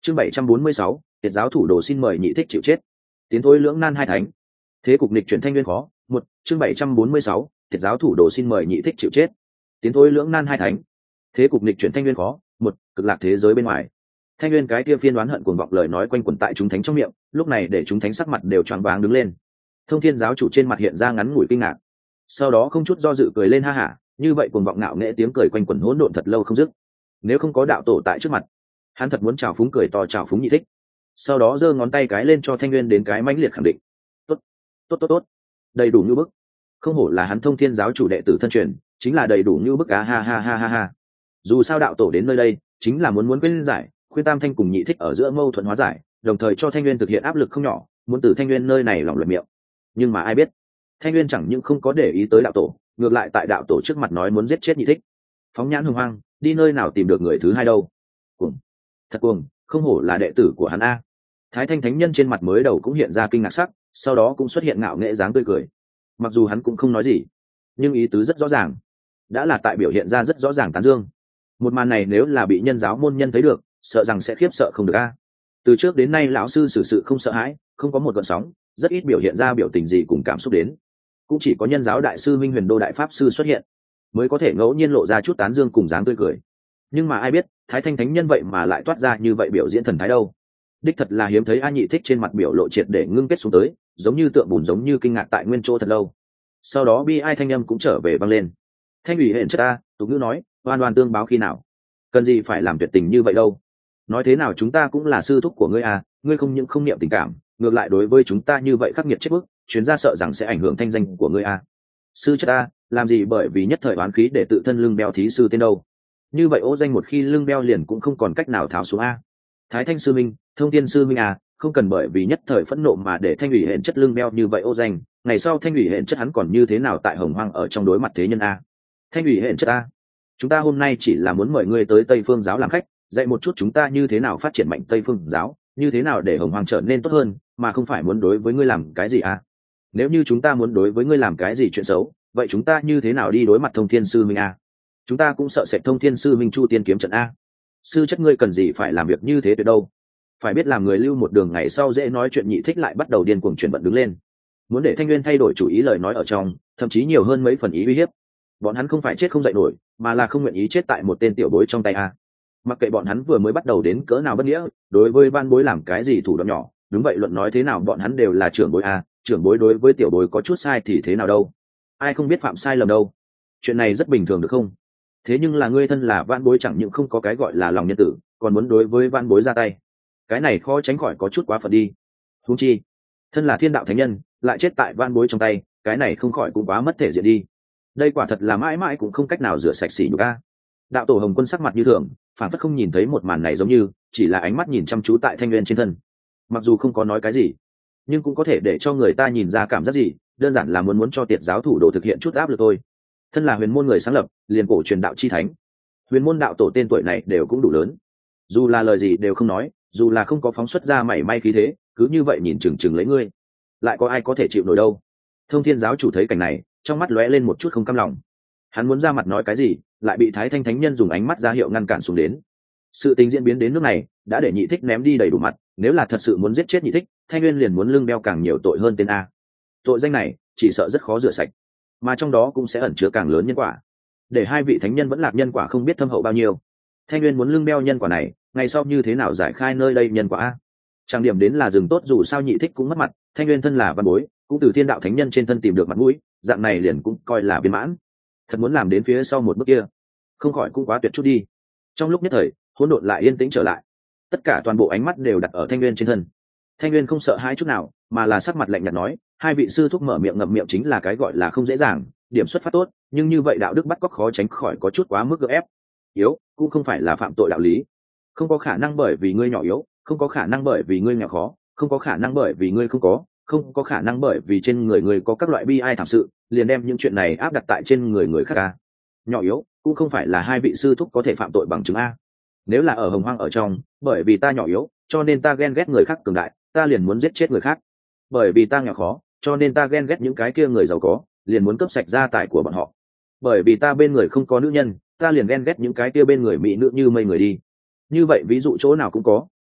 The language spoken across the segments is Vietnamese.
Chương 746, Tiệt giáo thủ đồ xin mời nhị thích chịu chết. Tiến thối lưỡng nan hai thánh. Thế cục nghịch chuyển Thanh Nguyên khó. Một, chương 746, Tiệt giáo thủ đồ xin mời nhị thích chịu chết. Tiến thối lưỡng nan hai thánh. Thế cục nghịch chuyển Thanh Nguyên khó. Một, cực lạc thế giới bên ngoài. Thanh Nguyên cái kia phiên đoán hận cuồng vọng lời nói quanh quẩn tại chúng thánh trong miệng, lúc này để chúng thánh sắc mặt đều choáng váng đứng lên. Thông Thiên giáo chủ trên mặt hiện ra ngắn ngủi kinh ngạc, sau đó không chút do dự cười lên ha hả, như vậy cuồng vọng ngạo nghễ tiếng cười quanh quẩn hỗn độn thật lâu không dứt. Nếu không có đạo tổ tại trước mặt, hắn thật muốn chào phúng cười to chào phúng nhị thích. Sau đó giơ ngón tay cái lên cho Thanh Nguyên đến cái mãnh liệt khẳng định. Tốt, tốt, tốt, tốt, đầy đủ như bức. Không hổ là hắn Thông Thiên giáo chủ đệ tử thân truyền, chính là đầy đủ như bức cá ha ha ha ha ha. Dù sao đạo tổ đến nơi đây, chính là muốn khuyên giải, khuyên Tam Thanh cùng nhị thích ở giữa mâu thuẫn hóa giải, đồng thời cho Thanh Nguyên thực hiện áp lực không nhỏ, muốn từ Thanh Nguyên nơi này lỏng luận miệng. Nhưng mà ai biết, Thanh Nguyên chẳng những không có để ý tới đạo tổ, ngược lại tại đạo tổ trước mặt nói muốn giết chết nhị thích. Phóng nhãn hùng hoang, đi nơi nào tìm được người thứ hai đâu? Cuồng, thật cuồng, không hổ là đệ tử của hắn a. Thái Thanh thánh nhân trên mặt mới đầu cũng hiện ra kinh ngạc sắc, sau đó cũng xuất hiện ngạo nghễ dáng tươi cười. Mặc dù hắn cũng không nói gì, nhưng ý tứ rất rõ ràng, đã là tại biểu hiện ra rất rõ ràng tán dương. Một màn này nếu là bị nhân giáo môn nhân thấy được, sợ rằng sẽ khiếp sợ không được a. Từ trước đến nay lão sư xử sự không sợ hãi, không có một gợn sóng, rất ít biểu hiện ra biểu tình gì cùng cảm xúc đến. Cũng chỉ có nhân giáo đại sư Minh Huyền Đô đại pháp sư xuất hiện, mới có thể ngẫu nhiên lộ ra chút tán dương cùng dáng tươi cười. Nhưng mà ai biết, Thái Thanh thánh nhân vậy mà lại toát ra như vậy biểu diễn thần thái đâu. Đích thật là hiếm thấy A nhị thích trên mặt biểu lộ triệt để ngưng kết xuống tới, giống như tượng bùn, giống như kinh ngạc tại nguyên chỗ thật lâu. Sau đó bi ai thanh âm cũng trở về vang lên. Thanh ủy hẹn chất ta, tục ngữ nói, oan oan tương báo khi nào, cần gì phải làm tuyệt tình như vậy đâu. Nói thế nào chúng ta cũng là sư thúc của ngươi à, ngươi không những không niệm tình cảm, ngược lại đối với chúng ta như vậy khắc nghiệt chết bức, chuyến ra sợ rằng sẽ ảnh hưởng thanh danh của ngươi à. Sư chất ta, làm gì bởi vì nhất thời oán khí để tự thân lưng beo thí sư tên đâu. Như vậy ô danh một khi lưng beo liền cũng không còn cách nào tháo xuống a. Thái Thanh sư minh, Thông Thiên sư minh à, không cần bởi vì nhất thời phẫn nộ mà để thanh ủy hẹn chất lưng beo như vậy ô danh, ngày sau thanh ủy hẹn chất hắn còn như thế nào tại hồng hoang ở trong đối mặt thế nhân a. Thanh ủy hẹn chất a, chúng ta hôm nay chỉ là muốn mời ngươi tới Tây Phương giáo làm khách, dạy một chút chúng ta như thế nào phát triển mạnh Tây Phương giáo, như thế nào để hồng hoang trở nên tốt hơn, mà không phải muốn đối với ngươi làm cái gì a. Nếu như chúng ta muốn đối với ngươi làm cái gì chuyện xấu, vậy chúng ta như thế nào đi đối mặt Thông Thiên sư minh a? Chúng ta cũng sợ sệt Thông Thiên sư minh chu tiên kiếm trận a. Sư chất ngươi cần gì phải làm việc như thế tuyệt đâu. Phải biết làm người lưu một đường ngày sau dễ nói chuyện nhị thích lại bắt đầu điên cuồng chuyển vận đứng lên, muốn để Thanh Nguyên thay đổi chủ ý lời nói ở trong, thậm chí nhiều hơn mấy phần ý uy hiếp. Bọn hắn không phải chết không dậy nổi, mà là không nguyện ý chết tại một tên tiểu bối trong tay a. Mặc kệ bọn hắn vừa mới bắt đầu đến cỡ nào bất nghĩa, đối với ban bối làm cái gì thủ đoạn nhỏ, đúng vậy luận nói thế nào bọn hắn đều là trưởng bối a, trưởng bối đối với tiểu bối có chút sai thì thế nào đâu. Ai không biết phạm sai lầm đâu. Chuyện này rất bình thường được không? Thế nhưng là ngươi thân là vãn bối chẳng những không có cái gọi là lòng nhân tử, còn muốn đối với vãn bối ra tay, cái này khó tránh khỏi có chút quá phận đi. Huống chi thân là thiên đạo thánh nhân lại chết tại vãn bối trong tay, cái này không khỏi cũng quá mất thể diện đi. Đây quả thật là mãi mãi cũng không cách nào rửa sạch xỉ nhục a. Đạo tổ Hồng Quân sắc mặt như thường, phản phất không nhìn thấy một màn này, giống như chỉ là ánh mắt nhìn chăm chú tại Thanh Nguyên trên thân. Mặc dù không có nói cái gì, nhưng cũng có thể để cho người ta nhìn ra cảm giác gì, đơn giản là muốn cho Tiệt giáo thủ đồ thực hiện chút áp lực thôi. Thân là huyền môn người sáng lập, liền cổ truyền đạo chi thánh, huyền môn đạo tổ tên tuổi này đều cũng đủ lớn, dù là lời gì đều không nói, dù là không có phóng xuất ra mảy may khí thế, cứ như vậy nhìn chừng chừng lấy ngươi, lại có ai có thể chịu nổi đâu. Thông Thiên giáo chủ thấy cảnh này, trong mắt lóe lên một chút không cam lòng. Hắn muốn ra mặt nói cái gì, lại bị Thái Thanh thánh nhân dùng ánh mắt ra hiệu ngăn cản xuống đến. Sự tình diễn biến đến nước này đã để nhị thích ném đi đầy đủ mặt, nếu là thật sự muốn giết chết nhị thích, Thanh Nguyên liền muốn lưng đeo càng nhiều tội hơn tên a. Tội danh này chỉ sợ rất khó rửa sạch, mà trong đó cũng sẽ ẩn chứa càng lớn nhân quả, để hai vị thánh nhân vẫn lạc nhân quả không biết thâm hậu bao nhiêu. Thanh Nguyên muốn lưng đeo nhân quả này, ngày sau như thế nào giải khai nơi đây nhân quả a? Trang điểm đến là dừng tốt, dù sao nhị thích cũng mất mặt, Thanh Nguyên thân là văn bối, cũng từ thiên đạo thánh nhân trên thân tìm được mặt mũi, dạng này liền cũng coi là viên mãn. Thật muốn làm đến phía sau một bước kia, không khỏi cũng quá tuyệt chút đi. Trong lúc nhất thời, hỗn độn lại yên tĩnh trở lại, tất cả toàn bộ ánh mắt đều đặt ở Thanh Nguyên trên thân. Thanh Nguyên không sợ hãi chút nào, mà là sắc mặt lạnh nhạt nói, hai vị sư thúc mở miệng ngậm miệng chính là cái gọi là không dễ dàng, điểm xuất phát tốt, nhưng như vậy đạo đức bắt cóc khó tránh khỏi có chút quá mức gượng ép. Yếu cũng không phải là phạm tội đạo lý, không có khả năng bởi vì ngươi nhỏ yếu, không có khả năng bởi vì ngươi nghèo khó, không có khả năng bởi vì ngươi không có khả năng bởi vì trên người ngươi có các loại bi ai thảm sự, liền đem những chuyện này áp đặt tại trên người khác a. Nhỏ yếu cũng không phải là hai vị sư thúc có thể phạm tội bằng chứng a. Nếu là ở hồng hoang ở trong, bởi vì ta nhỏ yếu cho nên ta ghen ghét người khác cường đại, ta liền muốn giết chết người khác. Bởi vì ta nghèo khó cho nên ta ghen ghét những cái kia người giàu có, liền muốn cướp sạch gia tài của bọn họ. Bởi vì ta bên người không có nữ nhân, ta liền ghen ghét những cái kia bên người mỹ nữ như mây người đi. Như vậy ví dụ chỗ nào cũng có,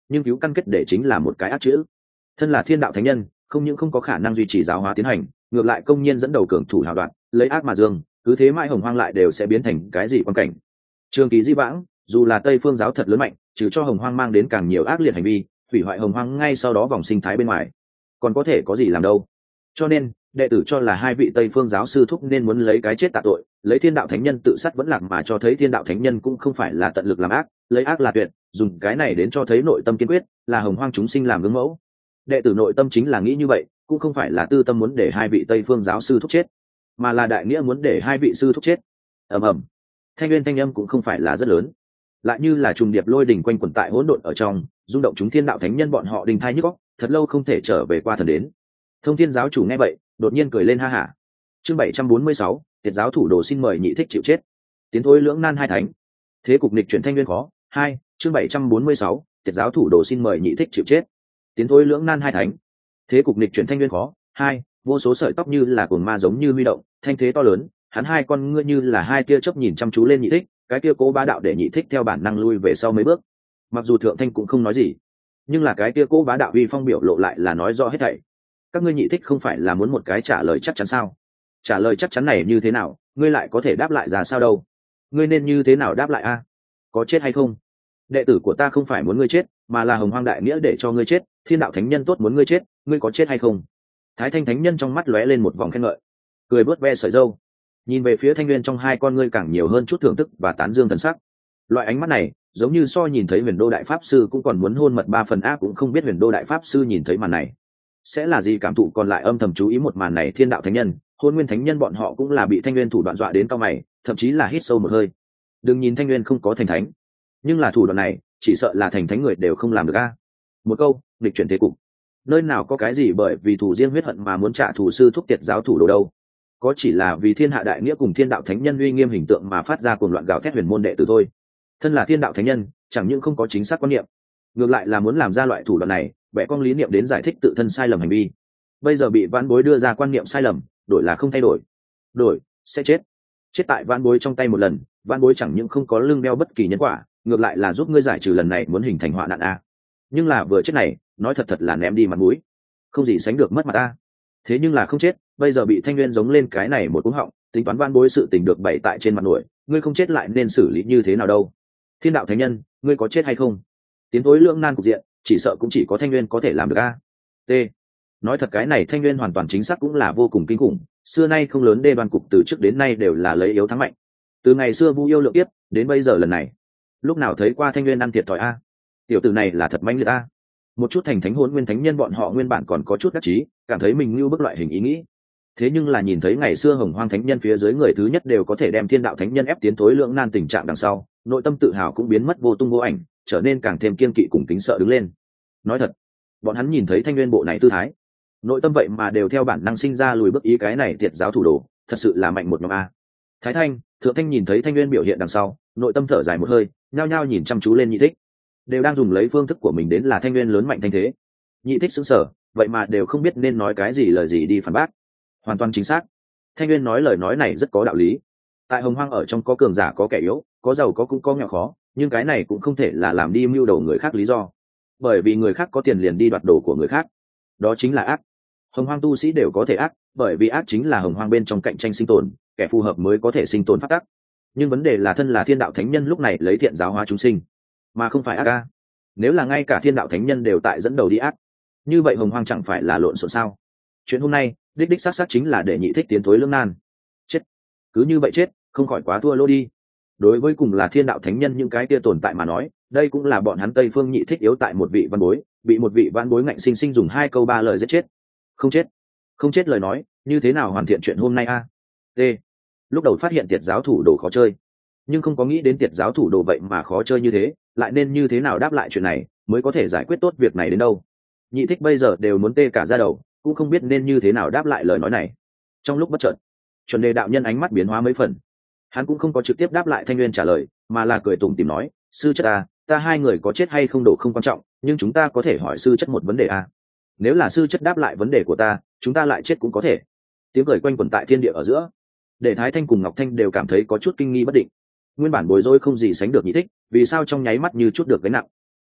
nhưng cứu căn kết để chính là một cái ác chữ. Thân là thiên đạo thánh nhân, không những không có khả năng duy trì giáo hóa tiến hành, ngược lại công nhiên dẫn đầu cường thủ hào đoạn, lấy ác mà dương, cứ thế mãi hồng hoang lại đều sẽ biến thành cái gì quan cảnh. Trường kỳ di vãng, dù là Tây Phương giáo thật lớn mạnh, trừ cho hồng hoang mang đến càng nhiều ác liệt hành vi, hủy hoại hồng hoang ngay sau đó vòng sinh thái bên ngoài, còn có thể có gì làm đâu. Cho nên đệ tử cho là hai vị Tây Phương giáo sư thúc nên muốn lấy cái chết tạ tội, lấy thiên đạo thánh nhân tự sát vẫn lạc mà cho thấy thiên đạo thánh nhân cũng không phải là tận lực làm ác, lấy ác là tuyệt, dùng cái này đến cho thấy nội tâm kiên quyết, là hồng hoang chúng sinh làm gương mẫu. Đệ tử nội tâm chính là nghĩ như vậy, cũng không phải là tư tâm muốn để hai vị Tây Phương giáo sư thúc chết, mà là đại nghĩa muốn để hai vị sư thúc chết. Ầm ầm. Thanh nguyên thanh âm cũng không phải là rất lớn, lại như là trùng điệp lôi đỉnh quanh quẩn tại hỗn độn ở trong, rung động chúng thiên đạo thánh nhân bọn họ đình thai nhức óc, thật lâu không thể trở về qua thần đến. Thông thiên giáo chủ nghe vậy đột nhiên cười lên ha hả. Chương 746, Tiệt giáo thủ đồ xin mời nhị thích chịu chết. Tiến thối lưỡng nan hai thánh, thế cục nghịch chuyển thanh nguyên khó. Hai, chương 746, Tiệt giáo thủ đồ xin mời nhị thích chịu chết. Tiến thối lưỡng nan hai thánh, thế cục nghịch chuyển thanh nguyên khó. Hai, vô số sợi tóc như là cuồng ma giống như huy động, thanh thế to lớn, hắn hai con ngươi như là hai tia chớp nhìn chăm chú lên nhị thích, cái kia cố bá đạo để nhị thích theo bản năng lui về sau mấy bước. Mặc dù thượng thanh cũng không nói gì, nhưng là cái kia cố bá đạo uy phong biểu lộ lại là nói rõ hết thảy. Các ngươi nhị thích không phải là muốn một cái trả lời chắc chắn sao? Trả lời chắc chắn này như thế nào, ngươi lại có thể đáp lại ra sao đâu? Ngươi nên như thế nào đáp lại a? Có chết hay không? Đệ tử của ta không phải muốn ngươi chết, mà là hồng hoang đại nghĩa để cho ngươi chết, thiên đạo thánh nhân tốt muốn ngươi chết, ngươi có chết hay không? Thái thanh thánh nhân trong mắt lóe lên một vòng khen ngợi, cười vớt ve sợi râu, nhìn về phía thanh nguyên trong hai con ngươi càng nhiều hơn chút thưởng thức và tán dương thần sắc. Loại ánh mắt này giống như so nhìn thấy huyền đô đại pháp sư cũng còn muốn hôn mật 3 phần a, cũng không biết huyền đô đại pháp sư nhìn thấy màn này sẽ là gì cảm thụ. Còn lại âm thầm chú ý một màn này thiên đạo thánh nhân, hôn nguyên thánh nhân bọn họ cũng là bị thanh nguyên thủ đoạn dọa đến cao mày, thậm chí là hít sâu một hơi. Đừng nhìn thanh nguyên không có thành thánh, nhưng là thủ đoạn này chỉ sợ là thành thánh người đều không làm được a. Một câu nghịch chuyển thế cục, nơi nào có cái gì bởi vì thù riêng huyết hận mà muốn trả thù sư thúc Tiệt giáo thủ đồ đâu, có chỉ là vì thiên hạ đại nghĩa cùng thiên đạo thánh nhân uy nghiêm hình tượng mà phát ra cuồng loạn gào thét huyền môn đệ tử thôi. Thân là thiên đạo thánh nhân, chẳng những không có chính xác quan niệm, ngược lại là muốn làm ra loại thủ đoạn này bẻ cong lý niệm đến giải thích tự thân sai lầm hành vi. Bây giờ bị vãn bối đưa ra quan niệm sai lầm, đổi là không thay đổi, đổi sẽ chết. Chết tại vãn bối trong tay một lần, vãn bối chẳng những không có lưng đeo bất kỳ nhân quả, ngược lại là giúp ngươi giải trừ lần này muốn hình thành họa nạn a. Nhưng là vừa chết này, nói thật là ném đi mặt mũi, không gì sánh được mất mặt a. Thế nhưng là không chết, bây giờ bị thanh nguyên giống lên cái này một cú họng, tính toán vãn bối sự tình được bày tại trên mặt nổi, ngươi không chết lại nên xử lý như thế nào đâu? Thiên đạo thánh nhân, ngươi có chết hay không? Tiến thối lưỡng nan cục diện, chỉ sợ cũng chỉ có thanh nguyên có thể làm được a. T. Nói thật cái này thanh nguyên hoàn toàn chính xác cũng là vô cùng kinh khủng, xưa nay không lớn đê đoan cục từ trước đến nay đều là lấy yếu thắng mạnh. Từ ngày xưa Vu yêu lượng tiếp đến bây giờ lần này, lúc nào thấy qua thanh nguyên ăn thiệt thòi a? Tiểu tử này là thật manh liệt a. Một chút thành thánh hồn nguyên thánh nhân bọn họ nguyên bản còn có chút đắc chí, cảm thấy mình như bức loại hình ý nghĩ. Thế nhưng là nhìn thấy ngày xưa hồng hoang thánh nhân phía dưới người thứ nhất đều có thể đem thiên đạo thánh nhân ép tiến thối lưỡng nan tình trạng đằng sau, nội tâm tự hào cũng biến mất vô tung vô ảnh, trở nên càng thêm kiên kỵ cùng kính sợ đứng lên. Nói thật, bọn hắn nhìn thấy thanh nguyên bộ này tư thái, nội tâm vậy mà đều theo bản năng sinh ra lùi bước ý, cái này Tiệt giáo thủ đồ thật sự là mạnh một nhóm a. Thái thanh, thượng thanh nhìn thấy thanh nguyên biểu hiện đằng sau, nội tâm thở dài một hơi, nhao nhao nhìn chăm chú lên nhị thích, đều đang dùng lấy phương thức của mình đến là thanh nguyên lớn mạnh thanh thế. Nhị thích sững sờ, vậy mà đều không biết nên nói cái gì lời gì đi phản bác. Hoàn toàn chính xác, thanh nguyên nói lời nói này rất có đạo lý. Tại hồng hoang ở trong có cường giả có kẻ yếu, có giàu có cũng có nghèo khó, nhưng cái này cũng không thể là làm đi mưu đồ người khác lý do, bởi vì người khác có tiền liền đi đoạt đồ của người khác, đó chính là ác. Hồng hoang tu sĩ đều có thể ác, bởi vì ác chính là hồng hoang bên trong cạnh tranh sinh tồn, kẻ phù hợp mới có thể sinh tồn phát tác. Nhưng vấn đề là thân là thiên đạo thánh nhân lúc này lấy thiện giáo hóa chúng sinh, mà không phải ác a. Nếu là ngay cả thiên đạo thánh nhân đều tại dẫn đầu đi ác, như vậy hồng hoang chẳng phải là lộn xộn sao? Chuyện hôm nay đích đích xác xác chính là để nhị thích tiến thối lưỡng nan. Chết, cứ như vậy chết, không khỏi quá thua lỗ đi. Đối với cùng là thiên đạo thánh nhân những cái kia tồn tại mà nói, đây cũng là bọn hắn Tây Phương nhị thích yếu tại một vị văn bối, bị một vị văn bối ngạnh sinh sinh dùng 2 câu 3 lời giết chết. Không chết, không chết lời nói, như thế nào hoàn thiện chuyện hôm nay a? T. Lúc đầu phát hiện Tiệt giáo thủ đồ khó chơi, nhưng không có nghĩ đến Tiệt giáo thủ đồ vậy mà khó chơi như thế, lại nên như thế nào đáp lại chuyện này mới có thể giải quyết tốt việc này đến đâu. Nhị thích bây giờ đều muốn tê cả da đầu, cũng không biết nên như thế nào đáp lại lời nói này. Trong lúc bất chợt, chuẩn đề đạo nhân ánh mắt biến hóa mấy phần, hắn cũng không có trực tiếp đáp lại thanh nguyên trả lời, mà là cười tủm tỉm nói, sư chất ta hai người có chết hay không đổ không quan trọng, nhưng chúng ta có thể hỏi sư chất một vấn đề a. Nếu là sư chất đáp lại vấn đề của ta, chúng ta lại chết cũng có thể. Tiếng cười quanh quẩn tại thiên địa ở giữa, để Thái thanh cùng Ngọc thanh đều cảm thấy có chút kinh nghi bất định. Nguyên bản bối rối không gì sánh được nhị thích, vì sao trong nháy mắt như chút được gánh nặng.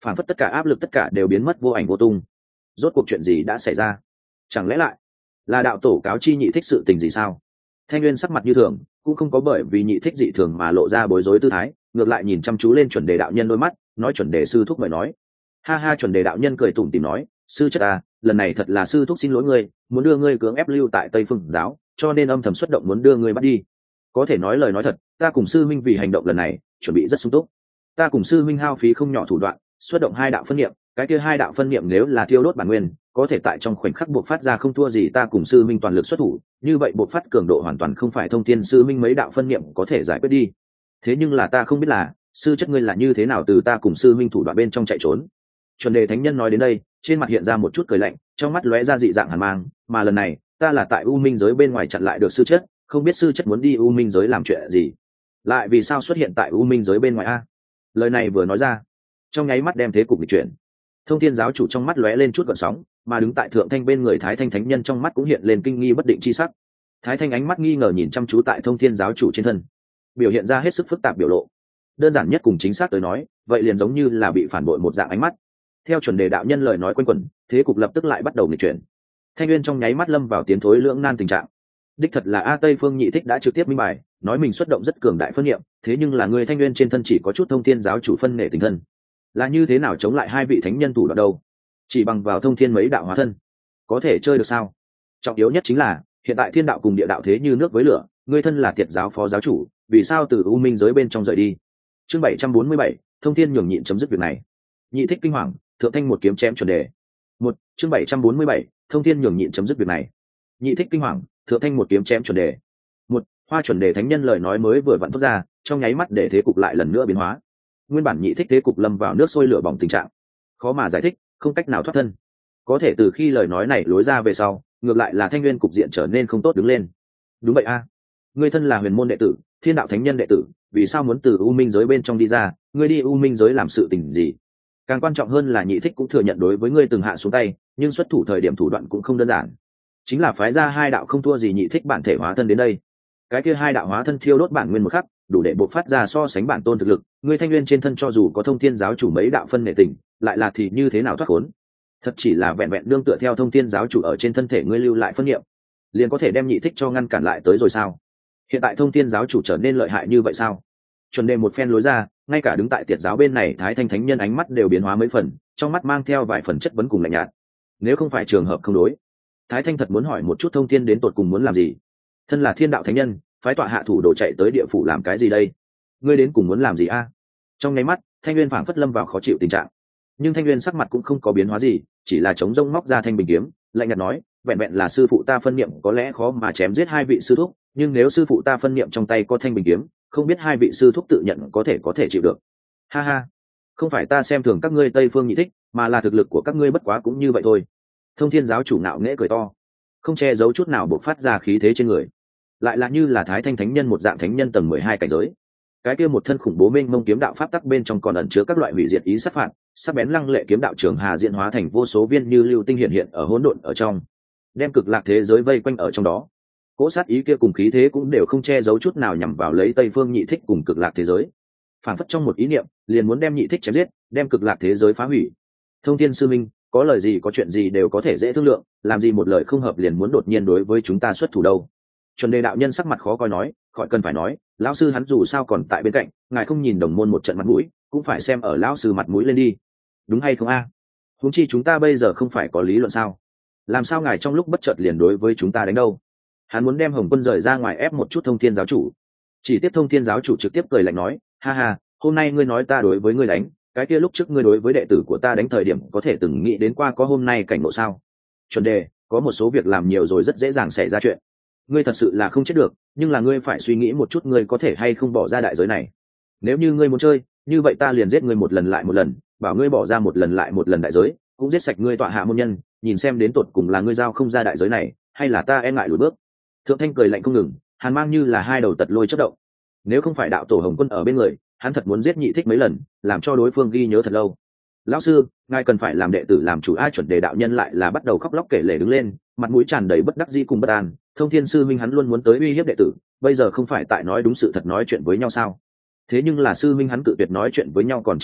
phản phất tất cả áp lực tất cả đều biến mất vô ảnh vô tung. Rốt cuộc chuyện gì đã xảy ra? Chẳng lẽ lại là đạo tổ cáo chi nhị thích sự tình gì sao? Thanh Nguyên sắc mặt như thường, cũng không có bởi vì nhị thích dị thường mà lộ ra bối rối tư thái, ngược lại nhìn chăm chú lên chuẩn đề đạo nhân đôi mắt, nói chuẩn đề sư thúc mời nói. Ha ha, chuẩn đề đạo nhân cười tủm tỉm nói, sư chất à, lần này thật là sư thúc xin lỗi ngươi, muốn đưa ngươi cưỡng ép lưu tại Tây Phương giáo, cho nên âm thầm xuất động muốn đưa ngươi bắt đi. Có thể nói lời nói thật, ta cùng sư minh vì hành động lần này chuẩn bị rất sung túc. Ta cùng sư minh hao phí không nhỏ thủ đoạn, xuất động hai đạo phân niệm, cái kia hai đạo phân niệm nếu là thiêu đốt bản nguyên, có thể tại trong khoảnh khắc buộc phát ra không thua gì ta cùng sư minh toàn lực xuất thủ, như vậy buộc phát cường độ hoàn toàn không phải thông thiên sư minh mấy đạo phân niệm có thể giải quyết đi. Thế nhưng là ta không biết là sư chất ngươi là như thế nào từ ta cùng sư minh thủ đoạn bên trong chạy trốn. Chuẩn đề thánh nhân nói đến đây, trên mặt hiện ra một chút cười lạnh, trong mắt lóe ra dị dạng hàn mang, mà lần này ta là tại u minh giới bên ngoài chặn lại được sư chất, không biết sư chất muốn đi u minh giới làm chuyện gì, lại vì sao xuất hiện tại u minh giới bên ngoài a? Lời này vừa nói ra, trong nháy mắt đem thế cục nghịch chuyển. Thông thiên giáo chủ trong mắt lóe lên chút gợn sóng, mà đứng tại thượng thanh bên người thái thanh thánh nhân trong mắt cũng hiện lên kinh nghi bất định chi sắc. Thái thanh ánh mắt nghi ngờ nhìn chăm chú tại thông thiên giáo chủ trên thân, biểu hiện ra hết sức phức tạp biểu lộ. Đơn giản nhất cùng chính xác tới nói, vậy liền giống như là bị phản bội một dạng ánh mắt. Theo chuẩn đề đạo nhân lời nói quanh quẩn, thế cục lập tức lại bắt đầu nghịch chuyển. Thanh Nguyên trong nháy mắt lâm vào tiến thối lưỡng nan tình trạng. Đích thật là A Tây Phương Nhị Thích đã trực tiếp minh bài, nói mình xuất động rất cường đại phân niệm, thế nhưng là người Thanh Nguyên trên thân chỉ có chút thông thiên giáo chủ phân nể tình thân, là như thế nào chống lại hai vị thánh nhân thủ đoạn đâu? Chỉ bằng vào thông thiên mấy đạo hóa thân, có thể chơi được sao? Trọng yếu nhất chính là hiện tại thiên đạo cùng địa đạo thế như nước với lửa, người thân là Tiệt giáo phó giáo chủ, vì sao từ u minh giới bên trong rời đi? Chương 747, thông thiên nhường nhịn chấm dứt việc này. Nhị Thích kinh hoàng, thượng thanh một kiếm chém chuẩn đề. Một chương 747, thông thiên nhường nhịn chấm dứt việc này. Nhị Thích kinh hoàng, thượng thanh một kiếm chém chuẩn đề. Một hoa chuẩn đề thánh nhân lời nói mới vừa vặn thốt ra, trong nháy mắt để thế cục lại lần nữa biến hóa. Nguyên bản Nhị Thích thế cục lâm vào nước sôi lửa bỏng tình trạng, khó mà giải thích, không cách nào thoát thân. Có thể từ khi lời nói này lối ra về sau, ngược lại là Thanh Nguyên cục diện trở nên không tốt đứng lên. Đúng vậy a, ngươi thân là huyền môn đệ tử, thiên đạo thánh nhân đệ tử, vì sao muốn từ u minh giới bên trong đi ra? Ngươi đi u minh giới làm sự tình gì? Càng quan trọng hơn là Nhị Thích cũng thừa nhận đối với ngươi từng hạ xuống tay, nhưng xuất thủ thời điểm thủ đoạn cũng không đơn giản, chính là phái ra hai đạo không thua gì Nhị Thích bản thể hóa thân đến đây. Cái kia hai đạo hóa thân thiêu đốt bản nguyên một khắc, đủ để bộc phát ra so sánh bản tôn thực lực. Ngươi Thanh Nguyên trên thân cho dù có thông thiên giáo chủ mấy đạo phân nể tình, lại là thì như thế nào thoát khốn? Thật chỉ là vẹn vẹn đương tựa theo thông thiên giáo chủ ở trên thân thể ngươi lưu lại phân niệm, liền có thể đem Nhị Thích cho ngăn cản lại tới rồi sao? Hiện tại thông thiên giáo chủ trở nên lợi hại như vậy sao? Chuẩn đề một phen lối ra, ngay cả đứng tại Tiệt giáo bên này thái thanh thánh nhân ánh mắt đều biến hóa mấy phần, trong mắt mang theo vài phần chất vấn cùng lạnh nhạt. Nếu không phải trường hợp không đối, thái thanh thật muốn hỏi một chút thông thiên đến tột cùng muốn làm gì. Thân là thiên đạo thánh nhân, phái tọa hạ thủ đồ chạy tới địa phủ làm cái gì đây? Ngươi đến cùng muốn làm gì a? Trong nháy mắt Thanh Nguyên phảng phất lâm vào khó chịu tình trạng, nhưng Thanh Nguyên sắc mặt cũng không có biến hóa gì, chỉ là chống rông móc ra thanh bình kiếm, lạnh nhạt nói, vẹn vẹn là sư phụ ta phân niệm có lẽ khó mà chém giết hai vị sư thúc, nhưng nếu sư phụ ta phân niệm trong tay có thanh bình kiếm, không biết hai vị sư thúc tự nhận có thể chịu được. Ha ha, không phải ta xem thường các ngươi Tây Phương Nhị Thích, mà là thực lực của các ngươi bất quá cũng như vậy thôi. Thông thiên giáo chủ nạo nghễ cười to, không che giấu chút nào bộc phát ra khí thế trên người, lại là như là thái thanh thánh nhân một dạng thánh nhân tầng 12 cảnh giới. Cái kia một thân khủng bố mênh mông kiếm đạo pháp tắc bên trong còn ẩn chứa các loại hủy diệt ý sát phạt, sắc bén lăng lệ kiếm đạo trường hà diễn hóa thành vô số viên như lưu tinh hiện ở hỗn độn ở trong, đem cực lạc thế giới vây quanh ở trong đó. Cỗ sát ý kia cùng khí thế cũng đều không che giấu chút nào nhằm vào lấy Tây Phương Nhị Thích cùng cực lạc thế giới, phản phất trong một ý niệm liền muốn đem Nhị Thích chém giết, đem cực lạc thế giới phá hủy. Thông thiên sư minh, có lời gì có chuyện gì đều có thể dễ thương lượng, làm gì một lời không hợp liền muốn đột nhiên đối với chúng ta xuất thủ đâu? Chuẩn đề đạo nhân sắc mặt khó coi nói, khỏi cần phải nói, lão sư hắn dù sao còn tại bên cạnh, ngài không nhìn đồng môn một trận mặt mũi, cũng phải xem ở lão sư mặt mũi lên đi, đúng hay không a? Huống chi chúng ta bây giờ không phải có lý luận sao? Làm sao ngài trong lúc bất chợt liền đối với chúng ta đánh đâu? Hắn muốn đem Hồng Quân rời ra ngoài ép một chút thông thiên giáo chủ. Chỉ tiếp thông thiên giáo chủ trực tiếp cười lạnh nói, ha ha, hôm nay ngươi nói ta đối với ngươi đánh, cái kia lúc trước ngươi đối với đệ tử của ta đánh thời điểm có thể từng nghĩ đến qua có hôm nay cảnh ngộ sao? Chuẩn đề, có một số việc làm nhiều rồi rất dễ dàng xảy ra chuyện. Ngươi thật sự là không chết được, nhưng là ngươi phải suy nghĩ một chút ngươi có thể hay không bỏ ra đại giới này. Nếu như ngươi muốn chơi, như vậy ta liền giết ngươi một lần lại một lần, bảo ngươi bỏ ra một lần lại một lần đại giới, cũng giết sạch ngươi tọa hạ môn nhân, nhìn xem đến tột cùng là ngươi giao không ra đại giới này, hay là ta e ngại lùi bước. Thượng thanh cười lạnh không ngừng, hàn mang như là hai đầu tật lôi chớp động. Nếu không phải đạo tổ Hồng Quân ở bên người, hắn thật muốn giết Nhị Thích mấy lần, làm cho đối phương ghi nhớ thật lâu. Lão sư, ngài cần phải làm đệ tử làm chủ. Ai chuẩn đề đạo nhân lại là bắt đầu khóc lóc kể lể đứng lên, mặt mũi tràn đầy bất đắc dĩ cùng bất an. Thông thiên sư minh hắn luôn muốn tới uy hiếp đệ tử, bây giờ không phải tại nói đúng sự thật nói chuyện với nhau sao? Thế nhưng là sư minh hắn cự tuyệt nói chuyện với nhau còn chưa tính,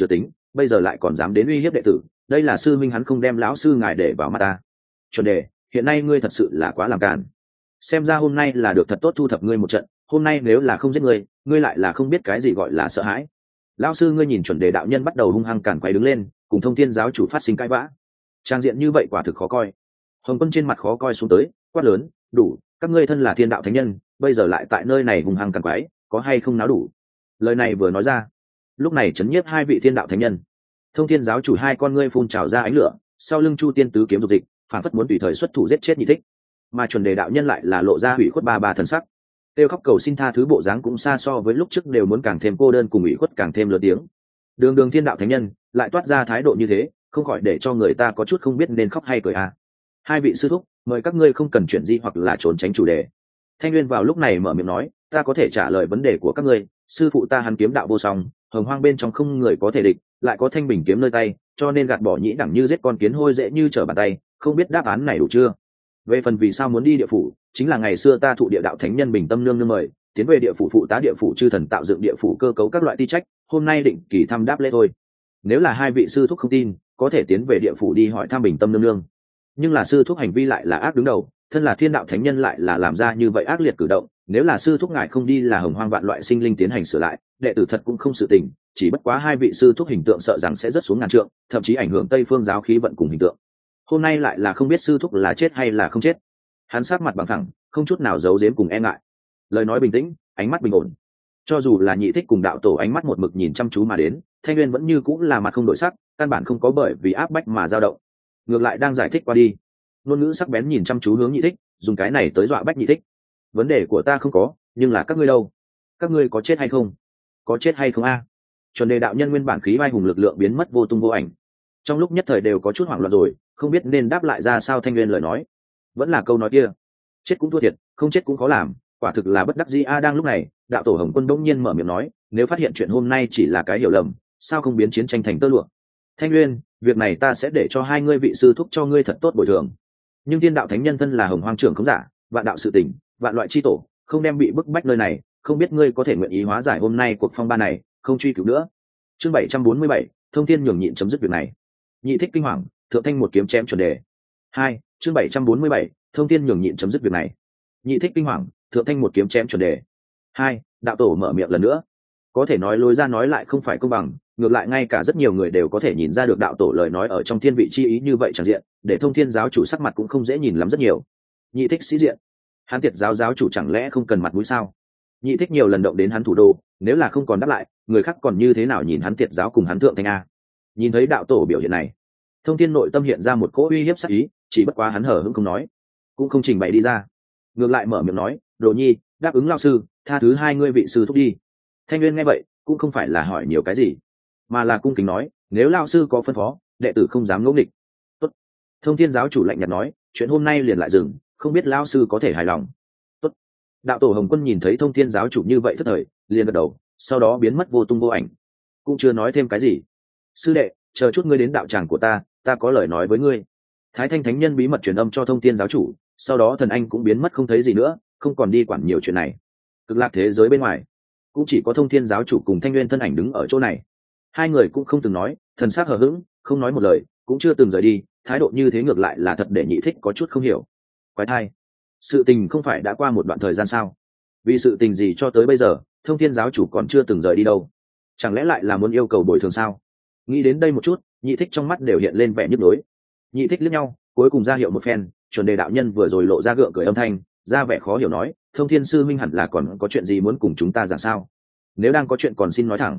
bây giờ lại còn dám đến uy hiếp đệ tử, đây là sư minh hắn không đem lão sư ngài để vào mắt ta. Chuẩn đề, hiện nay ngươi thật sự là quá làm càn, xem ra hôm nay là được thật tốt thu thập ngươi một trận, hôm nay nếu là không giết ngươi, ngươi lại là không biết cái gì gọi là sợ hãi. Lão sư ngươi nhìn Chuẩn đề đạo nhân bắt đầu hung hăng càn quay đứng lên, cùng Thông Thiên giáo chủ phát sinh cãi vã, trang diện như vậy quả thực khó coi. Hồng Quân trên mặt khó coi xuống tới, quát lớn, đủ, các ngươi thân là thiên đạo thánh nhân, bây giờ lại tại nơi này hung hăng càn quái, có hay không náo đủ. Lời này vừa nói ra, lúc này chấn nhiếp hai vị thiên đạo thánh nhân. Thông Thiên giáo chủ hai con ngươi phun trào ra ánh lửa, sau lưng Chu Tiên tứ kiếm dục dịch, phản phất muốn tùy thời xuất thủ giết chết Nhị Thích. Mà Chuẩn đề đạo nhân lại là lộ ra hủy khuất ba thần sắc, kêu khóc cầu xin tha thứ bộ dáng cũng xa so với lúc trước đều muốn càng thêm cô đơn cùng ủy khuất càng thêm lớn tiếng. Đường thiên đạo thánh nhân lại toát ra thái độ như thế, không khỏi để cho người ta có chút không biết nên khóc hay cười à. Hai vị sư thúc, mời các ngươi không cần chuyện gì hoặc là trốn tránh chủ đề. Thanh Nguyên vào lúc này mở miệng nói, ta có thể trả lời vấn đề của các ngươi. Sư phụ ta hắn kiếm đạo vô song, hồng hoang bên trong không người có thể địch, lại có thanh bình kiếm nơi tay, cho nên gạt bỏ nhĩ đẳng như giết con kiến hôi dễ như trở bàn tay. Không biết đáp án này đủ chưa? Về phần vì sao muốn đi địa phủ, chính là ngày xưa ta thụ địa đạo thánh nhân bình tâm nương nương mời, tiến về địa phủ phụ tá địa phủ chư thần tạo dựng địa phủ cơ cấu các loại ti trách, hôm nay định kỳ thăm đáp lễ thôi. Nếu là hai vị sư thúc không tin, có thể tiến về địa phủ đi hỏi thăm bình tâm nương nương. Nhưng là sư thúc hành vi lại là ác đứng đầu, thân là thiên đạo thánh nhân lại là làm ra như vậy ác liệt cử động, nếu là sư thúc ngài không đi là hồng hoang vạn loại sinh linh tiến hành sửa lại, đệ tử thật cũng không sự tình, chỉ bất quá hai vị sư thúc hình tượng sợ rằng sẽ rất xuống ngàn trượng, thậm chí ảnh hưởng Tây phương giáo khí vận cùng hình tượng. Hôm nay lại là không biết sư thúc là chết hay là không chết. Hắn sát mặt bằng thẳng, không chút nào giấu giếm cùng e ngại, lời nói bình tĩnh, ánh mắt bình ổn. Cho dù là Nhị Thích cùng đạo tổ ánh mắt một mực nhìn chăm chú mà đến, Thanh Nguyên vẫn như cũng là mặt không đổi sắc, căn bản không có bởi vì áp bách mà dao động, ngược lại đang giải thích qua đi. Ngôn ngữ sắc bén nhìn chăm chú hướng Nhị Thích, dùng cái này tới dọa bách Nhị Thích. Vấn đề của ta không có, nhưng là các ngươi đâu? Các ngươi có chết hay không? Có chết hay không a? Chuẩn đề đạo nhân nguyên bản khí vai hùng lực lượng biến mất vô tung vô ảnh, trong lúc nhất thời đều có chút hoảng loạn rồi, không biết nên đáp lại ra sao. Thanh Nguyên lời nói vẫn là câu nói kia, chết cũng thua thiệt, không chết cũng khó làm, quả thực là bất đắc dĩ a. Đang lúc này, đạo tổ Hồng Quân bỗng nhiên mở miệng nói, nếu phát hiện chuyện hôm nay chỉ là cái hiểu lầm, sao không biến chiến tranh thành tơ lụa? Thanh Nguyên, việc này ta sẽ để cho hai ngươi vị sư thúc cho ngươi thật tốt bồi thường. Nhưng thiên đạo thánh nhân thân là hồng hoang trưởng không giả, vạn đạo sự tình, vạn loại chi tổ, không đem bị bức bách nơi này, không biết ngươi có thể nguyện ý hóa giải hôm nay cuộc phong ba này, không truy cứu nữa. Chương 747, Thông Thiên nhường nhịn chấm dứt việc này. Nhị Thích kinh hoàng, thượng thanh một kiếm chém Chuẩn đề. 2. Chương 747, Thông Thiên nhường nhịn chấm dứt việc này. Nhị Thích kinh hoàng, thượng thanh một kiếm chém Chuẩn đề. 2. Đạo tổ mở miệng lần nữa, có thể nói lối ra nói lại không phải công bằng, ngược lại ngay cả rất nhiều người đều có thể nhìn ra được đạo tổ lời nói ở trong thiên vị chi ý như vậy chẳng diện, để Thông Thiên giáo chủ sắc mặt cũng không dễ nhìn lắm rất nhiều. Nhị Thích sĩ diện, hắn Tiệt giáo giáo chủ chẳng lẽ không cần mặt mũi sao? Nhị Thích nhiều lần động đến hắn thủ đô, nếu là không còn đáp lại, người khác còn như thế nào nhìn hắn Tiệt giáo cùng hắn thượng thanh a? Nhìn thấy đạo tổ biểu hiện này, Thông Thiên nội tâm hiện ra một cỗ uy hiếp sắc ý, chỉ bất quá hắn hở hững không nói, cũng không trình bày đi ra, ngược lại mở miệng nói, Đồ Nhi, đáp ứng lão sư, tha thứ hai ngươi vị sư thúc đi. Thanh Nguyên nghe vậy cũng không phải là hỏi nhiều cái gì, mà là cung kính nói, nếu lão sư có phân phó, đệ tử không dám ngỗ nghịch. Tốt. Thông Thiên giáo chủ lạnh nhạt nói, chuyện hôm nay liền lại dừng, không biết lão sư có thể hài lòng. Tốt. Đạo tổ Hồng Quân nhìn thấy Thông Thiên giáo chủ như vậy thất thời, liền gật đầu, sau đó biến mất vô tung vô ảnh, cũng chưa nói thêm cái gì. Sư đệ, chờ chút ngươi đến đạo tràng của ta có lời nói với ngươi. Thái Thanh thánh nhân bí mật truyền âm cho Thông Thiên giáo chủ, sau đó thần anh cũng biến mất không thấy gì nữa, không còn đi quản nhiều chuyện này. Cực lạc thế giới bên ngoài, cũng chỉ có Thông Thiên giáo chủ cùng Thanh Nguyên thân ảnh đứng ở chỗ này. Hai người cũng không từng nói, thần sắc hờ hững, không nói một lời, cũng chưa từng rời đi. Thái độ như thế ngược lại là thật để Nhị Thích có chút không hiểu. Quái thai, sự tình không phải đã qua một đoạn thời gian sao? Vì sự tình gì cho tới bây giờ Thông Thiên giáo chủ còn chưa từng rời đi đâu? Chẳng lẽ lại là muốn yêu cầu bồi thường sao? Nghĩ đến đây một chút, Nhị Thích trong mắt đều hiện lên vẻ nhức nhối. Nhị Thích liếc nhau, cuối cùng ra hiệu một phen. Chuẩn đề đạo nhân vừa rồi lộ ra gượng cười âm thanh, ra vẻ khó hiểu nói, Thông Thiên sư minh hẳn là còn có chuyện gì muốn cùng chúng ta giảng sao? Nếu đang có chuyện còn xin nói thẳng.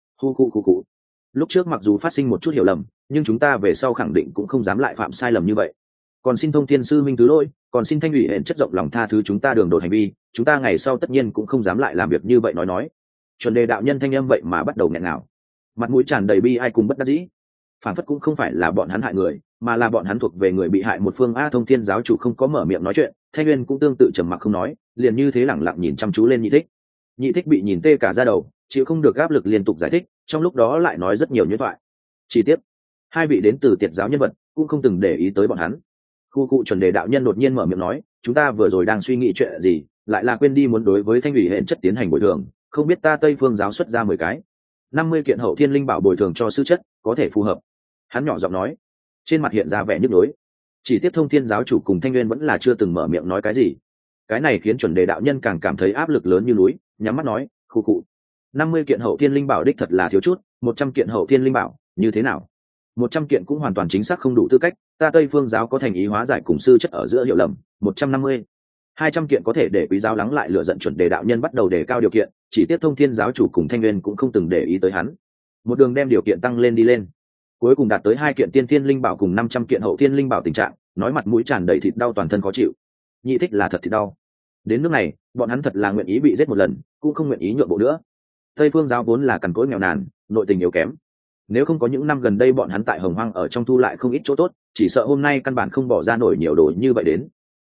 Khu. Lúc trước mặc dù phát sinh một chút hiểu lầm, nhưng chúng ta về sau khẳng định cũng không dám lại phạm sai lầm như vậy. Còn xin Thông Thiên sư minh thứ lỗi, còn xin Thanh ủy hẹn chất rộng lòng tha thứ chúng ta đường đột hành vi, chúng ta ngày sau tất nhiên cũng không dám lại làm việc như vậy nói. Chuẩn đề đạo nhân thanh âm vậy mà bắt đầu nghẹn ngào, mặt mũi tràn đầy bi ai cùng bất đắc dĩ, phản phất cũng không phải là bọn hắn hại người, mà là bọn hắn thuộc về người bị hại một phương. Thông Thiên giáo chủ không có mở miệng nói chuyện, Thanh Nguyên cũng tương tự trầm mặc không nói, liền như thế lẳng lặng nhìn chăm chú lên Nhị Thích. Nhị Thích bị nhìn tê cả da đầu, chịu không được áp lực liên tục giải thích, trong lúc đó lại nói rất nhiều nhuyễn thoại. Chi tiết, hai vị đến từ Tiệt giáo nhân vật cũng không từng để ý tới bọn hắn. Cụ Chuẩn đề đạo nhân đột nhiên mở miệng nói, chúng ta vừa rồi đang suy nghĩ chuyện gì, lại là quên đi muốn đối với Thanh ủy hẹn chất tiến hành bồi thường, không biết ta Tây phương giáo xuất ra 10 cái. 50 kiện hậu thiên linh bảo bồi thường cho sư chất có thể phù hợp. Hắn nhỏ giọng nói, trên mặt hiện ra vẻ nhức nhối. Chỉ tiếp Thông Thiên giáo chủ cùng Thanh Nguyên vẫn là chưa từng mở miệng nói cái gì. Cái này khiến chuẩn đề đạo nhân càng cảm thấy áp lực lớn như núi, nhắm mắt nói, khụ khụ. 50 kiện hậu thiên linh bảo đích thật là thiếu chút, 100 kiện hậu thiên linh bảo như thế nào? 100 kiện cũng hoàn toàn chính xác không đủ tư cách, ta Tây Phương giáo có thành ý hóa giải cùng sư chất ở giữa hiểu lầm. 150, 200 kiện có thể để quý giáo lắng lại lửa giận. Chuẩn đề đạo nhân bắt đầu đề cao điều kiện, chỉ tiếp Thông Thiên giáo chủ cùng Thanh Nguyên cũng không từng để ý tới hắn, một đường đem điều kiện tăng lên đi lên, cuối cùng đạt tới 2 kiện tiên thiên linh bảo cùng 500 kiện hậu thiên linh bảo. Tình trạng nói mặt mũi tràn đầy thịt đau, toàn thân khó chịu. Nhị thích là thật thịt đau. Đến nước này bọn hắn thật là nguyện ý bị giết một lần, cũng không nguyện ý nhượng bộ nữa. Tây Phương giáo vốn là cằn cỗi nghèo nàn, nội tình yếu kém, nếu không có những năm gần đây bọn hắn tại Hồng Hoang ở trong thu lại không ít chỗ tốt, chỉ sợ hôm nay căn bản không bỏ ra nổi nhiều đồ như vậy đến.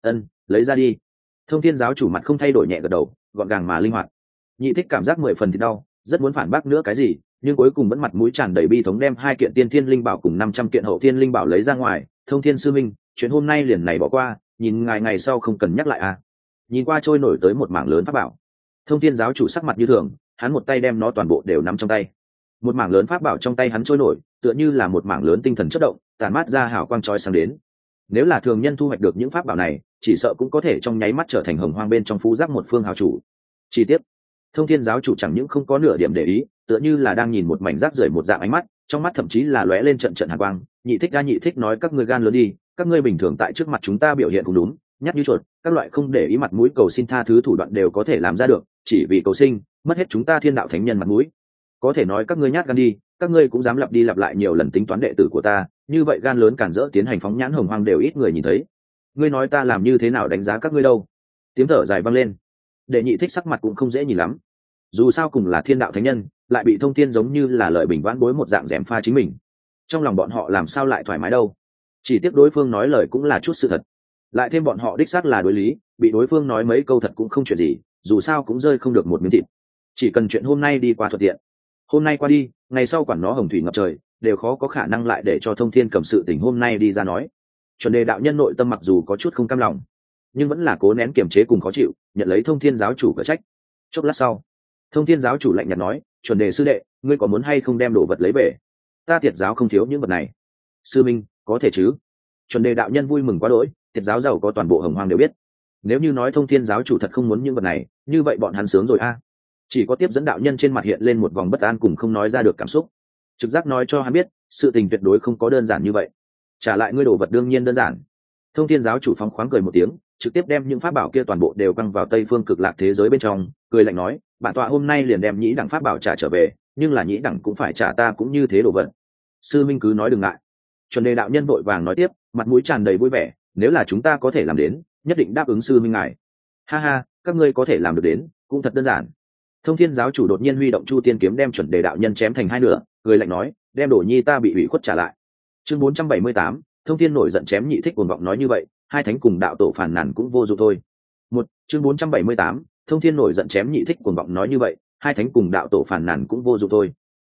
Lấy ra đi. Thông Thiên giáo chủ mặt không thay đổi nhẹ gật đầu, gọn gàng mà linh hoạt. Nhị thích cảm giác 10 phần thịt đau, rất muốn phản bác nữa cái gì, nhưng cuối cùng vẫn mặt mũi tràn đầy bi thống đem 2 kiện tiên thiên linh bảo cùng 500 kiện hậu thiên linh bảo lấy ra ngoài. Thông Thiên sư minh, chuyện hôm nay liền này bỏ qua, nhìn ngài ngày sau không cần nhắc lại à? Nhìn qua trôi nổi tới một mảng lớn pháp bảo. Thông Thiên giáo chủ sắc mặt như thường, hắn một tay đem nó toàn bộ đều nắm trong tay. Một mảng lớn pháp bảo trong tay hắn trôi nổi, tựa như là một mảng lớn tinh thần chất động, tàn mát ra hào quang chói sáng đến. Nếu là thường nhân thu hoạch được những pháp bảo này, chỉ sợ cũng có thể trong nháy mắt trở thành Hồng Hoang bên trong phú giác một phương hào chủ. Chi tiết, Thông Thiên giáo chủ chẳng những không có nửa điểm để ý, tựa như là đang nhìn một mảnh rác rưởi một dạng ánh mắt, trong mắt thậm chí là lóe lên trận trận hàn quang. Nhị thích nói các ngươi gan lớn đi, các ngươi bình thường tại trước mặt chúng ta biểu hiện cũng đúng, nhát như chuột, các loại không để ý mặt mũi cầu xin tha thứ thủ đoạn đều có thể làm ra được, chỉ vì cầu sinh, mất hết chúng ta Thiên đạo thánh nhân mặt mũi. Có thể nói các ngươi nhát gan đi, các ngươi cũng dám lặp đi lặp lại nhiều lần tính toán đệ tử của ta, như vậy gan lớn cản rỡ tiến hành phóng nhãn Hồng Hoang đều ít người nhìn thấy. Ngươi nói ta làm như thế nào đánh giá các ngươi đâu? Tiếng thở dài vang lên. Đệ nhị thích sắc mặt cũng không dễ nhìn lắm, dù sao cùng là Thiên đạo thánh nhân, lại bị Thông Thiên giống như là lợi bình vãn bối một dạng dẻm pha chính mình, trong lòng bọn họ làm sao lại thoải mái đâu? Chỉ tiếc đối phương nói lời cũng là chút sự thật, lại thêm bọn họ đích xác là đối lý, bị đối phương nói mấy câu thật cũng không chuyện gì, dù sao cũng rơi không được một miếng thịt. Chỉ cần chuyện hôm nay đi qua thuận tiện, hôm nay qua đi, ngày sau quản nó hồng thủy ngập trời, đều khó có khả năng lại để cho Thông Thiên cầm sự tình hôm nay đi ra nói. Chuẩn đề đạo nhân nội tâm mặc dù có chút không cam lòng, nhưng vẫn là cố nén kiềm chế cùng khó chịu, nhận lấy Thông Thiên giáo chủ cở trách. Chốc lát sau, Thông Thiên giáo chủ lạnh nhạt nói, chuẩn đề sư đệ, ngươi có muốn hay không đem đồ vật lấy về? Ta Tiệt giáo không thiếu những vật này. Sư minh, có thể chứ? Chuẩn đề đạo nhân vui mừng quá đỗi, Tiệt giáo giàu có toàn bộ Hồng Hoang đều biết. Nếu như nói Thông Thiên giáo chủ thật không muốn những vật này, như vậy bọn hắn sướng rồi a. Chỉ có tiếp dẫn đạo nhân trên mặt hiện lên một vòng bất an cùng không nói ra được cảm xúc. Trực giác nói cho hắn biết, sự tình tuyệt đối không có đơn giản như vậy. Trả lại ngươi đồ vật đương nhiên đơn giản. Thông Thiên giáo chủ phóng khoáng cười một tiếng, trực tiếp đem những pháp bảo kia toàn bộ đều quăng vào Tây Phương Cực Lạc thế giới bên trong, cười lạnh nói, bản tọa hôm nay liền đem nhĩ đẳng pháp bảo trả trở về, nhưng là nhĩ đẳng cũng phải trả ta cũng như thế đồ vật. Sư minh cứ nói đừng ngại. Chuẩn đề đạo nhân vội vàng nói tiếp, mặt mũi tràn đầy vui vẻ, nếu là chúng ta có thể làm đến, nhất định đáp ứng sư minh ngài. Ha ha, các ngươi có thể làm được đến, cũng thật đơn giản. Thông Thiên giáo chủ đột nhiên huy động Chu Tiên kiếm đem chuẩn đề đạo nhân chém thành hai nửa, cười lạnh nói, đem đồ nhi ta bị ủy khuất trả lại. Chương 478, Thông Thiên nổi giận chém nhị thích cuồng vọng nói như vậy, hai thánh cùng đạo tổ phản nàn cũng vô dụng thôi. Chương 478, Thông Thiên nổi giận chém nhị thích cuồng vọng nói như vậy, hai thánh cùng đạo tổ phản nàn cũng vô dụng thôi.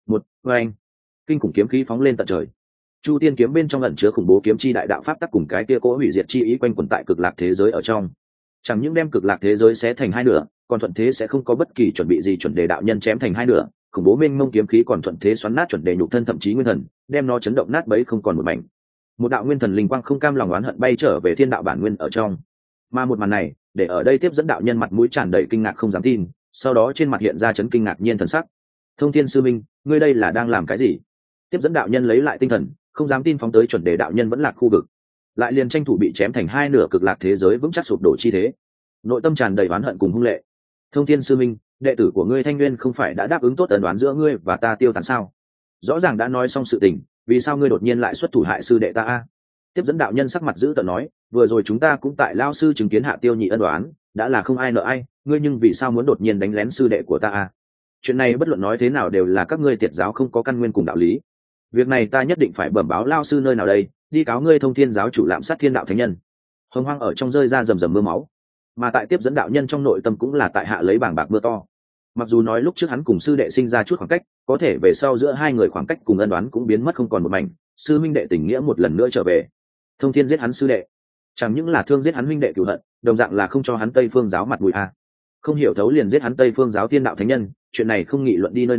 Oeng, kinh khủng kiếm khí phóng lên tận trời. Chu Tiên kiếm bên trong ẩn chứa khủng bố kiếm chi đại đạo pháp tắc cùng cái kia cố hủy diệt chi ý quanh quẩn tại Cực Lạc thế giới ở trong. Chẳng những đem Cực Lạc thế giới xé thành hai nửa, còn thuận thế sẽ không có bất kỳ chuẩn bị gì chuẩn đề đạo nhân chém thành hai nửa, khủng bố mênh mông kiếm khí còn thuận thế xoắn nát chuẩn đề nhục thân thậm chí nguyên thần, đem nó chấn động nát bấy không còn một mảnh. Một đạo nguyên thần linh quang không cam lòng oán hận bay trở về thiên đạo bản nguyên ở trong. Mà một màn này, để ở đây tiếp dẫn đạo nhân mặt mũi tràn đầy kinh ngạc không dám tin, sau đó trên mặt hiện ra chấn kinh ngạc nhiên thần sắc. Thông Thiên sư minh, ngươi đây là đang làm cái gì? Tiếp dẫn đạo nhân lấy lại tinh thần, không dám tin phóng tới chuẩn đề đạo nhân vẫn lạc khu vực, lại liền tranh thủ bị chém thành hai nửa Cực Lạc thế giới vững chắc sụp đổ chi thế, nội tâm tràn đầy oán hận cùng hung lệ. Thông Thiên sư minh, đệ tử của ngươi Thanh Nguyên không phải đã đáp ứng tốt ân đoán giữa ngươi và ta Tiêu Tán sao? Rõ ràng đã nói xong sự tình, vì sao ngươi đột nhiên lại xuất thủ hại sư đệ ta a? Tiếp dẫn đạo nhân sắc mặt dữ tợn nói, vừa rồi chúng ta cũng tại lao sư chứng kiến hạ tiêu nhị ân đoán, đã là không ai nợ ai, ngươi nhưng vì sao muốn đột nhiên đánh lén sư đệ của ta a? Chuyện này bất luận nói thế nào đều là các ngươi Tiệt giáo không có căn nguyên cùng đạo lý. Việc này ta nhất định phải bẩm báo lao sư nơi nào đây, đi cáo ngươi Thông Thiên giáo chủ lạm sát thiên đạo thánh nhân. Hồng Hoang ở trong rơi ra rầm rầm mưa máu, mà tại tiếp dẫn đạo nhân trong nội tâm cũng là tại hạ lấy bảng bạc mưa to. Mặc dù nói lúc trước hắn cùng sư đệ sinh ra chút khoảng cách, có thể về sau giữa hai người khoảng cách cùng ân đoán cũng biến mất không còn một mảnh, sư minh đệ tình nghĩa một lần nữa trở về. Thông Thiên giết hắn sư đệ, chẳng những là thương giết hắn minh đệ cửu hận, đồng dạng là không cho hắn Tây Phương giáo mặt mũi a. Không hiểu thấu liền giết hắn Tây Phương giáo thiên đạo thánh nhân, chuyện này không nghị luận đi nơi nào,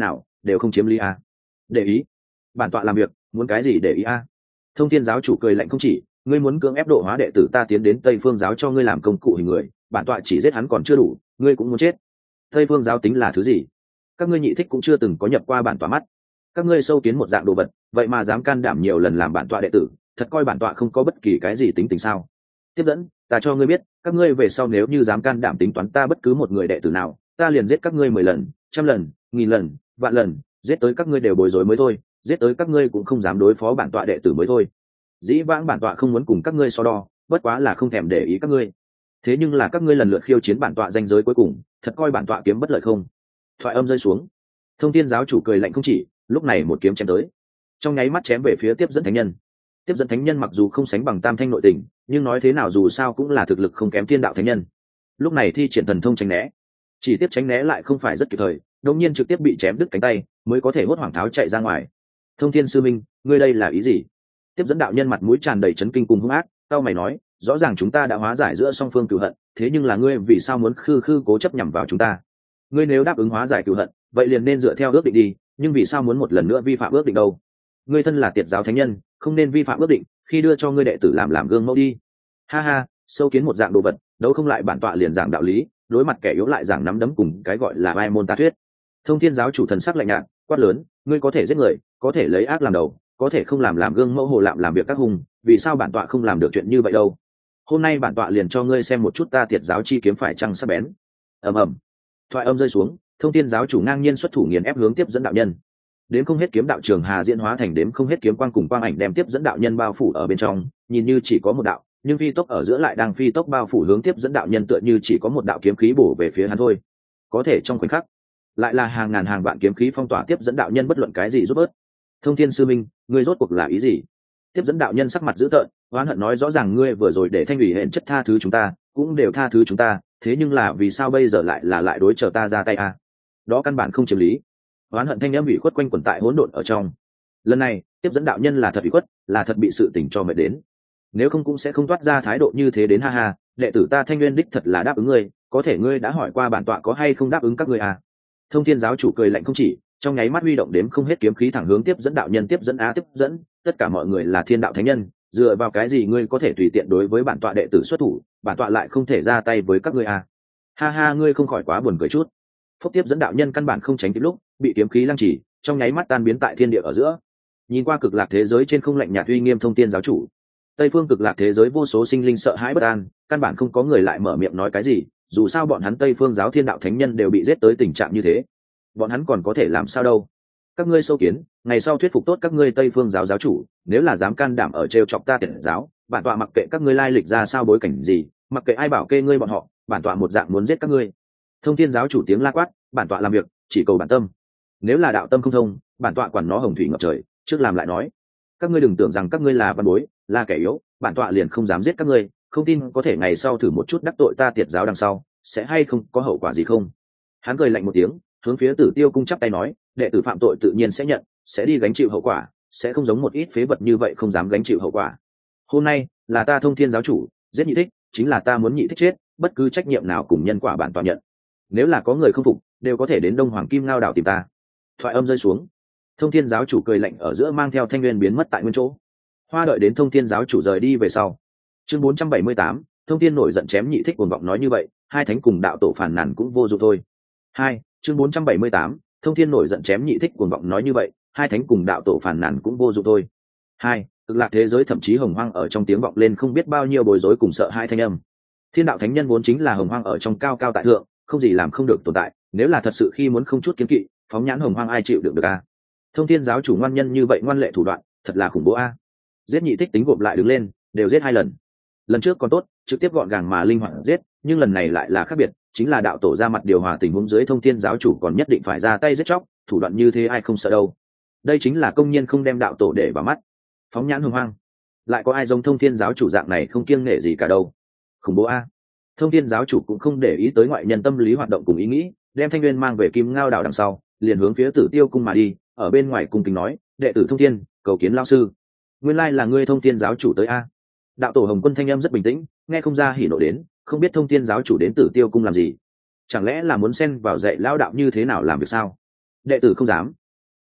đều không chiếm lý a. Để ý? Bản tọa làm việc muốn cái gì để ý a? Thông thiên giáo chủ cười lạnh không chỉ, ngươi muốn cưỡng ép độ hóa đệ tử ta tiến đến Tây Phương giáo cho ngươi làm công cụ hình người, bản tọa chỉ giết hắn còn chưa đủ, ngươi cũng muốn chết. Tây Phương giáo tính là thứ gì? Các ngươi nhị thích cũng chưa từng có nhập qua bản tọa mắt. Các ngươi sâu kiến một dạng đồ vật, vậy mà dám can đảm nhiều lần làm bản tọa đệ tử, thật coi bản tọa không có bất kỳ cái gì tính tình sao? Tiếp dẫn, ta cho ngươi biết, các ngươi về sau nếu như dám can đảm tính toán ta bất cứ một người đệ tử nào, ta liền giết các ngươi 10 lần, 100 lần, 1000 lần, vạn lần, giết tới các ngươi đều bối rối mới thôi, giết tới các ngươi cũng không dám đối phó bản tọa đệ tử mới thôi. Dĩ vãng bản tọa không muốn cùng các ngươi so đo, bất quá là không thèm để ý các ngươi. Thế nhưng là các ngươi lần lượt khiêu chiến bản tọa danh giới cuối cùng, thật coi bản tọa kiếm bất lợi không? Thoại âm rơi xuống, Thông thiên giáo chủ cười lạnh không chỉ, lúc này một kiếm chém tới, trong nháy mắt chém về phía tiếp dẫn thánh nhân. Tiếp dẫn thánh nhân mặc dù không sánh bằng tam thanh nội tình, nhưng nói thế nào dù sao cũng là thực lực không kém thiên đạo thánh nhân. Lúc này thi triển thần thông tránh né, chỉ tiếp tránh né lại không phải rất kịp thời, đột nhiên trực tiếp bị chém đứt cánh tay, mới có thể hốt hoảng tháo chạy ra ngoài. Thông thiên sư minh, ngươi đây là ý gì? Tiếp dẫn đạo nhân mặt mũi tràn đầy chấn kinh cùng hung ác, tao mày nói, rõ ràng chúng ta đã hóa giải giữa song phương cửu hận, thế nhưng là ngươi vì sao muốn khư khư cố chấp nhằm vào chúng ta? Ngươi nếu đáp ứng hóa giải cửu hận, vậy liền nên dựa theo ước định đi, nhưng vì sao muốn một lần nữa vi phạm ước định đâu? Ngươi thân là tiệt giáo thánh nhân, không nên vi phạm ước định, khi đưa cho ngươi đệ tử làm gương mẫu đi. Ha ha, sâu kiến một dạng đồ vật, đấu không lại bản tọa liền giảng đạo lý, đối mặt kẻ yếu lại giảng nắm đấm cùng cái gọi là ai môn ta thuyết. Thông thiên giáo chủ thần sắc lạnh nhạt, quát lớn, ngươi có thể giết người, có thể lấy ác làm đầu, có thể không làm gương mẫu hồ lạm làm việc các hùng, vì sao bản tọa không làm được chuyện như vậy đâu? Hôm nay bản tọa liền cho ngươi xem một chút ta tiệt giáo chi kiếm phải chăng sắc bén. Ầm ầm. Thoại âm rơi xuống, thông thiên giáo chủ ngang nhiên xuất thủ nghiền ép hướng tiếp dẫn đạo nhân. Đếm không hết kiếm đạo trường hà diễn hóa thành đếm không hết kiếm quang cùng quang ảnh đem tiếp dẫn đạo nhân bao phủ ở bên trong, nhìn như chỉ có một đạo, nhưng phi tốc ở giữa lại đang phi tốc bao phủ hướng tiếp dẫn đạo nhân tựa như chỉ có một đạo kiếm khí bổ về phía hắn thôi. Có thể trong khoảnh khắc, lại là hàng ngàn hàng vạn kiếm khí phong tỏa tiếp dẫn đạo nhân bất luận cái gì giúp bớt. Thông thiên sư minh, ngươi rốt cuộc là ý gì? Tiếp dẫn đạo nhân sắc mặt dữ tợn, oán hận nói, rõ ràng ngươi vừa rồi để thanh ủy hẹn chất tha thứ chúng ta, cũng đều tha thứ chúng ta, thế nhưng là vì sao bây giờ lại đối chờ ta ra tay à? Đó căn bản không chiếm lý. Oán hận thanh âm ủy khuất quanh quẩn tại hỗn độn ở trong. Lần này tiếp dẫn đạo nhân là thật ủy khuất, là thật bị sự tình cho mệt đến, nếu không cũng sẽ không toát ra thái độ như thế đến. Ha ha, đệ tử ta Thanh Nguyên đích thật là đáp ứng ngươi, có thể ngươi đã hỏi qua bản tọa có hay không đáp ứng các ngươi à? Thông thiên giáo chủ cười lạnh không chỉ, trong nháy mắt huy động đếm không hết kiếm khí thẳng hướng tiếp dẫn đạo nhân. Tiếp dẫn tiếp dẫn, tất cả mọi người là thiên đạo thánh nhân, dựa vào cái gì ngươi có thể tùy tiện đối với bản tọa đệ tử xuất thủ, bản tọa lại không thể ra tay với các ngươi à? Ha ha, ngươi không khỏi quá buồn cười chút. Phúc tiếp dẫn đạo nhân căn bản không tránh kịp lúc, bị kiếm khí lăng trì, trong nháy mắt tan biến tại thiên địa ở giữa. Nhìn qua cực lạc thế giới trên không lạnh nhạt uy nghiêm thông thiên giáo chủ, Tây phương cực lạc thế giới vô số sinh linh sợ hãi bất an, căn bản không có người lại mở miệng nói cái gì, dù sao bọn hắn Tây phương giáo thiên đạo thánh nhân đều bị giết tới tình trạng như thế, bọn hắn còn có thể làm sao đâu? Các ngươi sâu kiến, ngày sau thuyết phục tốt các ngươi Tây phương giáo giáo chủ, nếu là dám can đảm ở trêu chọc ta tiệt giáo, bản tọa mặc kệ các ngươi lai lịch ra sao bối cảnh gì, mặc kệ ai bảo kê ngươi bọn họ, bản tọa một dạng muốn giết các ngươi. Thông thiên giáo chủ tiếng la quát, bản tọa làm việc chỉ cầu bản tâm, nếu là đạo tâm không thông, bản tọa quản nó hồng thủy ngập trời, trước làm lại nói. Các ngươi đừng tưởng rằng các ngươi là văn bối, là kẻ yếu, bản tọa liền không dám giết các ngươi, không tin có thể ngày sau thử một chút đắc tội ta tiệt giáo đằng sau, sẽ hay không có hậu quả gì không? Hắn cười lạnh một tiếng, hướng phía Tử Tiêu cung chắp tay nói, đệ tử phạm tội tự nhiên sẽ nhận, sẽ đi gánh chịu hậu quả, sẽ không giống một ít phế vật như vậy không dám gánh chịu hậu quả. Hôm nay là ta Thông thiên giáo chủ giết nhị thích, chính là ta muốn nhị thích chết, bất cứ trách nhiệm nào cùng nhân quả bản tọa nhận. Nếu là có người không phục, đều có thể đến Đông Hoàng Kim Ngao đảo tìm ta. Thoại âm rơi xuống, Thông thiên giáo chủ cười lạnh ở giữa mang theo Thanh Nguyên biến mất tại nguyên chỗ. Hoa đợi đến Thông thiên giáo chủ rời đi về sau. Chương 478, Thông thiên nổi giận chém nhị thích cuồng vọng nói như vậy, hai thánh cùng đạo tổ phản nàn cũng vô dụng thôi. Chương 478, Thông thiên nổi giận chém nhị thích cuồng vọng nói như vậy, hai thánh cùng đạo tổ phản nàn cũng vô dụng thôi. Cực lạc thế giới thậm chí hồng hoang ở trong tiếng vọng lên không biết bao nhiêu bối rối cùng sợ hai thanh âm. Thiên đạo thánh nhân vốn chính là hồng hoang ở trong cao cao tại thượng, không gì làm không được tồn tại, nếu là thật sự khi muốn không chút kiêng kỵ, phóng nhãn hồng hoang ai chịu được a? Thông thiên giáo chủ ngoan nhân như vậy ngoan lệ thủ đoạn, thật là khủng bố a. Giết nhị thích tính gộp lại đứng lên, đều giết 2 lần. Lần trước còn tốt, trực tiếp gọn gàng mà linh hoạt giết, nhưng lần này lại là khác biệt, chính là đạo tổ ra mặt điều hòa tình huống dưới, Thông thiên giáo chủ còn nhất định phải ra tay giết chóc, thủ đoạn như thế ai không sợ đâu. Đây chính là công nhiên không đem đạo tổ để vào mắt. Phóng nhãn hồng hoang, lại có ai giống Thông thiên giáo chủ dạng này không kiêng nể gì cả đâu. Khủng bố a. Thông thiên giáo chủ cũng không để ý tới ngoại nhân tâm lý hoạt động cùng ý nghĩ, đem Thanh Nguyên mang về Kim Ngao đảo đằng sau, liền hướng phía Tử Tiêu cung mà đi, ở bên ngoài cung kính nói, đệ tử Thông thiên cầu kiến lão sư. Nguyên lai là ngươi Thông thiên giáo chủ tới a. Đạo tổ Hồng Quân thanh âm rất bình tĩnh, nghe không ra hỉ nộ đến, không biết Thông thiên giáo chủ đến Tử Tiêu cung làm gì, chẳng lẽ là muốn xen vào dạy lão đạo như thế nào làm việc sao? Đệ tử không dám.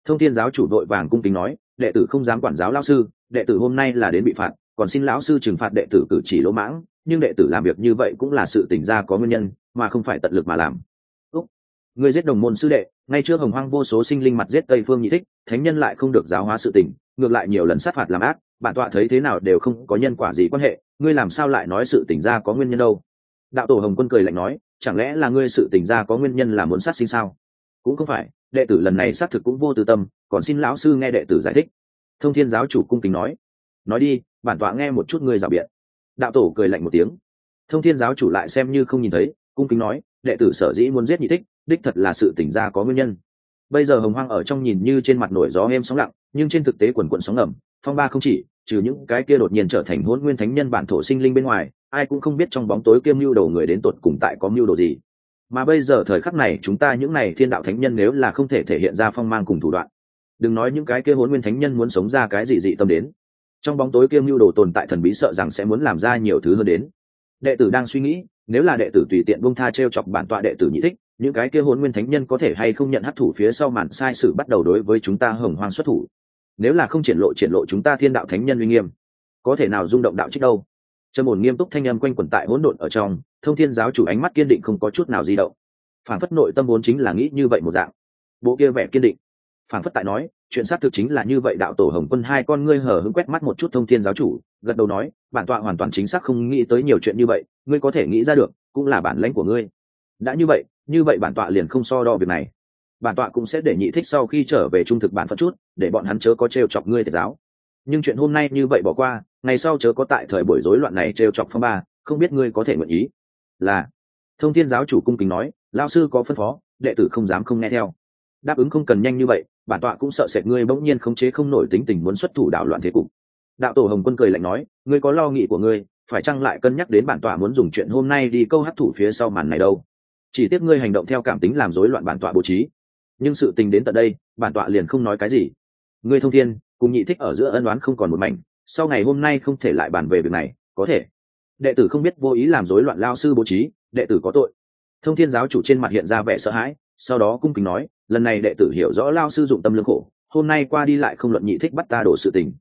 Thông thiên giáo chủ đội vàng cung kính nói, đệ tử không dám quản giáo lão sư, đệ tử hôm nay là đến bị phạt, còn xin lão sư trừng phạt đệ tử cử chỉ lỗ mãng, nhưng đệ tử làm việc như vậy cũng là sự tỉnh ra có nguyên nhân, mà không phải tận lực mà làm. Úc, người giết đồng môn sư đệ, ngay trước hồng hoang vô số sinh linh mặt giết Tây Phương Nhị Thích, thánh nhân lại không được giáo hóa sự tình, ngược lại nhiều lần sát phạt làm ác, bản tọa thấy thế nào đều không có nhân quả gì quan hệ, ngươi làm sao lại nói sự tỉnh ra có nguyên nhân đâu? Đạo tổ Hồng Quân cười lạnh nói, chẳng lẽ là ngươi sự tỉnh ra có nguyên nhân là muốn sát sinh sao? Cũng không phải, đệ tử lần này xác thực cũng vô tư tâm, còn xin lão sư nghe đệ tử giải thích. Thông thiên giáo chủ cung kính nói đi, bản tọa nghe một chút ngươi rào biện. Đạo tổ cười lạnh một tiếng. Thông thiên giáo chủ lại xem như không nhìn thấy, cung kính nói, đệ tử sở dĩ muốn giết Nhị Thích, đích thật là sự tỉnh ra có nguyên nhân. Bây giờ hồng hoang ở trong nhìn như trên mặt nổi gió êm sóng lặng, nhưng trên thực tế quần quần sóng ngầm, phong ba không chỉ, trừ những cái kia đột nhiên trở thành hỗn nguyên thánh nhân bản thổ sinh linh bên ngoài, ai cũng không biết trong bóng tối kiêm mưu đồ người đến tột cùng tại có mưu đồ gì. Mà bây giờ thời khắc này chúng ta những này thiên đạo thánh nhân nếu là không thể thể hiện ra phong mang cùng thủ đoạn, đừng nói những cái kia hỗn nguyên thánh nhân muốn sống ra cái gì dị tâm đến, trong bóng tối kiêm mưu đồ tồn tại thần bí sợ rằng sẽ muốn làm ra nhiều thứ hơn đến. Đệ tử đang suy nghĩ, nếu là đệ tử tùy tiện buông tha trêu chọc bản tọa đệ tử Nhị Thích, những cái kia hỗn nguyên thánh nhân có thể hay không nhận hấp thủ phía sau màn sai sự bắt đầu đối với chúng ta hồng hoang xuất thủ. Nếu là không triển lộ chúng ta thiên đạo thánh nhân uy nghiêm, có thể nào rung động đạo trích đâu? Trầm ổn nghiêm túc thanh âm quanh quẩn tại hỗn độn ở trong, thông thiên giáo chủ ánh mắt kiên định không có chút nào di động. Phản phất nội tâm vốn chính là nghĩ như vậy một dạng, bộ kia vẻ kiên định. Phản phất tại nói, chuyện xác thực chính là như vậy. Đạo tổ Hồng Quân hai con ngươi hở hững quét mắt một chút thông thiên giáo chủ, gật đầu nói, bản tọa hoàn toàn chính xác không nghĩ tới nhiều chuyện như vậy, ngươi có thể nghĩ ra được, cũng là bản lãnh của ngươi. Đã như vậy bản tọa liền không so đo việc này. Bản tọa cũng sẽ để Nhị Thích sau khi trở về trung thực bản phận chút, để bọn hắn chớ có trêu chọc ngươi Tiệt giáo. Nhưng chuyện hôm nay như vậy bỏ qua, ngày sau chớ có tại thời buổi rối loạn này trêu chọc phong ba, không biết ngươi có thể nguyện ý. Là. Thông thiên giáo chủ cung kính nói, lão sư có phân phó, đệ tử không dám không nghe theo. Đáp ứng không cần nhanh như vậy, bản tọa cũng sợ sệt ngươi bỗng nhiên khống chế không nổi tính tình muốn xuất thủ đảo loạn thế cục. Đạo tổ Hồng Quân cười lạnh nói, ngươi có lo nghĩ của ngươi, phải chăng lại cân nhắc đến bản tọa muốn dùng chuyện hôm nay đi câu hấp thủ phía sau màn này đâu? Chỉ tiếc ngươi hành động theo cảm tính làm rối loạn bản tọa bố trí. Nhưng sự tình đến tận đây, bản tọa liền không nói cái gì. Ngươi Thông thiên cùng Nhị Thích ở giữa ân oán không còn một mảnh, sau ngày hôm nay không thể lại bàn về việc này, có thể. Đệ tử không biết vô ý làm rối loạn lao sư bố trí, đệ tử có tội. Thông thiên giáo chủ trên mặt hiện ra vẻ sợ hãi, sau đó cung kính nói, lần này đệ tử hiểu rõ lao sư dụng tâm lương khổ, hôm nay qua đi lại không luận Nhị Thích bắt ta đổ sự tình.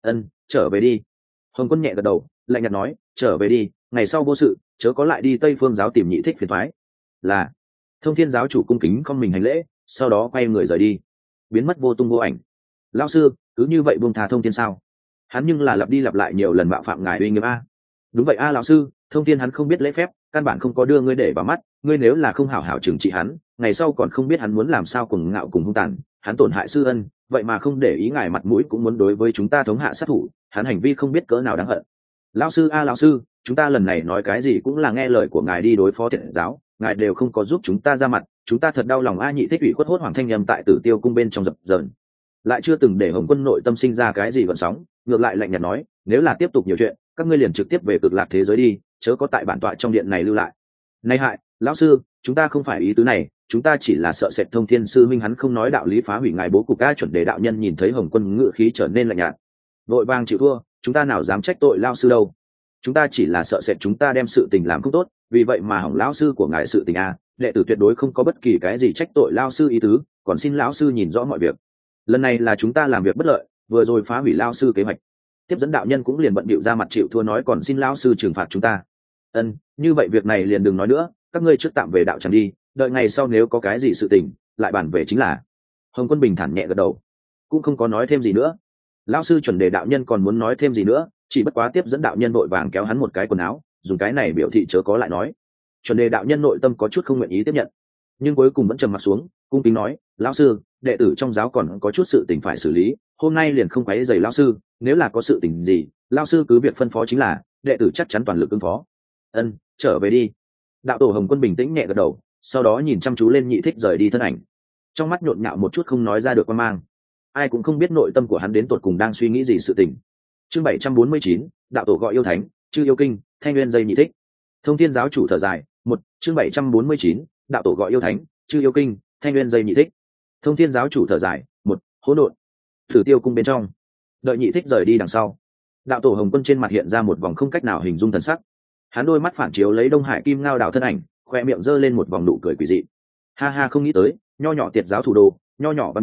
Trở về đi. Hồng Quân nhẹ gật đầu, lạnh nhạt nói, trở về đi, ngày sau vô sự chớ có lại đi Tây Phương giáo tìm Nhị Thích phiền toái. Là. Thông thiên giáo chủ cung kính con mình hành lễ, sau đó quay người rời đi, biến mất vô tung vô ảnh. Lão sư cứ như vậy buông tha Thông thiên sao? Hắn nhưng là lặp đi lặp lại nhiều lần mạo phạm ngài uy nghiêm a. Đúng vậy a lão sư, Thông thiên hắn không biết lễ phép, căn bản không có đưa ngươi để vào mắt, ngươi nếu là không hảo hảo trừng trị hắn, ngày sau còn không biết hắn muốn làm sao cùng ngạo cùng hung tàn, hắn tổn hại sư ân, vậy mà không để ý ngài mặt mũi cũng muốn đối với chúng ta thống hạ sát thủ, hắn hành vi không biết cỡ nào đáng hận. Lão sư a lão sư, chúng ta lần này nói cái gì cũng là nghe lời của ngài đi đối phó Tiệt giáo, ngài đều không có giúp chúng ta ra mặt, chúng ta thật đau lòng a. Nhị Thích ủy khuất hốt hoàng thanh nhầm tại Tử Tiêu cung bên trong dập dờn, lại chưa từng để Hồng Quân nội tâm sinh ra cái gì gợn sóng, ngược lại lạnh nhạt nói, nếu là tiếp tục nhiều chuyện, các ngươi liền trực tiếp về cực lạc thế giới đi, chớ có tại bản tọa trong điện này lưu lại. Này hại, lão sư, chúng ta không phải ý tứ này, chúng ta chỉ là sợ sệt Thông thiên sư minh hắn không nói đạo lý phá hủy ngài bố cục a. Chuẩn đề đạo nhân nhìn thấy Hồng Quân ngự khí trở nên lạnh nhạt, vội vàng chịu thua, chúng ta nào dám trách tội lao sư đâu, chúng ta chỉ là sợ sệt chúng ta đem sự tình làm không tốt, vì vậy mà hỏng lão sư của ngài sự tình a. Đệ tử tuyệt đối không có bất kỳ cái gì trách tội lao sư ý tứ, còn xin lão sư nhìn rõ mọi việc. Lần này là chúng ta làm việc bất lợi, vừa rồi phá hủy lao sư kế hoạch. Tiếp dẫn đạo nhân cũng liền bận bịu ra mặt chịu thua nói, còn xin lão sư trừng phạt chúng ta. Như vậy việc này liền đừng nói nữa, các ngươi trước tạm về đạo tràng đi, đợi ngày sau nếu có cái gì sự tình lại bàn về chính là. Hồng Quân bình thản nhẹ gật đầu, cũng không có nói thêm gì nữa. Lão sư Chuẩn Đề đạo nhân còn muốn nói thêm gì nữa, chỉ bất quá tiếp dẫn đạo nhân vội vàng kéo hắn một cái quần áo, dùng cái này biểu thị chớ có lại nói. Chuẩn Đề đạo nhân nội tâm có chút không nguyện ý tiếp nhận, nhưng cuối cùng vẫn trầm mặt xuống, cung kính nói, lão sư, đệ tử trong giáo còn có chút sự tình phải xử lý, hôm nay liền không quấy rầy lão sư, nếu là có sự tình gì, lão sư cứ việc phân phó chính là, đệ tử chắc chắn toàn lực ứng phó. Trở về đi. Đạo tổ Hồng Quân bình tĩnh nhẹ gật đầu, sau đó nhìn chăm chú lên Nhị Thích rời đi thân ảnh, trong mắt nhộn nhạo một chút không nói ra được quan mang. Ai cũng không biết nội tâm của hắn đến tột cùng đang suy nghĩ gì sự tình. Chương 749, đạo tổ gọi yêu thánh, chư yêu kinh, thanh nguyên dây Nhị Thích. Thông thiên giáo chủ thở dài, chương 749, đạo tổ gọi yêu thánh, chư yêu kinh, thanh nguyên dây Nhị Thích. Thông thiên giáo chủ thở dài, hỗn độn. Tử Tiêu cung bên trong, đợi Nhị Thích rời đi đằng sau, đạo tổ Hồng Quân trên mặt hiện ra một vòng không cách nào hình dung thần sắc. Hắn đôi mắt phản chiếu lấy Đông Hải Kim Ngao đảo thân ảnh, khoe miệng giơ lên một vòng nụ cười quỷ dị. Ha ha, không nghĩ tới, nho nhỏ Tiệt giáo thủ đô, nho nhỏ văn bối,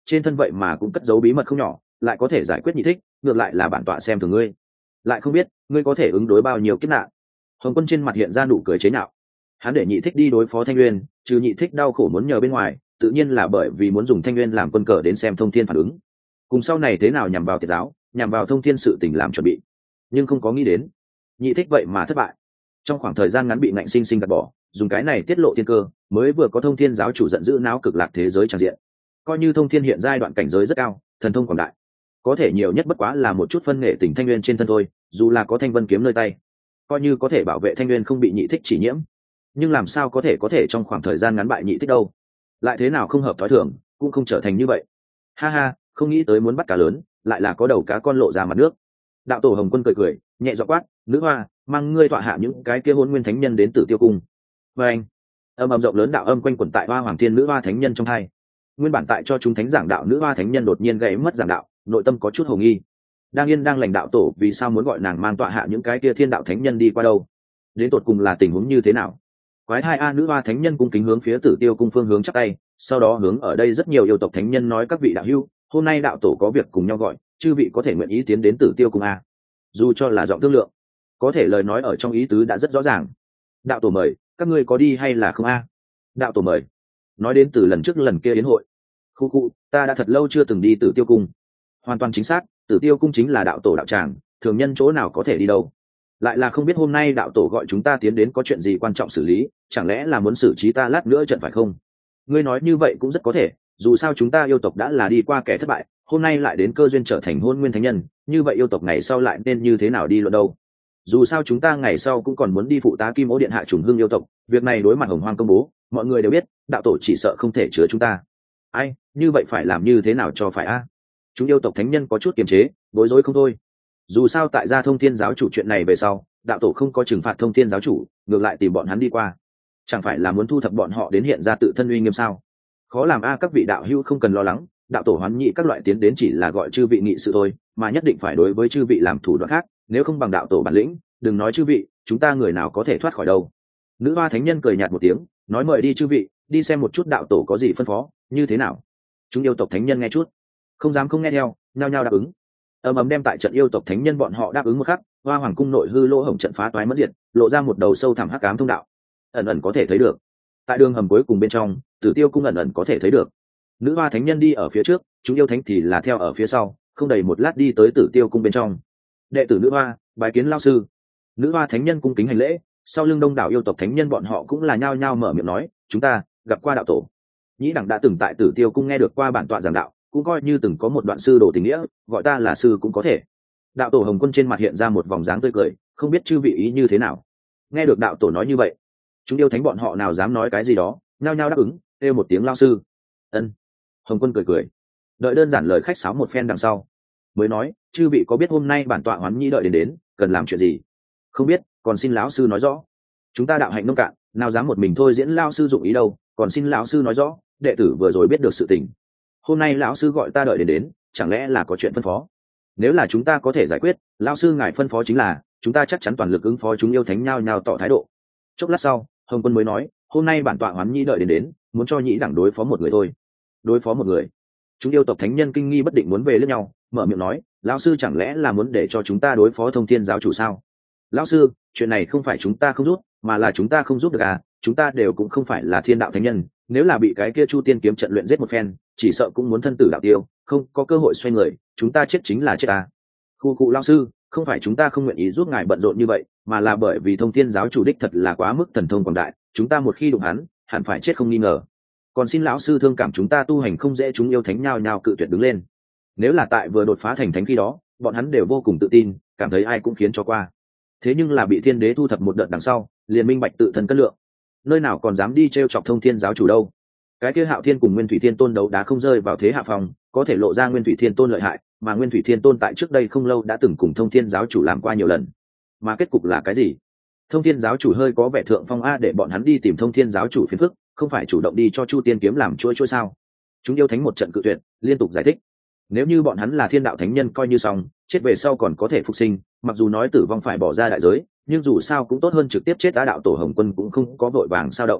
trên thân vậy mà cũng cất giấu bí mật không nhỏ, lại có thể giải quyết nhị thích, ngược lại là bản tọa xem thường ngươi, lại không biết ngươi có thể ứng đối bao nhiêu kiếp nạn. Hồng Quân trên mặt hiện ra nụ cười chế nhạo. Hắn để nhị thích đi đối phó Thanh Nguyên, trừ nhị thích đau khổ muốn nhờ bên ngoài, tự nhiên là bởi vì muốn dùng Thanh Nguyên làm quân cờ đến xem Thông Thiên phản ứng, cùng sau này thế nào nhằm vào Tiệt giáo, nhằm vào Thông Thiên sự tình làm chuẩn bị. Nhưng không có nghĩ đến, nhị thích vậy mà thất bại. Trong khoảng thời gian ngắn bị ngạnh sinh sinh gạt bỏ, dùng cái này tiết lộ thiên cơ, mới vừa có Thông Thiên giáo chủ giận dữ náo cực lạc thế giới tràn diện. Coi như Thông Thiên hiện giai đoạn cảnh giới rất cao, thần thông quảng đại, có thể nhiều nhất bất quá là một chút phân nghệ tình Thanh Nguyên trên thân thôi, dù là có Thanh Vân kiếm nơi tay, coi như có thể bảo vệ Thanh Nguyên không bị nhị thích chỉ nhiễm, nhưng làm sao có thể trong khoảng thời gian ngắn bại nhị thích đâu. Lại thế nào không hợp thói thường, cũng không trở thành như vậy. Ha ha, không nghĩ tới muốn bắt cá lớn, lại là có đầu cá con lộ ra mặt nước. Đạo tổ Hồng Quân cười cười, nhẹ giọng quát, nữ hoa, mang ngươi tọa hạ những cái kia hôn nguyên thánh nhân đến Tử Tiêu cung. Và anh, âm ầm rộng lớn đạo âm quanh quẩn tại hoa hoàng thiên nữ hoa thánh nhân trong hai. Nguyên bản tại cho chúng thánh giảng đạo nữ hoa thánh nhân đột nhiên gãy mất giảng đạo, nội tâm có chút hồ nghi. Đang yên đang lành đạo tổ vì sao muốn gọi nàng mang tọa hạ những cái kia thiên đạo thánh nhân đi qua đâu? Đến tột cùng là tình huống như thế nào? Quái hai a nữ hoa thánh nhân cung kính hướng phía Tử Tiêu cung phương hướng chắp tay, sau đó hướng ở đây rất nhiều yêu tộc thánh nhân nói, các vị đạo hữu, hôm nay đạo tổ có việc cùng nhau gọi, chư vị có thể nguyện ý tiến đến Tử Tiêu cung a. Dù cho là giọng thương lượng, có thể lời nói ở trong ý tứ đã rất rõ ràng. Đạo tổ mời, các ngươi có đi hay là không a? Đạo tổ mời. Nói đến từ lần trước lần kia yến hội. Khu, ta đã thật lâu chưa từng đi Tử Tiêu cung. Hoàn toàn chính xác, Tử Tiêu cung chính là đạo tổ đạo tràng, thường nhân chỗ nào có thể đi đâu. Lại là không biết hôm nay đạo tổ gọi chúng ta tiến đến có chuyện gì quan trọng xử lý, chẳng lẽ là muốn xử trí ta lát nữa trận phải không? Ngươi nói như vậy cũng rất có thể, dù sao chúng ta yêu tộc đã là đi qua kẻ thất bại, hôm nay lại đến cơ duyên trở thành hôn nguyên thánh nhân, như vậy yêu tộc ngày sau lại nên như thế nào đi luận đâu? Dù sao chúng ta ngày sau cũng còn muốn đi phụ tá Kim Ô điện hạ trùng hưng yêu tộc, việc này đối mặt Hồng Hoang công bố, mọi người đều biết, đạo tổ chỉ sợ không thể chứa chúng ta. Ai, như vậy phải làm như thế nào cho phải a? Chúng yêu tộc thánh nhân có chút kiềm chế, bối rối không thôi. Dù sao tại gia Thông Thiên giáo chủ chuyện này về sau, đạo tổ không có trừng phạt Thông Thiên giáo chủ, ngược lại tìm bọn hắn đi qua, chẳng phải là muốn thu thập bọn họ đến hiện ra tự thân uy nghiêm sao? Khó làm a. Các vị đạo hữu không cần lo lắng, đạo tổ hoán nhị các loại tiến đến chỉ là gọi chư vị nghị sự thôi, mà nhất định phải đối với chư vị làm thủ đoạn khác, nếu không bằng đạo tổ bản lĩnh, đừng nói chư vị, chúng ta người nào có thể thoát khỏi đâu. Nữ hoa thánh nhân cười nhạt một tiếng, nói mời đi chư vị, đi xem một chút đạo tổ có gì phân phó, như thế nào. Chúng yêu tộc thánh nhân nghe chút, không dám không nghe theo, nhao nhao đáp ứng. Ầm đem tại trận yêu tộc thánh nhân bọn họ đáp ứng một khắc, hoa hoàng cung nội hư lỗ hổng trận phá toái mất diệt, lộ ra một đầu sâu thẳm hắc ám thông đạo, ẩn ẩn có thể thấy được. Tại đường hầm cuối cùng bên trong, Tử Tiêu cung ẩn ẩn có thể thấy được. Nữ hoa thánh nhân đi ở phía trước, chúng yêu thánh thì là theo ở phía sau, không đầy một lát đi tới Tử Tiêu cung bên trong. Đệ tử nữ hoa bái kiến lao sư. Nữ hoa thánh nhân cung kính hành lễ, sau lưng đông đảo yêu tộc thánh nhân bọn họ cũng là nhao nhao mở miệng nói, chúng ta gặp qua đạo tổ. Nhĩ đẳng đã từng tại Tử Tiêu cung nghe được qua bản tọa giảng đạo, cũng coi như từng có một đoạn sư đồ tình nghĩa, gọi ta là sư cũng có thể. Đạo tổ Hồng Quân trên mặt hiện ra một vòng dáng tươi cười, không biết chư vị ý như thế nào. Nghe được đạo tổ nói như vậy, chúng yêu thánh bọn họ nào dám nói cái gì đó, nhao nhao đáp ứng, kêu một tiếng lao sư. Ân. Hồng Quân cười cười, đợi đơn giản lời khách sáo một phen đằng sau, mới nói, chư vị có biết hôm nay bản tọa hoán nhĩ đợi đến cần làm chuyện gì? Không biết, còn xin lão sư nói rõ. Chúng ta đạo hạnh nông cạn, nào dám một mình thôi diễn lao sư dụng ý đâu, còn xin lão sư nói rõ, đệ tử vừa rồi biết được sự tình. Hôm nay lão sư gọi ta đợi đến, chẳng lẽ là có chuyện phân phó? Nếu là chúng ta có thể giải quyết, lão sư ngài phân phó chính là, chúng ta chắc chắn toàn lực ứng phó. Chúng yêu thánh nhao nhao tỏ thái độ. Chốc lát sau, Hồng Quân mới nói, hôm nay bản tọa hoán nhĩ đợi đến, muốn cho nhĩ đẳng đối phó một người thôi. Đối phó một người? Chúng yêu tộc thánh nhân kinh nghi bất định muốn về lẫn nhau, mở miệng nói, lão sư chẳng lẽ là muốn để cho chúng ta đối phó Thông Thiên giáo chủ sao? Lão sư, chuyện này không phải chúng ta không giúp, mà là chúng ta không giúp được à? Chúng ta đều cũng không phải là thiên đạo thánh nhân, nếu là bị cái kia Chu Tiên kiếm trận luyện giết một phen, chỉ sợ cũng muốn thân tử đạo tiêu, không có cơ hội xoay người, chúng ta chết chính là chết à? Khu cụ lão sư, không phải chúng ta không nguyện ý giúp ngài bận rộn như vậy, mà là bởi vì Thông Thiên giáo chủ đích thật là quá mức thần thông quảng đại, chúng ta một khi đụng hắn, hẳn phải chết không nghi ngờ. Còn xin lão sư thương cảm chúng ta tu hành không dễ. Chúng yêu thánh nhao nhao cự tuyệt đứng lên. Nếu là tại vừa đột phá thành thánh khi đó, bọn hắn đều vô cùng tự tin, cảm thấy ai cũng khiến cho qua. Thế nhưng là bị thiên đế thu thập một đợt đằng sau, liền minh bạch tự thân cân lượng, nơi nào còn dám đi t chọc Thông Thiên giáo chủ đâu. Cái kia Hạo Thiên cùng Nguyên Thủy Thiên Tôn đấu đá không rơi vào thế hạ phòng, có thể lộ ra Nguyên Thủy Thiên Tôn lợi hại, mà Nguyên Thủy Thiên Tôn tại trước đây không lâu đã từng cùng Thông Thiên giáo chủ làm qua nhiều lần. Mà kết cục là cái gì? Thông Thiên giáo chủ hơi có vẻ thượng phong a, để bọn hắn đi tìm Thông Thiên giáo chủ phiền phức, không phải chủ động đi cho Chu Tiên kiếm làm chuỗi sao? Chúng yêu thánh một trận cự tuyệt, liên tục giải thích. Nếu như bọn hắn là thiên đạo thánh nhân coi như xong, chết về sau còn có thể phục sinh, mặc dù nói tử vong phải bỏ ra đại giới, nhưng dù sao cũng tốt hơn trực tiếp chết. Đã đạo tổ Hồng Quân cũng không có vội vàng sao động.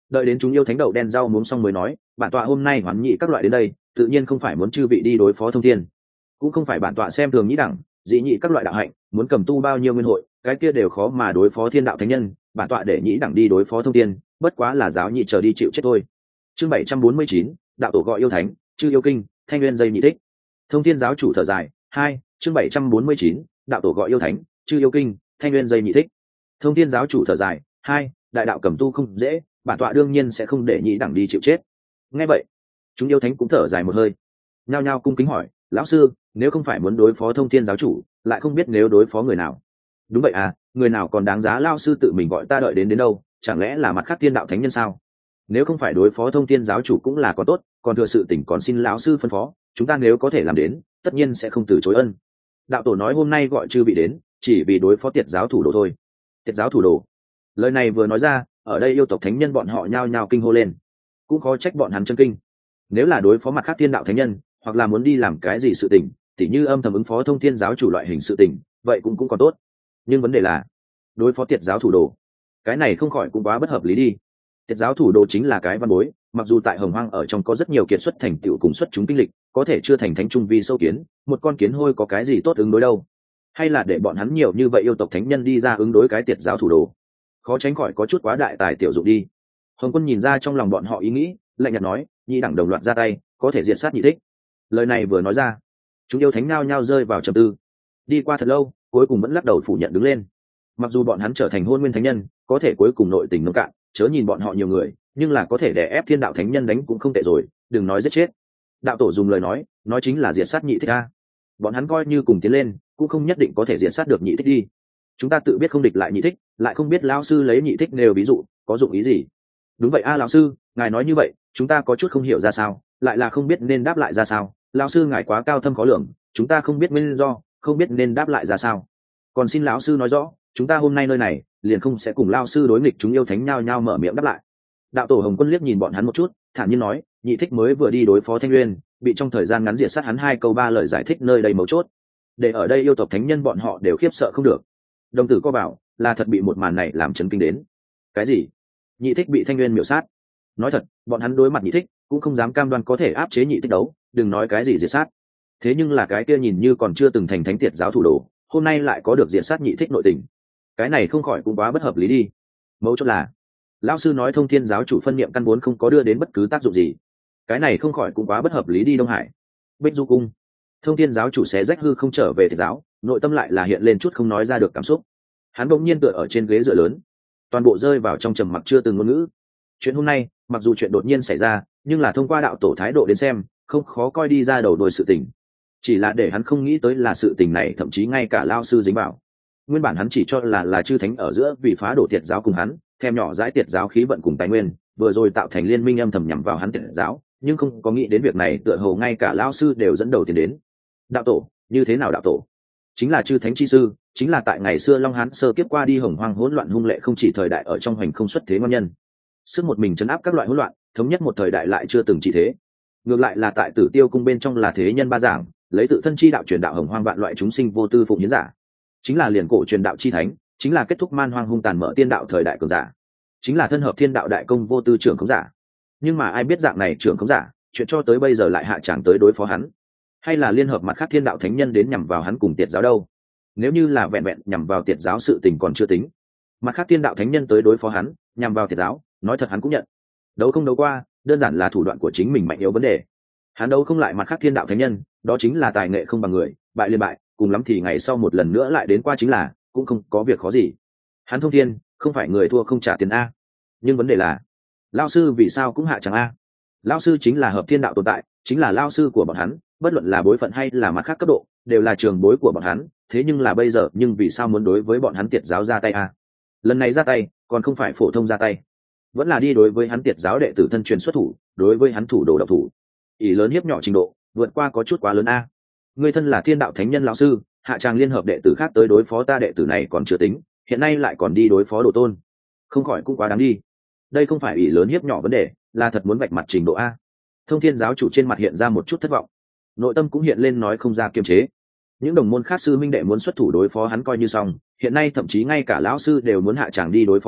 Đợi đến chúng yêu thánh đậu đen rau muống xong mới nói, bản tọa hôm nay hoán nhị các loại đến đây tự nhiên không phải muốn chư vị đi đối phó thông thiên, cũng không phải bản tọa xem thường nhĩ đẳng dị nhị các loại đạo hạnh muốn cầm tu bao nhiêu nguyên hội, cái kia đều khó mà đối phó thiên đạo thánh nhân. Bản tọa để nhĩ đẳng đi đối phó thông thiên, bất quá là giáo nhị chờ đi chịu chết thôi. Chương 749, đạo tổ gọi yêu thánh, chư yêu kinh, thanh nguyên dây nhị thích. Thông thiên giáo chủ thở dài. Chương 749, đạo tổ gọi yêu thánh, chư yêu kinh, thanh nguyên dây nhị thích. Thông thiên giáo chủ thở dài. Đại đạo cầm tu không dễ, bản tọa đương nhiên sẽ không để nhĩ đẳng đi chịu chết. Nghe vậy, chúng yêu thánh cũng thở dài một hơi, nhao nhao cung kính hỏi, lão sư, nếu không phải muốn đối phó thông thiên giáo chủ, lại không biết nếu đối phó người nào. Đúng vậy à, người nào còn đáng giá lao sư tự mình gọi ta đợi đến đâu, chẳng lẽ là mặt khác thiên đạo thánh nhân sao? Nếu không phải đối phó thông thiên giáo chủ cũng là có tốt, còn thừa sự tỉnh còn xin lão sư phân phó, chúng ta nếu có thể làm đến, tất nhiên sẽ không từ chối ân. Đạo tổ nói hôm nay gọi chư vị đến, chỉ vì đối phó tiệt giáo thủ đồ thôi. Tiệt giáo thủ đồ? Lời này vừa nói ra, ở đây yêu tộc thánh nhân bọn họ nhao nhao kinh hô lên, cũng khó trách bọn hắn chân kinh. Nếu là đối phó mặt khác thiên đạo thánh nhân, hoặc là muốn đi làm cái gì sự tình, tỉ như âm thầm ứng phó thông thiên giáo chủ loại hình sự tình, vậy cũng còn tốt. Nhưng vấn đề là đối phó tiệt giáo thủ đồ, cái này không khỏi cũng quá bất hợp lý đi. Tiệt giáo thủ đồ chính là cái văn bối, mặc dù tại Hồng Hoang ở trong có rất nhiều kiệt xuất thành tựu cùng xuất chúng kinh lịch, có thể chưa thành thánh trung vi sâu kiến, một con kiến hôi có cái gì tốt ứng đối đâu. Hay là để bọn hắn nhiều như vậy yêu tộc thánh nhân đi ra ứng đối cái tiệt giáo thủ đồ, khó tránh khỏi có chút quá đại tài tiểu dụng đi. Hồng Quân nhìn ra trong lòng bọn họ ý nghĩ, lạnh nhạt nói, nhị đẳng đồng loạt ra tay, có thể diệt sát nhị thích. Lời này vừa nói ra, chúng yêu thánh nao nhao rơi vào trầm tư. Đi qua thật lâu, cuối cùng vẫn lắc đầu phủ nhận đứng lên. Mặc dù bọn hắn trở thành hôn nguyên thánh nhân, có thể cuối cùng nội tình nông cạn, chớ nhìn bọn họ nhiều người, nhưng là có thể đè ép thiên đạo thánh nhân đánh cũng không tệ rồi, đừng nói giết chết. Đạo tổ dùng lời nói chính là diệt sát nhị thích a. Bọn hắn coi như cùng tiến lên, cũng không nhất định có thể diệt sát được nhị thích đi. Chúng ta tự biết không địch lại nhị thích, lại không biết lão sư lấy nhị thích nêu ví dụ, có dụng ý gì? Đúng vậy a lão sư, ngài nói như vậy, chúng ta có chút không hiểu ra sao, lại là không biết nên đáp lại ra sao. Lão sư ngài quá cao thâm khó lường, chúng ta không biết nguyên do, không biết nên đáp lại ra sao. Còn xin lão sư nói rõ, chúng ta hôm nay nơi này liền không sẽ cùng lão sư đối nghịch. Chúng yêu thánh nhao nhao mở miệng đáp lại. Đạo tổ Hồng Quân liếc nhìn bọn hắn một chút, thản nhiên nói, nhị thích mới vừa đi đối phó Thanh Nguyên, bị trong thời gian ngắn diệt sát hắn 2 câu 3 lời giải thích nơi đây mấu chốt, để ở đây yêu tộc thánh nhân bọn họ đều khiếp sợ không được. Đồng tử co bảo là thật bị một màn này làm chấn kinh đến. Cái gì? Nhị thích bị Thanh Nguyên miểu sát? Nói thật, bọn hắn đối mặt nhị thích cũng không dám cam đoan có thể áp chế nhị thích đấu, đừng nói cái gì diệt sát. Thế nhưng là cái kia nhìn như còn chưa từng thành thánh tiệt giáo thủ đồ, hôm nay lại có được diệt sát nhị thích nội tình, cái này không khỏi cũng quá bất hợp lý đi. Mấu chốt là lão sư nói thông thiên giáo chủ phân niệm căn vốn không có đưa đến bất cứ tác dụng gì, cái này không khỏi cũng quá bất hợp lý đi. Đông Hải Bích Du cung, thông thiên giáo chủ xé rách hư không trở về thiệt giáo, nội tâm lại là hiện lên chút không nói ra được cảm xúc. Hắn bỗng nhiên tựa ở trên ghế dựa lớn, toàn bộ rơi vào trong trầm mặc chưa từng ngôn ngữ. Chuyện hôm nay mặc dù chuyện đột nhiên xảy ra, nhưng là thông qua đạo tổ thái độ đến xem, không khó coi đi ra đầu đuôi sự tình. Chỉ là để hắn không nghĩ tới là sự tình này thậm chí ngay cả lao sư dính vào. Nguyên bản hắn chỉ cho là chư thánh ở giữa vì phá đổ tiệt giáo cùng hắn, thèm nhỏ dãi tiệt giáo khí vận cùng tài nguyên, vừa rồi tạo thành liên minh âm thầm nhằm vào hắn tiệt giáo, nhưng không có nghĩ đến việc này tựa hồ ngay cả lao sư đều dẫn đầu tiến đến. Đạo tổ? Như thế nào đạo tổ? Chính là chư thánh chi sư, chính là tại ngày xưa Long Hán sơ kiếp qua đi hồng hoang hỗn loạn hung lệ không chỉ thời đại ở trong hoành không xuất thế ngon nhân. Sức một mình trấn áp các loại hỗn loạn, thống nhất một thời đại lại chưa từng chỉ thế. Ngược lại là tại Tử Tiêu cung bên trong là thế nhân ba giảng, lấy tự thân chi đạo truyền đạo hồng hoang vạn loại chúng sinh vô tư phụng hiến giả, chính là liền cổ truyền đạo chi thánh, chính là kết thúc man hoang hung tàn mở tiên đạo thời đại cường giả, chính là thân hợp thiên đạo đại công vô tư trưởng khống giả. Nhưng mà ai biết dạng này trưởng khống giả, chuyện cho tới bây giờ lại hạ tràng tới đối phó hắn, hay là liên hợp mặt khác thiên đạo thánh nhân đến nhằm vào hắn cùng tiệt giáo đâu? Nếu như là vẹn vẹn nhằm vào tiệt giáo sự tình còn chưa tính, mặt khác thiên đạo thánh nhân tới đối phó hắn, nhằm vào tiệt giáo, nói thật hắn cũng nhận. Đấu không đấu qua, đơn giản là thủ đoạn của chính mình mạnh yếu vấn đề. Hắn đấu không lại mặt khác thiên đạo thánh nhân, đó chính là tài nghệ không bằng người, bại liên bại, cùng lắm thì ngày sau một lần nữa lại đến qua chính là, cũng không có việc khó gì. Hắn thông thiên, không phải người thua không trả tiền a. Nhưng vấn đề là, lao sư vì sao cũng hạ chẳng a? Lao sư chính là hợp thiên đạo tồn tại, chính là lao sư của bọn hắn, bất luận là bối phận hay là mặt khác cấp độ, đều là trường bối của bọn hắn. Thế nhưng là bây giờ, nhưng vì sao muốn đối với bọn hắn tiệt giáo ra tay a? Lần này ra tay, còn không phải phổ thông ra tay, vẫn là đi đối với hắn tiệt giáo đệ tử thân truyền xuất thủ, đối với hắn thủ đồ độc thủ. Ý lớn hiếp nhỏ trình độ, vượt qua có chút quá lớn a. Người thân là thiên đạo thánh nhân lão sư, hạ tràng liên hợp đệ tử khác tới đối phó ta đệ tử này còn chưa tính, hiện nay lại còn đi đối phó đồ tôn, không khỏi cũng quá đáng đi. Đây không phải ý lớn hiếp nhỏ vấn đề, là thật muốn vạch mặt trình độ a. Thông thiên giáo chủ trên mặt hiện ra một chút thất vọng, nội tâm cũng hiện lên nói không ra kiềm chế. Những đồng môn khác sư minh đệ muốn xuất thủ đối phó hắn coi như xong, hiện nay thậm chí ngay cả lão sư đều muốn hạ tràng đi đối phó hắn,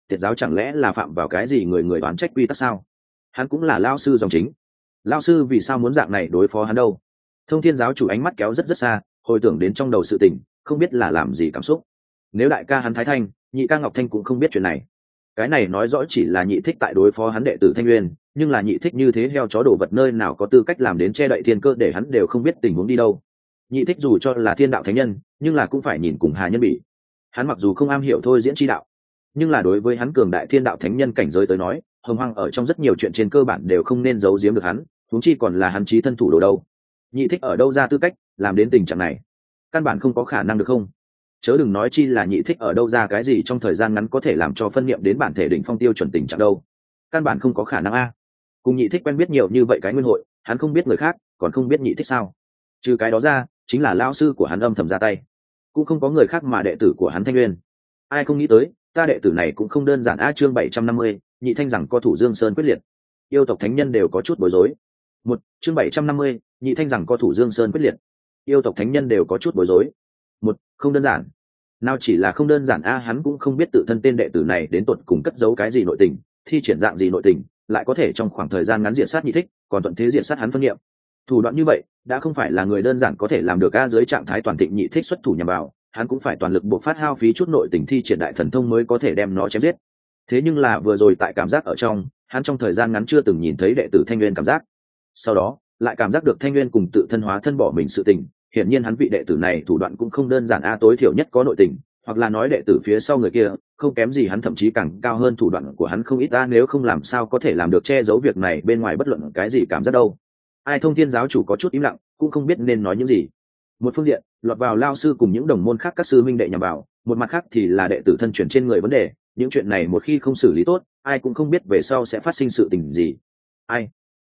tiệt giáo chẳng lẽ là phạm vào cái gì người người đoán trách quy tắc sao? Hắn cũng là lao sư dòng chính, lao sư vì sao muốn dạng này đối phó hắn đâu? Thông thiên giáo chủ ánh mắt kéo rất xa, hồi tưởng đến trong đầu sự tình, không biết là làm gì cảm xúc. Nếu đại ca hắn Thái Thanh, nhị ca Ngọc Thanh cũng không biết chuyện này, cái này nói rõ chỉ là nhị thích tại đối phó hắn đệ tử Thanh Nguyên, nhưng là nhị thích như thế heo chó đồ vật nơi nào có tư cách làm đến che đậy thiên cơ để hắn đều không biết tình huống đi đâu. Nhị thích dù cho là thiên đạo thánh nhân, nhưng là cũng phải nhìn cùng Hà Nhân Bỉ. Hắn mặc dù không am hiểu thôi diễn chi đạo, nhưng là đối với hắn cường đại thiên đạo thánh nhân cảnh giới tới nói, hồng hoang ở trong rất nhiều chuyện trên cơ bản đều không nên giấu giếm được hắn, huống chi còn là hắn chí thân thủ đồ đâu. Nhị thích ở đâu ra tư cách làm đến tình trạng này? Căn bản không có khả năng được không? Chớ đừng nói chi là nhị thích ở đâu ra cái gì trong thời gian ngắn có thể làm cho phân niệm đến bản thể đỉnh phong tiêu chuẩn tình trạng đâu. Căn bản không có khả năng a. Cùng nhị thích quen biết nhiều như vậy cái nguyên hội, hắn không biết người khác, còn không biết nhị thích sao? Trừ cái đó ra, chính là lão sư của hắn âm thầm ra tay, cũng không có người khác mà đệ tử của hắn Thanh Nguyên. Ai không nghĩ tới, ta đệ tử này cũng không đơn giản a. Chương 750, nhị thanh rằng co thủ Dương Sơn quyết liệt. Yêu tộc thánh nhân đều có chút bối rối. Chương 750, nhị thanh rằng co thủ Dương Sơn quyết liệt. Yêu tộc thánh nhân đều có chút bối rối. Không đơn giản. Nào chỉ là không đơn giản a, hắn cũng không biết tự thân tên đệ tử này đến tột cùng cất giấu cái gì nội tình, thi triển dạng gì nội tình, lại có thể trong khoảng thời gian ngắn diện sát nhị thích, còn thuận thế diện sát hắn phân niệm. Thủ đoạn như vậy, đã không phải là người đơn giản có thể làm được a. Dưới trạng thái toàn thịnh nhị thích xuất thủ nhằm vào, hắn cũng phải toàn lực buộc phát hao phí chút nội tình thi triển đại thần thông mới có thể đem nó chém giết. Thế nhưng là vừa rồi tại cảm giác ở trong, hắn trong thời gian ngắn chưa từng nhìn thấy đệ tử Thanh Nguyên cảm giác. Sau đó, lại cảm giác được Thanh Nguyên cùng tự thân hóa thân bỏ mình sự tình, hiển nhiên hắn vị đệ tử này thủ đoạn cũng không đơn giản a, tối thiểu nhất có nội tình, hoặc là nói đệ tử phía sau người kia không kém gì hắn, thậm chí càng cao hơn, thủ đoạn của hắn không ít a, nếu không làm sao có thể làm được che giấu việc này bên ngoài bất luận cái gì cảm giác đâu. Ai Thông thiên giáo chủ có chút im lặng, cũng không biết nên nói những gì. Một phương diện, lọt vào lao sư cùng những đồng môn khác các sư minh đệ nhằm vào, một mặt khác thì là đệ tử thân chuyển trên người vấn đề, những chuyện này một khi không xử lý tốt, ai cũng không biết về sau sẽ phát sinh sự tình gì. Ai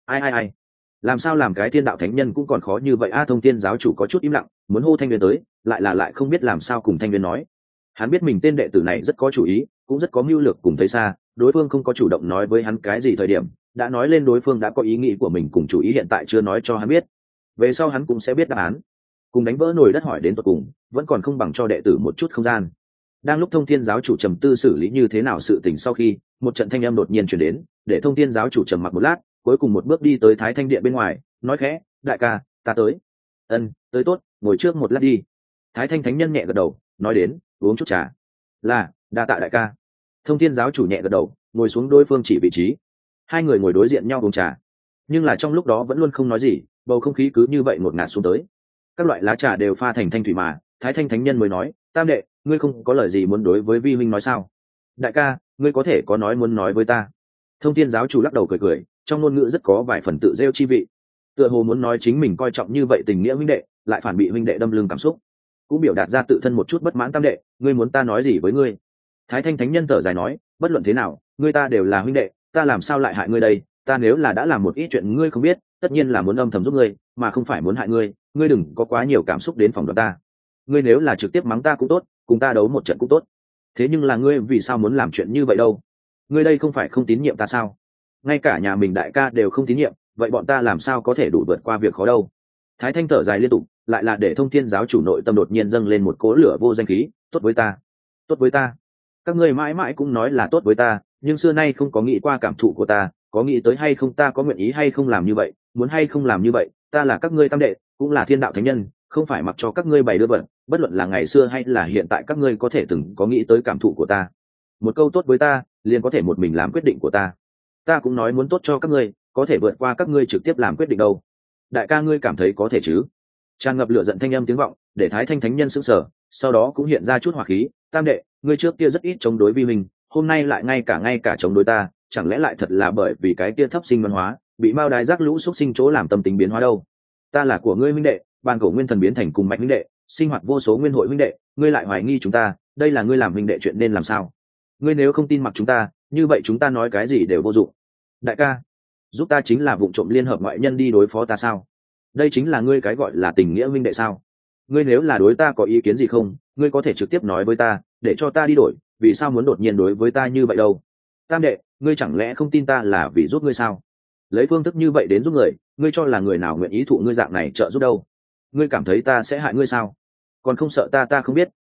làm sao làm cái thiên đạo thánh nhân cũng còn khó như vậy a. Thông thiên giáo chủ có chút im lặng, muốn hô Thanh Nguyên tới, lại không biết làm sao cùng Thanh Nguyên nói. Hắn biết mình tên đệ tử này rất có chủ ý, cũng rất có mưu lược cùng thấy xa, đối phương không có chủ động nói với hắn cái gì thời điểm, đã nói lên đối phương đã có ý nghĩ của mình cùng chủ ý hiện tại chưa nói cho hắn biết. Về sau hắn cũng sẽ biết đáp án. Cùng đánh vỡ nồi đất hỏi đến tận cùng, vẫn còn không bằng cho đệ tử một chút không gian. Đang lúc Thông thiên giáo chủ trầm tư xử lý như thế nào sự tình sau khi, một trận thanh âm đột nhiên truyền đến, để Thông thiên giáo chủ trầm mặc một lát, cuối cùng một bước đi tới Thái Thanh điện bên ngoài, nói khẽ: đại ca, ta tới. Ân, tới tốt, ngồi trước một lát đi. Thái Thanh thánh nhân nhẹ gật đầu, nói đến: uống chút trà. Là, đa tạ đại ca. Thông thiên giáo chủ nhẹ gật đầu, ngồi xuống đối phương chỉ vị trí. Hai người ngồi đối diện nhau uống trà, nhưng là trong lúc đó vẫn luôn không nói gì, bầu không khí cứ như vậy ngột ngạt xuống tới. Các loại lá trà đều pha thành thanh thủy mà, Thái Thanh thánh nhân mới nói: tam đệ, ngươi không có lời gì muốn đối với vi huynh nói sao? Đại ca, ngươi có thể có nói muốn nói với ta. Thông thiên giáo chủ lắc đầu cười cười, trong ngôn ngữ rất có vài phần tự rêu chi vị, tựa hồ muốn nói chính mình coi trọng như vậy tình nghĩa huynh đệ, lại phản bị huynh đệ đâm lưng cảm xúc, cũng biểu đạt ra tự thân một chút bất mãn. tam đệ, ngươi muốn ta nói gì với ngươi? Thái Thanh thánh nhân thở dài nói: bất luận thế nào, ngươi ta đều là huynh đệ, ta làm sao lại hại ngươi đây? Ta nếu là đã làm một ít chuyện ngươi không biết, tất nhiên là muốn âm thầm giúp ngươi, mà không phải muốn hại ngươi. Ngươi đừng có quá nhiều cảm xúc đến phòng đoán ta. Ngươi nếu là trực tiếp mắng ta cũng tốt, cùng ta đấu một trận cũng tốt, thế nhưng là ngươi vì sao muốn làm chuyện như vậy đâu? Ngươi đây không phải không tín nhiệm ta sao? Ngay cả nhà mình đại ca đều không tín nhiệm, vậy bọn ta làm sao có thể đủ vượt qua việc khó đâu? Thái Thanh thở dài liên tục, lại là để Thông thiên giáo chủ nội tâm đột nhiên dâng lên một cỗ lửa vô danh khí. Tốt với ta, tốt với ta. Các ngươi mãi mãi cũng nói là tốt với ta, nhưng xưa nay không có nghĩ qua cảm thụ của ta, có nghĩ tới hay không ta có nguyện ý hay không làm như vậy, muốn hay không làm như vậy. Ta là các ngươi tam đệ, cũng là thiên đạo thánh nhân, không phải mặc cho các ngươi bày đưa vận, bất luận là ngày xưa hay là hiện tại các ngươi có thể từng có nghĩ tới cảm thụ của ta. Một câu tốt với ta, liền có thể một mình làm quyết định của ta. Ta cũng nói muốn tốt cho các ngươi, có thể vượt qua các ngươi trực tiếp làm quyết định đâu. Đại ca ngươi cảm thấy có thể chứ? Tràn ngập lửa giận thanh âm tiếng vọng, để Thái Thanh thánh nhân sững sờ, sau đó cũng hiện ra chút hỏa khí. Tam đệ, ngươi trước kia rất ít chống đối vi mình, hôm nay lại ngay cả chống đối ta, chẳng lẽ lại thật là bởi vì cái kia thấp sinh văn hóa, bị mao đái giác lũ xúc sinh chỗ làm tâm tính biến hóa đâu? Ta là của ngươi huynh đệ, bàn cổ nguyên thần biến thành cùng mạnh huynh đệ, sinh hoạt vô số nguyên hội huynh đệ, ngươi lại hoài nghi chúng ta, đây là ngươi làm huynh đệ chuyện nên làm sao? Ngươi nếu không tin mặc chúng ta, như vậy chúng ta nói cái gì đều vô dụng. Đại ca, giúp ta chính là vụ trộm liên hợp ngoại nhân đi đối phó ta sao? Đây chính là ngươi cái gọi là tình nghĩa huynh đệ sao? Ngươi nếu là đối ta có ý kiến gì không, ngươi có thể trực tiếp nói với ta, để cho ta đi đổi, vì sao muốn đột nhiên đối với ta như vậy đâu? Tam đệ, ngươi chẳng lẽ không tin ta là vì giúp ngươi sao? Lấy phương thức như vậy đến giúp người, ngươi cho là người nào nguyện ý thụ ngươi dạng này trợ giúp đâu? Ngươi cảm thấy ta sẽ hại ngươi sao? Còn không sợ ta không biết,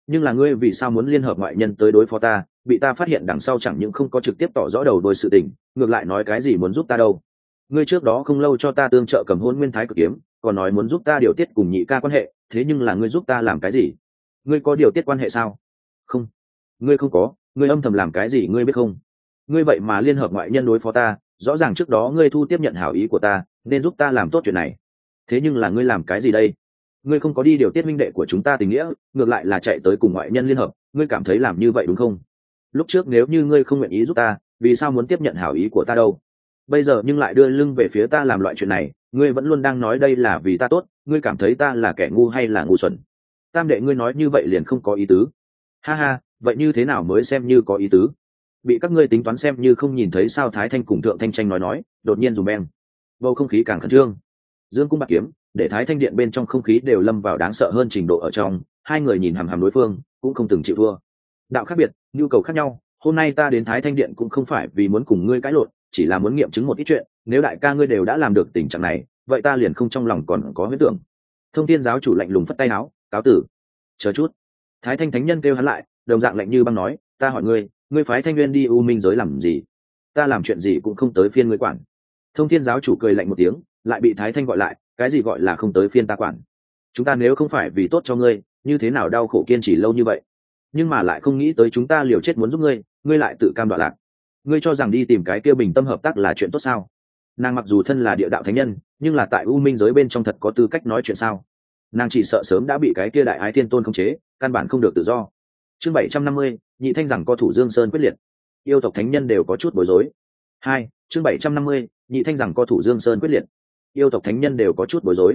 nhưng là ngươi vì sao muốn liên hợp ngoại nhân tới đối phó ta, bị ta phát hiện đằng sau chẳng những không có trực tiếp tỏ rõ đầu đuôi sự tình, ngược lại nói cái gì muốn giúp ta đâu. Ngươi trước đó không lâu cho ta tương trợ cầm hôn nguyên thái cực kiếm, còn nói muốn giúp ta điều tiết cùng nhị ca quan hệ, thế nhưng là ngươi giúp ta làm cái gì? Ngươi có điều tiết quan hệ sao? Không, ngươi không có. Ngươi âm thầm làm cái gì ngươi biết không? Ngươi vậy mà liên hợp ngoại nhân đối phó ta, rõ ràng trước đó ngươi thu tiếp nhận hảo ý của ta, nên giúp ta làm tốt chuyện này. Thế nhưng là ngươi làm cái gì đây? Ngươi không có đi điều tiết minh đệ của chúng ta tình nghĩa, ngược lại là chạy tới cùng ngoại nhân liên hợp, ngươi cảm thấy làm như vậy đúng không? Lúc trước nếu như ngươi không nguyện ý giúp ta, vì sao muốn tiếp nhận hảo ý của ta đâu? Bây giờ nhưng lại đưa lưng về phía ta làm loại chuyện này, ngươi vẫn luôn đang nói đây là vì ta tốt, ngươi cảm thấy ta là kẻ ngu hay là ngu xuẩn? Tam đệ ngươi nói như vậy liền không có ý tứ. Ha ha, vậy như thế nào mới xem như có ý tứ? Bị các ngươi tính toán xem như không nhìn thấy sao? Thái Thanh cùng Thượng Thanh tranh nói, đột nhiên dùng beng, bầu không khí càng khẩn trương. Dương cung bạc kiếm, để Thái Thanh điện bên trong không khí đều lâm vào đáng sợ hơn trình độ ở trong. Hai người nhìn hằm hằm đối phương, cũng không từng chịu thua. Đạo khác biệt, nhu cầu khác nhau. Hôm nay ta đến Thái Thanh điện cũng không phải vì muốn cùng ngươi cãi lộn, chỉ là muốn nghiệm chứng một ít chuyện. Nếu đại ca ngươi đều đã làm được tình trạng này, vậy ta liền không trong lòng còn có huyết tưởng. Thông Thiên giáo chủ lạnh lùng phất tay áo, cáo tử. Chờ chút. Thái Thanh thánh nhân kêu hắn lại, đồng dạng lạnh như băng nói, ta hỏi ngươi, ngươi phái Thanh Nguyên đi U Minh giới làm gì? Ta làm chuyện gì cũng không tới phiên ngươi quản. Thông Thiên giáo chủ cười lạnh một tiếng, lại bị Thái Thanh gọi lại, cái gì gọi là không tới phiên ta quản? Chúng ta nếu không phải vì tốt cho ngươi, như thế nào đau khổ kiên trì lâu như vậy? Nhưng mà lại không nghĩ tới chúng ta liều chết muốn giúp ngươi, ngươi lại tự cam đoạ lạc. Ngươi cho rằng đi tìm cái kia bình tâm hợp tác là chuyện tốt sao? Nàng mặc dù thân là địa đạo thánh nhân, nhưng là tại U Minh giới bên trong thật có tư cách nói chuyện sao? Nàng chỉ sợ sớm đã bị cái kia đại ái thiên tôn khống chế, căn bản không được tự do. Chương 750, nhị thanh rằng co thủ Dương Sơn quyết liệt. Yêu tộc thánh nhân đều có chút bối rối. Chương 750, nhị thanh rằng co thủ Dương Sơn quyết liệt. Yêu tộc thánh nhân đều có chút bối rối.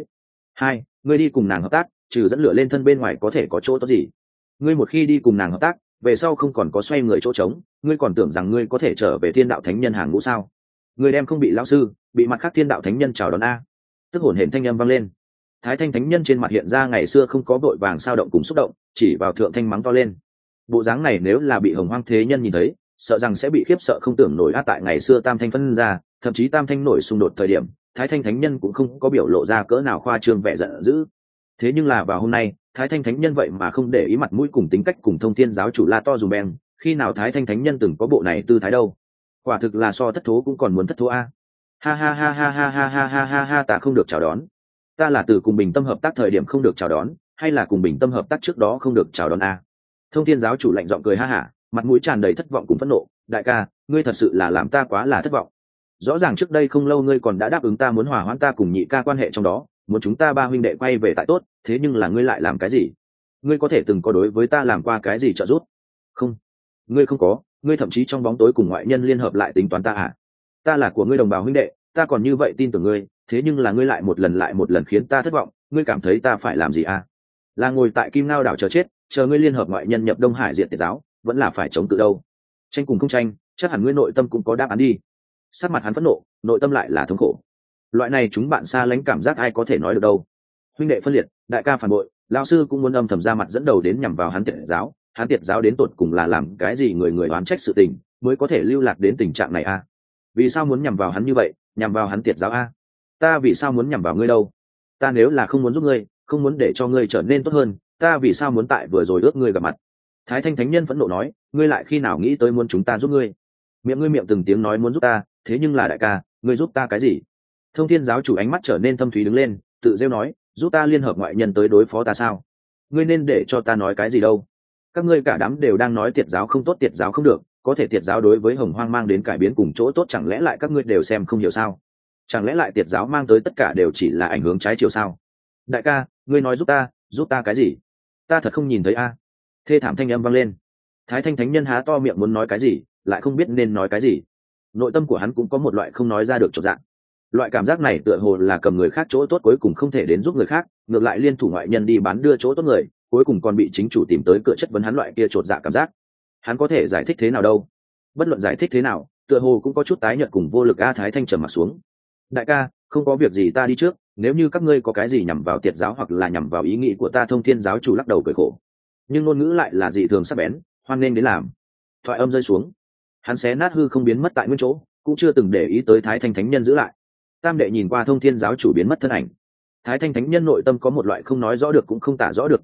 Ngươi đi cùng nàng hợp tác, trừ dẫn lửa lên thân bên ngoài có thể có chỗ tốt gì? Ngươi một khi đi cùng nàng hợp tác, về sau không còn có xoay người chỗ trống, ngươi còn tưởng rằng ngươi có thể trở về thiên đạo thánh nhân hàng ngũ sao? Ngươi đem không bị lão sư, bị mặt khác thiên đạo thánh nhân chào đón a. Tức hồn hển thanh âm vang lên. Thái Thanh thánh nhân trên mặt hiện ra ngày xưa không có vội vàng sao động cùng xúc động, chỉ vào Thượng Thanh mắng to lên. Bộ dáng này nếu là bị Hồng Hoang thế nhân nhìn thấy, sợ rằng sẽ bị khiếp sợ không tưởng nổi. Tại ngày xưa Tam Thanh phân ra, thậm chí Tam Thanh nổi xung đột thời điểm, Thái Thanh thánh nhân cũng không có biểu lộ ra cỡ nào khoa trương vẻ giận dữ. Thế nhưng là vào hôm nay, Thái Thanh thánh nhân vậy mà không để ý mặt mũi cùng tính cách cùng Thông Thiên giáo chủ la to dùm beng, khi nào Thái Thanh thánh nhân từng có bộ này tư thái đâu? Quả thực là so thất thố cũng còn muốn thất thố a. Ha ha ha ha ha ha ha ha ha ha, ta không được chào đón. Ta là từ cùng Bình Tâm hợp tác thời điểm không được chào đón, hay là cùng Bình Tâm hợp tác trước đó không được chào đón a? Thông Thiên giáo chủ lạnh giọng cười ha hả, mặt mũi tràn đầy thất vọng cùng phẫn nộ. Đại ca, ngươi thật sự là làm ta quá là thất vọng. Rõ ràng trước đây không lâu ngươi còn đã đáp ứng ta muốn hòa hoãn ta cùng nhị ca quan hệ trong đó, muốn chúng ta ba huynh đệ quay về tại tốt, thế nhưng là ngươi lại làm cái gì? Ngươi có thể từng có đối với ta làm qua cái gì trợ giúp? Không, ngươi không có, ngươi thậm chí trong bóng tối cùng ngoại nhân liên hợp lại tính toán ta à? Ta là của ngươi đồng bào huynh đệ, ta còn như vậy tin tưởng ngươi, thế nhưng là ngươi lại một lần khiến ta thất vọng. Ngươi cảm thấy ta phải làm gì à? Là ngồi tại Kim Ngao đảo chờ chết, chờ ngươi liên hợp ngoại nhân nhập Đông Hải diệt Tiệt giáo, vẫn là phải chống cự đâu? Tranh cùng không tranh, chắc hẳn ngươi nội tâm cũng có đáp án đi. Sát mặt hắn phẫn nộ, nội tâm lại là thống khổ. Loại này chúng bạn xa lánh cảm giác ai có thể nói được đâu. Huynh đệ phân liệt, đại ca phản bội, lão sư cũng muốn âm thầm ra mặt dẫn đầu đến nhằm vào hắn Tiệt giáo. Hắn Tiệt giáo đến tột cùng là làm cái gì người người oán trách sự tình, mới có thể lưu lạc đến tình trạng này a? Vì sao muốn nhằm vào hắn như vậy, nhằm vào hắn Tiệt giáo a? Ta vì sao muốn nhằm vào ngươi đâu? Ta nếu là không muốn giúp ngươi, không muốn để cho ngươi trở nên tốt hơn, ta vì sao muốn tại vừa rồi ước ngươi gặp mặt? Thái Thanh thánh nhân phẫn nộ nói, ngươi lại khi nào nghĩ tới muốn chúng ta giúp ngươi? Miệng từng tiếng nói muốn giúp ta, thế nhưng là đại ca, ngươi giúp ta cái gì? Thông Thiên giáo chủ ánh mắt trở nên thâm thúy đứng lên, tự rêu nói, giúp ta liên hợp ngoại nhân tới đối phó ta sao? Ngươi nên để cho ta nói cái gì đâu? Các ngươi cả đám đều đang nói Tiệt giáo không tốt, Tiệt giáo không được, có thể Tiệt giáo đối với Hồng Hoang mang đến cải biến cùng chỗ tốt, chẳng lẽ lại các ngươi đều xem không hiểu sao? Chẳng lẽ lại Tiệt giáo mang tới tất cả đều chỉ là ảnh hưởng trái chiều sao? Đại ca, ngươi nói giúp ta cái gì? Ta thật không nhìn thấy a. Thê thảm thanh âm vang lên. Thái Thanh thánh nhân há to miệng muốn nói cái gì, lại không biết nên nói cái gì. Nội tâm của hắn cũng có một loại không nói ra được chột dạ. Loại cảm giác này tựa hồ là cầm người khác chỗ tốt cuối cùng không thể đến giúp người khác, ngược lại liên thủ ngoại nhân đi bán đưa chỗ tốt người, cuối cùng còn bị chính chủ tìm tới cửa chất vấn hắn, loại kia chột dạ cảm giác. Hắn có thể giải thích thế nào đâu? Bất luận giải thích thế nào, tựa hồ cũng có chút tái nhợt cùng vô lực. A Thái Thanh trầm mặt xuống. Đại ca, không có việc gì, ta đi trước, nếu như các ngươi có cái gì nhằm vào Tiệt giáo hoặc là nhằm vào ý nghĩ của ta. Thông Thiên giáo chủ lắc đầu cười khổ, nhưng ngôn ngữ lại là dị thường sắc bén, hoan nghênh đến làm. Thoại âm rơi xuống, hắn xé nát hư không biến mất tại nguyên chỗ, cũng chưa từng để ý tới Thái Thanh thánh nhân giữ lại. Tam đệ nhìn qua Thông Thiên giáo chủ biến mất thân ảnh, Thái Thanh thánh nhân nội tâm có một loại không nói rõ được cũng không tả rõ được cảm xúc,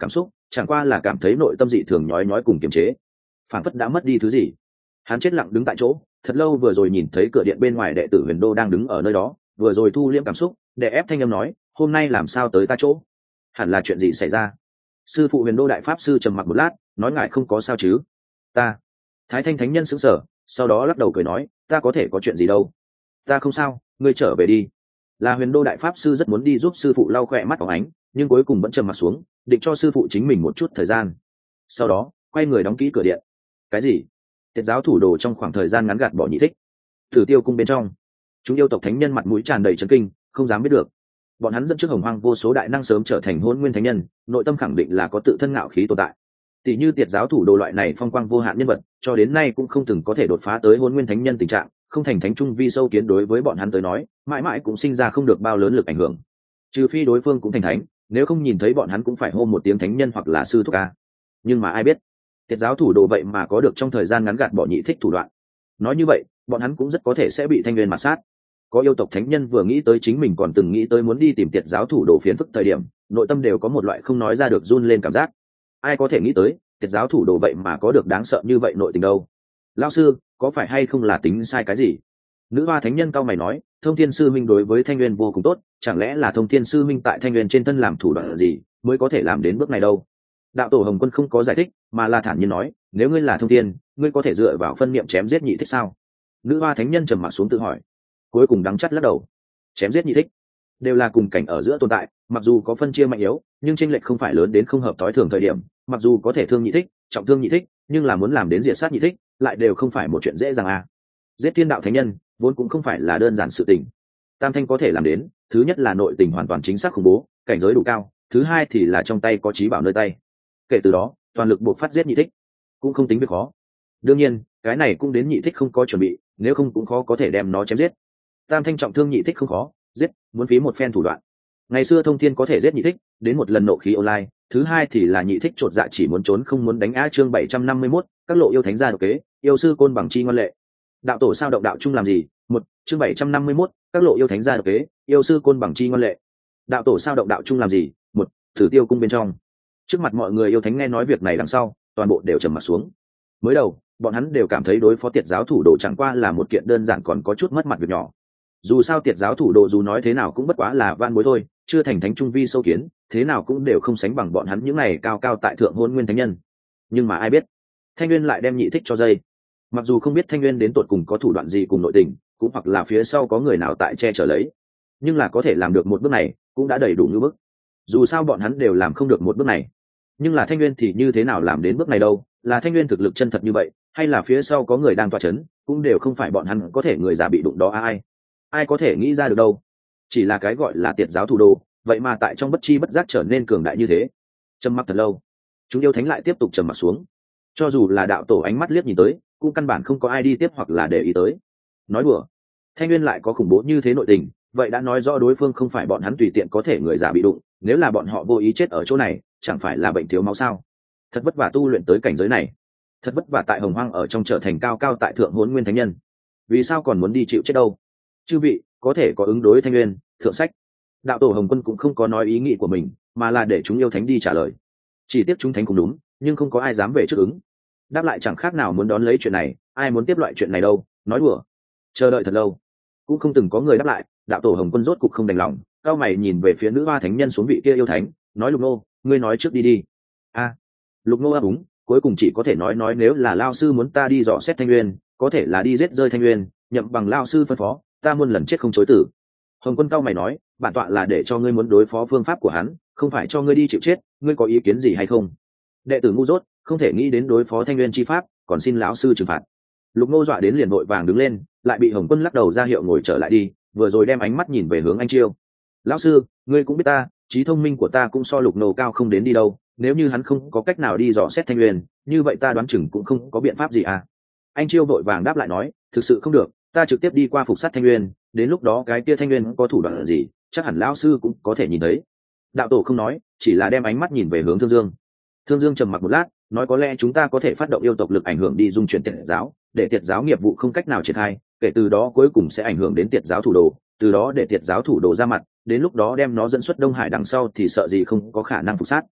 chẳng qua là cảm thấy nội tâm dị thường nhói nhói cùng kiềm chế, phản phất đã mất đi thứ gì. Hắn chết lặng đứng tại chỗ thật lâu, vừa rồi nhìn thấy cửa điện bên ngoài đệ tử Huyền Đô đang đứng ở nơi đó, vừa rồi thu liễm cảm xúc, để ép thanh âm nói, hôm nay làm sao tới ta chỗ, hẳn là chuyện gì xảy ra. Sư phụ Huyền Đô đại pháp sư trầm mặc một lát, nói ngài không có sao chứ. Ta. Thái Thanh thánh nhân sững sờ, sau đó lắc đầu cười nói, ta có thể có chuyện gì đâu, ta không sao, ngươi trở về đi. Là Huyền Đô đại pháp sư rất muốn đi giúp sư phụ lau khỏe mắt óng ánh, nhưng cuối cùng vẫn trầm mặc xuống, định cho sư phụ chính mình một chút thời gian. Sau đó quay người đóng kỹ cửa điện. Cái gì? Tiệt giáo thủ đồ trong khoảng thời gian ngắn gạt bỏ Nhị Thích. Thử Tiêu cung bên trong, chúng yêu tộc thánh nhân mặt mũi tràn đầy chấn kinh, không dám biết được. Bọn hắn dẫn trước Hồng Hoang vô số đại năng sớm trở thành Hỗn Nguyên thánh nhân, nội tâm khẳng định là có tự thân ngạo khí tồn tại. Tỷ như Tiệt giáo thủ đồ loại này phong quang vô hạn nhân vật, cho đến nay cũng không từng có thể đột phá tới Hỗn Nguyên thánh nhân tình trạng, không thành thánh trung vi sâu kiến đối với bọn hắn tới nói, mãi mãi cũng sinh ra không được bao lớn lực ảnh hưởng. Trừ phi đối phương cũng thành thánh, nếu không nhìn thấy bọn hắn cũng phải hô một tiếng thánh nhân hoặc là sư thúc ca. Nhưng mà ai biết, Tiệt giáo thủ đồ vậy mà có được trong thời gian ngắn gạt bỏ Nhị Thích thủ đoạn. Nói như vậy, bọn hắn cũng rất có thể sẽ bị Thanh Nguyên mạt sát. Có yêu tộc thánh nhân vừa nghĩ tới chính mình còn từng nghĩ tới muốn đi tìm Tiệt giáo thủ đồ phiến phức thời điểm, nội tâm đều có một loại không nói ra được run lên cảm giác. Ai có thể nghĩ tới, Tiệt giáo thủ đồ vậy mà có được đáng sợ như vậy nội tình đâu. Lão sư, có phải hay không là tính sai cái gì? Nữ hoa thánh nhân cao mày nói, Thông Thiên sư minh đối với Thanh Nguyên vô cùng tốt, chẳng lẽ là Thông Thiên sư minh tại Thanh Nguyên trên thân làm thủ đoạn gì mới có thể làm đến bước này đâu? Đạo tổ Hồng Quân không có giải thích, mà là thản nhiên nói, nếu ngươi là Thông Thiên, ngươi có thể dựa vào phân niệm chém giết Nhị Thích sao? Nữ hoa thánh nhân trầm mặc xuống tự hỏi, cuối cùng đắng chắt lắc đầu. Chém giết Nhị Thích đều là cùng cảnh ở giữa tồn tại, mặc dù có phân chia mạnh yếu, nhưng chênh lệch không phải lớn đến không hợp tối thường thời điểm, mặc dù có thể thương Nhị Thích, trọng thương Nhị Thích, nhưng là muốn làm đến diệt sát Nhị Thích, lại đều không phải một chuyện dễ dàng à. Giết thiên đạo thánh nhân vốn cũng không phải là đơn giản sự tình. Tam thanh có thể làm đến, thứ nhất là nội tình hoàn toàn chính xác khủng bố, cảnh giới đủ cao, thứ hai thì là trong tay có trí bảo nơi tay. Kể từ đó, toàn lực buộc phát giết Nhị Thích cũng không tính việc khó. Đương nhiên, cái này cũng đến Nhị Thích không có chuẩn bị, nếu không cũng khó có thể đem nó chém giết. Tam thanh trọng thương Nhị Thích không khó giết, muốn phí một phen thủ đoạn. Ngày xưa Thông Thiên có thể giết Nhị Thích, đến một lần nộ khí online, thứ hai thì là Nhị Thích chột dạ chỉ muốn trốn không muốn đánh. Chương 751, các lộ yêu thánh gia độc kế, yêu sư côn bằng chi ngoan lệ. Đạo tổ sao động đạo chung làm gì? Chương 751, các lộ yêu thánh gia độc kế, yêu sư côn bằng chi ngoan lệ. Đạo tổ sao động đạo chung làm gì? Thử Tiêu cung bên trong, trước mặt mọi người yêu thánh nghe nói việc này đằng sau, toàn bộ đều trầm mặt xuống. Mới đầu, bọn hắn đều cảm thấy đối phó Tiệt giáo thủ đồ chẳng qua là một kiện đơn giản còn có chút mất mặt việc nhỏ. Dù sao Tiệt giáo thủ đồ dù nói thế nào cũng bất quá là van bối thôi, chưa thành thánh trung vi sâu kiến, thế nào cũng đều không sánh bằng bọn hắn những này cao cao tại thượng Hỗn Nguyên thánh nhân. Nhưng mà ai biết, Thanh Nguyên lại đem Nhị Thích cho dây. Mặc dù không biết Thanh Nguyên đến tột cùng có thủ đoạn gì cùng nội tình, cũng hoặc là phía sau có người nào tại che chở lấy, nhưng là có thể làm được một bước này cũng đã đầy đủ như bước. Dù sao bọn hắn đều làm không được một bước này, nhưng là Thanh Nguyên thì như thế nào làm đến bước này đâu? Là Thanh Nguyên thực lực chân thật như vậy, hay là phía sau có người đang tọa chấn, cũng đều không phải bọn hắn có thể người già bị đụng đó. Ai có thể nghĩ ra được đâu. Chỉ là cái gọi là Tiệt giáo thủ đô, vậy mà tại trong bất chi bất giác trở nên cường đại như thế. Trầm mặc thật lâu, chúng yêu thánh lại tiếp tục trầm mặc xuống. Cho dù là đạo tổ ánh mắt liếc nhìn tới, cũng căn bản không có ai đi tiếp hoặc là để ý tới. Nói đùa, Thanh Nguyên lại có khủng bố như thế nội tình, vậy đã nói rõ đối phương không phải bọn hắn tùy tiện có thể người già bị đụng. Nếu là bọn họ vô ý chết ở chỗ này, chẳng phải là bệnh thiếu máu sao? Thật vất vả tu luyện tới cảnh giới này, thật vất vả tại Hồng Hoang ở trong trở thành cao cao tại thượng Hỗn Nguyên thánh nhân, vì sao còn muốn đi chịu chết đâu? Chư vị có thể có ứng đối Thanh Nguyên, thượng sách. Đạo tổ Hồng Quân cũng không có nói ý nghĩ của mình, mà là để chúng yêu thánh đi trả lời. Chỉ tiếc chúng thánh cũng đúng, nhưng không có ai dám về trước ứng. Đáp lại chẳng khác nào muốn đón lấy chuyện này, ai muốn tiếp loại chuyện này đâu? Nói đùa, chờ đợi thật lâu cũng không từng có người đáp lại. Đạo tổ Hồng Quân rốt cục không đành lòng, cao mày nhìn về phía nữ hoa thánh nhân xuống vị kia yêu thánh, nói: Lục Nô, ngươi nói trước đi đi. Lục Nô ấp úng, cuối cùng chỉ có thể nói nếu là lao sư muốn ta đi dò xét Thanh Nguyên, có thể là đi giết rơi Thanh Nguyên, nhậm bằng lao sư phân phó, ta muôn lần chết không chối tử. Hồng Quân cao mày nói: bản tọa là để cho ngươi muốn đối phó phương pháp của hắn, không phải cho ngươi đi chịu chết, ngươi có ý kiến gì hay không? Đệ tử ngu dốt, không thể nghĩ đến đối phó Thanh Nguyên chi pháp, còn xin lão sư trừng phạt. Lục Nô dọa đến liền vội vàng đứng lên, lại bị Hồng Quân lắc đầu ra hiệu ngồi trở lại đi, vừa rồi đem ánh mắt nhìn về hướng Anh Chiêu. Lão sư, ngươi cũng biết ta, trí thông minh của ta cũng so Lục Nô cao không đến đi đâu, nếu như hắn không có cách nào đi dò xét Thanh Nguyên, như vậy ta đoán chừng cũng không có biện pháp gì à. Anh Chiêu vội vàng đáp lại nói: thực sự không được, ta trực tiếp đi qua phục sát Thanh Nguyên, đến lúc đó cái kia Thanh Nguyên có thủ đoạn gì, chắc hẳn lão sư cũng có thể nhìn thấy. Đạo tổ không nói, chỉ là đem ánh mắt nhìn về hướng Thương Dương. Thương Dương trầm mặc một lát, nói: có lẽ chúng ta có thể phát động yêu tộc lực ảnh hưởng đi dung chuyển Tiệt giáo, để Tiệt giáo nghiệp vụ không cách nào triển khai, kể từ đó cuối cùng sẽ ảnh hưởng đến Tiệt giáo thủ đồ, từ đó để Tiệt giáo thủ đồ ra mặt, đến lúc đó đem nó dẫn xuất Đông Hải đằng sau thì sợ gì không có khả năng phục sát.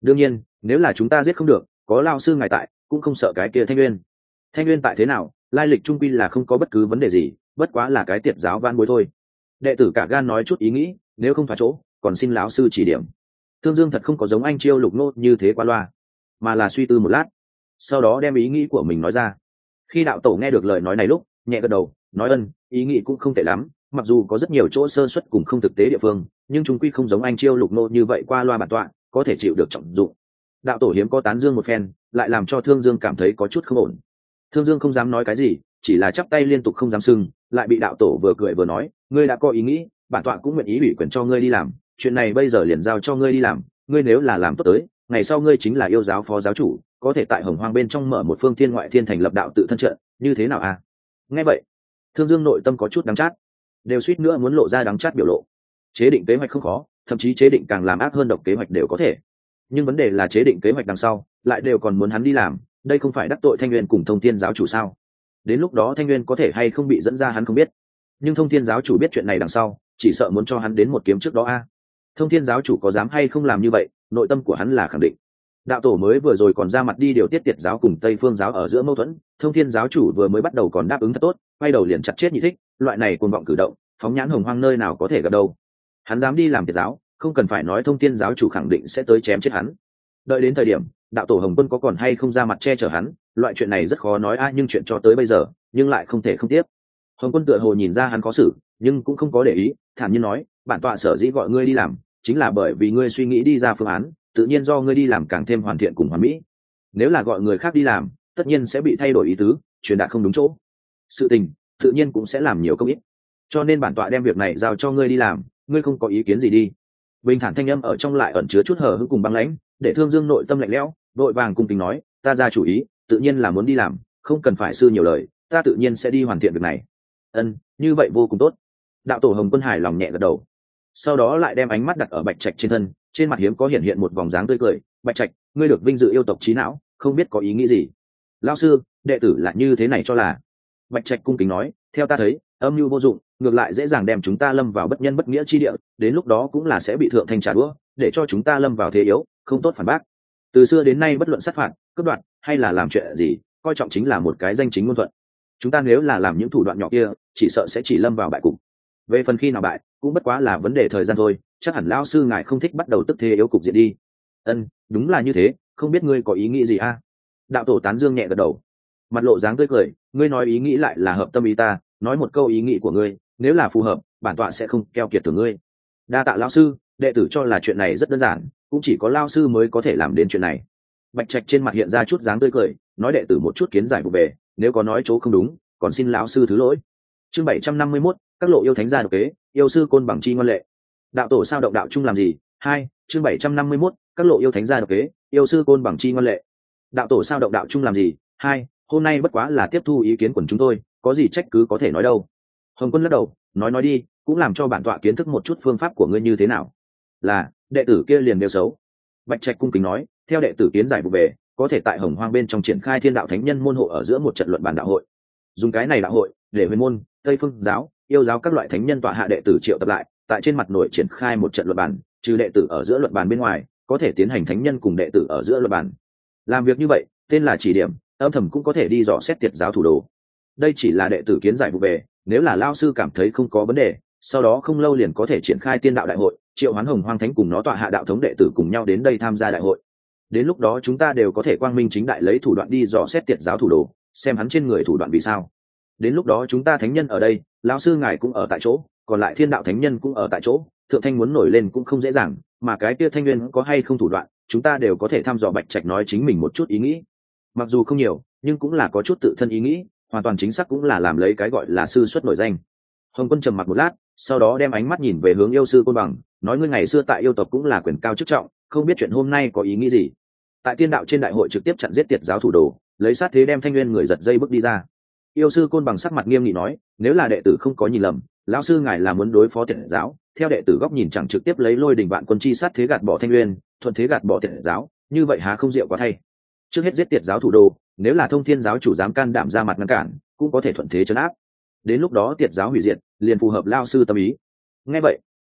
đương nhiên nếu là chúng ta giết không được, có lao sư ngài tại cũng không sợ cái kia Thanh Nguyên. Thanh Nguyên tại thế nào, lai lịch trung quy là không có bất cứ vấn đề gì, bất quá là cái tiệt giáo van bối thôi. Đệ tử cả gan nói chút ý nghĩ, nếu không thỏa chỗ còn xin lão sư chỉ điểm. Thương Dương thật không có giống anh Chiêu Lục Nô như thế qua loa, mà là suy tư một lát, sau đó đem ý nghĩ của mình nói ra. Khi đạo tổ nghe được lời nói này lúc nhẹ gật đầu, nói ân, ý nghĩ cũng không tệ lắm, mặc dù có rất nhiều chỗ sơ suất cùng không thực tế địa phương, nhưng chúng quy không giống anh Chiêu Lục Nô như vậy qua loa bản tọa, có thể chịu được trọng dụng. Đạo tổ hiếm có tán dương một phen, lại làm cho Thương Dương cảm thấy có chút không ổn. Thương Dương không dám nói cái gì, chỉ là chắp tay liên tục không dám sưng, lại bị đạo tổ vừa cười vừa nói, ngươi đã có ý nghĩ, bản tọa cũng nguyện ý ủy quyền cho ngươi đi làm, chuyện này bây giờ liền giao cho ngươi đi làm, ngươi nếu là làm tốt tới, ngày sau ngươi chính là yêu giáo phó giáo chủ, có thể tại Hồng Hoang bên trong mở một phương thiên ngoại thiên thành lập đạo tự thân trận, như thế nào à? Nghe vậy, Thương Dương nội tâm có chút đắng chát, đều suýt nữa muốn lộ ra đắng chát biểu lộ. Chế định kế hoạch không khó, thậm chí chế định càng làm ác hơn độc kế hoạch đều có thể, nhưng vấn đề là chế định kế hoạch đằng sau lại đều còn muốn hắn đi làm, đây không phải đắc tội Thanh Nguyên cùng Thông Thiên giáo chủ sao? Đến lúc đó Thanh Nguyên có thể hay không bị dẫn ra hắn không biết, nhưng Thông Thiên giáo chủ biết chuyện này đằng sau chỉ sợ muốn cho hắn đến một kiếm trước đó a. Thông Thiên giáo chủ có dám hay không làm như vậy, nội tâm của hắn là khẳng định. Đạo tổ mới vừa rồi còn ra mặt đi điều tiết tiệt giáo cùng Tây Phương giáo ở giữa mâu thuẫn, Thông Thiên giáo chủ vừa mới bắt đầu còn đáp ứng thật tốt, quay đầu liền chặt chết Nhị Thích, loại này cuồng vọng cử động, phóng nhãn Hồng Hoang nơi nào có thể gặp đâu. Hắn dám đi làm tiệt giáo, không cần phải nói Thông Thiên giáo chủ khẳng định sẽ tới chém chết hắn. Đợi đến thời điểm đạo tổ Hồng Quân có còn hay không ra mặt che chở hắn, loại chuyện này rất khó nói nhưng chuyện cho tới bây giờ nhưng lại không thể không tiếp. Hồng Quân tựa hồ nhìn ra hắn có xử, nhưng cũng không có để ý, thản nhiên nói, bản tọa sở dĩ gọi ngươi đi làm chính là bởi vì ngươi suy nghĩ đi ra phương án, tự nhiên do ngươi đi làm càng thêm hoàn thiện cùng hoàn mỹ. Nếu là gọi người khác đi làm, tất nhiên sẽ bị thay đổi ý tứ, truyền đạt không đúng chỗ, sự tình tự nhiên cũng sẽ làm nhiều công ít. Cho nên bản tọa đem việc này giao cho ngươi đi làm, ngươi không có ý kiến gì đi. Bình thản thanh âm ở trong lại ẩn chứa chút hờ hững cùng băng lãnh, để Thương Dương nội tâm lạnh lẽo, vội vàng cung kính nói, ta ra chủ ý, tự nhiên là muốn đi làm, không cần phải sư nhiều lời, ta tự nhiên sẽ đi hoàn thiện việc này. Ân, như vậy vô cùng tốt. Đạo tổ Hồng Quân hài lòng nhẹ gật đầu, sau đó lại đem ánh mắt đặt ở Bạch Trạch trên thân, trên mặt hiếm có hiện một vòng dáng tươi cười. Bạch Trạch, ngươi được vinh dự yêu tộc trí não, không biết có ý nghĩ gì? Lão sư, đệ tử là như thế này cho là. Bạch Trạch cung kính nói, theo ta thấy, âm mưu vô dụng, ngược lại dễ dàng đem chúng ta lâm vào bất nhân bất nghĩa chi địa, đến lúc đó cũng là sẽ bị thượng thanh trả đũa, để cho chúng ta lâm vào thế yếu, không tốt phản bác. Từ xưa đến nay bất luận sát phạt, cướp đoạt hay là làm chuyện gì, coi trọng chính là một cái danh chính ngôn thuận. Chúng ta nếu là làm những thủ đoạn nhỏ kia, chỉ sợ sẽ chỉ lâm vào bại cục. Về phần khi nào bại, cũng bất quá là vấn đề thời gian thôi, chắc hẳn lão sư ngài không thích bắt đầu tức thế yếu cục diện đi. Ân, đúng là như thế, không biết ngươi có ý nghĩ gì a? Đạo tổ Tán Dương nhẹ gật đầu, mặt lộ dáng tươi cười, ngươi nói ý nghĩ lại là hợp tâm ý ta, nói một câu ý nghĩ của ngươi, nếu là phù hợp, bản tọa sẽ không keo kiệt từ ngươi. Đa tạ lão sư, đệ tử cho là chuyện này rất đơn giản, cũng chỉ có lão sư mới có thể làm đến chuyện này. Bạch Trạch trên mặt hiện ra chút dáng tươi cười, nói đệ tử một chút kiến giải vụ về, nếu có nói chỗ không đúng, còn xin lão sư thứ lỗi. Chương 751, các lộ yêu thánh gia độc kế, yêu sư côn bằng chi ngoan lệ. Đạo tổ sao động đạo chung làm gì? 2, chương 751, các lộ yêu thánh gia độc kế, yêu sư côn bằng chi ngoan lệ. Đạo tổ sao động đạo chung làm gì? 2, hôm nay bất quá là tiếp thu ý kiến của chúng tôi, có gì trách cứ có thể nói đâu. Hồng Quân lắc đầu, nói đi, cũng làm cho bản tọa kiến thức một chút phương pháp của ngươi như thế nào. Là, đệ tử kia liền nêu xấu. Bạch Trạch cung kính nói, theo đệ tử kiến giải vụ về, có thể tại Hồng Hoang bên trong triển khai Thiên Đạo Thánh Nhân môn hộ ở giữa một trận luận bàn đạo hội. Dùng cái này đạo hội để Huyền môn, Tây Phương giáo, yêu giáo các loại thánh nhân tọa hạ đệ tử triệu tập lại, tại trên mặt nội triển khai một trận luận bàn, trừ đệ tử ở giữa luận bàn bên ngoài, có thể tiến hành thánh nhân cùng đệ tử ở giữa luận bàn. Làm việc như vậy, tên là chỉ điểm, âm thầm cũng có thể đi dò xét tiệt giáo thủ đồ. Đây chỉ là đệ tử kiến giải vụ về, nếu là lao sư cảm thấy không có vấn đề, sau đó không lâu liền có thể triển khai Tiên Đạo đại hội, triệu hoán Hồng Hoang thánh cùng nó tọa hạ đạo thống đệ tử cùng nhau đến đây tham gia đại hội. Đến lúc đó chúng ta đều có thể quang minh chính đại lấy thủ đoạn đi dò xét tiệt giáo thủ đồ, xem hắn trên người thủ đoạn vì sao. Đến lúc đó chúng ta thánh nhân ở đây, lão sư ngài cũng ở tại chỗ, còn lại Thiên Đạo thánh nhân cũng ở tại chỗ, thượng thanh muốn nổi lên cũng không dễ dàng, mà cái kia Thanh Nguyên có hay không thủ đoạn, chúng ta đều có thể thăm dò. Bạch Trạch nói chính mình một chút ý nghĩ, mặc dù không nhiều, nhưng cũng là có chút tự thân ý nghĩ, hoàn toàn chính xác cũng là làm lấy cái gọi là sư xuất nổi danh. Hồng Quân trầm mặc một lát, sau đó đem ánh mắt nhìn về hướng yêu sư Côn Bằng, nói ngươi ngày xưa tại yêu tộc cũng là quyền cao chức trọng, không biết chuyện hôm nay có ý nghĩ gì? Tại Tiên Đạo trên đại hội trực tiếp chặn giết tiệt giáo thủ đồ, lấy sát thế đem Thanh Nguyên người giật dây bước đi ra. Yêu sư Côn Bằng sắc mặt nghiêm nghị nói, nếu là đệ tử không có nhìn lầm, lão sư ngài là muốn đối phó tiệt giáo, theo đệ tử góc nhìn chẳng trực tiếp lấy Lôi Đình Vạn Quân chi sát thế gạt bỏ Thanh Nguyên, thuận thế gạt bỏ tiệt giáo, như vậy há không diệu quá thay. Trước hết giết tiệt giáo thủ đồ, nếu là Thông Thiên giáo chủ dám can đảm ra mặt ngăn cản, cũng có thể thuận thế trấn áp. Đến lúc đó tiệt giáo hủy diệt, liền phù hợp lao sư tâm ý. Nghe vậy,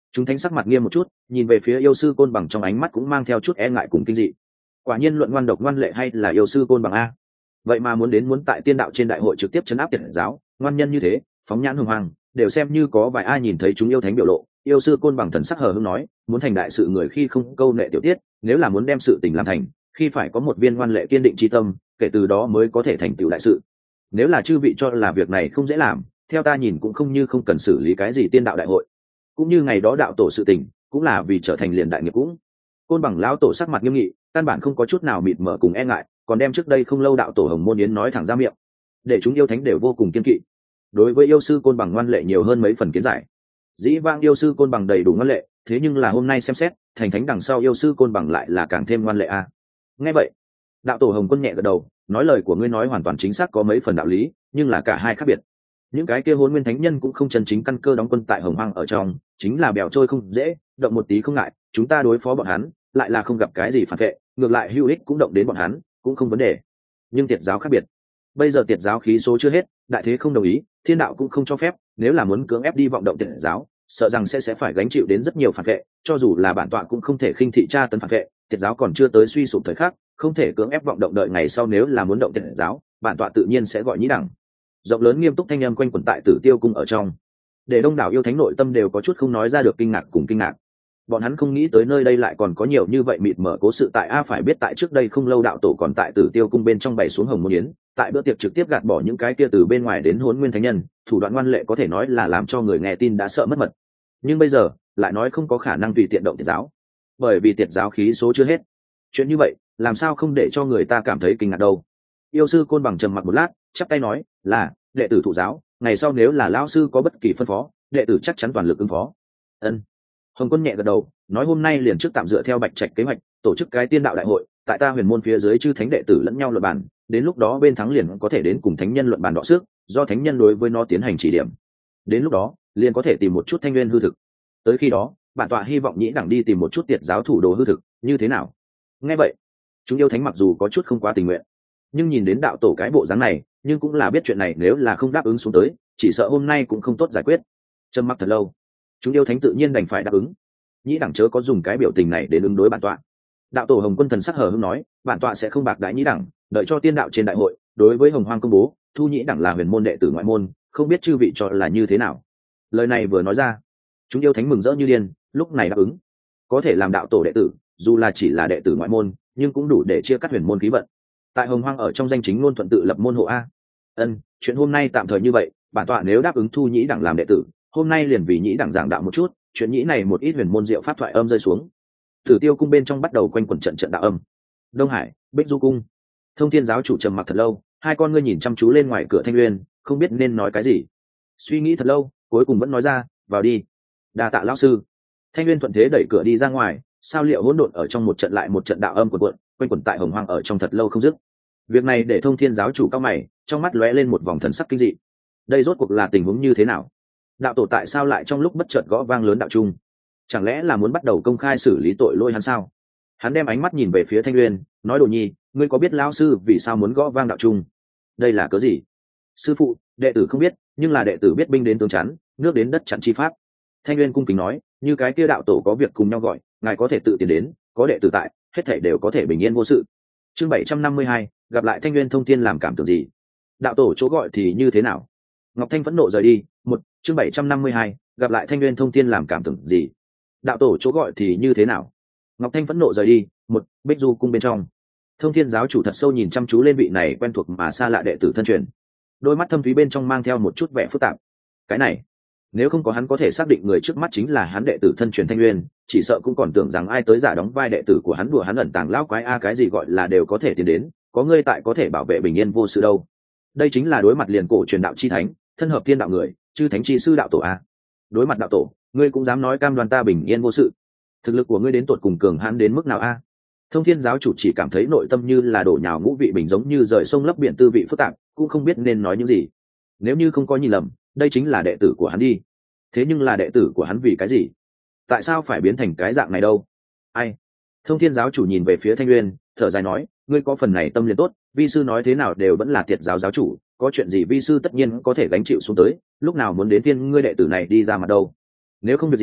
Chúng thánh sắc mặt nghiêm một chút, nhìn về phía yêu sư Côn Bằng trong ánh mắt cũng mang theo chút e ngại cùng kinh dị. Quả nhiên luận ngoan độc ngoan lệ hay là yêu sư Côn Bằng a? Vậy mà muốn tại tiên đạo trên đại hội trực tiếp chấn áp tiệt giáo, ngoan nhân như thế, phóng nhãn hùng hoàng, đều xem như có vài ai nhìn thấy chúng yêu thánh biểu lộ. Yêu sư Côn Bằng thần sắc hờ hững nói, muốn thành đại sự người khi không câu nệ tiểu tiết, nếu là muốn đem sự tình làm thành, khi phải có một viên ngoan lệ kiên định chi tâm, kể từ đó mới có thể thành tựu đại sự. Nếu là chư vị cho là việc này không dễ làm, theo ta nhìn cũng không như không cần xử lý cái gì tiên đạo đại hội, cũng như ngày đó đạo tổ sự tình, cũng là vì trở thành liền đại nghiệp cũng. Côn Bằng lão tổ sắc mặt nghiêm nghị, căn bản không có chút nào mịt mờ cùng e ngại, còn đem trước đây không lâu đạo tổ Hồng Môn Yến nói thẳng ra miệng, để chúng yêu thánh đều vô cùng kiên kỵ. Đối với yêu sư Côn Bằng ngoan lệ nhiều hơn mấy phần kiến giải. Dĩ vãng yêu sư Côn Bằng đầy đủ ngoan lệ, thế nhưng là hôm nay xem xét, thành thánh đằng sau yêu sư Côn Bằng lại là càng thêm ngoan lệ a. Nghe vậy, đạo tổ Hồng Quân nhẹ gật đầu, nói lời của ngươi nói hoàn toàn chính xác, có mấy phần đạo lý, nhưng là cả hai khác biệt. Những cái kia Hỗn Nguyên thánh nhân cũng không chân chính căn cơ đóng quân tại Hồng Hoang ở trong, chính là bèo trôi không dễ, động một tí không ngại, chúng ta đối phó bọn hắn, lại là không gặp cái gì phản vệ, ngược lại hữu ích cũng động đến bọn hắn, cũng không vấn đề. Nhưng tiệt giáo khác biệt, bây giờ tiệt giáo khí số chưa hết, đại thế không đồng ý, thiên đạo cũng không cho phép, nếu là muốn cưỡng ép đi vọng động tiệt giáo, sợ rằng sẽ phải gánh chịu đến rất nhiều phản vệ, cho dù là bản tọa cũng không thể khinh thị tra tấn phản vệ, tiệt giáo còn chưa tới suy sụp thời khắc, không thể cưỡng ép vọng động, đợi ngày sau nếu là muốn động tiệt giáo, bản tọa tự nhiên sẽ gọi nhĩ đẳng. Rộng lớn nghiêm túc thanh âm quanh quẩn tại Tử Tiêu cung ở trong, để đông đảo yêu thánh nội tâm đều có chút không nói ra được kinh ngạc cùng kinh ngạc. Bọn hắn không nghĩ tới nơi đây lại còn có nhiều như vậy mịt mở cố sự tại a. Phải biết tại trước đây không lâu đạo tổ còn tại Tử Tiêu cung bên trong bày xuống Hồng Môn Yến, tại bữa tiệc trực tiếp gạt bỏ những cái kia từ bên ngoài đến Hỗn Nguyên thánh nhân, thủ đoạn ngoan lệ có thể nói là làm cho người nghe tin đã sợ mất mật. Nhưng bây giờ lại nói không có khả năng tùy tiện động tiệt giáo, bởi vì tiệt giáo khí số chưa hết. Chuyện như vậy làm sao không để cho người ta cảm thấy kinh ngạc đâu. Yêu sư Côn Bằng trầm mặc một lát, chắp tay nói là đệ tử thụ giáo, ngày sau nếu là lão sư có bất kỳ phân phó, đệ tử chắc chắn toàn lực ứng phó. Ân. Hồng Quân nhẹ gật đầu, nói hôm nay liền trước tạm dựa theo Bạch Trạch kế hoạch, tổ chức cái tiên đạo đại hội, tại ta huyền môn phía dưới chư thánh đệ tử lẫn nhau luận bàn, đến lúc đó bên thắng liền có thể đến cùng thánh nhân luận bàn đọ sức, do thánh nhân đối với nó tiến hành chỉ điểm. Đến lúc đó, liền có thể tìm một chút thanh nguyên hư thực. Tới khi đó, bản tọa hy vọng nhĩ đẳng đi tìm một chút tiệt giáo thủ đồ hư thực, như thế nào? Nghe vậy, chúng yêu thánh mặc dù có chút không quá tình nguyện, nhưng nhìn đến đạo tổ cái bộ dáng này, nhưng cũng là biết chuyện này nếu là không đáp ứng xuống tới, chỉ sợ hôm nay cũng không tốt giải quyết. Trầm mặc thật lâu, chúng yêu thánh tự nhiên đành phải đáp ứng. Nhĩ đẳng chớ có dùng cái biểu tình này để ứng đối bản tọa. Đạo tổ Hồng Quân thần sắc hờ hững nói, bản tọa sẽ không bạc đãi nhĩ đẳng, đợi cho tiên đạo trên đại hội, đối với Hồng Hoang công bố, thu nhĩ đẳng là huyền môn đệ tử ngoại môn, không biết chư vị cho là như thế nào. Lời này vừa nói ra, chúng yêu thánh mừng rỡ như điên, lúc này đáp ứng. Có thể làm đạo tổ đệ tử, dù là chỉ là đệ tử ngoại môn, nhưng cũng đủ để chia cắt huyền môn khí vận. Tại Hồng Hoang ở trong danh chính ngôn thuận tự lập môn hộ a. Ân, chuyện hôm nay tạm thời như vậy, bản tọa nếu đáp ứng thu nhĩ đẳng làm đệ tử, hôm nay liền vì nhĩ đẳng giảng đạo một chút, chuyện nhĩ này một ít huyền môn diệu pháp thoại âm rơi xuống. Tử Tiêu cung bên trong bắt đầu quanh quẩn trận trận đạo âm. Đông Hải, Bích Du cung, Thông Thiên giáo chủ trầm mặc thật lâu, hai con ngươi nhìn chăm chú lên ngoài cửa Thanh Nguyên, không biết nên nói cái gì. Suy nghĩ thật lâu, cuối cùng vẫn nói ra, vào đi. Đa tạ lão sư. Thanh Nguyên thuận thế đẩy cửa đi ra ngoài, sao liệu hỗn độn ở trong một trận lại một trận đạo âm cuộn, quanh quẩn tại Hồng Hoang ở trong thật lâu không dứt. Việc này để Thông Thiên giáo chủ cao mày, trong mắt lóe lên một vòng thần sắc kinh dị. Đây rốt cuộc là tình huống như thế nào? Đạo tổ tại sao lại trong lúc bất chợt gõ vang lớn đạo trung? Chẳng lẽ là muốn bắt đầu công khai xử lý tội lỗi hắn sao? Hắn đem ánh mắt nhìn về phía Thanh Nguyên, nói: Đồ Nhi, ngươi có biết lão sư vì sao muốn gõ vang đạo trung? Đây là cớ gì? Sư phụ, đệ tử không biết, nhưng là đệ tử biết binh đến tướng chắn, nước đến đất chặn chi pháp. Thanh Nguyên cung kính nói, như cái kia đạo tổ có việc cùng nhau gọi, ngài có thể tự tiến đến, có đệ tử tại, hết thảy đều có thể bình yên vô sự. Chương 752, gặp lại Thanh Nguyên Thông Thiên làm cảm tưởng gì? Đạo tổ chỗ gọi thì như thế nào? Ngọc Thanh phẫn nộ rời đi. Chương 752, gặp lại Thanh Nguyên Thông Thiên làm cảm tưởng gì? Đạo tổ chỗ gọi thì như thế nào? Ngọc Thanh phẫn nộ rời đi. Bích Du cung bên trong, Thông Thiên giáo chủ thật sâu nhìn chăm chú lên vị này quen thuộc mà xa lạ đệ tử thân truyền, đôi mắt thâm thúy bên trong mang theo một chút vẻ phức tạp. Cái này, nếu không có hắn có thể xác định người trước mắt chính là hắn đệ tử thân truyền Thanh Nguyên, chỉ sợ cũng còn tưởng rằng ai tới giả đóng vai đệ tử của hắn, đùa hắn ẩn tàng lão quái a, cái gì gọi là đều có thể tiến đến, có ngươi tại có thể bảo vệ bình yên vô sự đâu. Đây chính là đối mặt liền cổ truyền đạo chi thánh, thân hợp thiên đạo người, chư thánh chi sư đạo tổ a. Đối mặt đạo tổ, ngươi cũng dám nói cam đoan ta bình yên vô sự? Thực lực của ngươi đến tột cùng cường hãn đến mức nào a? Thông Thiên giáo chủ chỉ cảm thấy nội tâm như là đổ nhào ngũ vị bình, giống như rời sông lấp biển, tư vị phức tạp, cũng không biết nên nói những gì. Nếu như không có nhìn lầm, đây chính là đệ tử của hắn đi. Thế nhưng là đệ tử của hắn vì cái gì? Tại sao phải biến thành cái dạng này đâu? Ai? Thông Thiên giáo chủ nhìn về phía Thanh Nguyên, thở dài nói, ngươi có phần này tâm liền tốt, vi sư nói thế nào đều vẫn là tiệt giáo giáo chủ, có chuyện gì vi sư tất nhiên có thể gánh chịu xuống tới, lúc nào muốn đến phiên ngươi đệ tử này đi ra mặt đâu. Nếu không việc gì,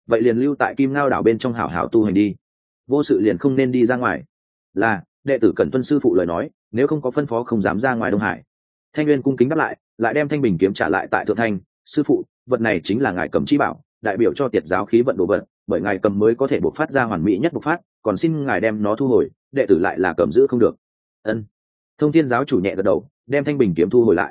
vậy liền lưu tại Kim Ngao đảo bên trong hảo hảo tu hành đi, vô sự liền không nên đi ra ngoài. Là, đệ tử cần tuân sư phụ lời nói, nếu không có phân phó không dám ra ngoài Đông Hải. Thanh Nguyên cung kính đáp lại, lại đem thanh bình kiếm trả lại tại Thượng Thanh. Sư phụ, vật này chính là ngài cầm chi bảo, đại biểu cho tiệt giáo khí vận đồ vật, bởi ngài cầm mới có thể bộc phát ra hoàn mỹ nhất bộc phát, còn xin ngài đem nó thu hồi, đệ tử lại là cầm giữ không được. Ân. Thông Thiên giáo chủ nhẹ gật đầu, đem thanh bình kiếm thu hồi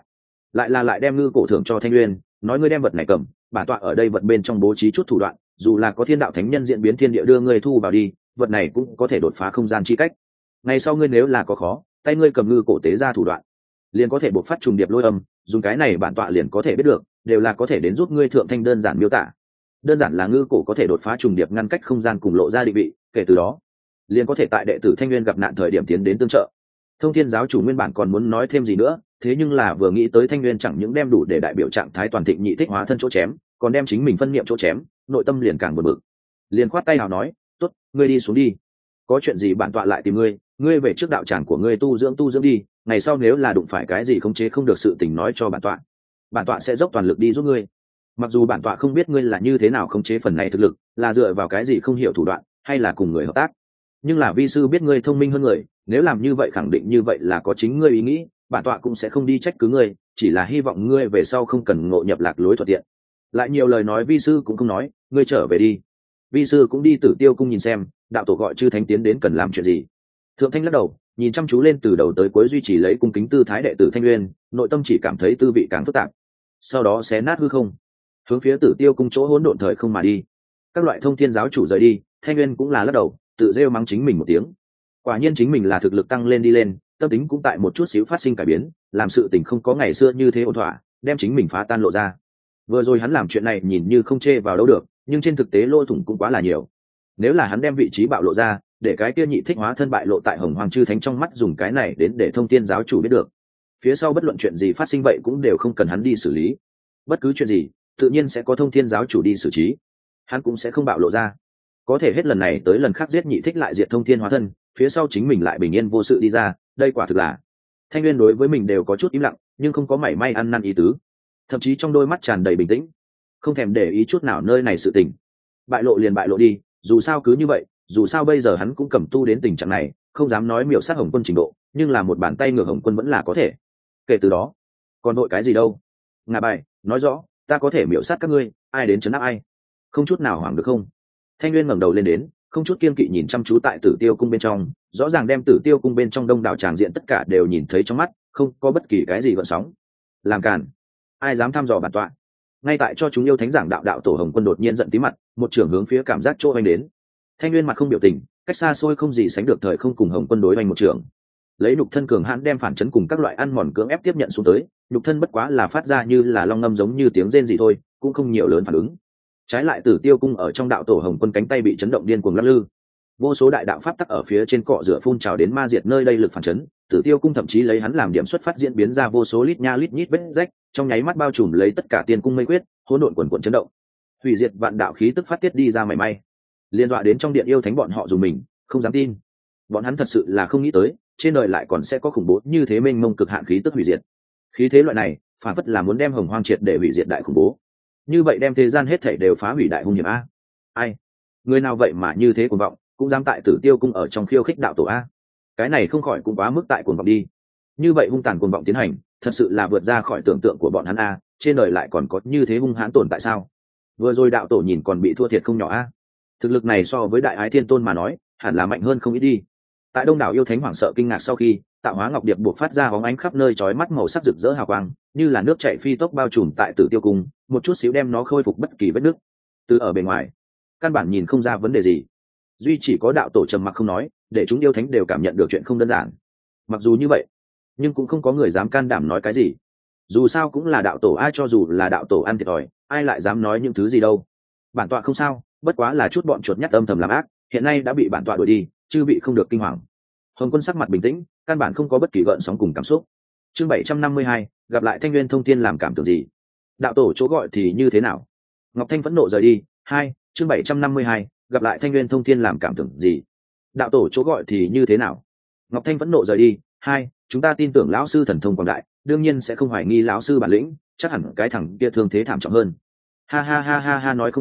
lại đem ngư cổ thưởng cho Thanh Nguyên, nói ngươi đem vật này cầm, bản tọa ở đây vật bên trong bố trí chút thủ đoạn, dù là có thiên đạo thánh nhân diễn biến thiên địa đưa ngươi thu vào đi, vật này cũng có thể đột phá không gian chi cách. Ngày sau ngươi nếu là có khó, tay ngươi cầm ngư cổ tế ra thủ đoạn, liền có thể bộc phát trùng điệp lôi âm, dùng cái này bản tọa liền có thể biết được, đều là có thể đến giúp ngươi. Thượng Thanh đơn giản miêu tả, đơn giản là ngư cổ có thể đột phá trùng điệp ngăn cách không gian cùng lộ ra định vị, kể từ đó liền có thể tại đệ tử Thanh Nguyên gặp nạn thời điểm tiến đến tương trợ. Thông Thiên giáo chủ nguyên bản còn muốn nói thêm gì nữa, thế nhưng là vừa nghĩ tới Thanh Nguyên chẳng những đem đủ để đại biểu trạng thái toàn thịnh nhị thích hóa thân chỗ chém, còn đem chính mình phân niệm chỗ chém, nội tâm liền càng buồn bực, liền khoát tay nào nói, tốt, ngươi đi xuống đi, có chuyện gì bản tọa lại tìm ngươi, ngươi về trước đạo tràng của ngươi tu dưỡng đi, ngày sau nếu là đụng phải cái gì khống chế không được sự tình nói cho bản tọa sẽ dốc toàn lực đi giúp ngươi. Mặc dù bản tọa không biết ngươi là như thế nào khống chế phần này thực lực, là dựa vào cái gì không hiểu thủ đoạn, hay là cùng người hợp tác, nhưng là vi sư biết ngươi thông minh hơn người, nếu làm như vậy khẳng định như vậy là có chính ngươi ý nghĩ, bản tọa cũng sẽ không đi trách cứ ngươi, chỉ là hy vọng ngươi về sau không cần ngộ nhập lạc lối thuận tiện. Lại nhiều lời nói vi sư cũng không nói, ngươi trở về đi. Vi sư cũng đi Tử Tiêu cung nhìn xem đạo tổ gọi chư thánh tiến đến cần làm chuyện gì. Thượng Thanh lắc đầu, nhìn chăm chú lên từ đầu tới cuối duy trì lấy cung kính tư thái đệ tử Thanh Nguyên, nội tâm chỉ cảm thấy tư vị càng phức tạp. Sau đó xé nát hư không, hướng phía Tử Tiêu cung chỗ hỗn độn thời không mà đi. Các loại Thông Thiên giáo chủ rời đi, Thanh Nguyên cũng là lắc đầu, tự rêu mắng chính mình một tiếng. Quả nhiên chính mình là thực lực tăng lên đi lên, tâm tính cũng tại một chút xíu phát sinh cải biến, làm sự tình không có ngày xưa như thế ổn thỏa, đem chính mình phá tan lộ ra. Vừa rồi hắn làm chuyện này nhìn như không chê vào đâu được, nhưng trên thực tế lỗ thủng cũng quá là nhiều. Nếu là hắn đem vị trí bạo lộ ra, để cái kia nhị thích hóa thân bại lộ tại Hồng Hoàng chư thánh trong mắt, dùng cái này đến để Thông Thiên giáo chủ biết được, phía sau bất luận chuyện gì phát sinh vậy cũng đều không cần hắn đi xử lý. Bất cứ chuyện gì, tự nhiên sẽ có Thông Thiên giáo chủ đi xử trí, hắn cũng sẽ không bạo lộ ra. Có thể hết lần này tới lần khác giết nhị thích lại diệt Thông Thiên hóa thân, phía sau chính mình lại bình yên vô sự đi ra, đây quả thực là. Thanh Nguyên đối với mình đều có chút im lặng, nhưng không có mảy may ăn năn ý tứ, thậm chí trong đôi mắt tràn đầy bình tĩnh, không thèm để ý chút nào nơi này sự tình. Bại lộ liền bại lộ đi, dù sao cứ như vậy, dù sao bây giờ hắn cũng cầm tu đến tình trạng này, không dám nói miểu sát Hồng Quân trình độ, nhưng là một bàn tay ngược Hồng Quân vẫn là có thể. Kể từ đó, còn đội cái gì đâu? Ngà bài, nói rõ, ta có thể miểu sát các ngươi, ai đến trấn áp ai, không chút nào hoảng được không? Thanh Nguyên ngẩng đầu lên đến, không chút kiên kỵ nhìn chăm chú tại Tử Tiêu cung bên trong, rõ ràng đem Tử Tiêu cung bên trong đông đảo tràng diện tất cả đều nhìn thấy trong mắt, không có bất kỳ cái gì gợn sóng. Làm càn, ai dám thăm dò bản tọa? Ngay tại cho chúng yêu thánh giảng đạo, đạo tổ Hồng Quân đột nhiên giận tí mặt, một trường hướng phía cảm giác chỗ anh đến. Thanh Nguyên mặt không biểu tình, cách xa xôi không gì sánh được thời không cùng Hồng Quân đối oanh một trường, lấy nhục thân cường hãn đem phản chấn cùng các loại ăn mòn cưỡng ép tiếp nhận xuống tới, nhục thân bất quá là phát ra như là long ngâm giống như tiếng rên gì thôi, cũng không nhiều lớn phản ứng. Trái lại Tử Tiêu cung ở trong đạo tổ Hồng Quân cánh tay bị chấn động điên cuồng lắc lư, vô số đại đạo pháp tắc ở phía trên cọ rửa phun trào đến ma diệt nơi đây lực phản chấn. Tử Tiêu cung thậm chí lấy hắn làm điểm xuất phát diễn biến ra vô số lít nha lít nhít vết rách, trong nháy mắt bao trùm lấy tất cả tiên cung mây quyết, hỗn độn quần quần chấn động, hủy diệt vạn đạo khí tức phát tiết đi ra mảy may, liên dọa đến trong điện yêu thánh bọn họ dùng mình không dám tin. Bọn hắn thật sự là không nghĩ tới trên đời lại còn sẽ có khủng bố như thế, mênh mông cực hạn khí tức hủy diệt. Khí thế loại này phản phất là muốn đem Hồng Hoang triệt để hủy diệt đại khủng bố, như vậy đem thế gian hết thảy đều phá hủy đại hung hiểm a. Ai, người nào vậy mà như thế cuồng vọng, cũng dám tại Tử Tiêu cung ở trong khiêu khích đạo tổ a? Cái này không khỏi cũng quá mức tại cuồng vọng đi. Như vậy hung tàn cuồng vọng tiến hành, thật sự là vượt ra khỏi tưởng tượng của bọn hắn a. Trên đời lại còn có như thế hung hãn tồn tại sao? Vừa rồi đạo tổ nhìn còn bị thua thiệt không nhỏ a. Thực lực này so với đại ái thiên tôn mà nói hẳn là mạnh hơn không ít đi. Tại đông đảo yêu thánh hoảng sợ kinh ngạc sau khi, tạo hóa ngọc điệp buộc phát ra bóng ánh khắp nơi, chói mắt màu sắc rực rỡ hào quang, như là nước chảy phi tốc bao trùm tại Tử Tiêu cung, một chút xíu đem nó khôi phục bất kỳ vết nứt. Từ ở bề ngoài căn bản nhìn không ra vấn đề gì, duy chỉ có đạo tổ trầm mặc không nói, để chúng yêu thánh đều cảm nhận được chuyện không đơn giản. Mặc dù như vậy, nhưng cũng không có người dám can đảm nói cái gì. Dù sao cũng là đạo tổ, ai cho dù là đạo tổ ăn thiệt thòi, ai lại dám nói những thứ gì đâu. Bản tọa không sao, bất quá là chút bọn chuột nhắt âm thầm làm ác, hiện nay đã bị bản tọa đuổi đi, chư vị không được kinh hoàng. Hồng Quân sắc mặt bình tĩnh, căn bản không có bất kỳ gợn sóng cùng cảm xúc. Chương 752, gặp lại Thanh Nguyên Thông Thiên làm cảm tưởng gì? Đạo tổ chỗ gọi thì như thế nào? Ngọc Thanh phẫn nộ rời đi. Chương 752, gặp lại Thanh Nguyên Thông Thiên làm cảm tưởng gì? Đạo tổ chỗ gọi thì như thế nào? Ngọc Thanh phẫn nộ rời đi. Chúng ta tin tưởng lão sư thần thông quảng đại, đương nhiên sẽ không hoài nghi lão sư bản lĩnh, chắc hẳn cái thằng kia thương thế thảm trọng hơn. Ha ha ha ha ha, nói không sai,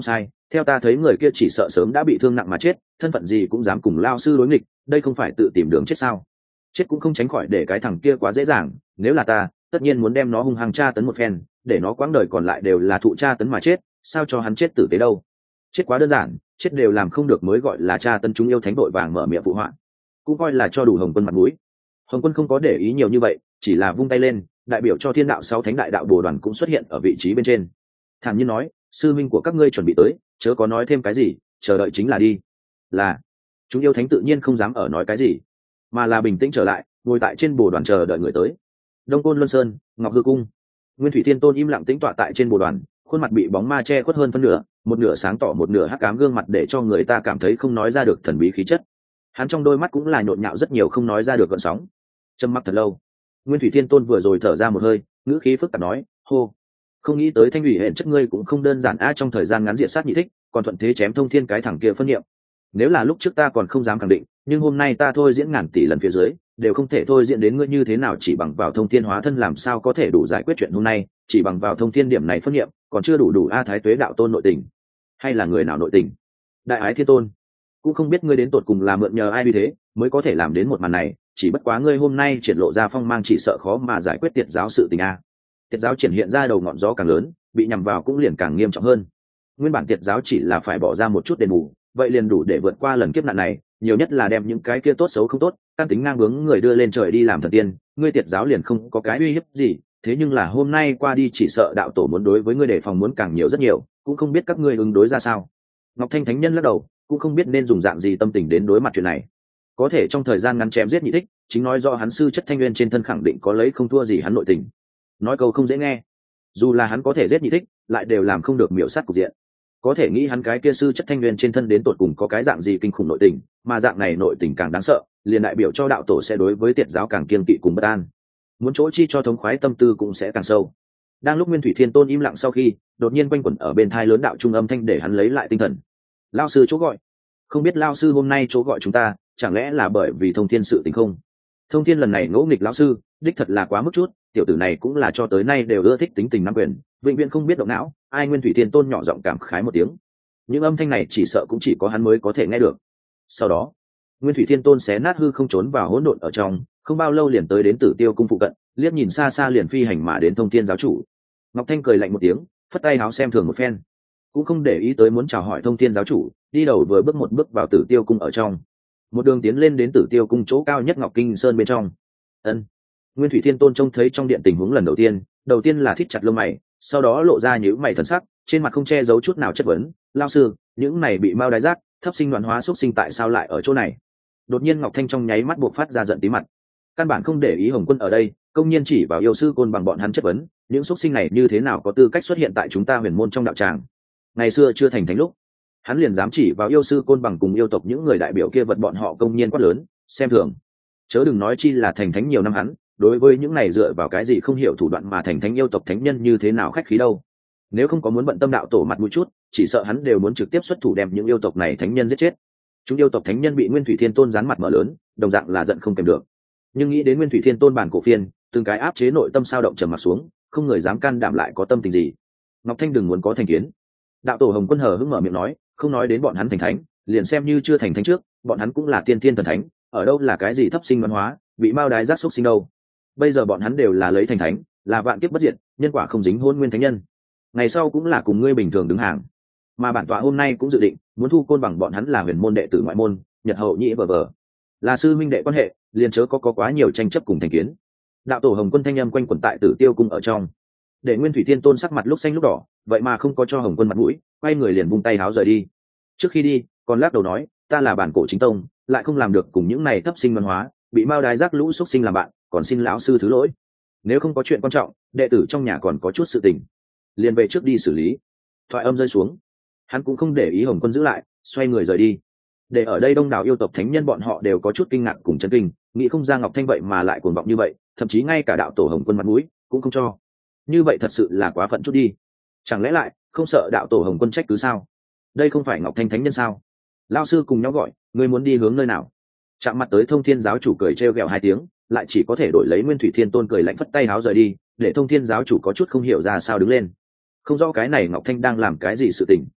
theo ta thấy người kia chỉ sợ sớm đã bị thương nặng mà chết, thân phận gì cũng dám cùng lao sư đối nghịch, đây không phải tự tìm đường chết sao? Chết cũng không tránh khỏi để cái thằng kia quá dễ dàng, nếu là ta tất nhiên muốn đem nó hung hăng tra tấn một phen, để nó quãng đời còn lại đều là thụ tra tấn mà chết, sao cho hắn chết tử tế đâu? Chết quá đơn giản, chết đều làm không được mới gọi là tra tấn. Chúng yêu thánh đội vàng mở miệng phụ họa, cũng coi là cho đủ Hồng Quân mặt mũi. Hồng Quân không có để ý nhiều như vậy, chỉ là vung tay lên, đại biểu cho Thiên Đạo 6 Thánh Đại Đạo Bồ Đoàn cũng xuất hiện ở vị trí bên trên. Thản nhiên nói, sư minh của các ngươi chuẩn bị tới, chớ có nói thêm cái gì, chờ đợi chính là đi. Là. Chúng yêu thánh tự nhiên không dám ở nói cái gì, mà là bình tĩnh trở lại, ngồi tại trên bồ đoàn chờ đợi người tới. Đông Côn Luân Sơn, Ngọc Hư Cung. Nguyên Thủy Thiên Tôn im lặng tĩnh tọa tại trên bồ đoàn, khuôn mặt bị bóng ma che khuất hơn phân nửa, một nửa sáng tỏ một nửa hắc ám gương mặt để cho người ta cảm thấy không nói ra được thần bí khí chất. Hắn trong đôi mắt cũng là nhộn nhạo rất nhiều không nói ra được gợn sóng. Trầm mặc thật lâu, Nguyên Thủy Thiên Tôn vừa rồi thở ra một hơi, ngữ khí phức tạp nói, hô, không nghĩ tới Thanh Thủy Huyền chất ngươi cũng không đơn giản a, trong thời gian ngắn diệt sát nhị thích, còn thuận thế chém Thông Thiên cái thằng kia phân niệm. Nếu là lúc trước ta còn không dám khẳng định, nhưng hôm nay ta thôi diễn ngàn tỷ lần phía dưới, đều không thể thôi diễn đến ngươi như thế nào, chỉ bằng vào Thông Thiên hóa thân làm sao có thể đủ giải quyết chuyện hôm nay, chỉ bằng vào Thông Thiên điểm này phân niệm, còn chưa đủ a. Thái Tuế đạo tôn nội tình, hay là người nào nội tình? Đại Ái Thiên Tôn, cũng không biết ngươi đến tột cùng là mượn nhờ ai như thế mới có thể làm đến một màn này, chỉ bất quá ngươi hôm nay triển lộ ra phong mang chỉ sợ khó mà giải quyết Tiệt giáo sự tình a. Tiệt giáo triển hiện ra đầu ngọn gió càng lớn, bị nhằm vào cũng liền càng nghiêm trọng hơn. Nguyên bản Tiệt giáo chỉ là phải bỏ ra một chút đền bù, vậy liền đủ để vượt qua lần kiếp nạn này, nhiều nhất là đem những cái kia tốt xấu không tốt, căn tính ngang bướng người đưa lên trời đi làm thần tiên, ngươi Tiệt giáo liền không có cái uy hiếp gì. Thế nhưng là hôm nay qua đi chỉ sợ đạo tổ muốn đối với ngươi đề phòng muốn càng nhiều rất nhiều, cũng không biết các ngươi ứng đối ra sao. Ngọc Thanh Thánh Nhân lắc đầu, cũng không biết nên dùng dạng gì tâm tình đến đối mặt chuyện này. Có thể trong thời gian ngắn chém giết nhị thích, chính nói do hắn sư chất Thanh Nguyên trên thân khẳng định có lấy không thua gì hắn nội tình. Nói câu không dễ nghe, dù là hắn có thể giết nhị thích, lại đều làm không được miểu sát cục diện. Có thể nghĩ hắn cái kia sư chất Thanh Nguyên trên thân đến tột cùng có cái dạng gì kinh khủng nội tình, mà dạng này nội tình càng đáng sợ, liền đại biểu cho đạo tổ sẽ đối với Tiệt giáo càng kiên kỵ cùng bất an, muốn chỗ chi cho thống khoái tâm tư cũng sẽ càng sâu. Đang lúc Nguyên Thủy Thiên Tôn im lặng sau khi, đột nhiên quanh quẩn ở bên thai lớn đạo trung âm thanh để hắn lấy lại tinh thần. Lao sư chỗ gọi, không biết Lao sư hôm nay chỗ gọi chúng ta, chẳng lẽ là bởi vì Thông Thiên sự tình không? Thông Thiên lần này ngỗ nghịch Lão sư, đích thật là quá mức chút, tiểu tử này cũng là cho tới nay đều ưa thích tính tình nắm quyền, vĩnh viễn không biết động não. Ai? Nguyên Thủy Thiên Tôn nhỏ giọng cảm khái một tiếng. Những âm thanh này chỉ sợ cũng chỉ có hắn mới có thể nghe được. Sau đó, Nguyên Thủy Thiên Tôn xé nát hư không trốn vào hỗn độn ở trong, không bao lâu liền tới đến Tử Tiêu cung phụ cận, liếc nhìn xa xa liền phi hành mà đến Thông Thiên giáo chủ. Ngọc Thanh cười lạnh một tiếng, phất tay áo xem thường một phen, cũng không để ý tới muốn chào hỏi Thông Thiên giáo chủ, đi đầu vừa bước một bước vào Tử Tiêu cung ở trong, một đường tiến lên đến Tử Tiêu cung chỗ cao nhất Ngọc Kinh Sơn bên trong. Ân. Nguyên Thủy Thiên Tôn trông thấy trong điện tình huống lần đầu tiên là thít chặt lông mày, sau đó lộ ra nhíu mày thần sắc, trên mặt không che giấu chút nào chất vấn, Lao sư, những này bị mao đái giác, thấp sinh loạn hóa xuất sinh tại sao lại ở chỗ này? Đột nhiên Ngọc Thanh trong nháy mắt buộc phát ra giận tí mặt, căn bản không để ý Hồng Quân ở đây, công nhiên chỉ vào yêu sư Côn Bằng bọn hắn chất vấn, những xuất sinh này như thế nào có tư cách xuất hiện tại chúng ta Huyền môn trong đạo tràng? Ngày xưa chưa thành thánh lúc, hắn liền dám chỉ vào yêu sư Côn Bằng cùng yêu tộc những người đại biểu kia vật bọn họ công nhiên quát lớn, xem thường. Chớ đừng nói chi là thành thánh nhiều năm hắn, đối với những này dựa vào cái gì không hiểu thủ đoạn mà thành thánh yêu tộc thánh nhân như thế nào khách khí đâu. Nếu không có muốn bận tâm đạo tổ mặt mũi chút, chỉ sợ hắn đều muốn trực tiếp xuất thủ đem những yêu tộc này thánh nhân giết chết. Chúng yêu tộc thánh nhân bị Nguyên Thủy Thiên Tôn dán mặt mở lớn, đồng dạng là giận không kèm được. Nhưng nghĩ đến Nguyên Thủy Thiên Tôn bản cổ phiên, từng cái áp chế nội tâm sao động trầm mặt xuống, không người dám can đảm lại có tâm tình gì. Ngọc Thanh đừng muốn có thành kiến. Đạo tổ Hồng Quân hờ hững mở miệng nói, không nói đến bọn hắn thành thánh, liền xem như chưa thành thánh trước, bọn hắn cũng là tiên thiên thần thánh, ở đâu là cái gì thấp sinh văn hóa, bị mao đái giác xúc sinh đâu. Bây giờ bọn hắn đều là lấy thành thánh, là vạn kiếp bất diệt, nhân quả không dính hôn nguyên thánh nhân. Ngày sau cũng là cùng ngươi bình thường đứng hàng. Mà bản tọa hôm nay cũng dự định muốn thu Côn Bằng bọn hắn là Huyền môn đệ tử ngoại môn, Nhật hậu nhĩ vờ là sư minh đệ quan hệ, liền chớ có quá nhiều tranh chấp cùng thành kiến. Đạo tổ Hồng Quân thanh âm quanh quẩn tại Tử Tiêu cung ở trong, để Nguyên Thủy Thiên Tôn sắc mặt lúc xanh lúc đỏ, vậy mà không có cho Hồng Quân mặt mũi, quay người liền vung tay háo rời đi. Trước khi đi còn lắc đầu nói, ta là bản cổ chính tông, lại không làm được cùng những này thấp sinh văn hóa, bị mao đái giác lũ xuất sinh làm bạn, còn xin lão sư thứ lỗi. Nếu không có chuyện quan trọng, đệ tử trong nhà còn có chút sự tình, liền về trước đi xử lý. Thoại âm rơi xuống, hắn cũng không để ý Hồng Quân giữ lại, xoay người rời đi. Để ở đây đông đảo yêu tộc thánh nhân bọn họ đều có chút kinh ngạc cùng chấn kinh, nghĩ không ra Ngọc Thanh vậy mà lại cuồng vọng như vậy, thậm chí ngay cả đạo tổ Hồng Quân mặt mũi cũng không cho. Như vậy thật sự là quá phận chút đi. Chẳng lẽ lại không sợ đạo tổ Hồng Quân trách cứ sao? Đây không phải Ngọc Thanh thánh nhân sao? Lão sư cùng nhau gọi, ngươi muốn đi hướng nơi nào? Chạm mặt tới Thông Thiên giáo chủ cười trêu ghẹo hai tiếng, lại chỉ có thể đổi lấy Nguyên Thủy Thiên Tôn cười lạnh phất tay háo rời đi, để Thông Thiên giáo chủ có chút không hiểu ra sao đứng lên. Không rõ cái này Ngọc Thanh đang làm cái gì sự tình.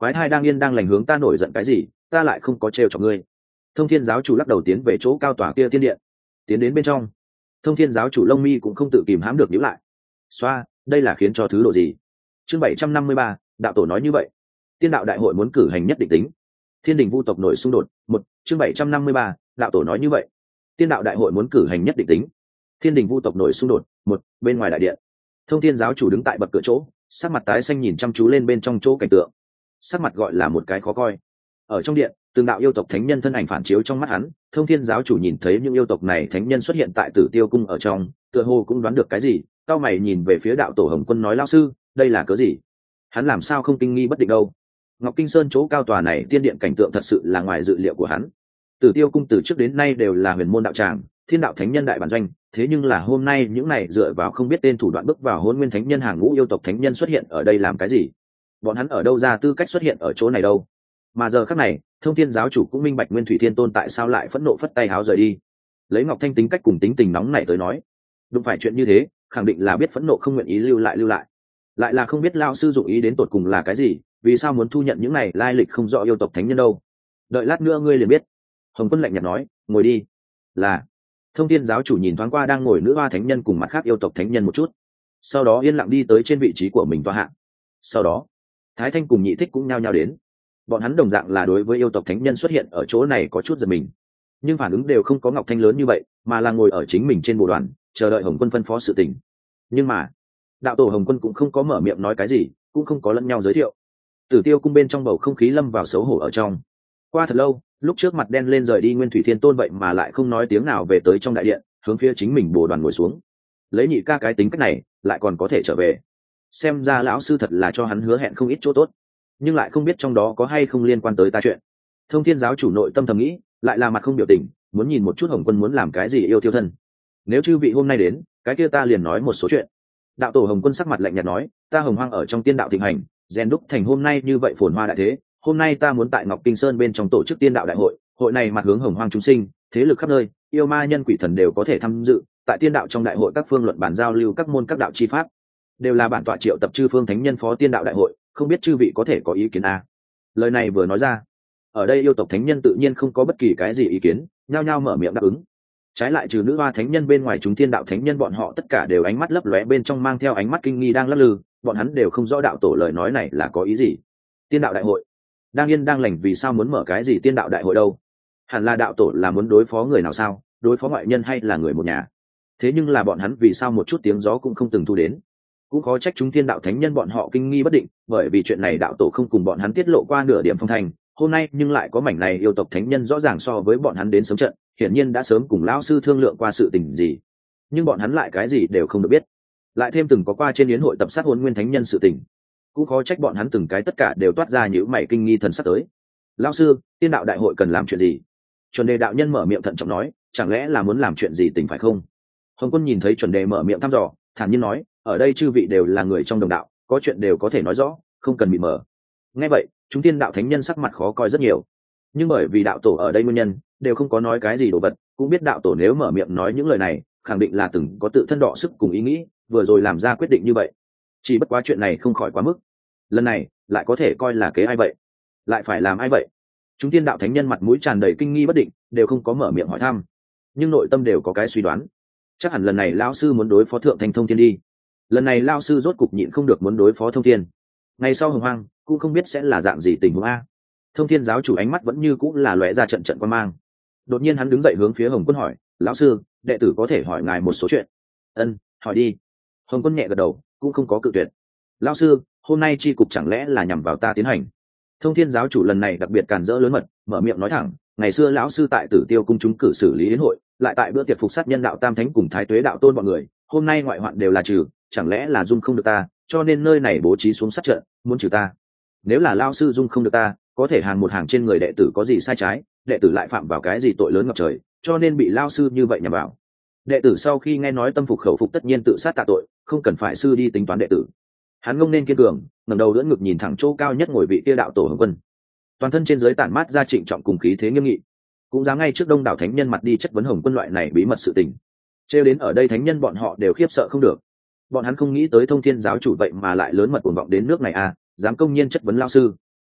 quái thai đang yên đang lành hướng ta nổi giận cái gì, ta lại không có trêu cho ngươi. Thông thiên giáo chủ lắc đầu tiến về chỗ cao tòa kia tiên điện. Tiến đến bên trong, thông thiên giáo chủ lông mi cũng không tự kìm hãm được nhíu lại. Xoa, đây là khiến cho thứ độ gì? Chương 753, đạo tổ nói như vậy. Tiên đạo đại hội muốn cử hành nhất định tính. Thiên đình vu tộc nổi xung đột. Một, chương 753, đạo tổ nói như vậy. Tiên đạo đại hội muốn cử hành nhất định tính. Thiên đình vu tộc nổi xung đột. Một, bên ngoài đại điện. Thông thiên giáo chủ đứng tại bậc cửa chỗ, sắc mặt tái xanh nhìn chăm chú lên bên trong chỗ cảnh tượng. Sắc mặt gọi là một cái khó coi. Ở trong điện, từng đạo yêu tộc thánh nhân thân ảnh phản chiếu trong mắt hắn. Thông thiên giáo chủ nhìn thấy những yêu tộc này thánh nhân xuất hiện tại Tử Tiêu cung ở trong, tựa hồ cũng đoán được cái gì. Cao mày nhìn về phía đạo tổ Hồng Quân nói: lão sư, đây là cớ gì? Hắn làm sao không kinh nghi bất định đâu? Ngọc Kinh Sơn chỗ cao tòa này tiên điện cảnh tượng thật sự là ngoài dự liệu của hắn. Tử Tiêu cung từ trước đến nay đều là huyền môn đạo tràng, thiên đạo thánh nhân đại bản doanh, thế nhưng là hôm nay những này dựa vào không biết tên thủ đoạn bước vào Hỗn Nguyên thánh nhân hàng ngũ yêu tộc thánh nhân xuất hiện ở đây làm cái gì? Bọn hắn ở đâu ra tư cách xuất hiện ở chỗ này đâu? Mà giờ khắc này, Thông thiên giáo chủ cũng minh bạch Nguyên Thủy Thiên Tôn tại sao lại phẫn nộ phất tay háo rời đi. Lấy Ngọc Thanh tính cách cùng tính tình nóng này tới nói, đúng phải chuyện như thế, khẳng định là biết phẫn nộ không nguyện ý lưu lại, lại là không biết lao sư dụng ý đến tột cùng là cái gì, vì sao muốn thu nhận những này lai lịch không rõ yêu tộc thánh nhân đâu. Đợi lát nữa ngươi liền biết. Hồng Quân lạnh nhạt nói: ngồi đi. Là. Thông thiên giáo chủ nhìn thoáng qua đang ngồi nữ hoa thánh nhân cùng mặt khác yêu tộc thánh nhân một chút, sau đó yên lặng đi tới trên vị trí của mình tọa hạng. Sau đó Thái Thanh cùng Nhị Thích cũng nhao nhao đến. Bọn hắn đồng dạng là đối với yêu tộc thánh nhân xuất hiện ở chỗ này có chút giật mình, nhưng phản ứng đều không có Ngọc Thanh lớn như vậy, mà là ngồi ở chính mình trên bộ đoàn chờ đợi Hồng Quân phân phó sự tình. Nhưng mà đạo tổ Hồng Quân cũng không có mở miệng nói cái gì, cũng không có lẫn nhau giới thiệu. Tử Tiêu cung bên trong bầu không khí lâm vào xấu hổ ở trong. Qua thật lâu, lúc trước mặt đen lên rời đi Nguyên Thủy Thiên Tôn vậy mà lại không nói tiếng nào về tới trong đại điện, hướng phía chính mình bồ đoàn ngồi xuống. Lấy Nhị ca cái tính cách này, lại còn có thể trở về, xem ra lão sư thật là cho hắn hứa hẹn không ít chỗ tốt, nhưng lại không biết trong đó có hay không liên quan tới ta chuyện. Thông thiên giáo chủ nội tâm thầm nghĩ, lại là mặt không biểu tình, muốn nhìn một chút Hồng Quân muốn làm cái gì yêu tiêu thân. Nếu chư vị hôm nay đến, cái kia ta liền nói một số chuyện. Đạo tổ Hồng Quân sắc mặt lạnh nhạt nói: ta Hồng Hoang ở trong tiên đạo thịnh hành, rèn đúc thành hôm nay như vậy phồn hoa đại thế, hôm nay ta muốn tại Ngọc Kinh Sơn bên trong tổ chức tiên đạo đại hội, hội này mặt hướng Hồng Hoang chúng sinh, thế lực khắp nơi, yêu ma nhân quỷ thần đều có thể tham dự. Tại tiên đạo trong đại hội các phương luận bản giao lưu các môn các đạo chi pháp, đều là bản tọa triệu tập chư phương thánh nhân phó tiên đạo đại hội, không biết chư vị có thể có ý kiến a? Lời này vừa nói ra, ở đây yêu tộc thánh nhân tự nhiên không có bất kỳ cái gì ý kiến, nhao nhao mở miệng đáp ứng. Trái lại trừ nữ hoa thánh nhân bên ngoài, chúng tiên đạo thánh nhân bọn họ tất cả đều ánh mắt lấp lóe bên trong mang theo ánh mắt kinh nghi đang lắc lư, bọn hắn đều không rõ đạo tổ lời nói này là có ý gì. Tiên đạo đại hội đang yên đang lành, vì sao muốn mở cái gì tiên đạo đại hội đâu? Hẳn là đạo tổ là muốn đối phó người nào sao, đối phó ngoại nhân hay là người một nhà? Thế nhưng là bọn hắn vì sao một chút tiếng gió cũng không từng thu đến? Cũng khó trách chúng tiên đạo thánh nhân bọn họ kinh nghi bất định, bởi vì chuyện này đạo tổ không cùng bọn hắn tiết lộ qua nửa điểm phong thành. Hôm nay nhưng lại có mảnh này yêu tộc thánh nhân rõ ràng so với bọn hắn đến sớm trận, hiển nhiên đã sớm cùng lão sư thương lượng qua sự tình gì, nhưng bọn hắn lại cái gì đều không được biết. Lại thêm từng có qua trên yến hội tập sát Hỗn Nguyên thánh nhân sự tình, cũng khó trách bọn hắn từng cái tất cả đều toát ra những mảy kinh nghi thần sắc tới. Lão sư, tiên đạo đại hội cần làm chuyện gì? Chuẩn đề đạo nhân mở miệng thận trọng nói: chẳng lẽ là muốn làm chuyện gì tình phải không? Hồng Quân nhìn thấy chuẩn đề mở miệng thăm dò, thản nhiên nói: ở đây chư vị đều là người trong đồng đạo, có chuyện đều có thể nói rõ, không cần bị mờ. Nghe vậy, chúng tiên đạo thánh nhân sắc mặt khó coi rất nhiều, nhưng bởi vì đạo tổ ở đây nguyên nhân, đều không có nói cái gì đồ vật, cũng biết đạo tổ nếu mở miệng nói những lời này, khẳng định là từng có tự thân đọ sức cùng ý nghĩ, vừa rồi làm ra quyết định như vậy. Chỉ bất quá chuyện này không khỏi quá mức, lần này lại có thể coi là kế ai vậy, lại phải làm ai vậy? Chúng tiên đạo thánh nhân mặt mũi tràn đầy kinh nghi bất định, đều không có mở miệng hỏi thăm, nhưng nội tâm đều có cái suy đoán, chắc hẳn lần này lão sư muốn đối phó thượng thanh thông thiên đi. Lần này lão sư rốt cục nhịn không được muốn đối phó thông thiên. Ngày sau Hồng Hoang cũng không biết sẽ là dạng gì tình huống a. Thông thiên giáo chủ ánh mắt vẫn như cũng là lóe ra trận trận quan mang. Đột nhiên hắn đứng dậy hướng phía Hồng Quân hỏi: lão sư, đệ tử có thể hỏi ngài một số chuyện? Ân, hỏi đi. Hồng Quân nhẹ gật đầu, cũng không có cự tuyệt. Lão sư, hôm nay chi cục chẳng lẽ là nhằm vào ta tiến hành? Thông thiên giáo chủ lần này đặc biệt càn rỡ lớn mật, mở miệng nói thẳng: ngày xưa lão sư tại Tử Tiêu cung chúng cử xử lý đến hội, lại tại bữa tiệc phục sát nhân đạo tam thánh cùng thái tuế đạo tôn bọn người, hôm nay ngoại hoạn đều là trừ, chẳng lẽ là dung không được ta, cho nên nơi này bố trí xuống sát trận, muốn trừ ta? Nếu là lão sư dung không được ta, có thể hàng một hàng trên người đệ tử có gì sai trái, đệ tử lại phạm vào cái gì tội lớn ngập trời, cho nên bị lão sư như vậy nhằm vào. Đệ tử sau khi nghe nói tâm phục khẩu phục, tất nhiên tự sát tạ tội, không cần phải sư đi tính toán đệ tử. Hắn ngông nên kiên cường, ngẩng đầu đỡ ngực nhìn thẳng chỗ cao nhất ngồi vị kia đạo tổ Hồng Quân, toàn thân trên dưới tản mát ra trịnh trọng cùng khí thế nghiêm nghị, cũng dám ngay trước đông đảo thánh nhân mặt đi chất vấn Hồng Quân loại này bí mật sự tình. Trêu đến ở đây thánh nhân bọn họ đều khiếp sợ không được. Bọn hắn không nghĩ tới thông thiên giáo chủ vậy mà lại lớn mật cuồng vọng đến nước này à, dám công nhiên chất vấn lão sư.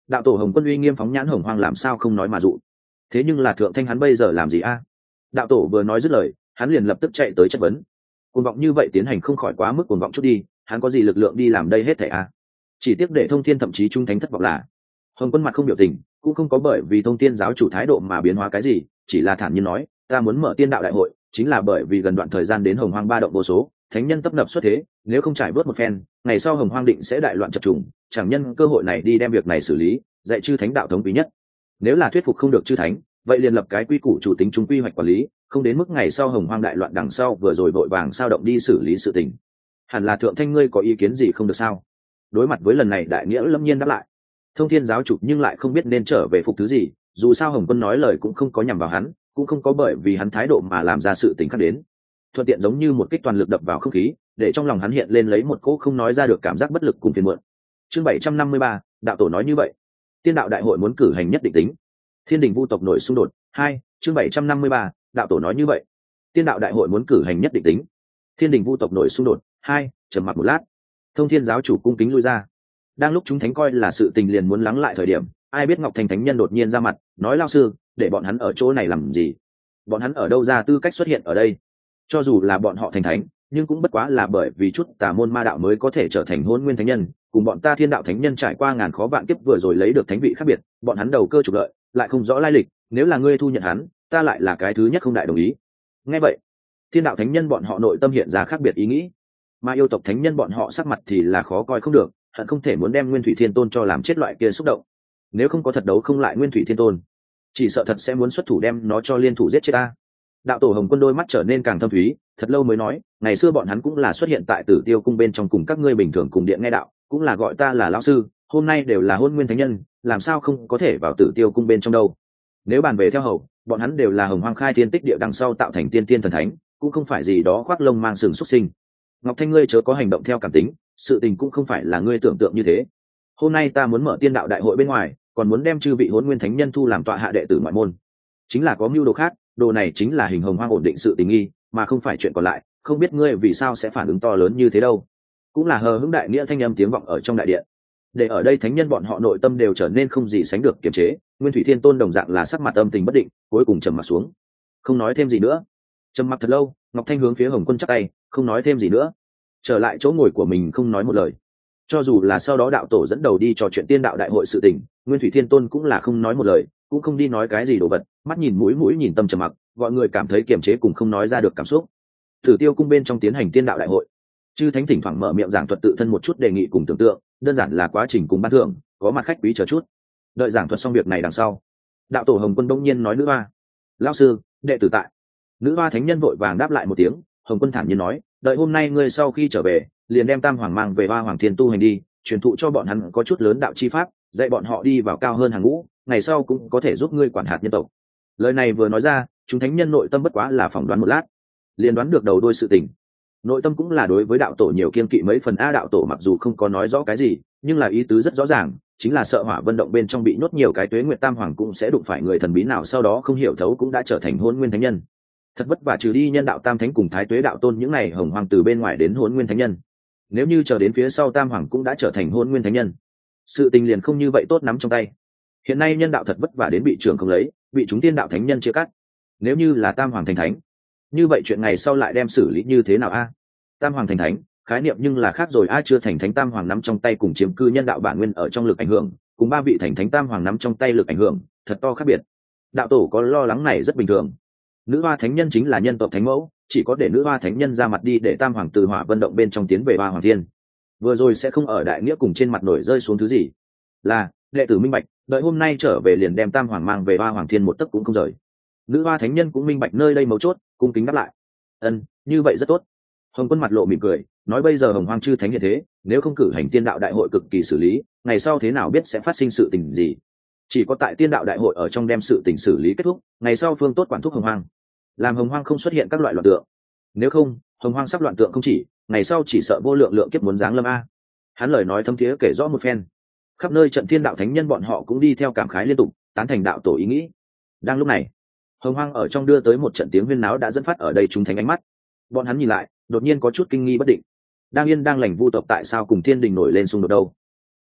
Đạo tổ Hồng Quân uy nghiêm phóng nhãn hồng hoang làm sao không nói mà dụ. Thế nhưng là thượng thanh hắn bây giờ làm gì a? Đạo tổ vừa nói dứt lời, hắn liền lập tức chạy tới chất vấn. Cuồng vọng như vậy tiến hành không khỏi quá mức cuồng vọng chút đi, hắn có gì lực lượng đi làm đây hết thảy a? Chỉ tiếc để thông thiên thậm chí trung thánh thất vọng là Hồng Quân mặt không biểu tình, cũng không có bởi vì thông thiên giáo chủ thái độ mà biến hóa cái gì, chỉ là thản nhiên nói, ta muốn mở tiên đạo đại hội chính là bởi vì gần đoạn thời gian đến hồng hoang ba động vô số, thánh nhân tấp nập xuất thế, nếu không trải bớt một phen, ngày sau hồng hoang định sẽ đại loạn chập trùng, chẳng nhân cơ hội này đi đem việc này xử lý, dạy chư thánh đạo thống quý nhất. Nếu là thuyết phục không được chư thánh, vậy liền lập cái quy củ chủ tính chúng quy hoạch quản lý, không đến mức ngày sau hồng hoang đại loạn đằng sau vừa rồi vội vàng sao động đi xử lý sự tình. Hẳn là thượng thanh ngươi có ý kiến gì không được sao? Đối mặt với lần này đại nghĩa lâm nhiên đáp lại. Thông thiên giáo chủ nhưng lại không biết nên trở về phục thứ gì, dù sao Hồng Quân nói lời cũng không có nhằm vào hắn, cũng không có bởi vì hắn thái độ mà làm ra sự tình khác đến. Thuận tiện giống như một kích toàn lực đập vào không khí, để trong lòng hắn hiện lên lấy một cỗ không nói ra được cảm giác bất lực cùng phiền muộn. Chương 753, đạo tổ nói như vậy. Tiên đạo đại hội muốn cử hành nhất định tính. Thiên đình vu tộc nổi xung đột 2, chương 753, đạo tổ nói như vậy. Tiên đạo đại hội muốn cử hành nhất định tính. Thiên đình vu tộc nổi xung đột 2, trầm mặc một lát. Thông thiên giáo chủ cung kính lui ra. Đang lúc chúng thánh coi là sự tình liền muốn lắng lại thời điểm, ai biết Ngọc Thanh thánh nhân đột nhiên ra mặt, nói lao sư, để bọn hắn ở chỗ này làm gì? Bọn hắn ở đâu ra tư cách xuất hiện ở đây? Cho dù là bọn họ thành thánh, nhưng cũng bất quá là bởi vì chút tà môn ma đạo mới có thể trở thành hôn nguyên thánh nhân, cùng bọn ta thiên đạo thánh nhân trải qua ngàn khó vạn kiếp vừa rồi lấy được thánh vị khác biệt, bọn hắn đầu cơ trục lợi, lại không rõ lai lịch, nếu là ngươi thu nhận hắn, ta lại là cái thứ nhất không đại đồng ý. Nghe vậy, thiên đạo thánh nhân bọn họ nội tâm hiện ra khác biệt ý nghĩ, mà yêu tộc thánh nhân bọn họ sắc mặt thì là khó coi không được, hận không thể muốn đem Nguyên Thủy Thiên Tôn cho làm chết loại kia xúc động. Nếu không có thật đấu không lại Nguyên Thủy Thiên Tôn, chỉ sợ thật sẽ muốn xuất thủ đem nó cho liên thủ giết chết ta. Đạo tổ Hồng Quân đôi mắt trở nên càng thâm thúy, thật lâu mới nói, ngày xưa bọn hắn cũng là xuất hiện tại Tử Tiêu cung bên trong cùng các ngươi bình thường cùng điện nghe đạo, cũng là gọi ta là lão sư, hôm nay đều là hôn nguyên thánh nhân, làm sao không có thể vào Tử Tiêu cung bên trong đâu? Nếu bàn về theo hầu, bọn hắn đều là hồng hoang khai thiên tích địa đằng sau tạo thành tiên tiên thần thánh, cũng không phải gì đó khoác lông mang sừng xuất sinh. Ngọc Thanh ngươi chớ có hành động theo cảm tính, sự tình cũng không phải là ngươi tưởng tượng như thế. Hôm nay ta muốn mở tiên đạo đại hội bên ngoài, còn muốn đem chư vị hôn nguyên thánh nhân thu làm tọa hạ đệ tử ngoại môn, chính là có mưu đồ khác, đồ này chính là hình hồng hoang ổn định sự tình nghi, mà không phải chuyện còn lại, không biết ngươi vì sao sẽ phản ứng to lớn như thế đâu. Cũng là hờ hững đại nghĩa thanh âm tiếng vọng ở trong đại điện, để ở đây thánh nhân bọn họ nội tâm đều trở nên không gì sánh được kiềm chế. Nguyên Thủy Thiên Tôn đồng dạng là sắc mặt âm tình bất định, cuối cùng trầm mặt xuống, không nói thêm gì nữa. Trầm mặc thật lâu, Ngọc Thanh hướng phía Hồng Quân chắp tay, không nói thêm gì nữa, trở lại chỗ ngồi của mình không nói một lời. Cho dù là sau đó đạo tổ dẫn đầu đi trò chuyện tiên đạo đại hội sự tình, Nguyên Thủy Thiên Tôn cũng là không nói một lời, cũng không đi nói cái gì đồ vật, mắt nhìn mũi nhìn tâm trầm mặc, gọi người cảm thấy kiềm chế cùng không nói ra được cảm xúc. Tử Tiêu cung bên trong tiến hành tiên đạo đại hội, chư thánh thỉnh thoảng mở miệng giảng thuật tự thân một chút đề nghị cùng tưởng tượng, đơn giản là quá trình cùng ban thưởng, có mặt khách quý chờ chút. Đợi giảng thuật xong việc này đằng sau, đạo tổ Hồng Quân đông nhiên nói nữ hoa, lão sư, đệ tử tại. Nữ hoa thánh nhân vội vàng đáp lại một tiếng. Hồng Quân thản nhiên nói, đợi hôm nay ngươi sau khi trở về, liền đem Tam Hoàng mang về Hoa Hoàng Thiên tu hành đi, truyền thụ cho bọn hắn có chút lớn đạo chi pháp, dạy bọn họ đi vào cao hơn hàng ngũ, ngày sau cũng có thể giúp ngươi quản hạt nhân tộc. Lời này vừa nói ra, chúng thánh nhân nội tâm bất quá là phỏng đoán một lát, liền đoán được đầu đuôi sự tình. Nội tâm cũng là đối với đạo tổ nhiều kiên kỵ mấy phần. Đạo tổ mặc dù không có nói rõ cái gì, nhưng là ý tứ rất rõ ràng, chính là sợ Hỏa Vân động bên trong bị nhốt nhiều cái Tuế Nguyệt Tam Hoàng cũng sẽ đụng phải người thần bí nào sau đó không hiểu thấu cũng đã trở thành hôn nguyên thánh nhân. Thật vất vả trừ đi nhân đạo tam thánh cùng thái tuế đạo tôn những này hồng hoàng từ bên ngoài đến hôn nguyên thánh nhân, nếu như chờ đến phía sau Tam Hoàng cũng đã trở thành hôn nguyên thánh nhân, sự tình liền không như vậy tốt nắm trong tay. Hiện nay nhân đạo thật vất vả đến bị trưởng không lấy, bị chúng tiên đạo thánh nhân chia cắt. Nếu như là Tam Hoàng thành thánh, như vậy chuyện ngày sau lại đem xử lý như thế nào a? Tam Hoàng thành thánh khái niệm nhưng là khác rồi. Chưa thành thánh Tam Hoàng nắm trong tay cùng chiếm cư nhân đạo bản nguyên ở trong lực ảnh hưởng, cùng ba vị thành thánh Tam Hoàng nắm trong tay lực ảnh hưởng thật to khác biệt. Đạo tổ có lo lắng này rất bình thường. Nữ hoa thánh nhân chính là nhân tộc thánh mẫu, chỉ có để nữ hoa thánh nhân ra mặt đi để Tam Hoàng từ Hỏa Vân động bên trong tiến về Hoa Hoàng Thiên, vừa rồi sẽ không ở đại nghĩa cùng trên mặt nổi rơi xuống thứ gì. Là đệ tử minh bạch, đợi hôm nay trở về liền đem Tam Hoàng mang về Hoa Hoàng Thiên một tấc cũng không rời. Nữ hoa thánh nhân cũng minh bạch nơi đây mấu chốt, cung kính đáp lại. Như vậy rất tốt. Hồng Quân mặt lộ mỉm cười, nói bây giờ hồng hoang chư thánh hiện thế, nếu không cử hành tiên đạo đại hội cực kỳ xử lý, ngày sau thế nào biết sẽ phát sinh sự tình gì. Chỉ có tại tiên đạo đại hội ở trong đem sự tình xử lý kết thúc, ngày sau phương tốt quản thúc hồng hoang, làm hồng hoang không xuất hiện các loại loạn tượng. Nếu không, hồng hoang sắp loạn tượng không chỉ, ngày sau chỉ sợ vô lượng lượng kiếp muốn giáng lâm a. Hắn lời nói thâm thiế kể rõ một phen, khắp nơi trận thiên đạo thánh nhân bọn họ cũng đi theo cảm khái liên tục, tán thành đạo tổ ý nghĩ. Đang lúc này, hồng hoang ở trong đưa tới một trận tiếng huyên náo đã dẫn phát ở đây chúng thánh ánh mắt. Bọn hắn nhìn lại, đột nhiên có chút kinh nghi bất định. Đang yên đang lành vu tộc tại sao cùng thiên đình nổi lên xung đột đâu?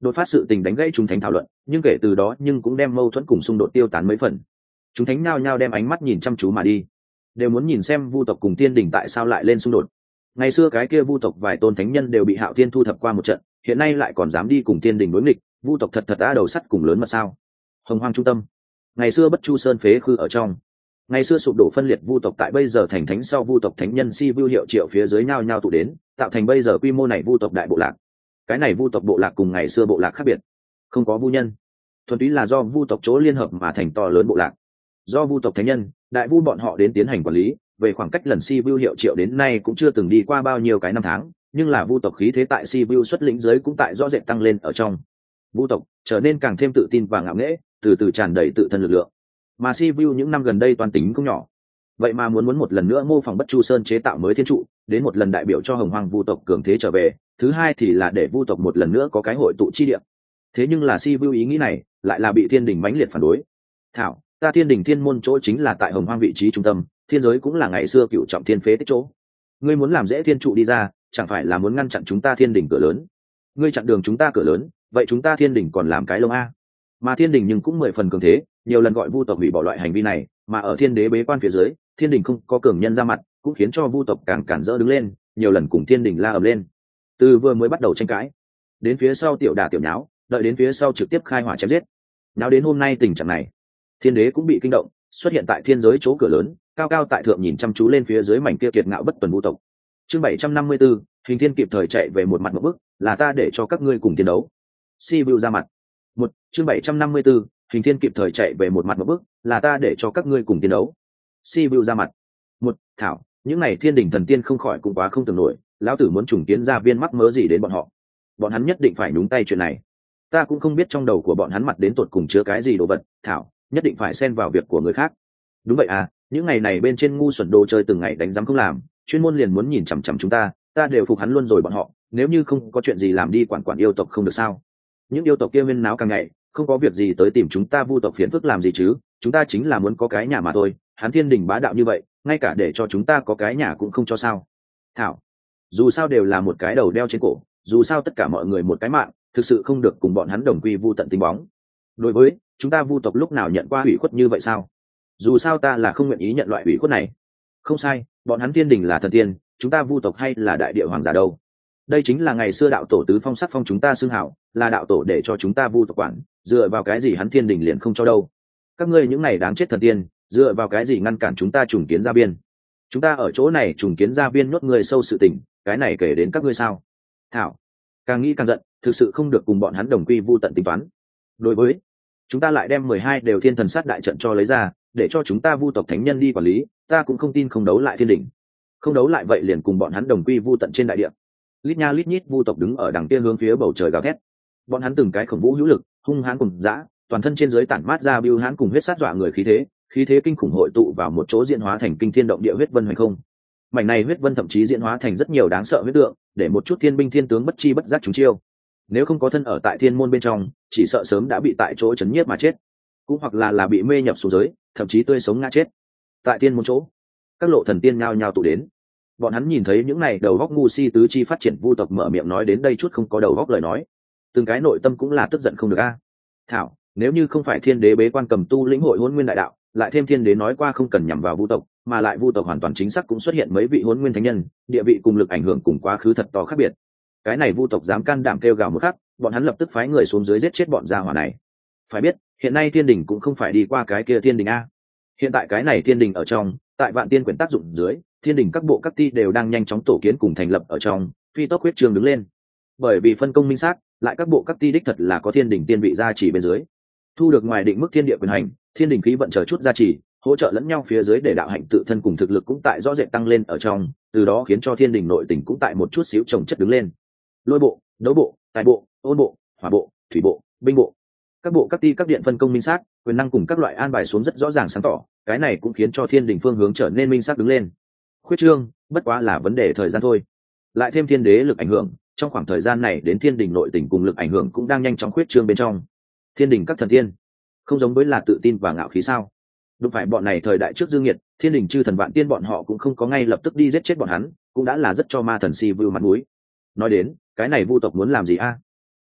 đột phát sự tình đánh gãy chúng thánh thảo luận, nhưng kể từ đó nhưng cũng đem mâu thuẫn cùng xung đột tiêu tán mấy phần. Chúng thánh nhao nhao đem ánh mắt nhìn chăm chú mà đi, đều muốn nhìn xem vu tộc cùng tiên đình tại sao lại lên xung đột. Ngày xưa cái kia vu tộc vài tôn thánh nhân đều bị Hạo Thiên thu thập qua một trận, hiện nay lại còn dám đi cùng tiên đình đối nghịch, vu tộc thật đã đầu sắt cùng lớn mật sao? Hồng Hoang trung tâm, ngày xưa Bất Chu Sơn phế khư ở trong, ngày xưa sụp đổ phân liệt vu tộc tại bây giờ thành thánh sau vu tộc thánh nhân si vu hiệu triệu phía dưới nhao nhao tụ đến, tạo thành bây giờ quy mô này vu tộc đại bộ lạc. Cái này vu tộc bộ lạc cùng ngày xưa bộ lạc khác biệt, không có vu nhân, thuần túy là do vu tộc chỗ liên hợp mà thành to lớn bộ lạc, do vu tộc thánh nhân đại vu bọn họ đến tiến hành quản lý. Về khoảng cách lần si vu hiệu triệu đến nay cũng chưa từng đi qua bao nhiêu cái năm tháng, nhưng là vu tộc khí thế tại si vu xuất lĩnh giới cũng tại rõ rệt tăng lên ở trong. Vu tộc trở nên càng thêm tự tin và ngạo nghễ, từ từ tràn đầy tự thân lực lượng. Mà si vu những năm gần đây toàn tính không nhỏ, vậy mà muốn một lần nữa mô phỏng Bất Chu Sơn chế tạo mới thiên trụ, đến một lần đại biểu cho hồng hoang vu tộc cường thế trở về. Thứ hai thì là để vu tộc một lần nữa có cái hội tụ chi địa. Thế nhưng là si vu ý nghĩ này lại là bị thiên đình mãnh liệt phản đối. Thảo, ta thiên đình thiên môn chỗ chính là tại hồng hoang vị trí trung tâm, thiên giới cũng là ngày xưa cựu trọng thiên phế tích chỗ. Ngươi muốn làm dễ thiên trụ đi ra, chẳng phải là muốn ngăn chặn chúng ta thiên đình cửa lớn? Ngươi chặn đường chúng ta cửa lớn, vậy chúng ta thiên đình còn làm cái lông a? Mà thiên đình nhưng cũng 10 phần cường thế, nhiều lần gọi vu tộc hủy bỏ loại hành vi này, mà ở thiên đế bế quan phía dưới, thiên đình không có cường nhân ra mặt, cũng khiến cho vu tộc càng cản rỡ đứng lên, nhiều lần cùng thiên đình la ầm lên. Từ vừa mới bắt đầu tranh cãi, đến phía sau tiểu đả tiểu nháo, đợi đến phía sau trực tiếp khai hỏa chém giết. Nào đến hôm nay tình trạng này, thiên đế cũng bị kinh động, xuất hiện tại thiên giới chỗ cửa lớn, cao cao tại thượng nhìn chăm chú lên phía dưới mảnh kia kiệt ngạo bất tuần vu tộc. Chương 754, Hình Thiên kịp thời chạy về một mặt một bức, là ta để cho các ngươi cùng chiến đấu. Si Vu ra mặt. Chương 754, Hình Thiên kịp thời chạy về một mặt một bức, là ta để cho các ngươi cùng chiến đấu. Si Vu ra mặt. Thảo, những này thiên đình thần tiên không khỏi cũng quá không tưởng nổi, lão tử muốn trùng kiến ra viên mắc mớ gì đến bọn họ. Bọn hắn nhất định phải nhúng tay chuyện này. Ta cũng không biết trong đầu của bọn hắn mặt đến tột cùng chứa cái gì đồ vật, Thảo, nhất định phải xen vào việc của người khác. Đúng vậy à, những ngày này bên trên ngu xuẩn đồ chơi từng ngày đánh giám không làm, chuyên môn liền muốn nhìn chằm chằm chúng ta đều phục hắn luôn rồi bọn họ. Nếu như không có chuyện gì làm đi quản yêu tộc không được sao? Những yêu tộc kia huyên náo càng ngày, không có việc gì tới tìm chúng ta vu tộc phiền phức làm gì chứ? Chúng ta chính là muốn có cái nhà mà thôi. Hắn thiên đình bá đạo như vậy, ngay cả để cho chúng ta có cái nhà cũng không cho sao? Thảo, dù sao đều là một cái đầu đeo trên cổ, dù sao tất cả mọi người một cái mạng, thực sự không được cùng bọn hắn đồng quy vu tận tính bóng. Đối với chúng ta vu tộc lúc nào nhận qua ủy khuất như vậy sao? Dù sao ta là không nguyện ý nhận loại ủy khuất này. Không sai, bọn hắn thiên đình là thần tiên, chúng ta vu tộc hay là đại địa hoàng giả đâu? Đây chính là ngày xưa đạo tổ tứ phong sắc phong chúng ta xưng hảo, là đạo tổ để cho chúng ta vu tộc quản, dựa vào cái gì hắn thiên đình liền không cho đâu? Các ngươi những này đáng chết thần tiên, dựa vào cái gì ngăn cản chúng ta trùng kiến gia biên? Chúng ta ở chỗ này trùng kiến gia biên nhốt người sâu sự tình, cái này kể đến các ngươi sao? Thảo, càng nghĩ càng giận, thực sự không được cùng bọn hắn đồng quy vu tận tính toán. Đối với chúng ta lại đem 12 đều thiên thần sát đại trận cho lấy ra, để cho chúng ta vu tộc thánh nhân đi quản lý, ta cũng không tin không đấu lại thiên đình. Không đấu lại vậy liền cùng bọn hắn đồng quy vu tận trên đại địa. Lít nha lít nhít vu tộc đứng ở đằng kia hướng phía bầu trời gào thét. Bọn hắn từng cái khổng vũ hữu lực, hung hãn cùng dã, toàn thân trên dưới tản mát ra bưu hãn cùng huyết sát dọa người khí thế kinh khủng hội tụ vào một chỗ diễn hóa thành kinh thiên động địa huyết vân hay không. Mảnh này huyết vân thậm chí diễn hóa thành rất nhiều đáng sợ huyết tượng, để một chút thiên binh thiên tướng bất chi bất giác chúng chiêu. Nếu không có thân ở tại thiên môn bên trong, chỉ sợ sớm đã bị tại chỗ chấn nhiếp mà chết, cũng hoặc là bị mê nhập xuống giới, thậm chí tươi sống ngã chết. Tại thiên môn chỗ, các lộ thần tiên nhao nhao tụ đến. Bọn hắn nhìn thấy những này đầu góc ngu si tứ chi phát triển vu tộc mở miệng nói đến đây chút không có đầu góc lời nói, từng cái nội tâm cũng là tức giận không được a. Thảo, nếu như không phải thiên đế bế quan cầm tu lĩnh hội hỗn nguyên đại đạo, lại thêm thiên đế nói qua không cần nhằm vào vu tộc, mà lại vu tộc hoàn toàn chính xác cũng xuất hiện mấy vị hỗn nguyên thánh nhân, địa vị cùng lực ảnh hưởng cùng quá khứ thật to khác biệt. Cái này vu tộc dám can đảm kêu gào một khắc, bọn hắn lập tức phái người xuống dưới giết chết bọn gia hỏa này. Phải biết, hiện nay thiên đình cũng không phải đi qua cái kia thiên đình a. Hiện tại cái này thiên đình ở trong, tại vạn tiên quyển tác dụng dưới, thiên đình các bộ các ti đều đang nhanh chóng tổ kiến cùng thành lập ở trong, phi tốc huyết trường đứng lên. Bởi vì phân công minh xác, lại các bộ các ti đích thật là có thiên đình tiên vị gia trì bên dưới, thu được ngoài định mức thiên địa quyền hành, thiên đình khí vận chờ chút gia trì, hỗ trợ lẫn nhau phía dưới để đạo hạnh tự thân cùng thực lực cũng tại rõ rệt tăng lên ở trong, từ đó khiến cho thiên đình nội tình cũng tại một chút xíu trồng chất đứng lên. Lôi bộ, đấu bộ, tài bộ, ôn bộ, hỏa bộ, thủy bộ, binh bộ, các bộ các ti các điện phân công minh xác, quyền năng cùng các loại an bài xuống rất rõ ràng sáng tỏ, cái này cũng khiến cho thiên đình phương hướng trở nên minh xác đứng lên. Khuyết trương bất quá là vấn đề thời gian thôi. Lại thêm thiên đế lực ảnh hưởng, trong khoảng thời gian này đến thiên đình nội tình cùng lực ảnh hưởng cũng đang nhanh chóng khuyết trương bên trong. Thiên đình các thần tiên không giống với là tự tin và ngạo khí sao? Đúng phải bọn này thời đại trước dương nhiệt, thiên đình chư thần vạn tiên bọn họ cũng không có ngay lập tức đi giết chết bọn hắn, cũng đã là rất cho ma thần si vưu mặt mũi. Nói đến cái này vu tộc muốn làm gì a?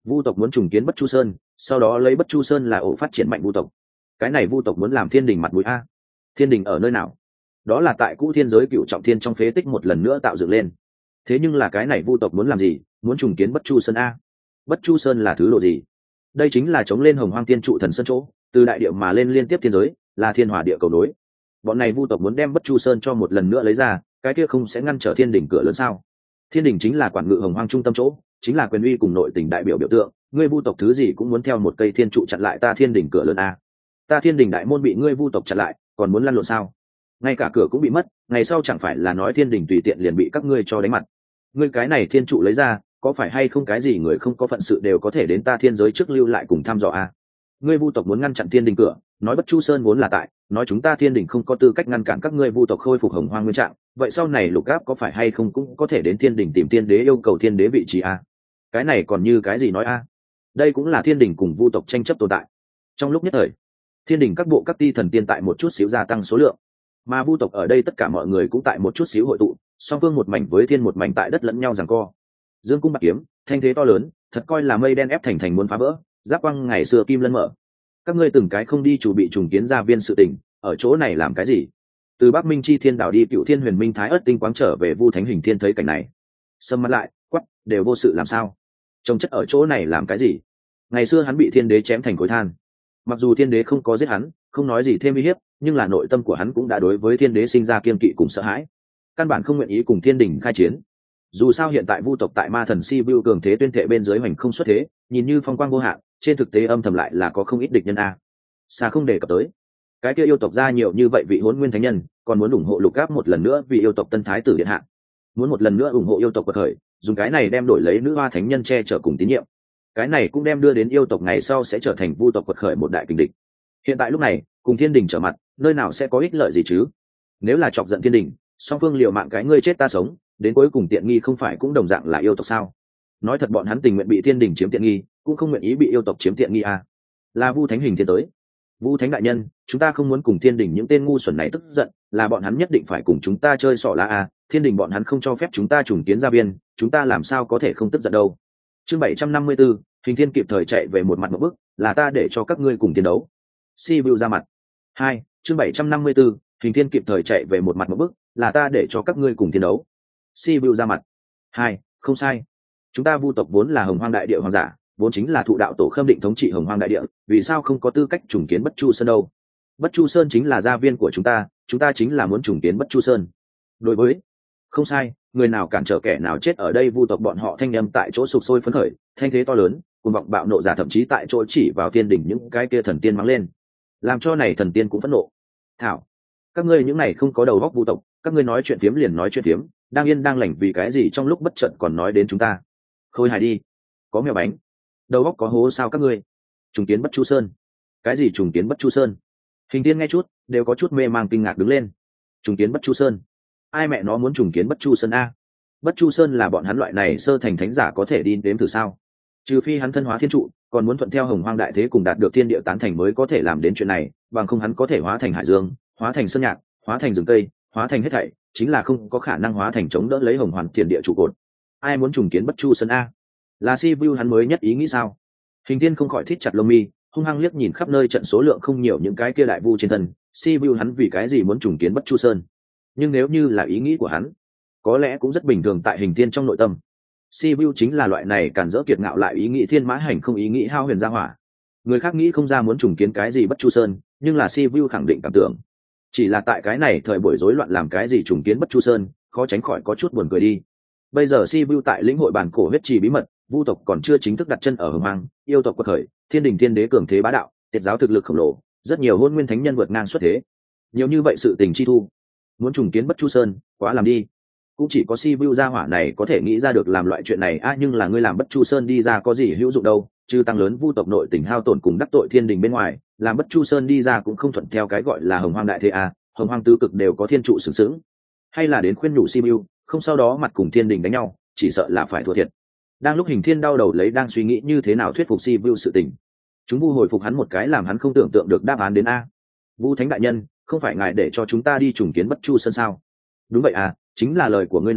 vu tộc muốn trùng kiến Bất Chu Sơn, sau đó lấy Bất Chu Sơn là ổ phát triển mạnh vu tộc. Cái này vu tộc muốn làm thiên đình mặt mũi a. Thiên đình ở nơi nào? Đó là tại cũ thiên giới Cựu Trọng Thiên trong phế tích một lần nữa tạo dựng lên. Thế nhưng là cái này vu tộc muốn làm gì? Muốn trùng kiến Bất Chu Sơn a. Bất Chu Sơn là thứ độ gì? Đây chính là chống lên Hồng Hoang Thiên trụ thần sơn chỗ, từ đại địa mà lên liên tiếp thiên giới, là thiên hỏa địa cầu nối. Bọn này vu tộc muốn đem Bất Chu Sơn cho một lần nữa lấy ra, cái kia không sẽ ngăn trở thiên đình cửa lớn sao? Thiên đình chính là quản ngự Hồng Hoang trung tâm chỗ, chính là quyền uy cùng nội tình đại biểu biểu tượng, ngươi vu tộc thứ gì cũng muốn theo một cây thiên trụ chặn lại ta thiên đình cửa lớn a. Ta thiên đình đại môn bị ngươi vu tộc chặn lại, còn muốn lăn lộn sao? Ngay cả cửa cũng bị mất, ngày sau chẳng phải là nói thiên đình tùy tiện liền bị các ngươi cho đánh mặt. Ngươi cái này thiên trụ lấy ra, có phải hay không cái gì người không có phận sự đều có thể đến ta thiên giới trước lưu lại cùng thăm dò a? Ngươi vu tộc muốn ngăn chặn thiên đình cửa, nói Bất Chu Sơn vốn là tại, nói chúng ta thiên đình không có tư cách ngăn cản các ngươi vu tộc khôi phục Hồng Hoang nguyên trạng, vậy sau này lục áp có phải hay không cũng có thể đến thiên đình tìm thiên đế yêu cầu thiên đế vị trí a? Cái này còn như cái gì nói a? Đây cũng là thiên đình cùng vu tộc tranh chấp tồn tại. Trong lúc nhất thời, thiên đình các bộ các ti thần tiên tại một chút xíu gia tăng số lượng, mà vu tộc ở đây tất cả mọi người cũng tại một chút xíu hội tụ, song phương một mảnh với thiên một mảnh tại đất lẫn nhau giằng co. Dương cung bạc kiếm, thanh thế to lớn, thật coi là mây đen ép thành muốn phá vỡ, giáp quăng ngày xưa kim lân mở. Các ngươi từng cái không đi chủ bị trùng kiến gia viên sự tình, ở chỗ này làm cái gì? Từ Bắc Minh Chi Thiên đảo đi Cựu Thiên Huyền Minh Thái Ất Tinh quáng trở về Vu Thánh Hình Thiên thấy cảnh này, sầm mặt lại, quắc, đều vô sự làm sao? Trông chất ở chỗ này làm cái gì? Ngày xưa hắn bị thiên đế chém thành khối than, mặc dù thiên đế không có giết hắn, không nói gì thêm uy hiếp, nhưng là nội tâm của hắn cũng đã đối với thiên đế sinh ra kiên kỵ cùng sợ hãi, căn bản không nguyện ý cùng thiên đình khai chiến. Dù sao hiện tại vu tộc tại ma thần si vu cường thế tuyên thệ bên dưới hoành không xuất thế, nhìn như phong quang vô hạn, trên thực tế âm thầm lại là có không ít địch nhân a. Xa không đề cập tới cái kia yêu tộc ra nhiều như vậy vị Hỗn Nguyên Thánh Nhân, còn muốn ủng hộ lục áp một lần nữa vì yêu tộc tân thái tử điện hạ, muốn một lần nữa ủng hộ yêu tộc quật khởi, dùng cái này đem đổi lấy nữ hoa thánh nhân che chở cùng tín nhiệm. Cái này cũng đem đưa đến yêu tộc ngày sau sẽ trở thành vu tộc quật khởi một đại kình địch. Hiện tại lúc này cùng thiên đình trở mặt, nơi nào sẽ có ích lợi gì chứ? Nếu là chọc giận thiên đình, song phương liều mạng cái ngươi chết ta sống, đến cuối cùng tiện nghi không phải cũng đồng dạng là yêu tộc sao? Nói thật bọn hắn tình nguyện bị thiên đình chiếm tiện nghi, cũng không nguyện ý bị yêu tộc chiếm tiện nghi à? Là Vu Thánh Hình Thiên tới. Vu Thánh đại nhân, chúng ta không muốn cùng thiên đình những tên ngu xuẩn này tức giận, là bọn hắn nhất định phải cùng chúng ta chơi xỏ lá à? Thiên đình bọn hắn không cho phép chúng ta trùng kiến gia viên, chúng ta làm sao có thể không tức giận đâu? Chương 754, Hình Thiên kịp thời chạy về một mặt một bước, là ta để cho các ngươi cùng chiến đấu. Si Vu ra mặt. 2, chương 754, Hình Thiên kịp thời chạy về một mặt một bước, là ta để cho các ngươi cùng chiến đấu. Si Vu ra mặt. 2, không sai. Chúng ta Vu tộc vốn là Hồng Hoang đại địa hoàng giả, vốn chính là thụ đạo tổ Khâm Định thống trị Hồng Hoang đại địa, vì sao không có tư cách trùng kiến Bất Chu Sơn đâu? Bất Chu Sơn chính là gia viên của chúng ta chính là muốn trùng kiến Bất Chu Sơn. Đối với không sai, người nào cản trở kẻ nào chết ở đây. Vu tộc bọn họ thanh âm tại chỗ sục sôi phấn khởi, thanh thế to lớn, cuồng vọng bạo nộ giả thậm chí tại chỗ chỉ vào thiên đỉnh những cái kia thần tiên mắng lên, làm cho này thần tiên cũng phẫn nộ. Thảo, các ngươi những này không có đầu óc Vu tộc, các ngươi nói chuyện phiếm liền nói chuyện phiếm, đang yên đang lành vì cái gì trong lúc bất chợt còn nói đến chúng ta? Khôi hài đi, có mèo bánh, đầu óc có hố sao các ngươi? Trùng kiến Bất Chu Sơn? Cái gì trùng kiến Bất Chu Sơn? Hình Thiên nghe chút đều có chút mê mang kinh ngạc đứng lên. Trùng kiến Bất Chu Sơn? Ai mẹ nó muốn trùng kiến Bất Chu Sơn a? Bất Chu Sơn là bọn hắn loại này sơ thành thánh giả có thể đi đếm thử sao? Trừ phi hắn thân hóa thiên trụ, còn muốn thuận theo Hồng Hoang đại thế cùng đạt được thiên địa tán thành mới có thể làm đến chuyện này, bằng không hắn có thể hóa thành hải dương, hóa thành sơn nhạc, hóa thành rừng cây, hóa thành hết thảy, chính là không có khả năng hóa thành chống đỡ lấy Hồng Hoàn thiên địa trụ cột. Ai muốn trùng kiến Bất Chu Sơn a? Là Si Vu hắn mới nhất ý nghĩ sao? Hình Thiên không khỏi thít chặt lông mi, hung hăng liếc nhìn khắp nơi trận số lượng không nhiều những cái kia đại vu trên thân, Si Vu hắn vì cái gì muốn trùng kiến Bất Chu Sơn? Nhưng nếu như là ý nghĩ của hắn, có lẽ cũng rất bình thường tại Hình Thiên trong nội tâm. Si Vu chính là loại này cản rỡ kiệt ngạo lại ý nghĩ thiên mã hành không ý nghĩ hao huyền ra hỏa. Người khác nghĩ không ra muốn trùng kiến cái gì Bất Chu Sơn, nhưng là Si Vu khẳng định cảm tưởng. Chỉ là tại cái này thời buổi rối loạn làm cái gì trùng kiến Bất Chu Sơn, khó tránh khỏi có chút buồn cười đi. Bây giờ Si Vu tại lĩnh hội bản cổ huyết trì bí mật, Vu tộc còn chưa chính thức đặt chân ở Hồng Hoang, yêu tộc quật khởi, thiên đình thiên đế cường thế bá đạo, tiệt giáo thực lực khổng lồ, rất nhiều Hôn Nguyên Thánh Nhân vượt ngang xuất thế. Nhiều như vậy sự tình chi thu, muốn trùng kiến Bất Chu Sơn, quá làm đi. Cũng chỉ có Si Vu gia hỏa này có thể nghĩ ra được làm loại chuyện này nhưng là ngươi làm Bất Chu Sơn đi ra có gì hữu dụng đâu, trừ tăng lớn Vu tộc nội tình hao tổn cùng đắc tội thiên đình bên ngoài, làm Bất Chu Sơn đi ra cũng không thuận theo cái gọi là Hồng Hoang đại thế Hồng Hoang tứ cực đều có thiên trụ sướng sướng, hay là đến khuyên nhủ Si Vu, không sau đó mặt cùng thiên đình đánh nhau, chỉ sợ là phải thua thiệt. Đang lúc Hình Thiên đau đầu lấy đang suy nghĩ như thế nào thuyết phục Si Vu sự tình, chúng Vu hồi phục hắn một cái làm hắn không tưởng tượng được đáp án đến Vu Thánh đại nhân, không phải ngài để cho chúng ta đi trùng kiến Bất Chu Sơn sao? Đúng vậy chính là lời của ngươi nói,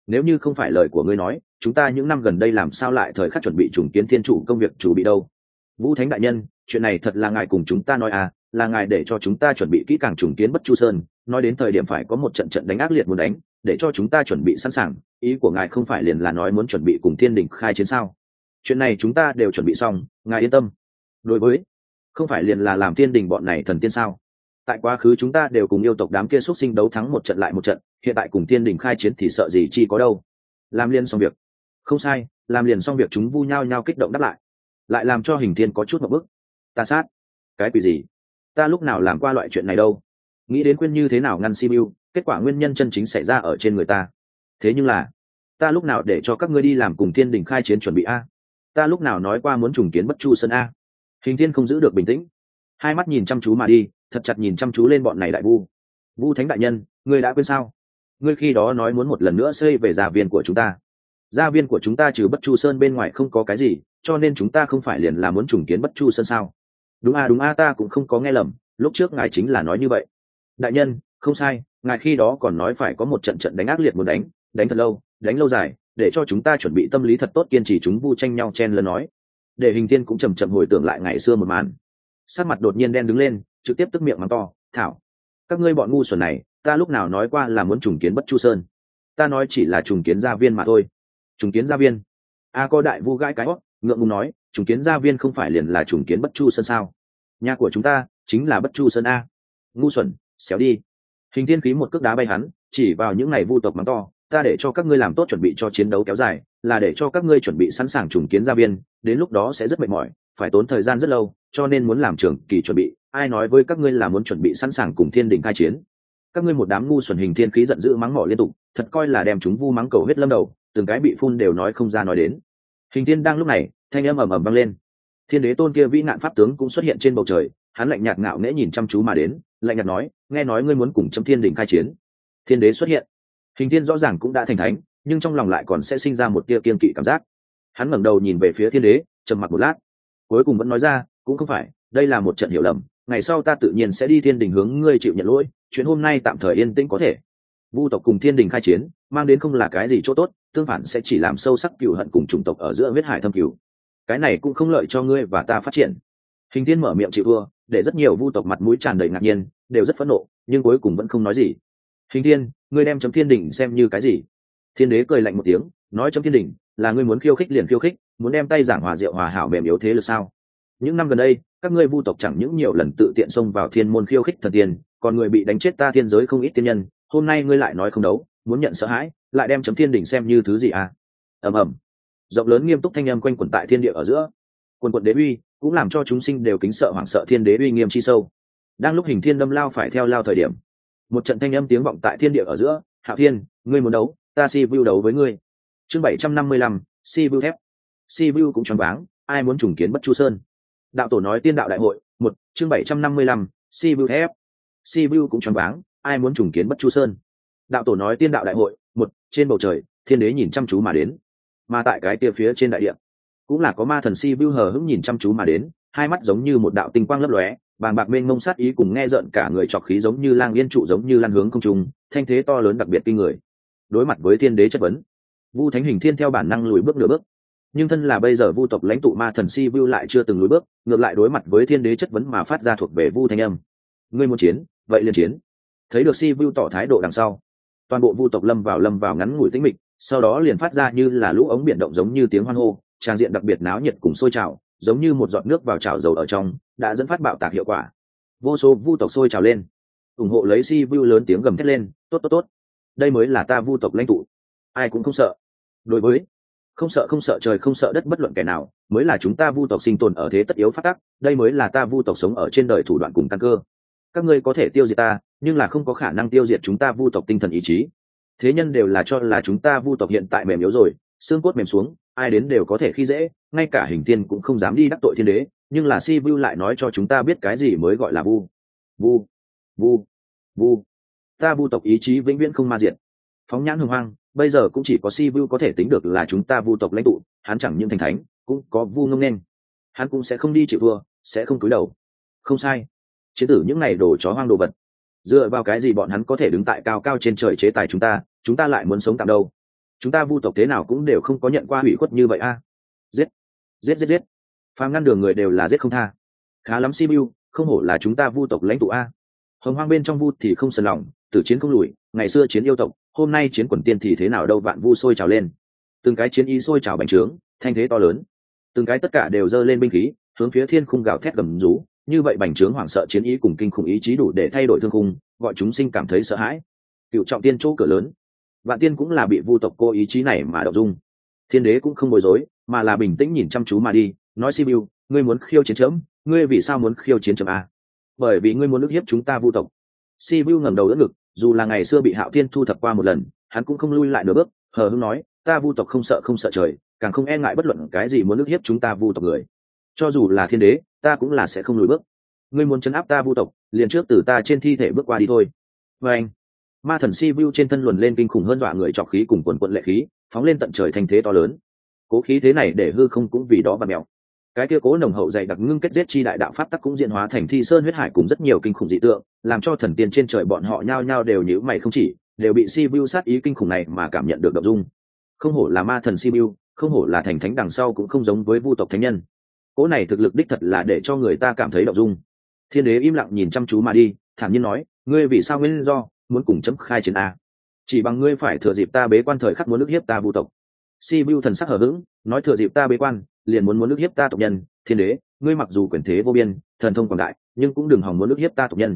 nếu như không phải lời của ngươi nói, chúng ta những năm gần đây làm sao lại thời khắc chuẩn bị trùng kiến thiên chủ công việc chủ bị đâu? Vũ Thánh đại nhân, chuyện này thật là ngài cùng chúng ta nói à, là ngài để cho chúng ta chuẩn bị kỹ càng trùng kiến Bất Chu Sơn, nói đến thời điểm phải có một trận trận đánh ác liệt muốn đánh, để cho chúng ta chuẩn bị sẵn sàng. Ý của ngài không phải liền là nói muốn chuẩn bị cùng thiên đình khai chiến sao? Chuyện này chúng ta đều chuẩn bị xong, ngài yên tâm. Đối với, không phải liền là làm thiên đình bọn này thần tiên sao? Tại quá khứ chúng ta đều cùng yêu tộc đám kia xuất sinh đấu thắng một trận lại một trận, hiện tại cùng thiên đình khai chiến thì sợ gì chi có đâu. Làm liền xong việc. Không sai, làm liền xong việc, chúng vu nhau nhau kích động đáp lại làm cho Hình Thiên có chút một bức. Ta sát, cái quỷ gì? Ta lúc nào làm qua loại chuyện này đâu? Nghĩ đến khuyên như thế nào ngăn Sibiu, kết quả nguyên nhân chân chính xảy ra ở trên người ta. Thế nhưng là, ta lúc nào để cho các ngươi đi làm cùng thiên đình khai chiến chuẩn bị a? Ta lúc nào nói qua muốn trùng kiến Bất Chu Sơn a? Hình Thiên không giữ được bình tĩnh, hai mắt nhìn chăm chú mà đi, thật chặt nhìn chăm chú lên bọn này đại vu. Vu Thánh đại nhân, ngươi đã quên sao? Ngươi khi đó nói muốn một lần nữa xây về gia viên của chúng ta. Gia viên của chúng ta trừ Bất Chu Sơn bên ngoài không có cái gì, cho nên chúng ta không phải liền là muốn trùng kiến Bất Chu Sơn sao? Đúng a, ta cũng không có nghe lầm, lúc trước ngài chính là nói như vậy. Đại nhân, không sai, ngài khi đó còn nói phải có một trận trận đánh ác liệt muốn đánh thật lâu, đánh lâu dài, để cho chúng ta chuẩn bị tâm lý thật tốt, kiên trì. Chúng vu tranh nhau chen lấn nói. Để Hình Thiên cũng chậm chậm hồi tưởng lại ngày xưa một màn. Sắc mặt đột nhiên đen đứng lên, trực tiếp tức miệng mắng to, thảo, các ngươi bọn ngu xuẩn này, ta lúc nào nói qua là muốn trùng kiến Bất Chu Sơn? Ta nói chỉ là trùng kiến gia viên mà thôi. Trùng kiến gia viên? A có đại vu gãi cái hót, ngượng ngùng nói, trùng kiến gia viên không phải liền là trùng kiến Bất Chu Sơn sao? Nhà của chúng ta chính là Bất Chu Sơn a. Ngu xuẩn, xéo đi. Hình Thiên khí một cước đá bay hắn, chỉ vào những ngày vu tộc mắng to, ta để cho các ngươi làm tốt chuẩn bị cho chiến đấu kéo dài, là để cho các ngươi chuẩn bị sẵn sàng trùng kiến gia viên, đến lúc đó sẽ rất mệt mỏi, phải tốn thời gian rất lâu, cho nên muốn làm trường kỳ chuẩn bị. Ai nói với các ngươi là muốn chuẩn bị sẵn sàng cùng thiên đình khai chiến? Các ngươi một đám ngu xuẩn. Hình Thiên khí giận dữ mắng mỏ liên tục, thật coi là đem chúng vu mắng cầu huyết lâm đầu, từng cái bị phun đều nói không ra nói đến. Hình Thiên đang lúc này, thanh âm ầm ầm vang lên. Thiên đế tôn kia vĩ nạn pháp tướng cũng xuất hiện trên bầu trời, hắn lạnh nhạt ngạo nghễ nhìn chăm chú mà đến, lạnh nhạt nói, nghe nói ngươi muốn cùng Trâm Thiên Đình khai chiến. Thiên đế xuất hiện. Hình Thiên rõ ràng cũng đã thành thánh, nhưng trong lòng lại còn sẽ sinh ra một tia kiên kỵ cảm giác. Hắn ngẩng đầu nhìn về phía thiên đế, trầm mặc một lát, cuối cùng vẫn nói ra, cũng không phải, đây là một trận hiểu lầm, ngày sau ta tự nhiên sẽ đi thiên đình hướng ngươi chịu nhận lỗi, chuyện hôm nay tạm thời yên tĩnh có thể. Vu tộc cùng thiên đình khai chiến, mang đến không là cái gì chỗ tốt, tương phản sẽ chỉ làm sâu sắc cừu hận cùng chủng tộc ở giữa huyết hải thâm cừu. Cái này cũng không lợi cho ngươi và ta phát triển. Hình Thiên mở miệng chịu thua, để rất nhiều vu tộc mặt mũi tràn đầy ngạc nhiên, đều rất phẫn nộ, nhưng cuối cùng vẫn không nói gì. Hình Thiên, ngươi đem Chấm Thiên Đình xem như cái gì? Thiên đế cười lạnh một tiếng, nói Chấm Thiên Đình là ngươi muốn khiêu khích liền khiêu khích, muốn đem tay giảng hòa diệu hòa hảo mềm yếu thế lực sao? Những năm gần đây, các ngươi vu tộc chẳng những nhiều lần tự tiện xông vào thiên môn khiêu khích thần tiên, còn người bị đánh chết ta thiên giới không ít tiên nhân, hôm nay ngươi lại nói không đấu, muốn nhận sợ hãi, lại đem Chấm Thiên Đình xem như thứ gì à? Ầm ầm. Rộng lớn nghiêm túc thanh âm quanh quẩn tại thiên địa ở giữa, quần quần đế uy cũng làm cho chúng sinh đều kính sợ hoảng sợ thiên đế uy nghiêm chi sâu. Đang lúc Hình Thiên đâm lao phải theo lao thời điểm, một trận thanh âm tiếng vọng tại thiên địa ở giữa, Hạo Thiên, ngươi muốn đấu, ta Sibiu đấu với ngươi. Chương 755, Sibiu thép. Sibiu cũng choáng váng, ai muốn trùng kiến Bất Chu Sơn? Đạo tổ nói tiên đạo đại hội, một chương 755, Sibiu thép. Sibiu cũng choáng váng, ai muốn trùng kiến Bất Chu Sơn? Đạo tổ nói tiên đạo đại hội, một trên bầu trời, thiên đế nhìn chăm chú mà đến, mà tại cái kia phía trên đại địa cũng là có ma thần Sibiu hờ hững nhìn chăm chú mà đến, hai mắt giống như một đạo tinh quang lấp lóe, bàng bạc mênh mông sát ý cùng nghe rợn cả người trọc khí giống như lang yên trụ giống như lan hướng không trung, thanh thế to lớn đặc biệt kinh người. Đối mặt với thiên đế chất vấn, Vu Thánh Hình Thiên theo bản năng lùi bước nửa bước, nhưng thân là bây giờ vu tộc lãnh tụ ma thần Sibiu lại chưa từng lùi bước, ngược lại đối mặt với thiên đế chất vấn mà phát ra thuộc về vu thanh âm. Ngươi muốn chiến, vậy liền chiến. Thấy được Sibiu tỏ thái độ đằng sau, toàn bộ vu tộc lâm vào ngắn ngủi tĩnh mịch, sau đó liền phát ra như là lũ ống biển động giống như tiếng hoan hô, tràng diện đặc biệt náo nhiệt cùng sôi trào, giống như một giọt nước vào chảo dầu ở trong, đã dẫn phát bạo tạc hiệu quả. Vô số vu tộc sôi trào lên, ủng hộ lấy Sibiu lớn tiếng gầm thét lên, tốt, đây mới là ta vu tộc lãnh tụ, ai cũng không sợ. Đối với không sợ trời không sợ đất bất luận kẻ nào, mới là chúng ta vu tộc sinh tồn ở thế tất yếu phát tắc, đây mới là ta vu tộc sống ở trên đời thủ đoạn cùng căn cơ. Các ngươi có thể tiêu diệt ta, nhưng là không có khả năng tiêu diệt chúng ta vu tộc tinh thần ý chí. Thế nhân đều là cho là chúng ta vu tộc hiện tại mềm yếu rồi, xương cốt mềm xuống, ai đến đều có thể khi dễ, ngay cả Hình Thiên cũng không dám đi đắc tội thiên đế, nhưng là Sibiu lại nói cho chúng ta biết cái gì mới gọi là vu. Ta vu tộc ý chí vĩnh viễn không ma diệt. Phóng nhãn hồng hoang, bây giờ cũng chỉ có Sibiu có thể tính được là chúng ta vu tộc lãnh tụ, hắn chẳng những thành thánh, cũng có vu ngông nên, hắn cũng sẽ không đi chịu thua, sẽ không cúi đầu. Không sai, chế tử những này đồ chó hoang đồ vật, dựa vào cái gì bọn hắn có thể đứng tại cao cao trên trời chế tài chúng ta lại muốn sống tạm đâu? chúng ta vu tộc thế nào cũng đều không có nhận qua hủy khuất như vậy a. Giết, giết giết giết, phàm ngăn đường người đều là giết không tha. Khá lắm Sibiu, không hổ là chúng ta vu tộc lãnh tụ a. Hồng hoang bên trong vu thì không sờn lòng, tử chiến không lùi, ngày xưa chiến yêu tộc, hôm nay chiến quần tiên thì thế nào đâu, vạn vu sôi trào lên. Từng cái chiến ý sôi trào bành trướng, thanh thế to lớn. Từng cái tất cả đều giơ lên binh khí, hướng phía thiên khung gào thét gầm rú, như vậy bành trướng hoảng sợ chiến ý cùng kinh khủng ý chí đủ để thay đổi thương khung, gọi chúng sinh cảm thấy sợ hãi. Cựu trọng tiên chỗ cửa lớn, vạn tiên cũng là bị vu tộc cô ý chí này mà động dung. Thiên đế cũng không bối rối, mà là bình tĩnh nhìn chăm chú mà đi, nói Sibiu, ngươi muốn khiêu chiến chấm, ngươi vì sao muốn khiêu chiến chấm a? Bởi vì ngươi muốn ức hiếp chúng ta vu tộc. Sibiu ngẩng đầu đỡ ngực, dù là ngày xưa bị Hạo Thiên thu thập qua một lần, hắn cũng không lui lại nửa bước, hờ hững nói, ta vu tộc không sợ trời, càng không e ngại bất luận cái gì muốn ức hiếp chúng ta vu tộc người. Cho dù là thiên đế, ta cũng là sẽ không lùi bước. Ngươi muốn trấn áp ta vu tộc, liền trước từ ta trên thi thể bước qua đi thôi. Và anh, ma thần Sibiu trên thân luồn lên kinh khủng hơn dọa người trọc khí cùng quần quận lệ khí, phóng lên tận trời thành thế to lớn. Cố khí thế này để hư không cũng vì đó và mèo. Cái kia cố nồng hậu dày đặc ngưng kết giết chi đại đạo pháp tắc cũng diễn hóa thành thi sơn huyết hải cùng rất nhiều kinh khủng dị tượng, làm cho thần tiên trên trời bọn họ nhao nhao đều nhíu mày không chỉ, đều bị Sibiu sát ý kinh khủng này mà cảm nhận được động dung. Không hổ là ma thần Sibiu, không hổ là thành thánh đằng sau cũng không giống với vu tộc thánh nhân. Cố này thực lực đích thật là để cho người ta cảm thấy động dung. Thiên đế im lặng nhìn chăm chú mà đi, thản nhiên nói, ngươi vì sao nguyên do muốn cùng chấm khai chiến a? Chỉ bằng ngươi phải thừa dịp ta bế quan thời khắc muốn ức hiếp ta vu tộc. Sibiu thần sắc hờ hững, nói thừa dịp ta bế quan, liền muốn ức hiếp ta tộc nhân. Thiên đế, ngươi mặc dù quyền thế vô biên, thần thông quảng đại, nhưng cũng đừng hòng muốn ức hiếp ta tộc nhân.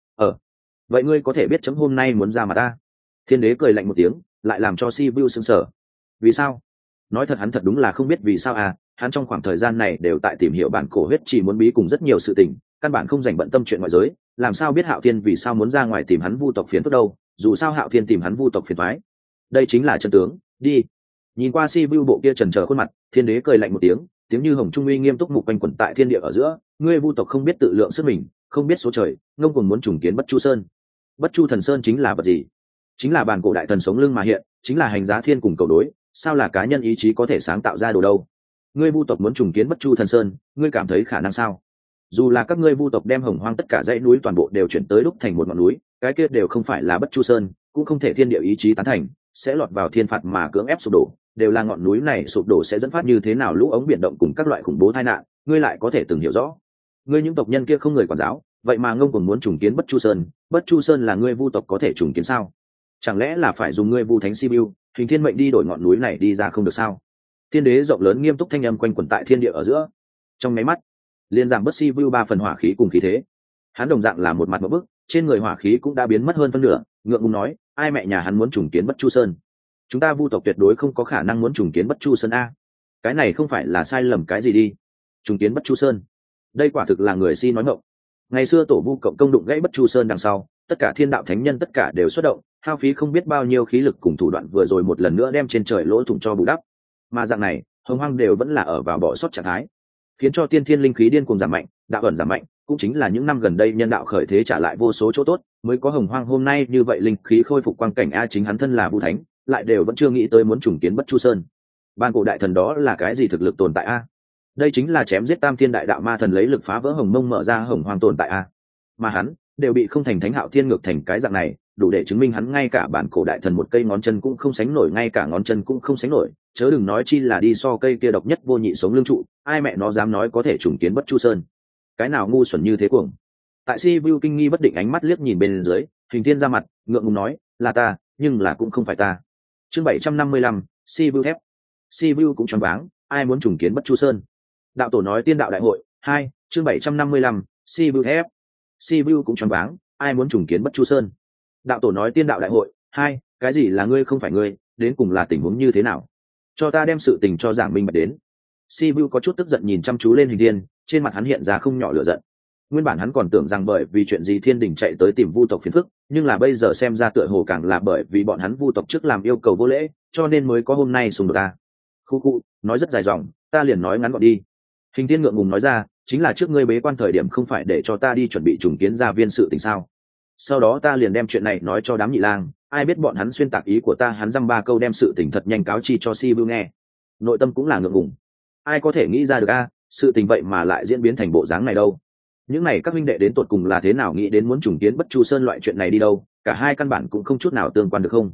Vậy ngươi có thể biết chấm hôm nay muốn ra mà ta? Thiên đế cười lạnh một tiếng, lại làm cho Sibiu sững sờ. Vì sao? Nói thật hắn thật đúng là không biết vì sao à, hắn trong khoảng thời gian này đều tại tìm hiểu bản cổ huyết chỉ muốn bí cùng rất nhiều sự tình, căn bản không dành bận tâm chuyện ngoại giới, làm sao biết Hạo Thiên vì sao muốn ra ngoài tìm hắn vu tộc phiền phức đâu, dù sao Hạo Thiên tìm hắn vu tộc phiền toái. Đây chính là chân tướng, đi. Nhìn qua Sibiu bộ kia trần trờ khuôn mặt, thiên đế cười lạnh một tiếng, tiếng như hồng trung uy nghiêm túc mục quanh quẩn tại thiên địa ở giữa, ngươi vu tộc không biết tự lượng sức mình, không biết số trời, ngông cuồng muốn trùng kiến Bất Chu Sơn. Bất Chu Thần Sơn chính là vật gì? Chính là bản cổ đại thần sống lưng mà hiện, chính là hành giá thiên cùng cầu đối, sao là cá nhân ý chí có thể sáng tạo ra đồ đâu? Ngươi vu tộc muốn trùng kiến Bất Chu Thần Sơn, ngươi cảm thấy khả năng sao? Dù là các ngươi vu tộc đem hồng hoang tất cả dãy núi toàn bộ đều chuyển tới đúc thành một ngọn núi, cái kia đều không phải là Bất Chu Sơn, cũng không thể thiên địa ý chí tán thành, sẽ lọt vào thiên phạt mà cưỡng ép sụp đổ, đều là ngọn núi này sụp đổ sẽ dẫn phát như thế nào lũ ống biển động cùng các loại khủng bố tai nạn, ngươi lại có thể từng hiểu rõ. Ngươi những tộc nhân kia không người quản giáo, vậy mà ngông cuồng muốn trùng kiến Bất Chu Sơn, Bất Chu Sơn là ngươi vu tộc có thể trùng kiến sao? Chẳng lẽ là phải dùng ngươi vu thánh Sibiu, hình thiên mệnh đi đổi ngọn núi này đi ra không được sao? Thiên đế rộng lớn nghiêm túc thanh âm quanh quẩn tại thiên địa ở giữa. Trong máy mắt, liền giảm bớt Sibiu 3 phần hỏa khí cùng khí thế. Hắn đồng dạng là một mặt một bức, trên người hỏa khí cũng đã biến mất hơn phân nửa, ngượng ngùng nói, ai mẹ nhà hắn muốn trùng kiến Bất Chu Sơn? Chúng ta vu tộc tuyệt đối không có khả năng muốn trùng kiến Bất Chu Sơn a. Cái này không phải là sai lầm cái gì đi? Trùng kiến Bất Chu Sơn, đây quả thực là người si nói ngọng. Ngày xưa tổ vu cộng công đụng gãy Bất Chu Sơn đằng sau, tất cả thiên đạo thánh nhân tất cả đều xuất động, hao phí không biết bao nhiêu khí lực cùng thủ đoạn vừa rồi một lần nữa đem trên trời lỗ thủng cho bù đắp. Mà dạng này, hồng hoang đều vẫn là ở vào bỏ sót trạng thái, khiến cho tiên thiên linh khí điên cuồng giảm mạnh, đạo ẩn giảm mạnh, cũng chính là những năm gần đây nhân đạo khởi thế trả lại vô số chỗ tốt, mới có hồng hoang hôm nay như vậy, linh khí khôi phục quang cảnh a. Chính hắn thân là vu thánh, lại đều vẫn chưa nghĩ tới muốn trùng kiến Bất Chu Sơn. Ban cổ đại thần đó là cái gì thực lực tồn tại a? Đây chính là chém giết tam thiên đại đạo ma thần lấy lực phá vỡ hồng mông mở ra hồng hoang tồn tại a. Mà hắn đều bị không thành thánh Hạo Thiên ngược thành cái dạng này, đủ để chứng minh hắn ngay cả bản cổ đại thần một cây ngón chân cũng không sánh nổi, ngay cả ngón chân cũng không sánh nổi, chớ đừng nói chi là đi so cây kia độc nhất vô nhị sống lương trụ, ai mẹ nó dám nói có thể trùng kiến Bất Chu Sơn? Cái nào ngu xuẩn như thế cuồng? Tại Sibiu kinh nghi bất định ánh mắt liếc nhìn bên dưới, Hình Thiên ra mặt ngượng ngùng nói, là ta, nhưng là cũng không phải ta. Chương 755, Sibiu thép. Sibiu cũng choáng váng, ai muốn trùng kiến Bất Chu Sơn? Đạo tổ nói tiên đạo đại hội 2, chương 755, Sibiu thép. Sibiu cũng choáng váng, ai muốn trùng kiến Bất Chu Sơn? Đạo tổ nói tiên đạo đại hội 2, cái gì là ngươi không phải ngươi, đến cùng là tình huống như thế nào? Cho ta đem sự tình cho giảng minh bạch đến. Sibiu có chút tức giận nhìn chăm chú lên Hình Thiên, trên mặt hắn hiện ra không nhỏ lửa giận. Nguyên bản hắn còn tưởng rằng bởi vì chuyện gì thiên đình chạy tới tìm vu tộc phiền phức, nhưng là bây giờ xem ra tựa hồ càng là bởi vì bọn hắn vu tộc trước làm yêu cầu vô lễ, cho nên mới có hôm nay xung đột ta. Khu khu, nói rất dài dòng, ta liền nói ngắn gọn đi. Hình Thiên ngượng ngùng nói ra, chính là trước ngươi bế quan thời điểm không phải để cho ta đi chuẩn bị trùng kiến gia viên sự tình sao? Sau đó ta liền đem chuyện này nói cho đám nhị lang, ai biết bọn hắn xuyên tạc ý của ta, hắn dăm ba câu đem sự tình thật nhanh cáo chi cho Sibiu nghe. Nội tâm cũng là ngượng ngùng, ai có thể nghĩ ra được a, sự tình vậy mà lại diễn biến thành bộ dáng này đâu. Những này các huynh đệ đến tột cùng là thế nào nghĩ đến muốn trùng kiến Bất Chu Sơn loại chuyện này đi đâu, cả hai căn bản cũng không chút nào tương quan được không?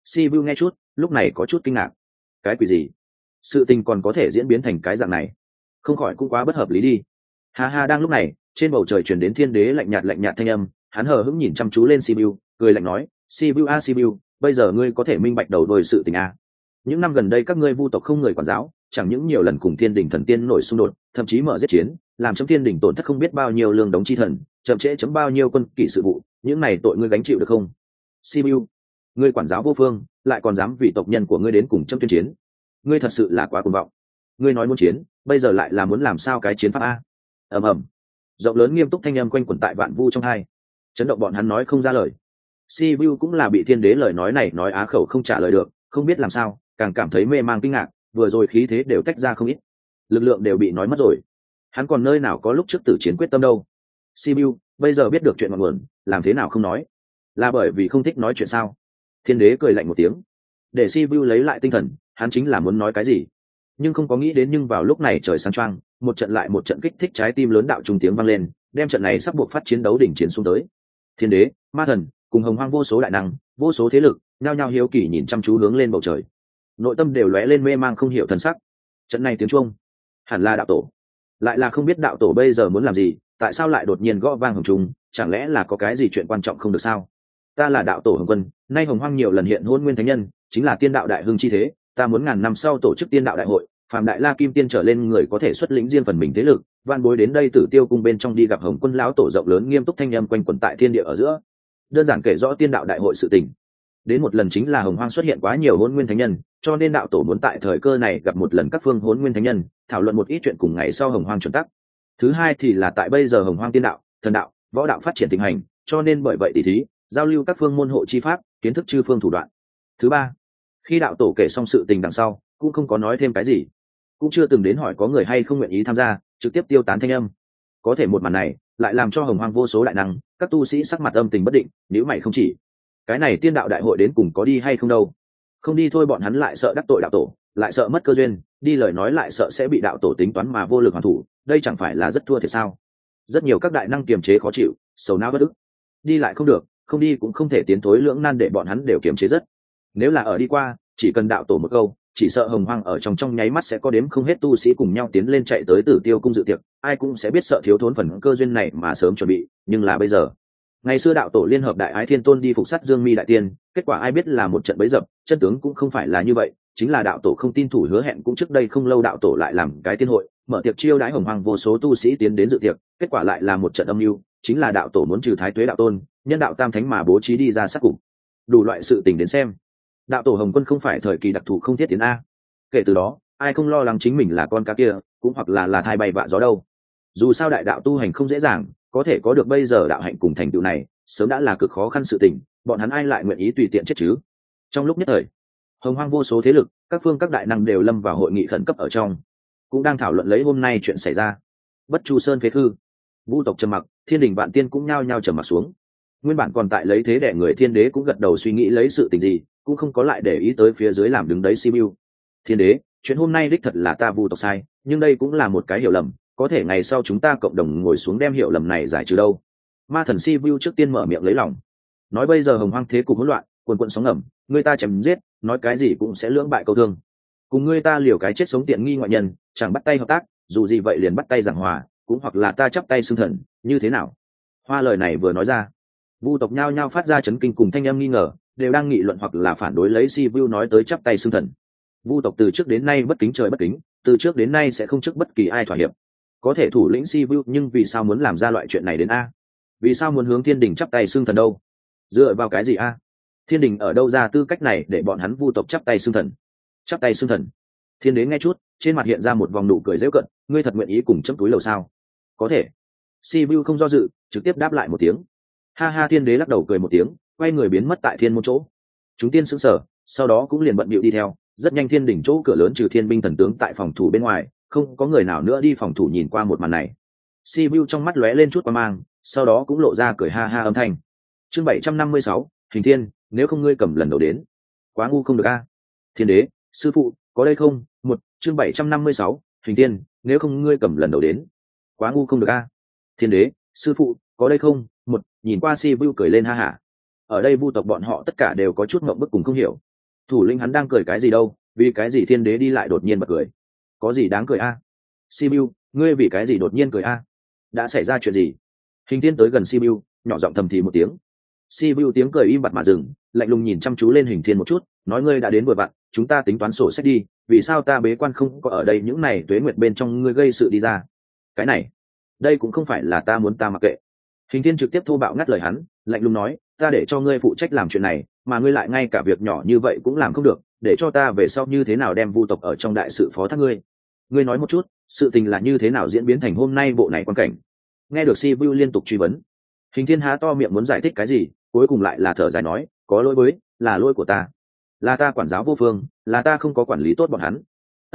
Sibiu nghe chút lúc này có chút kinh ngạc. Cái quỷ gì? Sự tình còn có thể diễn biến thành cái dạng này, không khỏi cũng quá bất hợp lý đi. Ha ha, đang lúc này trên bầu trời chuyển đến thiên đế lạnh nhạt thanh âm, hắn hờ hững nhìn chăm chú lên Sibiu, cười lạnh nói, Sibiu a Sibiu, bây giờ ngươi có thể minh bạch đầu đuôi sự tình a. Những năm gần đây các ngươi vu tộc không người quản giáo, chẳng những nhiều lần cùng thiên đình thần tiên nổi xung đột, thậm chí mở giết chiến, làm chấm thiên đình tổn thất không biết bao nhiêu lương đống chi thần, chậm trễ chấm bao nhiêu quân kỷ sự vụ, những này tội ngươi gánh chịu được không? Sibiu, ngươi quản giáo vô phương, lại còn dám vì tộc nhân của ngươi đến cùng chấm tuyên chiến, ngươi thật sự là quá cuồng vọng. Ngươi nói muốn chiến, bây giờ lại là muốn làm sao cái chiến pháp a? Ầm ầm, rộng lớn nghiêm túc thanh âm quanh quẩn tại vạn vu trong hai, chấn động bọn hắn nói không ra lời. Sibiu cũng là bị thiên đế lời nói này nói á khẩu không trả lời được, không biết làm sao, càng cảm thấy mê mang kinh ngạc, vừa rồi khí thế đều tách ra không ít, lực lượng đều bị nói mất rồi, hắn còn nơi nào có lúc trước tử chiến quyết tâm đâu. Sibiu bây giờ biết được chuyện ngọn nguồn, làm thế nào không nói, là bởi vì không thích nói chuyện sao? Thiên đế cười lạnh một tiếng, để Sibiu lấy lại tinh thần, hắn chính là muốn nói cái gì nhưng không có nghĩ đến, nhưng vào lúc này trời sáng choang, một trận lại một trận kích thích trái tim lớn đạo trung tiếng vang lên, đem trận này sắp buộc phát chiến đấu đỉnh chiến xuống tới. Thiên đế, ma thần cùng hồng hoang vô số đại năng, vô số thế lực nhao nhao hiếu kỳ nhìn chăm chú hướng lên bầu trời, nội tâm đều lóe lên mê mang không hiểu thần sắc. Trận này tiếng chuông hẳn là đạo tổ, lại là không biết đạo tổ bây giờ muốn làm gì, tại sao lại đột nhiên gõ vang hồng trung, chẳng lẽ là có cái gì chuyện quan trọng không được sao? Ta là đạo tổ Hồng Quân, nay hồng hoang nhiều lần hiện hôn nguyên thánh nhân, chính là tiên đạo đại hưng chi thế, ta muốn ngàn năm sau tổ chức tiên đạo đại hội, phàm đại la kim tiên trở lên người có thể xuất lĩnh riêng phần mình thế lực, van bối đến đây Tử Tiêu cung bên trong đi gặp Hồng Quân lão tổ. Rộng lớn nghiêm túc thanh âm quanh quẩn tại thiên địa ở giữa, đơn giản kể rõ tiên đạo đại hội sự tình. Đến một lần chính là hồng hoang xuất hiện quá nhiều hôn nguyên thánh nhân, cho nên đạo tổ muốn tại thời cơ này gặp một lần các phương hôn nguyên thánh nhân, thảo luận một ít chuyện cùng ngày sau hồng hoang chuẩn tắc. Thứ hai thì là tại bây giờ hồng hoang tiên đạo, thần đạo, võ đạo phát triển tình hành, cho nên bởi vậy tỷ thí giao lưu các phương môn hộ chi pháp, kiến thức chư phương thủ đoạn. Thứ ba, khi đạo tổ kể xong sự tình đằng sau cũng không có nói thêm cái gì, cũng chưa từng đến hỏi có người hay không nguyện ý tham gia, trực tiếp tiêu tán thanh âm. Có thể một màn này lại làm cho hồng hoang vô số đại năng, các tu sĩ sắc mặt âm tình bất định, nếu mày không chỉ, cái này tiên đạo đại hội đến cùng có đi hay không đâu. Không đi thôi bọn hắn lại sợ đắc tội đạo tổ, lại sợ mất cơ duyên, đi lời nói lại sợ sẽ bị đạo tổ tính toán mà vô lực hoàn thủ, đây chẳng phải là rất thua thiệt sao? Rất nhiều các đại năng kiềm chế khó chịu, sầu não bất ức. Đi lại không được, không đi cũng không thể tiến thối lưỡng nan, để bọn hắn đều kiềm chế rất. Nếu là ở đi qua, chỉ cần đạo tổ một câu, chỉ sợ hồng hoang ở trong nháy mắt sẽ có đếm không hết tu sĩ cùng nhau tiến lên chạy tới Tử Tiêu cung dự tiệc, ai cũng sẽ biết sợ thiếu thốn phần cơ duyên này mà sớm chuẩn bị. Nhưng là bây giờ, ngày xưa đạo tổ liên hợp đại ái thiên tôn đi phục sát Dương Mi đại tiên, kết quả ai biết là một trận bấy dập, chân tướng cũng không phải là như vậy, chính là đạo tổ không tin thủ hứa hẹn. Cũng trước đây không lâu đạo tổ lại làm cái tiên hội, mở tiệc chiêu đãi hồng hoang vô số tu sĩ tiến đến dự tiệc, kết quả lại là một trận âm mưu, chính là đạo tổ muốn trừ thái tuế đạo tôn, nhân đạo tam thánh mà bố trí đi ra sát cục. Đủ loại sự tình đến xem, đạo tổ Hồng Quân không phải thời kỳ đặc thù không thiết tiến a. Kể từ đó ai không lo lắng chính mình là con cá kia, cũng hoặc là thai bay vạ gió đâu. Dù sao đại đạo tu hành không dễ dàng, có thể có được bây giờ đạo hạnh cùng thành tựu này sớm đã là cực khó khăn sự tình, bọn hắn ai lại nguyện ý tùy tiện chết chứ? Trong lúc nhất thời, hồng hoang vô số thế lực, các phương các đại năng đều lâm vào hội nghị khẩn cấp ở trong, cũng đang thảo luận lấy hôm nay chuyện xảy ra. Bất Chu Sơn phế khư, vu tộc trầm mặc, thiên đình vạn tiên cũng nhao nhao trầm mặc xuống. Nguyên bản còn tại lấy thế để người thiên đế cũng gật đầu suy nghĩ lấy sự tình gì, cũng không có lại để ý tới phía dưới làm đứng đấy Sibiu. Thiên đế, chuyện hôm nay đích thật là ta vu tộc sai, nhưng đây cũng là một cái hiểu lầm, có thể ngày sau chúng ta cộng đồng ngồi xuống đem hiểu lầm này giải trừ đâu. Ma thần Sibiu trước tiên mở miệng lấy lòng, nói bây giờ hồng hoang thế cục hỗn loạn, quần quận sóng ngầm, người ta chém giết, nói cái gì cũng sẽ lưỡng bại câu thương, cùng người ta liều cái chết sống tiện nghi ngoại nhân, chẳng bắt tay hợp tác, dù gì vậy liền bắt tay giảng hòa, cũng hoặc là ta chắp tay xưng thần, như thế nào? Hoa lời này vừa nói ra, vu tộc nhao nhao phát ra chấn kinh cùng thanh âm nghi ngờ, đều đang nghị luận hoặc là phản đối lấy Sibiu nói tới chắp tay xưng thần. Vu tộc từ trước đến nay bất kính trời bất kính, từ trước đến nay sẽ không trước bất kỳ ai thỏa hiệp. Có thể thủ lĩnh Sibiu, nhưng vì sao muốn làm ra loại chuyện này đến a? Vì sao muốn hướng thiên đình chắp tay xưng thần đâu? Dựa vào cái gì a? Thiên đình ở đâu ra tư cách này để bọn hắn vu tộc chắp tay xưng thần? Chắp tay xưng thần? Thiên đế nghe chút, trên mặt hiện ra một vòng nụ cười giễu cận, ngươi thật nguyện ý cùng chấm túi lầu sao? Có thể. Sibiu không do dự, trực tiếp đáp lại một tiếng. Ha ha, thiên đế lắc đầu cười một tiếng, quay người biến mất tại thiên môn chỗ. Chúng tiên sững sờ, sau đó cũng liền bận bịu đi theo. Rất nhanh thiên đỉnh chỗ cửa lớn trừ thiên binh thần tướng tại phòng thủ bên ngoài, không có người nào nữa đi phòng thủ nhìn qua một màn này. Sibiu trong mắt lóe lên chút qua mang, sau đó cũng lộ ra cười ha ha âm thanh. Chương 756, Hình Thiên, nếu không ngươi cầm lần đầu đến, quá ngu không được a. Thiên đế, sư phụ, có đây không? Một, chương 756, Hình Thiên, nếu không ngươi cầm lần đầu đến, quá ngu không được a. Thiên đế, sư phụ, có đây không? Một, nhìn qua Sibiu cười lên ha hả. Ở đây vu tộc bọn họ tất cả đều có chút ngượng bức cùng không hiểu, Thủ lĩnh hắn đang cười cái gì đâu, vì cái gì thiên đế đi lại đột nhiên bật cười? Có gì đáng cười a? Sibiu, ngươi vì cái gì đột nhiên cười a? Đã xảy ra chuyện gì? Hình thiên tới gần Sibiu, nhỏ giọng thầm thì một tiếng. Sibiu tiếng cười im bặt mà dừng, lạnh lùng nhìn chăm chú lên hình thiên một chút, nói ngươi đã đến vừa vặn, chúng ta tính toán sổ sách đi, vì sao ta bế quan không có ở đây những này tuế nguyệt bên trong ngươi gây sự đi ra? Cái này, đây cũng không phải là ta muốn ta mặc kệ. Hình thiên trực tiếp thô bạo ngắt lời hắn, lạnh lùng nói, ta để cho ngươi phụ trách làm chuyện này, mà ngươi lại ngay cả việc nhỏ như vậy cũng làm không được, để cho ta về sau như thế nào đem vu tộc ở trong đại sự phó thác ngươi? Ngươi nói một chút, sự tình là như thế nào diễn biến thành hôm nay bộ này quan cảnh? Nghe được Sibiu liên tục truy vấn, Hình thiên há to miệng muốn giải thích cái gì, cuối cùng lại là thở dài nói, có lỗi với, là lỗi của ta, là ta quản giáo vô phương, là ta không có quản lý tốt bọn hắn.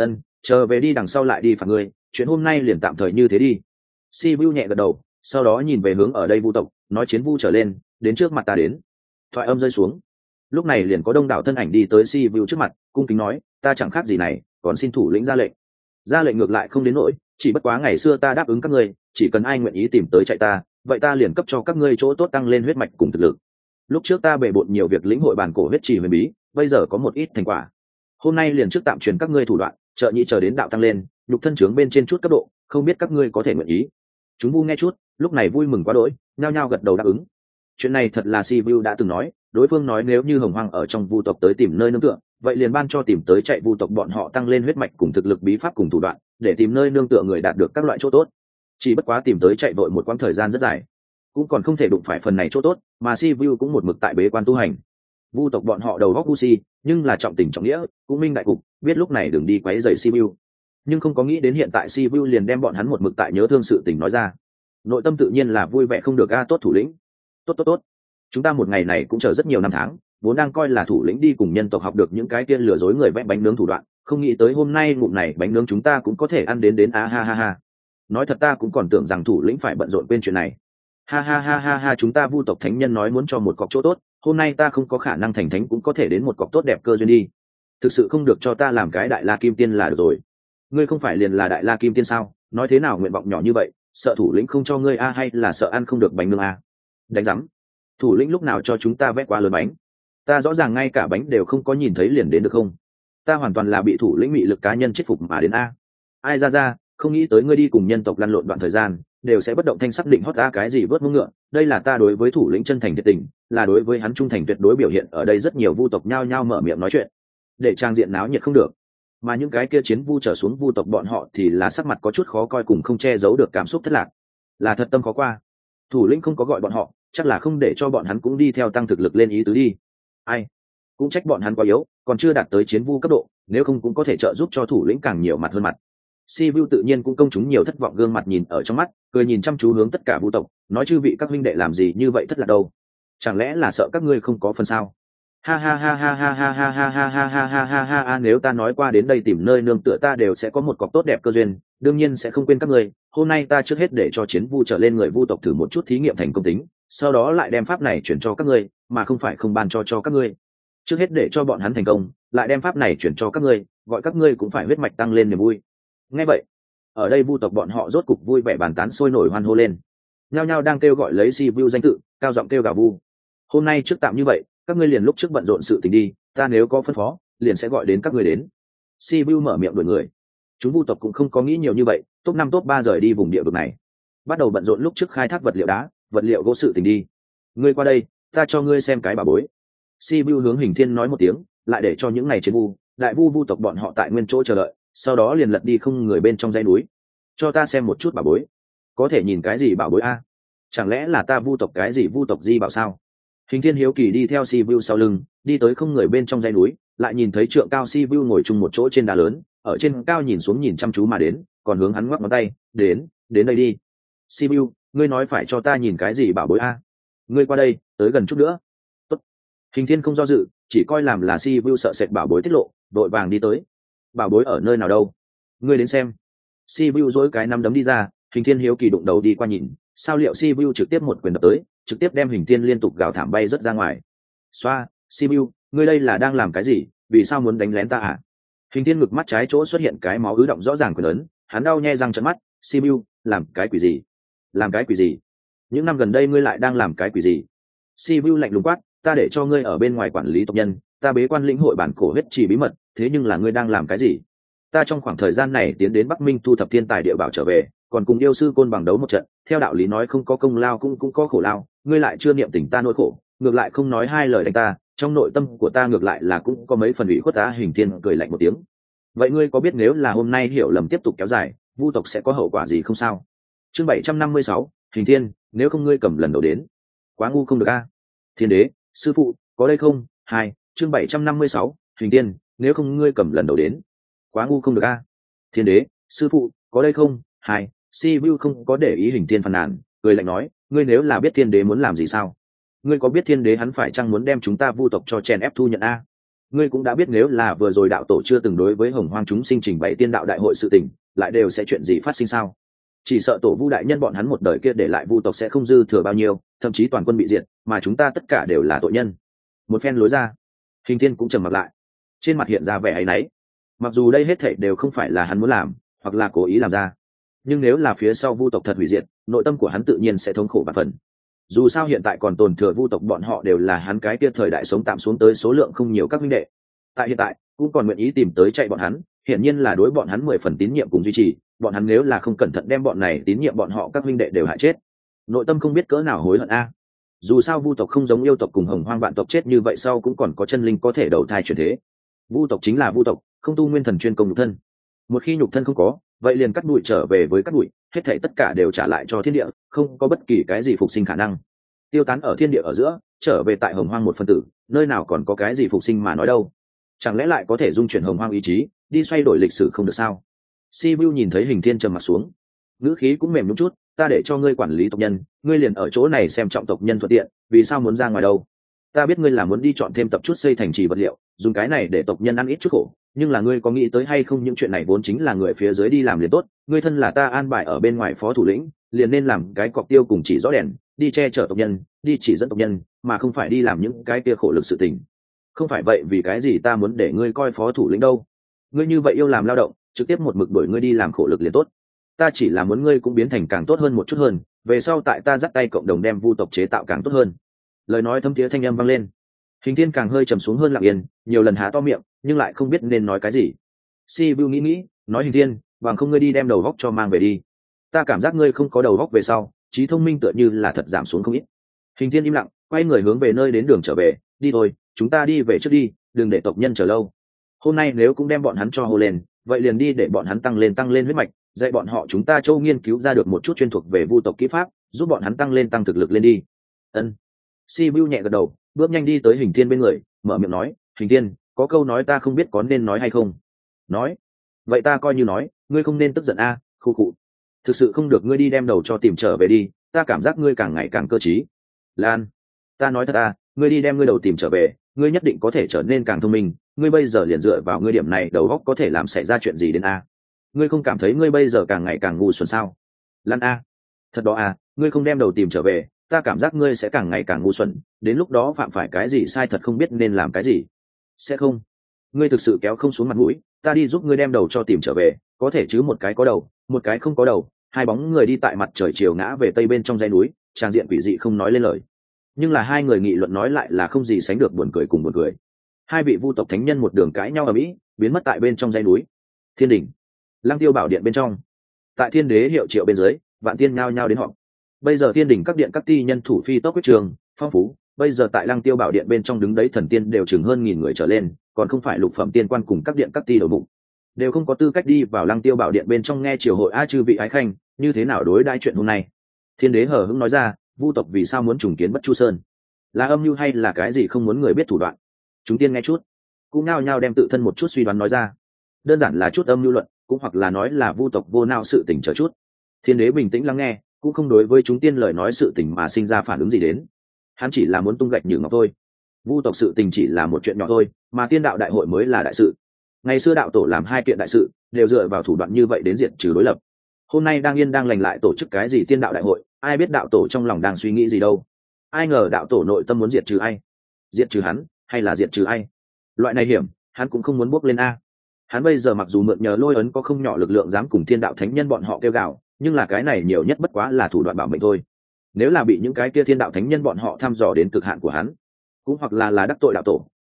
Chờ về đi đằng sau lại đi phạt ngươi, chuyện hôm nay liền tạm thời như thế đi. Sibiu nhẹ gật đầu, sau đó nhìn về hướng ở đây vu tộc, nói chiến vu trở lên, đến trước mặt ta đến. Thoại âm rơi xuống, lúc này liền có đông đảo thân ảnh đi tới Sibiu trước mặt, cung kính nói, ta chẳng khác gì này, còn xin thủ lĩnh ra lệnh. Ra lệnh ngược lại không đến nỗi, chỉ bất quá ngày xưa ta đáp ứng các ngươi, chỉ cần ai nguyện ý tìm tới chạy ta, vậy ta liền cấp cho các ngươi chỗ tốt tăng lên huyết mạch cùng thực lực. Lúc trước ta bề bộn nhiều việc lĩnh hội bản cổ huyết trì huyền bí, bây giờ có một ít thành quả. Hôm nay liền trước tạm truyền các ngươi thủ đoạn, trợ nhị chờ đến đạo tăng lên, nhục thân trướng bên trên chút cấp độ, không biết các ngươi có thể nguyện ý. Chúng vu nghe chút, lúc này vui mừng quá đỗi, nhao nhao gật đầu đáp ứng. Chuyện này thật là Sibiu đã từng nói, đối phương nói nếu như Hồng Hoang ở trong vu tộc tới tìm nơi nương tựa, vậy liền ban cho tìm tới chạy vu tộc bọn họ tăng lên huyết mạch cùng thực lực bí pháp cùng thủ đoạn, để tìm nơi nương tựa người đạt được các loại chỗ tốt. Chỉ bất quá tìm tới chạy vội một quãng thời gian rất dài, cũng còn không thể đụng phải phần này chỗ tốt, mà Sibiu cũng một mực tại bế quan tu hành. Vu tộc bọn họ đầu góc vu si, nhưng là trọng tình trọng nghĩa, cũng minh đại cục, biết lúc này đừng đi quấy rầy Sibiu. Nhưng không có nghĩ đến hiện tại Sibiu liền đem bọn hắn một mực tại nhớ thương sự tình nói ra. Nội tâm tự nhiên là vui vẻ không được. Tốt thủ lĩnh, tốt, chúng ta một ngày này cũng chờ rất nhiều năm tháng, vốn đang coi là thủ lĩnh đi cùng nhân tộc học được những cái kia lừa dối người vẽ bánh nướng thủ đoạn, không nghĩ tới hôm nay ngụm này bánh nướng chúng ta cũng có thể ăn đến ha ha ha. Nói thật ta cũng còn tưởng rằng thủ lĩnh phải bận rộn quên chuyện này. Ha ha ha ha ha, chúng ta vu tộc thánh nhân nói muốn cho một cọc chỗ tốt, hôm nay ta không có khả năng thành thánh cũng có thể đến một cọc tốt đẹp cơ duyên đi. Thực sự không được cho ta làm cái đại la kim tiên là được rồi. Ngươi không phải liền là đại la kim tiên sao, nói thế nào nguyện vọng nhỏ như vậy, sợ thủ lĩnh không cho ngươi hay là sợ ăn không được bánh nướng Đánh rắm, thủ lĩnh lúc nào cho chúng ta vẽ quá lớn bánh, ta rõ ràng ngay cả bánh đều không có nhìn thấy liền đến được không? Ta hoàn toàn là bị thủ lĩnh mị lực cá nhân chết phục mà đến ai ra, không nghĩ tới ngươi đi cùng nhân tộc lăn lộn đoạn thời gian đều sẽ bất động thanh xác định hót ta cái gì vớt mông ngựa, đây là ta đối với thủ lĩnh chân thành thiệt tình, là đối với hắn trung thành tuyệt đối biểu hiện. Ở đây rất nhiều vu tộc nhao nhao mở miệng nói chuyện, để trang diện náo nhiệt không được, mà những cái kia chiến vu trở xuống vu tộc bọn họ thì là sắc mặt có chút khó coi cùng không che giấu được cảm xúc thất lạc, là thật tâm khó qua. Thủ lĩnh không có gọi bọn họ, chắc là không để cho bọn hắn cũng đi theo tăng thực lực lên ý tứ đi. Ai, cũng trách bọn hắn quá yếu, còn chưa đạt tới chiến vu cấp độ, nếu không cũng có thể trợ giúp cho thủ lĩnh càng nhiều mặt hơn mặt. Sibiu tự nhiên cũng công chúng nhiều thất vọng, gương mặt nhìn ở trong mắt, cười nhìn chăm chú hướng tất cả vu tộc, nói chư vị các huynh đệ làm gì như vậy thất lạc đâu, chẳng lẽ là sợ các ngươi không có phần sao? Ha ha ha ha ha ha ha ha ha ha ha ha ha ha, nếu ta nói qua đến đây tìm nơi nương tựa ta đều sẽ có một cọc tốt đẹp cơ duyên, đương nhiên sẽ không quên các ngươi. Hôm nay ta trước hết để cho chiến vu trở lên người vu tộc thử một chút thí nghiệm thành công tính, sau đó lại đem pháp này chuyển cho các ngươi, mà không phải không ban cho các ngươi. Trước hết để cho bọn hắn thành công, lại đem pháp này chuyển cho các ngươi, gọi các ngươi cũng phải huyết mạch tăng lên niềm vui. Nghe vậy, ở đây vu tộc bọn họ rốt cục vui vẻ bàn tán sôi nổi hoan hô lên, nhao nhao đang kêu gọi lấy Sibiu danh tự, cao giọng kêu gào vu. Hôm nay trước tạm như vậy, các ngươi liền lúc trước bận rộn sự tình đi, ta nếu có phân phó liền sẽ gọi đến các ngươi đến. Sibiu mở miệng đuổi người. Chúng vu tộc cũng không có nghĩ nhiều như vậy, top 5 top 3 rời đi vùng địa vực này, bắt đầu bận rộn lúc trước khai thác vật liệu đá, vật liệu gỗ sự tình đi. Ngươi qua đây, ta cho ngươi xem cái bảo bối. Sibiu hướng Hình Thiên nói một tiếng, lại để cho những ngày chiến vu, đại vu tộc bọn họ tại nguyên chỗ chờ đợi, sau đó liền lật đi không người bên trong dãy núi. Cho ta xem một chút bảo bối. Có thể nhìn cái gì bảo bối chẳng lẽ là ta vu tộc cái gì vu tộc di bảo sao? Hình Thiên hiếu kỳ đi theo Sibiu sau lưng, đi tới không người bên trong dãy núi, lại nhìn thấy trượng cao Sibiu ngồi chung một chỗ trên đá lớn, ở trên cao nhìn xuống nhìn chăm chú mà đến, còn hướng hắn ngoắc ngón tay, đến đây đi. Sibiu, ngươi nói phải cho ta nhìn cái gì bảo bối ngươi qua đây, tới gần chút nữa. Tốt. Hình Thiên không do dự, chỉ coi làm là Sibiu sợ sệt bảo bối tiết lộ, đội vàng đi tới. Bảo bối ở nơi nào đâu? Ngươi đến xem. Sibiu dỗi cái nắm đấm đi ra, Hình Thiên hiếu kỳ đụng đầu đi qua nhìn, sao liệu Sibiu trực tiếp một quyền đập tới, trực tiếp đem Hình Thiên liên tục gào thảm bay rất ra ngoài. Xoa, Sibiu, ngươi đây là đang làm cái gì? Vì sao muốn đánh lén ta Hình Thiên ngực mắt trái chỗ xuất hiện cái máu ứ động rõ ràng quyền ấn, hắn đau nhe răng trợn mắt. Sibiu, làm cái quỷ gì? Làm cái quỷ gì? Những năm gần đây ngươi lại đang làm cái quỷ gì? Sibiu lạnh lùng quát, ta để cho ngươi ở bên ngoài quản lý tộc nhân, ta bế quan lĩnh hội bản cổ huyết trì bí mật, thế nhưng là ngươi đang làm cái gì? Ta trong khoảng thời gian này tiến đến Bắc Minh thu thập thiên tài địa bảo trở về, còn cùng yêu sư côn bằng đấu một trận, theo đạo lý nói không có công lao cũng có khổ lao, ngươi lại chưa niệm tình ta nỗi khổ, ngược lại không nói hai lời đánh ta, trong nội tâm của ta ngược lại là cũng có mấy phần ủy khuất ta. Hình Thiên cười lạnh một tiếng. Vậy ngươi có biết nếu là hôm nay hiểu lầm tiếp tục kéo dài, vu tộc sẽ có hậu quả gì không sao? Chương 756, Hình Thiên, nếu không ngươi cầm lần đầu đến. Quá ngu không được a. Thiên đế, sư phụ, có đây không? Hai, chương 756, Hình Thiên, nếu không ngươi cầm lần đầu đến. Quá ngu không được a. Thiên đế, sư phụ, có đây không? Hai, Si Vu không có để ý Hình Thiên phàn nàn, cười lạnh nói, ngươi nếu là biết thiên đế muốn làm gì sao? Ngươi có biết thiên đế hắn phải chăng muốn đem chúng ta vu tộc cho chèn ép thu nhận a? Ngươi cũng đã biết nếu là vừa rồi đạo tổ chưa từng đối với hồng hoang chúng sinh trình bày tiên đạo đại hội sự tình, lại đều sẽ chuyện gì phát sinh sao? Chỉ sợ tổ vu đại nhân bọn hắn một đời kia để lại vu tộc sẽ không dư thừa bao nhiêu, thậm chí toàn quân bị diệt, mà chúng ta tất cả đều là tội nhân. Một phen lối ra, Hình Thiên cũng trầm mặt lại, trên mặt hiện ra vẻ áy náy. Mặc dù đây hết thảy đều không phải là hắn muốn làm, hoặc là cố ý làm ra, nhưng nếu là phía sau vu tộc thật hủy diệt, nội tâm của hắn tự nhiên sẽ thống khổ bạt phần. Dù sao hiện tại còn tồn thừa vu tộc bọn họ đều là hắn cái kia thời đại sống tạm xuống tới số lượng không nhiều các minh đệ, tại hiện tại cũng còn nguyện ý tìm tới chạy bọn hắn, hiển nhiên là đối bọn hắn 10 phần tín nhiệm cùng duy trì. Bọn hắn nếu là không cẩn thận đem bọn này tín nhiệm bọn họ các minh đệ đều hại chết, nội tâm không biết cỡ nào hối hận a. Dù sao vu tộc không giống yêu tộc cùng hồng hoang vạn tộc chết như vậy sau cũng còn có chân linh có thể đầu thai chuyển thế. Vu tộc chính là vu tộc, không tu nguyên thần chuyên công nhục thân. Một khi nhục thân không có, vậy liền cắt đuổi trở về với cắt đuổi, hết thảy tất cả đều trả lại cho thiên địa, không có bất kỳ cái gì phục sinh khả năng. Tiêu tán ở thiên địa ở giữa, trở về tại hồng hoang một phân tử, nơi nào còn có cái gì phục sinh mà nói đâu? Chẳng lẽ lại có thể dung chuyển hồng hoang ý chí, đi xoay đổi lịch sử không được sao? Si Vu nhìn thấy Hình Thiên trầm mặt xuống, ngữ khí cũng mềm nhũn chút, ta để cho ngươi quản lý tộc nhân, ngươi liền ở chỗ này xem trọng tộc nhân thuận tiện, vì sao muốn ra ngoài đâu? Ta biết ngươi là muốn đi chọn thêm tập chút xây thành trì vật liệu, dùng cái này để tộc nhân ăn ít chút khổ, nhưng là ngươi có nghĩ tới hay không những chuyện này vốn chính là người phía dưới đi làm liền tốt, ngươi thân là ta an bài ở bên ngoài phó thủ lĩnh, liền nên làm cái cọc tiêu cùng chỉ rõ đèn, đi che chở tộc nhân, đi chỉ dẫn tộc nhân, mà không phải đi làm những cái kia khổ lực sự tình. Không phải vậy vì cái gì ta muốn để ngươi coi phó thủ lĩnh đâu? Ngươi như vậy yêu làm lao động, trực tiếp một mực đuổi ngươi đi làm khổ lực liền tốt. Ta chỉ là muốn ngươi cũng biến thành càng tốt hơn một chút hơn, về sau tại ta dắt tay cộng đồng đem vu tộc chế tạo càng tốt hơn. Lời nói thâm thiế thanh âm vang lên. Hình Thiên càng hơi trầm xuống hơn lặng yên, nhiều lần há to miệng nhưng lại không biết nên nói cái gì. Si Vu nghĩ nói Hình Thiên, bằng không ngươi đi đem đầu góc cho mang về đi. Ta cảm giác ngươi không có đầu góc về sau, trí thông minh tựa như là thật giảm xuống không ít. Hình Thiên im lặng, quay người hướng về nơi đến đường trở về, đi thôi, chúng ta đi về trước đi, đừng để tộc nhân chờ lâu. Hôm nay nếu cũng đem bọn hắn cho hô lên, vậy liền đi để bọn hắn tăng lên huyết mạch, dạy bọn họ chúng ta châu nghiên cứu ra được một chút chuyên thuộc về vu tộc kỹ pháp, giúp bọn hắn tăng thực lực lên đi. Ân. Si Vu nhẹ gật đầu, bước nhanh đi tới Hình Thiên bên người, mở miệng nói, Hình Thiên, có câu nói ta không biết có nên nói hay không. Nói. Vậy ta coi như nói, ngươi không nên tức giận a, khu cụ. Thực sự không được ngươi đi đem đầu cho tìm trở về đi, ta cảm giác ngươi càng ngày càng cơ trí. Lan, ta nói thật à, ngươi đi đem ngươi đầu tìm trở về, ngươi nhất định có thể trở nên càng thông minh, ngươi bây giờ liền dựa vào ngươi điểm này đầu óc có thể làm xảy ra chuyện gì đến a? Ngươi không cảm thấy ngươi bây giờ càng ngày càng ngu xuẩn sao? Lan a, thật đó à, ngươi không đem đầu tìm trở về, ta cảm giác ngươi sẽ càng ngày càng ngu xuẩn, đến lúc đó phạm phải cái gì sai thật không biết nên làm cái gì. Sẽ không, ngươi thực sự kéo không xuống mặt mũi, ta đi giúp ngươi đem đầu cho tìm trở về, có thể chứ một cái có đầu, một cái không có đầu, hai bóng người đi tại mặt trời chiều ngã về tây bên trong dãy núi, tràng diện quỷ dị không nói lên lời. Nhưng là hai người nghị luận nói lại là không gì sánh được buồn cười cùng buồn cười. Hai vị vu tộc thánh nhân một đường cãi nhau ở mỹ, biến mất tại bên trong dãy núi. Thiên đỉnh, Lăng Tiêu Bảo Điện bên trong, tại Thiên Đế hiệu triệu bên dưới, vạn tiên nhao nhao đến họp. Bây giờ thiên đỉnh các điện các ti nhân thủ phi tốc quyết trường phong phú, bây giờ tại Lăng Tiêu Bảo Điện bên trong đứng đấy thần tiên đều chừng hơn 1000 người trở lên, còn không phải lục phẩm tiên quan cùng các điện các ti đầu mục, đều không có tư cách đi vào Lăng Tiêu Bảo Điện bên trong nghe triều hội. A chư vị ái khanh, như thế nào đối đãi chuyện hôm nay? Thiên Đế hờ hững nói ra, vu tộc vì sao muốn trùng kiến Bất Chu Sơn? Là âm mưu hay là cái gì không muốn người biết thủ đoạn? Chúng tiên nghe chút, cũng nao nhao đem tự thân một chút suy đoán nói ra. Đơn giản là chút âm mưu luận, cũng hoặc là nói là vu tộc vô nao sự tình chờ chút. Thiên Đế bình tĩnh lắng nghe, cũng không đối với chúng tiên lời nói sự tình mà sinh ra phản ứng gì đến. Hắn chỉ là muốn tung gạch nhử ngọc thôi. Vu tộc sự tình chỉ là một chuyện nhỏ thôi, mà tiên đạo đại hội mới là đại sự. Ngày xưa đạo tổ làm hai kiện đại sự, đều dựa vào thủ đoạn như vậy đến diệt trừ đối lập. Hôm nay đang yên đang lành lại tổ chức cái gì tiên đạo đại hội, ai biết đạo tổ trong lòng đang suy nghĩ gì đâu. Ai ngờ đạo tổ nội tâm muốn diệt trừ ai? Diệt trừ hắn, hay là diệt trừ ai? Loại này hiểm, hắn cũng không muốn bước lên a. Hắn bây giờ mặc dù mượn nhờ lôi ấn có không nhỏ lực lượng dám cùng thiên đạo thánh nhân bọn họ kêu gào, nhưng là cái này nhiều nhất bất quá là thủ đoạn bảo mệnh thôi. Nếu là bị những cái kia thiên đạo thánh nhân bọn họ thăm dò đến cực hạn của hắn, cũng hoặc là đắc tội đạo tổ,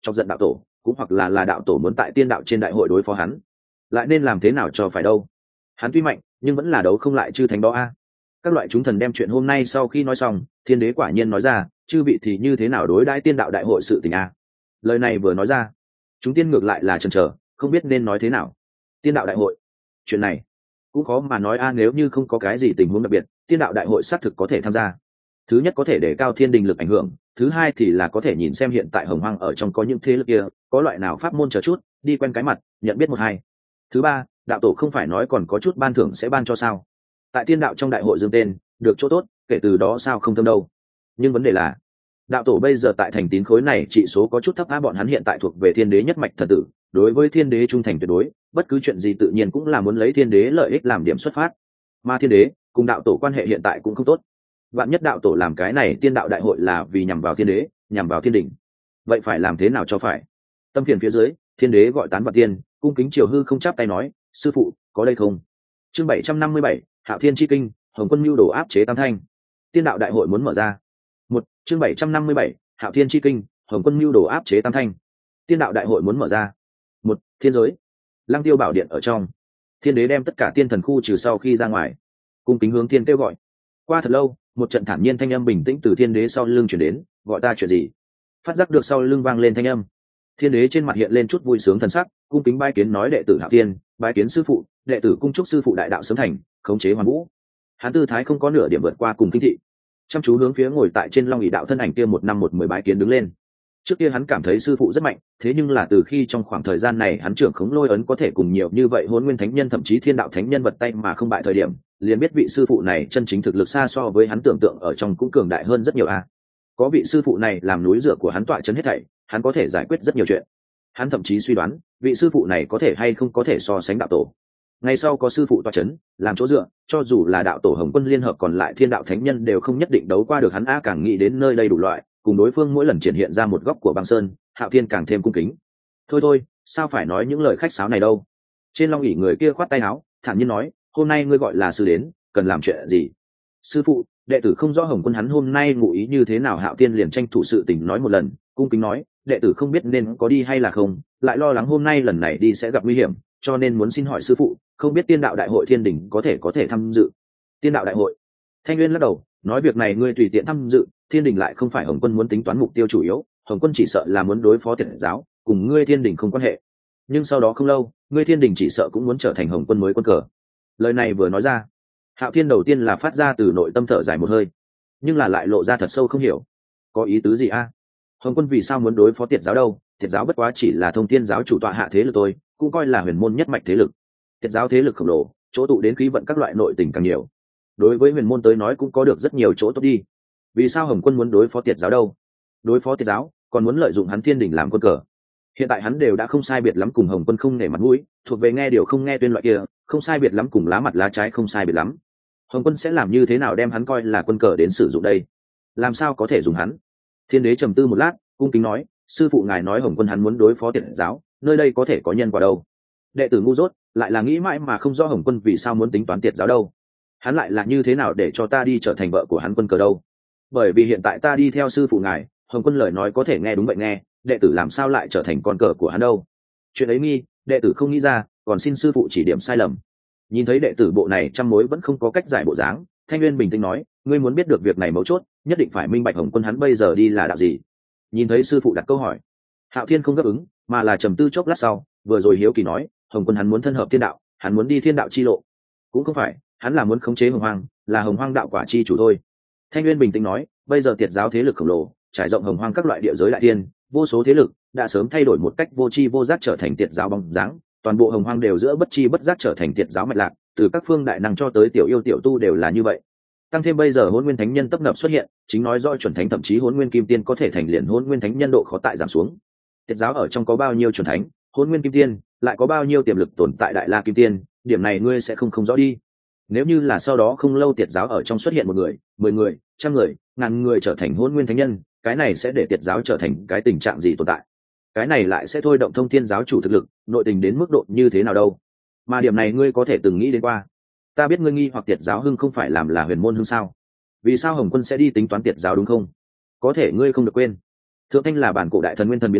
chọc giận đạo tổ, cũng hoặc là đạo tổ muốn tại tiên đạo trên đại hội đối phó hắn, lại nên làm thế nào cho phải đâu. Hắn tuy mạnh nhưng vẫn là đấu không lại chư thánh đó a. Các loại chúng thần đem chuyện hôm nay sau khi nói xong, thiên đế quả nhiên nói ra, chư vị thì như thế nào đối đãi tiên đạo đại hội sự tình a. Lời này vừa nói ra, chúng tiên ngược lại là chần chờ, không biết nên nói thế nào. Tiên đạo đại hội, chuyện này cũng khó mà nói a. Nếu như không có cái gì tình huống đặc biệt, tiên đạo đại hội xác thực có thể tham gia. Thứ nhất có thể để cao thiên đình lực ảnh hưởng, thứ hai thì là có thể nhìn xem hiện tại hồng hoang ở trong có những thế lực kia có loại nào pháp môn chờ chút, đi quen cái mặt nhận biết một hai. Thứ ba, đạo tổ không phải nói còn có chút ban thưởng sẽ ban cho sao? Tại tiên đạo trong đại hội dương tên được chỗ tốt, kể từ đó sao không thâm đâu. Nhưng vấn đề là đạo tổ bây giờ tại thành tín khối này trị số có chút thấp á. Bọn hắn hiện tại thuộc về thiên đế nhất mạch thần tử, đối với thiên đế trung thành tuyệt đối, bất cứ chuyện gì tự nhiên cũng là muốn lấy thiên đế lợi ích làm điểm xuất phát. Mà thiên đế cùng đạo tổ quan hệ hiện tại cũng không tốt. Vạn nhất đạo tổ làm cái này tiên đạo đại hội là vì nhằm vào thiên đế, nhằm vào thiên đình, vậy phải làm thế nào cho phải? Tâm phiền phía dưới, thiên đế gọi tán vạn tiên, cung kính triều hư không chắp tay nói, sư phụ có đây không? Chương 757, Hạo Thiên chi kinh, Hồng Quân mưu đồ áp chế tam thanh. Tiên đạo đại hội muốn mở ra. Chương 757, Hạo Thiên chi kinh, Hồng Quân mưu đồ áp chế tam thanh. Tiên đạo đại hội muốn mở ra. Thiên giới, Lăng Tiêu bảo điện ở trong, thiên đế đem tất cả tiên thần khu trừ sau khi ra ngoài, cung kính hướng thiên kêu gọi. Qua thật lâu, một trận thản nhiên thanh âm bình tĩnh từ thiên đế sau lưng chuyển đến, gọi ta chuyện gì? Phát giác được sau lưng vang lên thanh âm, thiên đế trên mặt hiện lên chút vui sướng thần sắc, cung kính bái kiến nói đệ tử Hạo Thiên, bái kiến sư phụ, đệ tử cung chúc sư phụ đại đạo sớm thành, khống chế hoàn vũ. Hắn tư thái không có nửa điểm vượt qua cùng kinh thị, chăm chú hướng phía ngồi tại trên long ỷ đạo thân ảnh kia một năm một mười bái kiến đứng lên. Trước kia hắn cảm thấy sư phụ rất mạnh, thế nhưng là từ khi trong khoảng thời gian này hắn trưởng khống lôi ấn có thể cùng nhiều như vậy hôn nguyên thánh nhân thậm chí thiên đạo thánh nhân vật tay mà không bại thời điểm, liền biết vị sư phụ này chân chính thực lực xa so với hắn tưởng tượng ở trong cũng cường đại hơn rất nhiều a. Có vị sư phụ này làm núi dựa của hắn tọa chân hết thảy, hắn có thể giải quyết rất nhiều chuyện. Hắn thậm chí suy đoán vị sư phụ này có thể hay không có thể so sánh đạo tổ. Ngày sau có sư phụ tọa chấn làm chỗ dựa, cho dù là đạo tổ Hồng Quân liên hợp còn lại thiên đạo thánh nhân đều không nhất định đấu qua được hắn a. Càng nghĩ đến nơi đây đủ loại, cùng đối phương mỗi lần triển hiện ra một góc của băng sơn, Hạo Thiên càng thêm cung kính. Thôi, sao phải nói những lời khách sáo này đâu. Trên long ỷ người kia khoát tay áo, thản nhiên nói, hôm nay ngươi gọi là sư đến, cần làm chuyện gì? Sư phụ, đệ tử không rõ Hồng Quân hắn hôm nay ngụ ý như thế nào. Hạo Thiên liền tranh thủ sự tình nói một lần, cung kính nói, đệ tử không biết nên có đi hay là không, lại lo lắng hôm nay lần này đi sẽ gặp nguy hiểm, cho nên muốn xin hỏi sư phụ, không biết tiên đạo đại hội thiên đình có thể tham dự? Tiên đạo đại hội? Thanh Nguyên lắc đầu, nói việc này ngươi tùy tiện tham dự, thiên đình lại không phải Hồng Quân muốn tính toán mục tiêu chủ yếu, Hồng Quân chỉ sợ là muốn đối phó Tiệt giáo, cùng ngươi thiên đình không quan hệ. Nhưng sau đó không lâu, ngươi thiên đình chỉ sợ cũng muốn trở thành Hồng Quân mới quân cờ. Lời này vừa nói ra, Hạo Thiên đầu tiên là phát ra từ nội tâm thở dài một hơi, nhưng là lại lộ ra thật sâu không hiểu, có ý tứ gì a? Hồng Quân vì sao muốn đối phó Tiệt giáo đâu? Tiệt giáo bất quá chỉ là thông thiên giáo chủ tọa hạ thế lực thôi, cũng coi là huyền môn nhất mạch thế lực. Tiệt giáo thế lực khổng lồ, chỗ tụ đến khí vận các loại nội tình càng nhiều, đối với huyền môn tới nói cũng có được rất nhiều chỗ tốt đi. Vì sao Hồng Quân muốn đối phó Tiệt giáo đâu? Đối phó Tiệt giáo còn muốn lợi dụng hắn thiên đình làm quân cờ. Hiện tại hắn đều đã không sai biệt lắm cùng Hồng Quân không nể mặt mũi, thuộc về nghe điều không nghe tuyên loại kia, không sai biệt lắm cùng lá mặt lá trái không sai biệt lắm. Hồng Quân sẽ làm như thế nào đem hắn coi là quân cờ đến sử dụng đây? Làm sao có thể dùng hắn? Thiên đế trầm tư một lát, cung kính nói, sư phụ ngài nói Hồng Quân hắn muốn đối phó Tiệt giáo, nơi đây có thể có nhân quả đâu? Đệ tử ngu dốt, lại là nghĩ mãi mà không rõ Hồng Quân vì sao muốn tính toán Tiệt giáo đâu. Hắn lại là như thế nào để cho ta đi trở thành vợ của hắn quân cờ đâu? Bởi vì hiện tại ta đi theo sư phụ ngài, Hồng Quân lời nói có thể nghe đúng vậy nghe, đệ tử làm sao lại trở thành con cờ của hắn đâu? Chuyện ấy nghi, đệ tử không nghĩ ra, còn xin sư phụ chỉ điểm sai lầm. Nhìn thấy đệ tử bộ này trăm mối vẫn không có cách giải bộ dáng, Thanh Nguyên bình tĩnh nói, ngươi muốn biết được việc này mấu chốt, nhất định phải minh bạch Hồng Quân hắn bây giờ đi là đạo gì. Nhìn thấy sư phụ đặt câu hỏi, Hạo Thiên không đáp ứng, mà là trầm tư chốc lát sau, vừa rồi hiếu kỳ nói, Hồng Quân hắn muốn thân hợp thiên đạo, hắn muốn đi thiên đạo chi lộ. Cũng không phải, hắn là muốn khống chế hồng hoang, là hồng hoang đạo quả chi chủ thôi. Thanh Nguyên bình tĩnh nói, bây giờ Tiệt giáo thế lực khổng lồ, trải rộng hồng hoang các loại địa giới đại thiên, vô số thế lực đã sớm thay đổi một cách vô tri vô giác trở thành Tiệt giáo bóng dáng, toàn bộ hồng hoang đều giữa bất chi bất giác trở thành Tiệt giáo mạch lạc, từ các phương đại năng cho tới tiểu yêu tiểu tu đều là như vậy. Tăng thêm bây giờ hôn nguyên thánh nhân tấp nập xuất hiện, chính nói rõ chuẩn thánh thậm chí hôn nguyên kim tiên có thể thành liền hôn nguyên thánh nhân độ khó tại giảm xuống. Tiệt giáo ở trong có bao nhiêu chuẩn thánh, hôn nguyên kim tiên, lại có bao nhiêu tiềm lực tồn tại đại la kim tiên, điểm này ngươi sẽ không rõ đi. Nếu như là sau đó không lâu Tiệt giáo ở trong xuất hiện một người, 10 người, 100 người, ngàn người trở thành hôn nguyên thánh nhân, cái này sẽ để Tiệt giáo trở thành cái tình trạng gì tồn tại? Cái này lại sẽ thôi động thông thiên giáo chủ thực lực, nội tình đến mức độ như thế nào đâu? Mà điểm này ngươi có thể từng nghĩ đến qua. Ta biết ngươi nghi hoặc Tiệt giáo hưng không phải làm là huyền môn hưng sao? Vì sao Hồng Quân sẽ đi tính toán Tiệt giáo đúng không? Có thể ngươi không được quên, Thượng Thanh là bản cổ đại thần nguyên thần biến thành,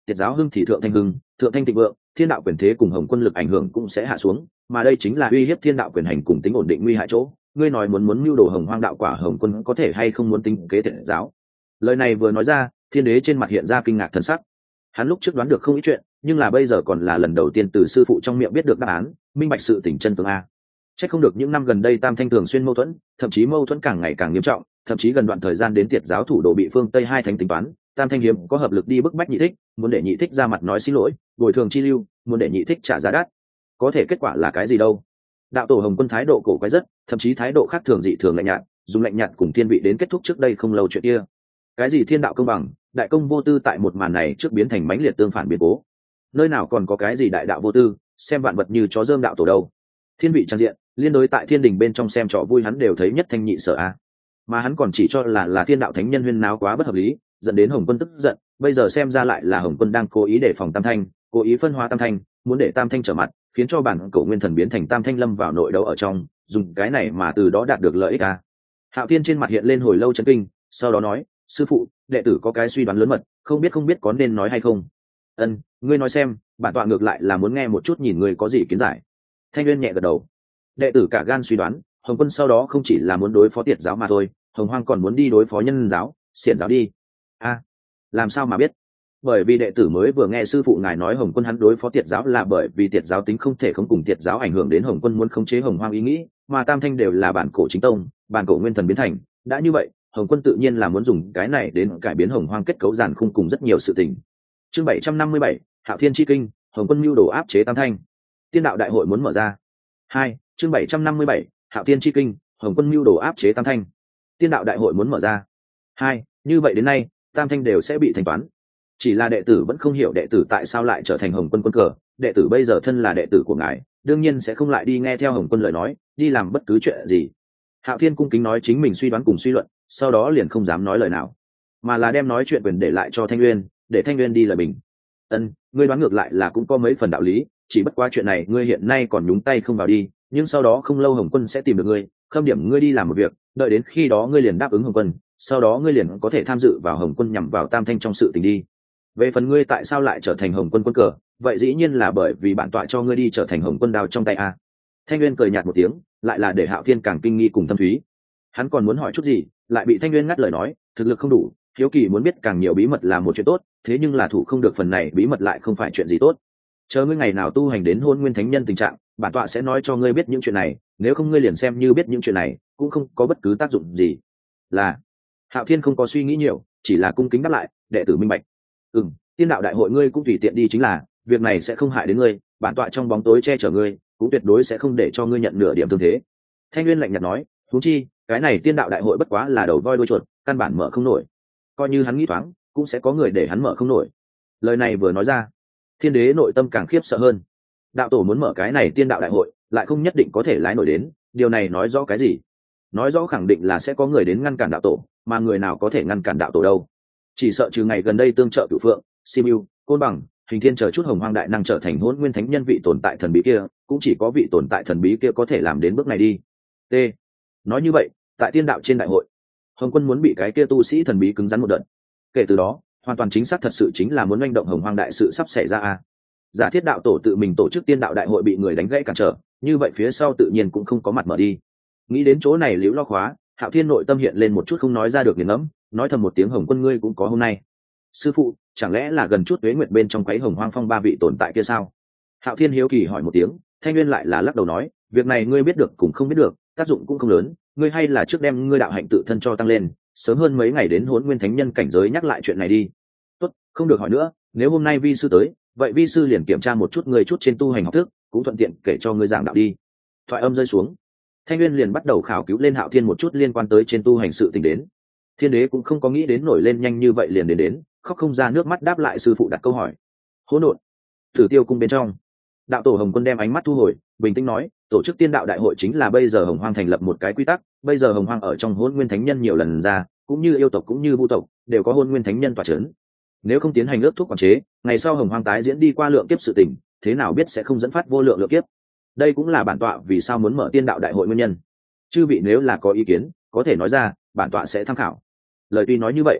tiệt giáo hưng thì thượng thanh hưng, thượng thanh thịnh vượng, thiên đạo quyền thế cùng hồng quân lực ảnh hưởng cũng sẽ hạ xuống, mà đây chính là uy hiếp thiên đạo quyền hành cùng tính ổn định nguy hại chỗ. Ngươi nói muốn mưu đồ hồng hoang đạo quả, hồng quân có thể hay không muốn tính kế tiệt giáo? Lời này vừa nói ra, thiên đế trên mặt hiện ra kinh ngạc thần sắc. Hắn lúc trước đoán được không ít chuyện, nhưng là bây giờ còn là lần đầu tiên từ sư phụ trong miệng biết được đáp án, minh bạch sự tình chân tướng a. Chắc không được những năm gần đây tam thanh thường xuyên mâu thuẫn, thậm chí mâu thuẫn càng ngày càng nghiêm trọng, thậm chí gần đoạn thời gian đến tiệt giáo thủ đồ bị phương Tây hai thánh tính toán, tam thanh hiếm có hợp lực đi bức bách nhị thích, muốn để nhị thích ra mặt nói xin lỗi, bồi thường chi lưu, muốn để nhị thích trả giá đắt. Có thể kết quả là cái gì đâu? Đạo tổ Hồng Quân thái độ cổ quái rất, thậm chí thái độ khác thường dị thường lạnh nhạt, dùng lạnh nhạt cùng thiên vị đến kết thúc trước đây không lâu chuyện kia. Cái gì thiên đạo công bằng, đại công vô tư, tại một màn này trước biến thành mãnh liệt tương phản biến cố. Nơi nào còn có cái gì đại đạo vô tư, xem vạn vật như chó dơm đạo tổ đâu. Thiên vị trang diện, liên đối tại thiên đình bên trong xem trò vui hắn đều thấy nhất thanh nhị sở a. Mà hắn còn chỉ cho là thiên đạo thánh nhân huyên náo quá bất hợp lý, dẫn đến Hồng Quân tức giận, bây giờ xem ra lại là Hồng Quân đang cố ý đề phòng tam thanh, cố ý phân hóa tam thanh, muốn để tam thanh trở mặt, khiến cho bản cổ nguyên thần biến thành tam thanh lâm vào nội đấu ở trong, dùng cái này mà từ đó đạt được lợi ích a. Hạo Thiên trên mặt hiện lên hồi lâu chấn kinh, sau đó nói, sư phụ, đệ tử có cái suy đoán lớn mật, không biết có nên nói hay không. Ân, ngươi nói xem, bản tọa ngược lại là muốn nghe một chút, nhìn ngươi có gì kiến giải. Thanh Nguyên nhẹ gật đầu. Đệ tử cả gan suy đoán, Hồng Quân sau đó không chỉ là muốn đối phó tiệt giáo mà thôi, Hồng Hoang còn muốn đi đối phó nhân giáo, xiển giáo đi. A, làm sao mà biết? Bởi vì đệ tử mới vừa nghe sư phụ ngài nói Hồng Quân hắn đối phó tiệt giáo là bởi vì tiệt giáo tính không thể không cùng tiệt giáo ảnh hưởng đến Hồng Quân muốn khống chế Hồng Hoang ý nghĩ, mà tam thanh đều là bản cổ chính tông, bản cổ nguyên thần biến thành, đã như vậy, Hồng Quân tự nhiên là muốn dùng cái này đến cải biến Hồng Hoang kết cấu giàn khung cùng rất nhiều sự tình. Chương 757, Hạo Thiên chi kinh, Hồng Quân mưu đồ áp chế tam thanh. Tiên đạo đại hội muốn mở ra. 2. Chương 757, Hạo Thiên chi kinh, Hồng Quân mưu đồ áp chế tam thanh. Tiên đạo đại hội muốn mở ra. 2. Như vậy đến nay, tam thanh đều sẽ bị thanh toán. Chỉ là đệ tử vẫn không hiểu đệ tử tại sao lại trở thành Hồng Quân quân cờ, đệ tử bây giờ thân là đệ tử của ngài, đương nhiên sẽ không lại đi nghe theo Hồng Quân lời nói, đi làm bất cứ chuyện gì. Hạo Thiên cung kính nói chính mình suy đoán cùng suy luận, sau đó liền không dám nói lời nào, mà là đem nói chuyện quyền để lại cho Thanh Nguyên, để Thanh Nguyên đi lời bình. Ân, ngươi đoán ngược lại là cũng có mấy phần đạo lý, chỉ bất quá chuyện này ngươi hiện nay còn nhúng tay không vào đi, nhưng sau đó không lâu Hồng Quân sẽ tìm được ngươi, khâm điểm ngươi đi làm một việc, đợi đến khi đó ngươi liền đáp ứng Hồng Quân, sau đó ngươi liền có thể tham dự vào Hồng Quân nhằm vào tam thanh trong sự tình đi. Về phần ngươi tại sao lại trở thành Hồng Quân quân cờ, vậy dĩ nhiên là bởi vì bản tọa cho ngươi đi trở thành Hồng Quân đao trong tay a. Thanh Nguyên cười nhạt một tiếng, lại là để Hạo Thiên càng kinh nghi cùng thâm thúy. Hắn còn muốn hỏi chút gì, lại bị Thanh Nguyên ngắt lời nói, thực lực không đủ, hiếu kỳ muốn biết càng nhiều bí mật là một chuyện tốt, thế nhưng là thủ không được phần này bí mật lại không phải chuyện gì tốt. Chờ ngươi ngày nào tu hành đến Hôn Nguyên Thánh Nhân tình trạng, bản tọa sẽ nói cho ngươi biết những chuyện này, nếu không ngươi liền xem như biết những chuyện này, cũng không có bất cứ tác dụng gì. Là. Hạo Thiên không có suy nghĩ nhiều, chỉ là cung kính đáp lại, đệ tử minh bạch. Tiên đạo đại hội ngươi cũng tùy tiện đi chính là, việc này sẽ không hại đến ngươi, bản tọa trong bóng tối che chở ngươi, cũng tuyệt đối sẽ không để cho ngươi nhận nửa điểm thương thế. Thanh Nguyên lạnh nhạt nói, huống chi, cái này tiên đạo đại hội bất quá là đầu voi đuôi chuột, căn bản mở không nổi. Coi như hắn nghĩ thoáng, cũng sẽ có người để hắn mở không nổi. Lời này vừa nói ra, thiên đế nội tâm càng khiếp sợ hơn. Đạo tổ muốn mở cái này tiên đạo đại hội, lại không nhất định có thể lái nổi đến, điều này nói rõ cái gì? Nói rõ khẳng định là sẽ có người đến ngăn cản đạo tổ, mà người nào có thể ngăn cản đạo tổ đâu? Chỉ sợ trừ ngày gần đây tương trợ Cửu Phượng, Sibiu, Côn Bằng, Hình Thiên chờ chút Hồng Hoang đại năng trở thành Hỗn Nguyên Thánh Nhân vị tồn tại thần bí kia, cũng chỉ có vị tồn tại thần bí kia có thể làm đến bước này đi. T. Nói như vậy, tại tiên đạo trên đại hội, Hồng Quân muốn bị cái kia tu sĩ thần bí cứng rắn một đợt. Kể từ đó, hoàn toàn chính xác thật sự chính là muốn manh động Hồng Hoang đại sự sắp xảy ra a. Giả thiết đạo tổ tự mình tổ chức tiên đạo đại hội bị người đánh gãy cản trở, như vậy phía sau tự nhiên cũng không có mặt mở đi. Nghĩ đến chỗ này liễu lo khóa, Hạo Thiên nội tâm hiện lên một chút không nói ra được nghiền ngẫm, nói thầm một tiếng, Hồng Quân ngươi cũng có hôm nay. Sư phụ, chẳng lẽ là gần chút tuế nguyệt bên trong quấy Hồng Hoang phong ba vị tồn tại kia sao? Hạo Thiên hiếu kỳ hỏi một tiếng, Thanh Nguyên lại là lắc đầu nói, việc này ngươi biết được cũng không biết được, tác dụng cũng không lớn, ngươi hay là trước đem ngươi đạo hạnh tự thân cho tăng lên, sớm hơn mấy ngày đến Hỗn Nguyên Thánh Nhân cảnh giới nhắc lại chuyện này đi. Tốt, không được hỏi nữa, nếu hôm nay vi sư tới, vậy vi sư liền kiểm tra một chút ngươi chút trên tu hành học thức, cũng thuận tiện kể cho ngươi giảng đạo đi. Thoại âm rơi xuống, Thanh Nguyên liền bắt đầu khảo cứu lên Hạo Thiên một chút liên quan tới trên tu hành sự tình đến. Thiên đế cũng không có nghĩ đến nổi lên nhanh như vậy liền đến, khóc không ra nước mắt đáp lại sư phụ đặt câu hỏi. Hỗn độn. Thử Tiêu cung bên trong, đạo tổ Hồng Quân đem ánh mắt thu hồi, bình tĩnh nói, tổ chức tiên đạo đại hội chính là bây giờ Hồng Hoang thành lập một cái quy tắc, bây giờ Hồng Hoang ở trong Hỗn Nguyên Thánh Nhân nhiều lần ra, cũng như yêu tộc cũng như vu tộc, đều có Hỗn Nguyên Thánh Nhân tọa chấn. Nếu không tiến hành ước thúc quản chế, ngày sau Hồng Hoang tái diễn đi qua lượng kiếp sự tình, thế nào biết sẽ không dẫn phát vô lượng lượng kiếp. Đây cũng là bản tọa vì sao muốn mở tiên đạo đại hội nguyên nhân. Chư vị nếu là có ý kiến, có thể nói ra, bản tọa sẽ tham khảo. Lời tuy nói như vậy,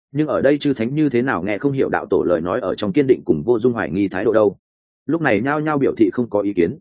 nhưng ở đây chư thánh như thế nào nghe không hiểu đạo tổ lời nói ở trong kiên định cùng vô dung hoài nghi thái độ đâu. Lúc này nhao nhao biểu thị không có ý kiến.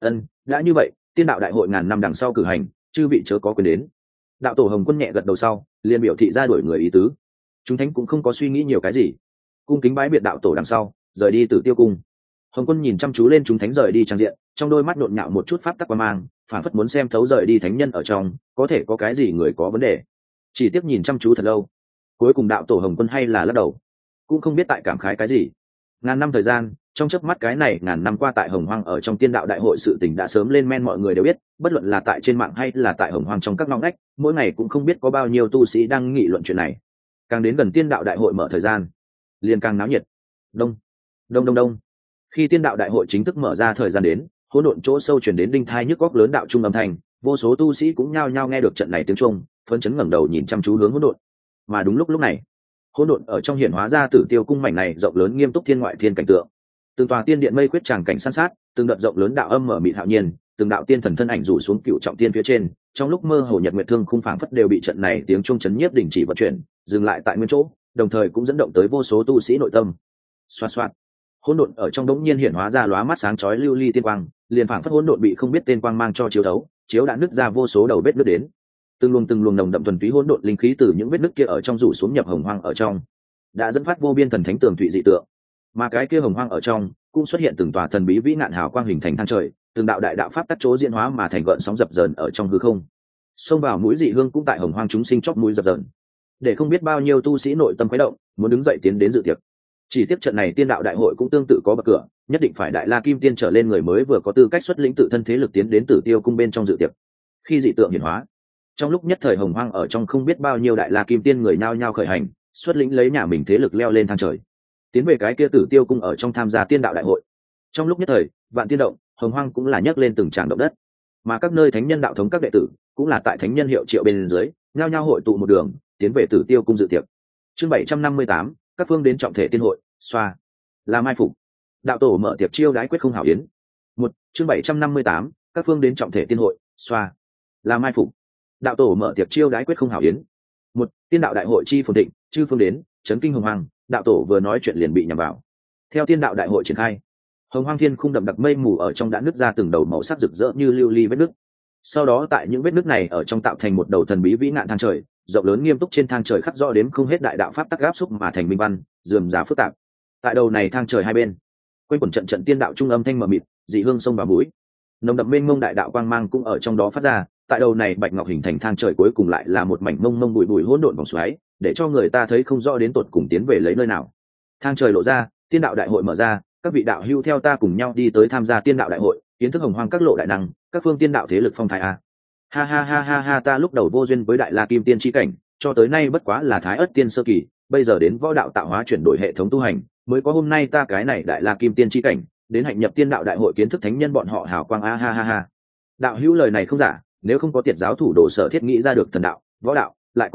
Đã như vậy, tiên đạo đại hội ngàn năm đằng sau cử hành, chư vị chớ có quyền đến. Đạo tổ Hồng Quân nhẹ gật đầu sau, liền biểu thị ra đuổi người ý tứ. Chúng thánh cũng không có suy nghĩ nhiều cái gì, cung kính bái biệt đạo tổ đằng sau, rời đi Tử Tiêu cung. Hồng Quân nhìn chăm chú lên chúng thánh rời đi trang diện, trong đôi mắt nhộn nhạo một chút pháp tắc quang mang, phản phất muốn xem thấu rời đi thánh nhân ở trong, có thể có cái gì người có vấn đề. Chỉ tiếc nhìn chăm chú thật lâu, cuối cùng đạo tổ Hồng Quân hay là lắc đầu, cũng không biết tại cảm khái cái gì. Ngàn năm thời gian, trong chớp mắt cái này ngàn năm qua tại Hồng Hoang ở trong tiên đạo đại hội sự tình đã sớm lên men, mọi người đều biết, bất luận là tại trên mạng hay là tại Hồng Hoang trong các ngõ ngách, mỗi ngày cũng không biết có bao nhiêu tu sĩ đang nghị luận chuyện này. Càng đến gần tiên đạo đại hội mở thời gian, liền càng náo nhiệt. Đông, đông đông đông. Khi tiên đạo đại hội chính thức mở ra thời gian đến, hỗn độn chỗ sâu truyền đến đinh thai nhức góc lớn đạo trung âm thanh, vô số tu sĩ cũng nhao nhao nghe được trận này tiếng chuông, phấn chấn ngẩng đầu nhìn chăm chú hướng hỗn độn. Mà đúng lúc này, hỗn độn ở trong hiển hóa ra Tử Tiêu cung mảnh này rộng lớn nghiêm túc thiên ngoại thiên cảnh tượng. Từng tòa tiên điện mây quyết tràng cảnh san sát, từng đợt rộng lớn đạo âm mở mịt hạo nhiên, từng đạo tiên thần thân ảnh rủ xuống cựu trọng tiên phía trên, trong lúc mơ hồ nhật nguyệt thương khung phảng phất đều bị trận này tiếng chuông chấn nhiếp đình chỉ vận chuyển, dừng lại tại nguyên chỗ, đồng thời cũng dẫn động tới vô số tu sĩ nội tâm. Xoạt xoạt, hỗn độn ở trong đống nhiên hiển hóa ra lóa mắt sáng chói lưu ly tiên quang, liền phảng phất hỗn độn bị không biết tên quang mang cho chiếu đấu, chiếu đã nứt ra vô số đầu vết nứt đến. Từng luồng nồng đậm thuần túy hỗn độn linh khí từ những vết nứt kia ở trong rủ xuống nhập hồng hoang ở trong, đã dẫn phát vô biên thần thánh tường thụy dị tượng. Mà cái kia hồng hoang ở trong cũng xuất hiện từng tòa thần bí vĩ nạn hào quang hình thành thang trời, từng đạo đại đạo pháp tắc chỗ diễn hóa mà thành gợn sóng dập dờn ở trong hư không. Xông vào mũi dị hương cũng tại hồng hoang chúng sinh chóp mũi dập dờn, để không biết bao nhiêu tu sĩ nội tâm khuấy động, muốn đứng dậy tiến đến dự tiệc. Chỉ tiếp trận này tiên đạo đại hội cũng tương tự có bậc cửa, nhất định phải đại la kim tiên trở lên người mới vừa có tư cách xuất lĩnh tự thân thế lực tiến đến Tử Tiêu cung bên trong dự tiệc. Khi dị tượng hiển hóa, trong lúc nhất thời hồng hoang ở trong không biết bao nhiêu đại la kim tiên người nhao nhao khởi hành, xuất lĩnh lấy nhà mình thế lực leo lên thang trời, tiến về cái kia Tử Tiêu cung ở trong tham gia tiên đạo đại hội. Trong lúc nhất thời, vạn tiên động, hồng hoang cũng là nhấc lên từng tràng động đất, mà các nơi thánh nhân đạo thống các đệ tử cũng là tại thánh nhân hiệu triệu bên dưới nhao nhao hội tụ một đường tiến về Tử Tiêu cung dự tiệc. Chương 758, các phương đến trọng thể tiên hội, xoa là mai phục. Đạo tổ mở tiệc chiêu đãi quyết không hảo yến. Chương 758, các phương đến trọng thể tiên hội, xoa là mai phục. Đạo tổ mở tiệc chiêu đãi quyết không hảo yến. Tiên đạo đại hội chi phồn thịnh, chư phương đến, chấn kinh hồng hoang. Đạo tổ vừa nói chuyện liền bị nhằm vào. Theo tiên đạo đại hội triển khai, hồng hoang thiên khung đậm đặc mây mù ở trong đã nứt ra từng đầu màu sắc rực rỡ như lưu ly vết nứt. Sau đó tại những vết nứt này ở trong tạo thành một đầu thần bí vĩ nạn thang trời, rộng lớn nghiêm túc, trên thang trời khắc rõ đếm không hết đại đạo pháp tắc gáp xúc mà thành minh văn, rườm rà phức tạp. Tại đầu này thang trời hai bên, quanh quẩn trận tiên đạo trung âm thanh mờ mịt, dị hương sông vào mũi. Nồng đậm mênh mông đại đạo quang mang cũng ở trong đó phát ra. Tại đầu này bạch ngọc hình thành thang trời cuối cùng lại là một mảnh mông mông bụi bụi hỗn độn vòng xoáy, để cho người ta thấy không rõ đến tột cùng tiến về lấy nơi nào. Thang trời lộ ra, tiên đạo đại hội mở ra, các vị đạo hữu theo ta cùng nhau đi tới tham gia tiên đạo đại hội, kiến thức hồng hoang các lộ đại năng, các phương tiên đạo thế lực phong thái a. Ha ha ha ha ha, ta lúc đầu vô duyên với đại la kim tiên chi cảnh, cho tới nay bất quá là thái ất tiên sơ kỳ, bây giờ đến võ đạo tạo hóa chuyển đổi hệ thống tu hành, mới có hôm nay ta cái này đại la kim tiên chi cảnh, đến hạnh nhập tiên đạo đại hội kiến thức thánh nhân bọn họ hào quang a ha ha ha. Đạo hữu lời này không giả, nếu không có tiệt giáo thủ đồ Sở Thiết nghĩ ra được thần đạo, võ đạo,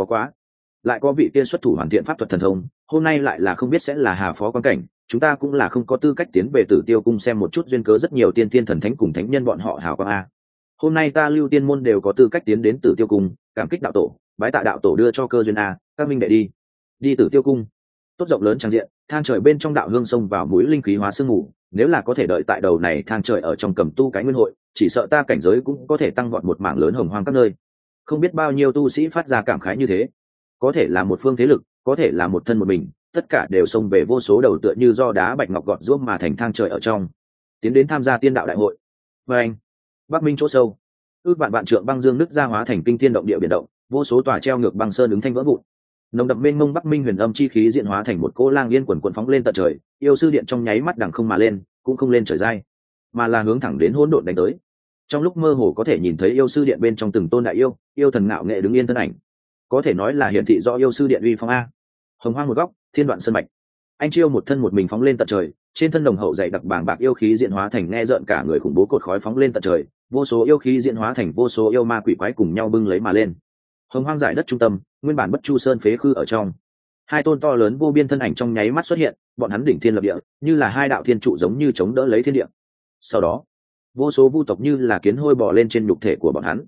lại có vị kia xuất thủ hoàn thiện pháp thuật thần thông, hôm nay lại là không biết sẽ là hà phó quan cảnh, chúng ta cũng là không có tư cách tiến về Tử Tiêu cung xem một chút, duyên cớ rất nhiều tiên tiên thần thánh cùng thánh nhân bọn họ hào quang a. Hôm nay ta Lưu Tiên môn đều có tư cách tiến đến Tử Tiêu cung, cảm kích đạo tổ, bái tạ đạo tổ đưa cho cơ duyên a, các minh đệ đi Tử Tiêu cung. Tốt rộng lớn trang diện, thang trời bên trong đạo hương sông vào mũi linh khí hóa sương mù, nếu là có thể đợi tại đầu này thang trời ở trong cầm tu cái nguyên hội, chỉ sợ ta cảnh giới cũng có thể tăng vọt một mảng lớn hồng hoang các nơi. Không biết bao nhiêu tu sĩ phát ra cảm khái như thế, có thể là một phương thế lực, có thể là một thân một mình, tất cả đều xông về vô số đầu tựa như do đá bạch ngọc gọt giũa mà thành thang trời ở trong, tiến đến tham gia tiên đạo đại hội. Và anh, Bắc Minh chỗ sâu, ước vạn trượng băng dương nứt ra hóa thành kinh thiên động địa biển động, vô số tòa treo ngược băng sơn ứng thanh vỡ vụn. Nồng đậm mênh mông Bắc Minh huyền âm chi khí diễn hóa thành một cỗ lang yên quần quần phóng lên tận trời, yêu sư điện trong nháy mắt đằng không mà lên, cũng không lên trời giai, mà là hướng thẳng đến hỗn độn đánh tới. Trong lúc mơ hồ có thể nhìn thấy yêu sư điện bên trong từng tôn đại yêu thần ngạo nghệ đứng yên thân ảnh, có thể nói là hiển thị rõ yêu sư điện uy phong a. Hồng hoang một góc, thiên đoạn sơn mạch, anh chiêu một thân một mình phóng lên tận trời, trên thân đồng hậu dày đặc bàng bạc yêu khí diễn hóa thành nghe rợn cả người khủng bố cột khói phóng lên tận trời, vô số yêu khí diễn hóa thành vô số yêu ma quỷ quái cùng nhau bưng lấy mà lên. Hồng hoang giải đất trung tâm, nguyên bản bất chu sơn phế khư ở trong, hai tôn to lớn vô biên thân ảnh trong nháy mắt xuất hiện, bọn hắn đỉnh thiên lập địa, như là hai đạo thiên trụ giống như chống đỡ lấy thiên địa. Sau đó, vô số vu tộc như là kiến hôi bò lên trên nhục thể của bọn hắn,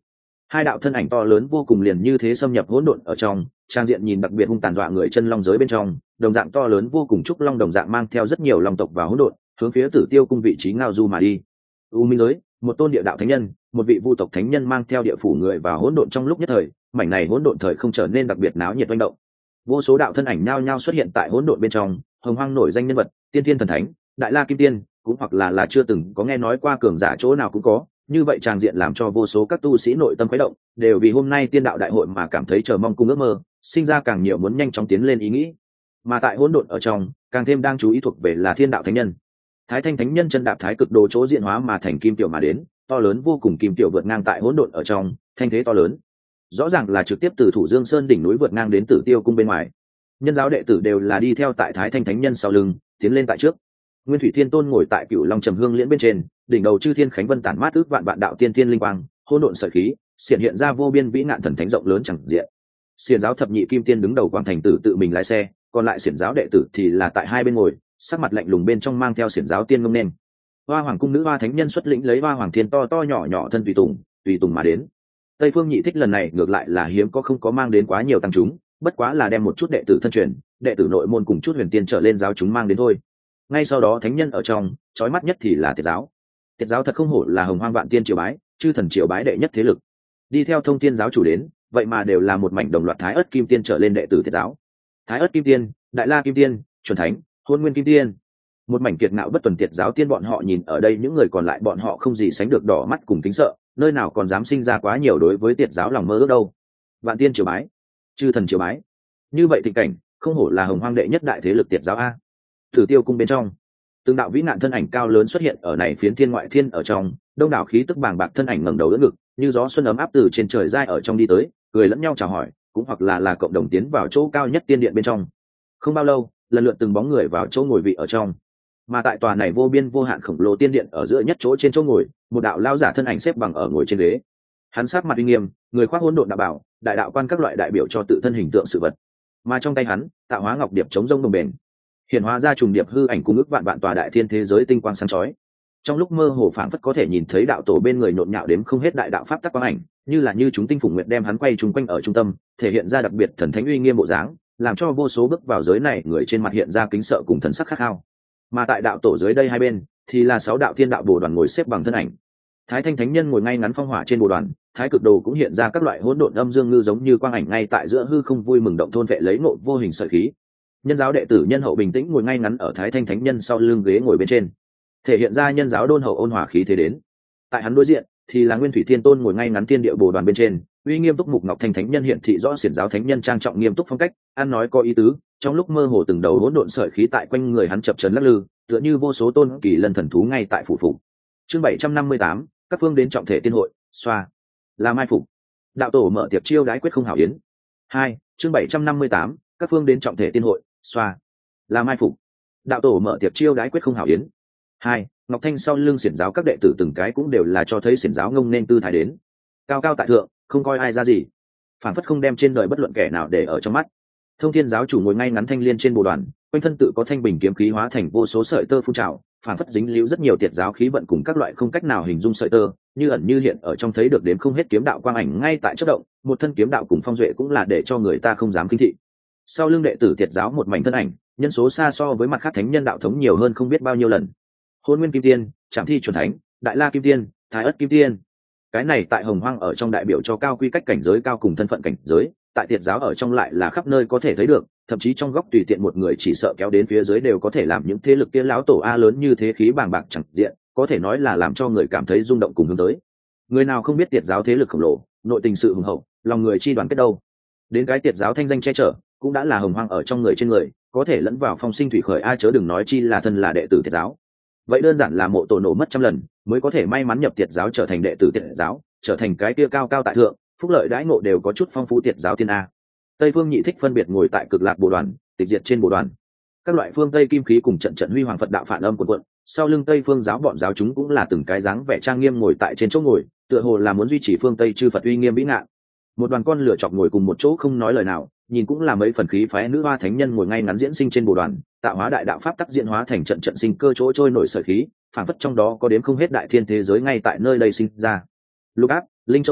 hai đạo thân ảnh to lớn vô cùng liền như thế xâm nhập hỗn độn ở trong, trang diện nhìn đặc biệt hung tàn dọa người. chân long giới bên trong đồng dạng to lớn vô cùng trúc long đồng dạng mang theo rất nhiều long tộc vào hỗn độn, hướng phía Tử Tiêu cung vị trí ngao du mà đi. U minh giới, một tôn địa đạo thánh nhân, một vị vu tộc thánh nhân mang theo địa phủ người vào hỗn độn. trong lúc nhất thời, mảnh này hỗn độn thời không trở nên đặc biệt náo nhiệt manh động. Vô số đạo thân ảnh nhao nhao xuất hiện tại hỗn độn bên trong, hồng hoang nổi danh nhân vật, tiên thiên thần thánh, đại la kim tiên, cũng hoặc là chưa từng có nghe nói qua cường giả chỗ nào cũng có. Như vậy tràng diện làm cho vô số các tu sĩ nội tâm khuấy động, đều vì hôm nay tiên đạo đại hội mà cảm thấy chờ mong cùng ước mơ, sinh ra càng nhiều muốn nhanh chóng tiến lên ý nghĩ. Mà tại hỗn độn ở trong, càng thêm đang chú ý thuộc về là thiên đạo thánh nhân. Thái thanh thánh nhân chân đạp thái cực đồ chỗ diện hóa mà thành kim tiểu mà đến, to lớn vô cùng kim tiểu vượt ngang tại hỗn độn ở trong, thanh thế to lớn. Rõ ràng là trực tiếp từ Thủ Dương Sơn đỉnh núi vượt ngang đến Tử Tiêu cung bên ngoài. Nhân giáo đệ tử đều là đi theo tại Thái thanh thánh nhân sau lưng, tiến lên tại trước. Nguyên Thủy Thiên Tôn ngồi tại Cửu Long Trầm Hương liễn bên trên, đỉnh đầu chư thiên khánh vân tản mát ước vạn vạn đạo tiên tiên linh quang, hỗn độn sợi khí, xiển hiện ra vô biên vĩ ngạn thần thánh rộng lớn chẳng diện. Xiển giáo thập nhị kim tiên đứng đầu quang thành tử tự mình lái xe, còn lại xiển giáo đệ tử thì là tại hai bên ngồi, sắc mặt lạnh lùng bên trong mang theo xiển giáo tiên ngông nên. Hoa Hoàng cung nữ Hoa thánh nhân xuất lĩnh lấy Hoa Hoàng Thiên to to nhỏ nhỏ thân tùy tùng mà đến. Tây Phương Nhị Thích lần này ngược lại là hiếm có không có mang đến quá nhiều tăng chúng, bất quá là đem một chút đệ tử thân truyền, đệ tử nội môn cùng chút huyền tiên trở lên giáo chúng mang đến thôi. Ngay sau đó thánh nhân ở trong, chói mắt nhất thì là Tiệt giáo. Tiệt giáo thật không hổ là hồng hoang vạn tiên triều bái, chư thần triều bái đệ nhất thế lực. Đi theo Thông Thiên giáo chủ đến, vậy mà đều là một mảnh đồng loạt Thái Ức Kim Tiên trở lên đệ tử Tiệt giáo. Thái Ức Kim Tiên, Đại La Kim Tiên, Chuẩn Thánh, Hôn Nguyên Kim Tiên. Một mảnh kiệt ngạo bất tuần Tiệt giáo tiên bọn họ nhìn ở đây những người còn lại bọn họ không gì sánh được đỏ mắt cùng kính sợ, nơi nào còn dám sinh ra quá nhiều đối với Tiệt giáo lòng mơ ước đâu. Vạn tiên triều bái, chư thần triều bái. Như vậy tình cảnh, không hổ là hồng hoang đệ nhất đại thế lực Tiệt giáo a. Tử Tiêu cung bên trong, từng đạo vĩ nạn thân ảnh cao lớn xuất hiện ở này phiến thiên ngoại thiên ở trong, đông đảo khí tức bàng bạc thân ảnh ngẩng đầu đỡ ngực, như gió xuân ấm áp từ trên trời giai ở trong đi tới, cười lẫn nhau chào hỏi, cũng hoặc là cộng đồng tiến vào chỗ cao nhất tiên điện bên trong. Không bao lâu, lần lượt từng bóng người vào chỗ ngồi vị ở trong. Mà tại tòa này vô biên vô hạn khổng lồ tiên điện ở giữa nhất chỗ trên chỗ ngồi, một đạo lao giả thân ảnh xếp bằng ở ngồi trên ghế. Hắn sát mặt uy nghiêm, người khoác hỗn độn đạo bảo, đại đạo quan các loại đại biểu cho tự thân hình tượng sự vật. Mà trong tay hắn, tạo hóa ngọc điệp chống rông đồng bền, hiện hóa ra trùng điệp hư ảnh cung ước vạn vạn tòa đại thiên thế giới tinh quang sáng chói. Trong lúc mơ hồ phảng phất có thể nhìn thấy đạo tổ bên người nhộn nhạo đếm không hết đại đạo pháp tắc quang ảnh, như chúng tinh phùng nguyệt đem hắn quay trùng quanh ở trung tâm, thể hiện ra đặc biệt thần thánh uy nghiêm bộ dáng, làm cho vô số bước vào giới này người trên mặt hiện ra kính sợ cùng thần sắc khát khao. Mà tại đạo tổ dưới đây hai bên thì là 6 đạo thiên đạo bồ đoàn ngồi xếp bằng thân ảnh. Thái thanh thánh nhân ngồi ngay ngắn phong hỏa trên bồ đoàn, thái cực đồ cũng hiện ra các loại hỗn độn âm dương ngư giống như quang ảnh ngay tại giữa hư không vui mừng động thôn vệ lấy ngộ vô hình sợi khí. Nhân giáo đệ tử Nhân Hậu bình tĩnh ngồi ngay ngắn ở Thái thanh thánh nhân sau lưng ghế ngồi bên trên, thể hiện ra nhân giáo Đôn Hậu ôn hòa khí thế đến. Tại hắn đối diện thì là Nguyên Thủy Thiên Tôn ngồi ngay ngắn thiên địa bồ đoàn bên trên, uy nghiêm túc mục ngọc thanh thánh nhân hiện thị rõ xiển giáo thánh nhân trang trọng nghiêm túc phong cách, ăn nói có ý tứ. Trong lúc mơ hồ từng đầu hỗn độn sợi khí tại quanh người hắn chập chờn lắc lư, tựa như vô số tôn kỳ lân thần thú ngay tại phủ phục. Chương 758, các phương đến trọng thể tiên hội, xoa. Là mai phục. Đạo tổ mở tiệc chiêu đãi quyết không hảo yến. 2, chương 758, các phương đến trọng thể tiên hội, xoa. Là mai phục. Đạo tổ mở tiệc chiêu đãi quyết không hảo yến. 2, Ngọc Thanh sau lưng xiển giáo các đệ tử từng cái cũng đều là cho thấy xiển giáo ngông nên tư thái đến. Cao cao tại thượng, không coi ai ra gì. Phản phất không đem trên đời bất luận kẻ nào để ở trong mắt. Thông Thiên giáo chủ ngồi ngay ngắn thanh liên trên bồ đoàn, quanh thân tự có thanh bình kiếm khí hóa thành vô số sợi tơ phun trào, phản phất dính líu rất nhiều tiệt giáo khí vận cùng các loại không cách nào hình dung sợi tơ, như ẩn như hiện ở trong thấy được đếm không hết kiếm đạo quang ảnh ngay tại chớp động, một thân kiếm đạo cùng phong duệ cũng là để cho người ta không dám kinh thị. Sau lưng đệ tử tiệt giáo một mảnh thân ảnh, nhân số xa so với mặt khác thánh nhân đạo thống nhiều hơn không biết bao nhiêu lần. Hôn Nguyên Kim Tiên, Trảm Thi Chuẩn Thánh, Đại La Kim Tiên, Thái Ức Kim Tiên. Cái này tại Hồng Hoang ở trong đại biểu cho cao quy cách cảnh giới cao cùng thân phận cảnh giới, tại tiệt giáo ở trong lại là khắp nơi có thể thấy được, thậm chí trong góc tùy tiện một người chỉ sợ kéo đến phía dưới đều có thể làm những thế lực kia lão tổ a lớn như thế khí bàng bạc chẳng diện, có thể nói là làm cho người cảm thấy rung động cùng hướng tới. Người nào không biết tiệt giáo thế lực khổng lồ, nội tình sự hùng hậu, lòng người chi đoàn kết đâu. Đến cái tiệt giáo thanh danh che chở, cũng đã là Hồng Hoang ở trong người trên người, có thể lẫn vào phong sinh thủy khởi a chớ đừng nói chi là thân là đệ tử tiệt giáo. Vậy đơn giản là mộ tổ nổ mất trăm lần, mới có thể may mắn nhập tiệt giáo trở thành đệ tử tiệt giáo, trở thành cái kia cao cao tại thượng, phúc lợi đãi ngộ đều có chút phong phú tiệt giáo tiên a. Tây Phương Nhị Thích phân biệt ngồi tại Cực Lạc bồ đoàn, tịch diệt trên bồ đoàn. Các loại phương Tây kim khí cùng trận trận huy hoàng Phật đạo phản âm cuộn cuộn, sau lưng Tây Phương giáo bọn giáo chúng cũng là từng cái dáng vẻ trang nghiêm ngồi tại trên chỗ ngồi, tựa hồ là muốn duy trì phương Tây chư Phật uy nghiêm vĩ ngạn. Một đoàn con lửa chọc ngồi cùng một chỗ không nói lời nào, nhìn cũng là mấy phần khí phái nữ hoa thánh nhân ngồi ngay ngắn diễn sinh trên bồ đoàn, tạo hóa đại đạo pháp tắc diễn hóa thành trận trận sinh cơ chỗ trôi nổi sợi khí, phản phất trong đó có đếm không hết đại thiên thế giới ngay tại nơi đây sinh ra. Lục Áp, Linh Châu Tử,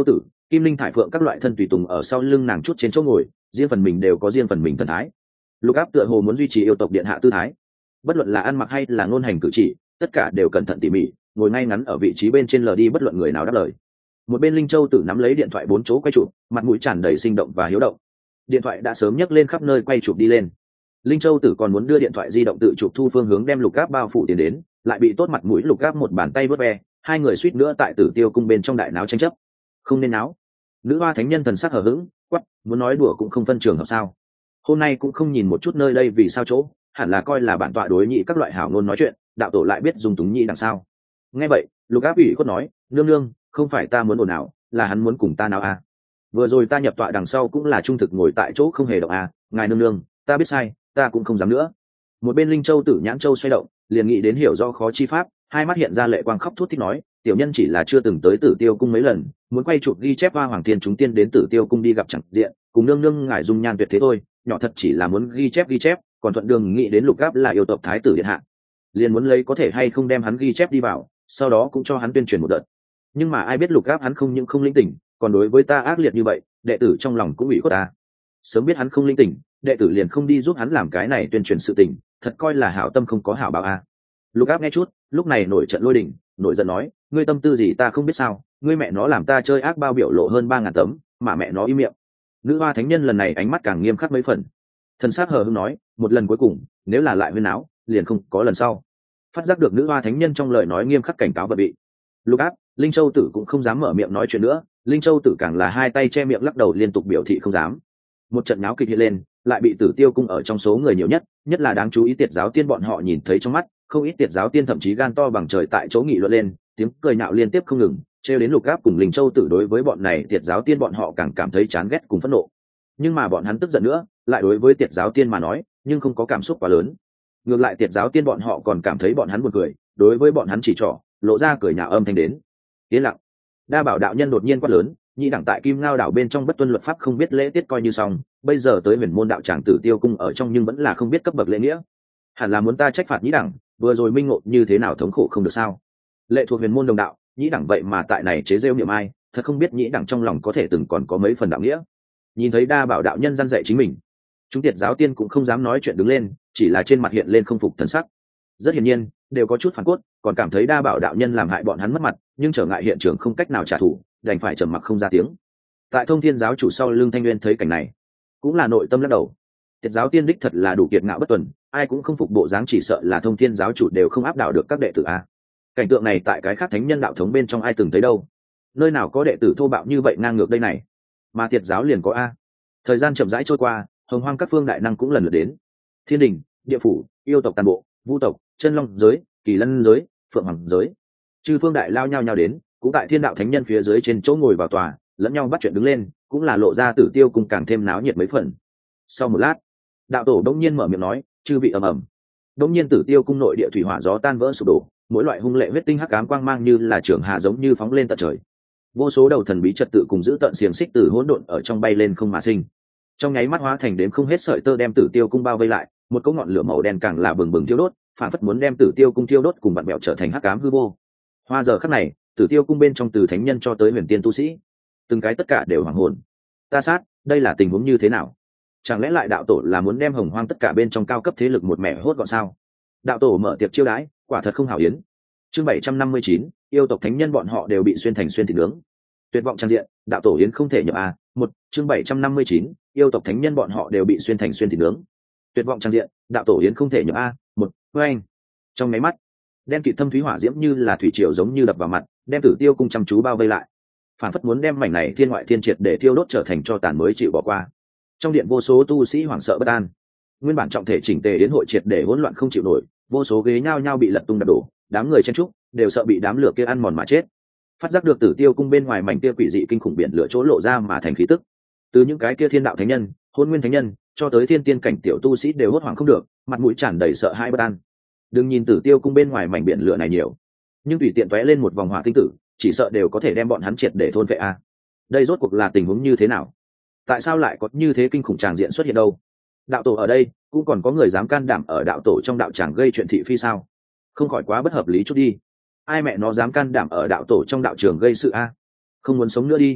kim linh thải phượng các loại thân tùy tùng ở sau lưng nàng chút trên chỗ ngồi, riêng phần mình đều có riêng phần mình thần thái. Lục Áp tựa hồ muốn duy trì yêu tộc điện hạ tư thái, bất luận là ăn mặc hay là ngôn hành cử chỉ, tất cả đều cẩn thận tỉ mỉ, ngồi ngay ngắn ở vị trí bên trên lờ đi bất luận người nào đáp lời. Một bên Linh Châu Tử nắm lấy điện thoại 4 chỗ quay chụp, mặt mũi tràn đầy sinh động và hiếu động. Điện thoại đã sớm nhấc lên khắp nơi quay chụp đi lên. Linh Châu Tử còn muốn đưa điện thoại di động tự chụp thu phương hướng đem Lục Áp bao phủ tiến đến, lại bị tốt mặt mũi Lục Áp một bàn tay vớt ve, hai người suýt nữa tại Tử Tiêu cung bên trong đại náo tranh chấp. Không nên náo. Nữ hoa thánh nhân thần sắc hờ hững, quắc, muốn nói đùa cũng không phân trường hợp sao? Hôm nay cũng không nhìn một chút nơi đây vì sao chỗ, hẳn là coi là bản tọa đối nhị các loại hảo ngôn nói chuyện, đạo tổ lại biết dùng túng nhị đằng sao? Nghe vậy, Lục Áp ủy khuất nói, nương nương, không phải ta muốn ồn ào, là hắn muốn cùng ta nào à? Vừa rồi ta nhập tọa đằng sau cũng là trung thực ngồi tại chỗ không hề động à, ngài nương nương, ta biết sai, ta cũng không dám nữa. Một bên Linh Châu Tử nhãn châu xoay động, liền nghĩ đến hiểu do khó chi pháp, hai mắt hiện ra lệ quang khóc thút thít nói, tiểu nhân chỉ là chưa từng tới Tử Tiêu cung mấy lần, muốn quay chụp ghi chép hoa hoàng thiên chúng tiên đến Tử Tiêu cung đi gặp chẳng diện, cùng nương nương ngài dung nhan tuyệt thế thôi, nhỏ thật chỉ là muốn ghi chép, còn thuận đường nghĩ đến Lục Áp là yêu tộc thái tử điện hạ, liền muốn lấy có thể hay không đem hắn ghi chép đi vào, sau đó cũng cho hắn tuyên truyền một đợt. Nhưng mà ai biết Lục Áp hắn không những không linh tỉnh, còn đối với ta ác liệt như vậy, đệ tử trong lòng cũng ủy khuất ta. Sớm biết hắn không linh tỉnh, đệ tử liền không đi giúp hắn làm cái này tuyên truyền sự tình, thật coi là hảo tâm không có hảo báo a. Lục Áp nghe chút, lúc này nổi trận lôi đình, nổi giận nói, ngươi tâm tư gì ta không biết sao, ngươi mẹ nó làm ta chơi ác bao biểu lộ hơn 3000 tấm, mà mẹ nó im miệng. Nữ hoa thánh nhân lần này ánh mắt càng nghiêm khắc mấy phần. Thần sắc hờ hững nói, một lần cuối cùng, nếu là lại huyên náo, liền không có lần sau. Phát giác được nữ hoa thánh nhân trong lời nói nghiêm khắc cảnh cáo vật bị. Lục Áp, Linh Châu Tử cũng không dám mở miệng nói chuyện nữa, Linh Châu Tử càng là hai tay che miệng lắc đầu liên tục biểu thị không dám. Một trận náo kịch hiện lên, lại bị Tử Tiêu cung ở trong số người nhiều nhất là đáng chú ý Tiệt giáo tiên bọn họ nhìn thấy trong mắt, không ít Tiệt giáo tiên thậm chí gan to bằng trời tại chỗ nghị luận lên, tiếng cười nhạo liên tiếp không ngừng, trêu đến Lục Áp cùng Linh Châu Tử đối với bọn này Tiệt giáo tiên bọn họ càng cảm thấy chán ghét cùng phẫn nộ. Nhưng mà bọn hắn tức giận nữa, lại đối với Tiệt giáo tiên mà nói, nhưng không có cảm xúc quá lớn. Ngược lại Tiệt giáo tiên bọn họ còn cảm thấy bọn hắn buồn cười, đối với bọn hắn chỉ trỏ, lộ ra cười nhạo âm thanh đến. Yên lặng. Đa Bảo đạo nhân đột nhiên quát lớn, nhị đẳng tại Kim Ngao đảo bên trong bất tuân luật pháp không biết lễ tiết coi như xong, bây giờ tới Huyền Môn đạo tràng Tử Tiêu cung ở trong nhưng vẫn là không biết cấp bậc lễ nghĩa. Hẳn là muốn ta trách phạt nhị đẳng, vừa rồi minh ngộ như thế nào thống khổ không được sao? Lệ thuộc Huyền Môn đồng đạo, nhị đẳng vậy mà tại này chế rêu niệm ai, thật không biết nhị đẳng trong lòng có thể từng còn có mấy phần đạo nghĩa. Nhìn thấy Đa Bảo đạo nhân răn dạy chính mình, chúng Tiệt giáo tiên cũng không dám nói chuyện đứng lên, chỉ là trên mặt hiện lên không phục thần sắc. Rất hiển nhiên, đều có chút phản cốt, còn cảm thấy Đa Bảo đạo nhân làm hại bọn hắn mất mặt, nhưng trở ngại hiện trường không cách nào trả thù, đành phải trầm mặc không ra tiếng. Tại Thông Thiên giáo chủ sau lưng Thanh Nguyên thấy cảnh này, cũng là nội tâm lắc đầu. Tiệt giáo tiên đích thật là đủ kiệt ngạo bất tuần, ai cũng không phục bộ dáng, chỉ sợ là Thông Thiên giáo chủ đều không áp đảo được các đệ tử a. Cảnh tượng này tại cái khác thánh nhân đạo thống bên trong ai từng thấy đâu? Nơi nào có đệ tử thô bạo như vậy ngang ngược đây này? Mà Tiệt giáo liền có a. Thời gian chậm rãi trôi qua, hồng hoang các phương đại năng cũng lần lượt đến. Thiên đình, địa phủ, yêu tộc toàn bộ, vu tộc, chân long giới, kỳ lân giới, phượng hoàng giới, chư phương đại lao nhau nhau đến, cũng tại thiên đạo thánh nhân phía dưới trên chỗ ngồi vào tòa, lẫn nhau bắt chuyện đứng lên, cũng là lộ ra Tử Tiêu cùng càng thêm náo nhiệt mấy phần. Sau một lát, đạo tổ đông nhiên mở miệng nói, chư vị ầm ầm. Đông nhiên Tử Tiêu cung nội địa thủy hỏa gió tan vỡ sụp đổ, mỗi loại hung lệ huyết tinh hắc ám quang mang như là trường hạ giống như phóng lên tận trời. Vô số đầu thần bí trật tự cùng giữ tận xiềng xích từ hỗn độn ở trong bay lên không mà sinh. Trong nháy mắt hóa thành đếm không hết sợi tơ đem Tử Tiêu cung bao vây lại, một cỗ ngọn lửa màu đen càng là bừng bừng thiêu đốt, phản phất muốn đem Tử Tiêu cung thiêu đốt cùng bạn bèo trở thành hắc ám hư vô. Hoa giờ khắc này, Tử Tiêu cung bên trong từ thánh nhân cho tới huyền tiên tu sĩ, từng cái tất cả đều hoảng hồn. Ta sát, đây là tình huống như thế nào? Chẳng lẽ lại đạo tổ là muốn đem hồng hoang tất cả bên trong cao cấp thế lực một mẻ hốt gọn sao? Đạo tổ mở tiệc chiêu đãi, quả thật không hảo yến. Chương 759, yêu tộc thánh nhân bọn họ đều bị xuyên thành xuyên thịt nướng. Tuyệt vọng trang diện, đạo tổ yến không thể nhập a. Một, chương 759, yêu tộc thánh nhân bọn họ đều bị xuyên thành xuyên thịt nướng. Tuyệt vọng trang diện, đạo tổ yến không thể nhập a. Một, anh. Trong máy mắt, đen kịt thâm thúy hỏa diễm như là thủy triều giống như đập vào mặt, đem Tử Tiêu cung chăm chú bao vây lại. Phản phất muốn đem mảnh này thiên ngoại thiên triệt để thiêu đốt trở thành tro tàn mới chịu bỏ qua. Trong điện vô số tu sĩ hoảng sợ bất an, nguyên bản trọng thể chỉnh tề đến hội triệt để hỗn loạn không chịu nổi, vô số ghế nhao nhao bị lật tung đập đổ, đám người chen trúc đều sợ bị đám lửa kia ăn mòn mà chết. Phát giác được Tử Tiêu cung bên ngoài mảnh kia quỷ dị kinh khủng biển lửa chỗ lộ ra mà thành khí tức, từ những cái kia thiên đạo thánh nhân, hôn nguyên thánh nhân, cho tới thiên tiên cảnh tiểu tu sĩ đều hốt hoảng không được, mặt mũi tràn đầy sợ hãi bất an. Đừng nhìn Tử Tiêu cung bên ngoài mảnh biển lửa này nhiều, nhưng tùy tiện tóe lên một vòng hỏa tinh tử, chỉ sợ đều có thể đem bọn hắn triệt để thôn phệ a. Đây rốt cuộc là tình huống như thế nào? Tại sao lại có như thế kinh khủng tràng diện xuất hiện đâu? Đạo tổ ở đây, cũng còn có người dám can đảm ở đạo tổ trong đạo tràng gây chuyện thị phi sao? Không khỏi quá bất hợp lý chút đi. Ai mẹ nó dám can đảm ở đạo tổ trong đạo trường gây sự a? Không muốn sống nữa đi.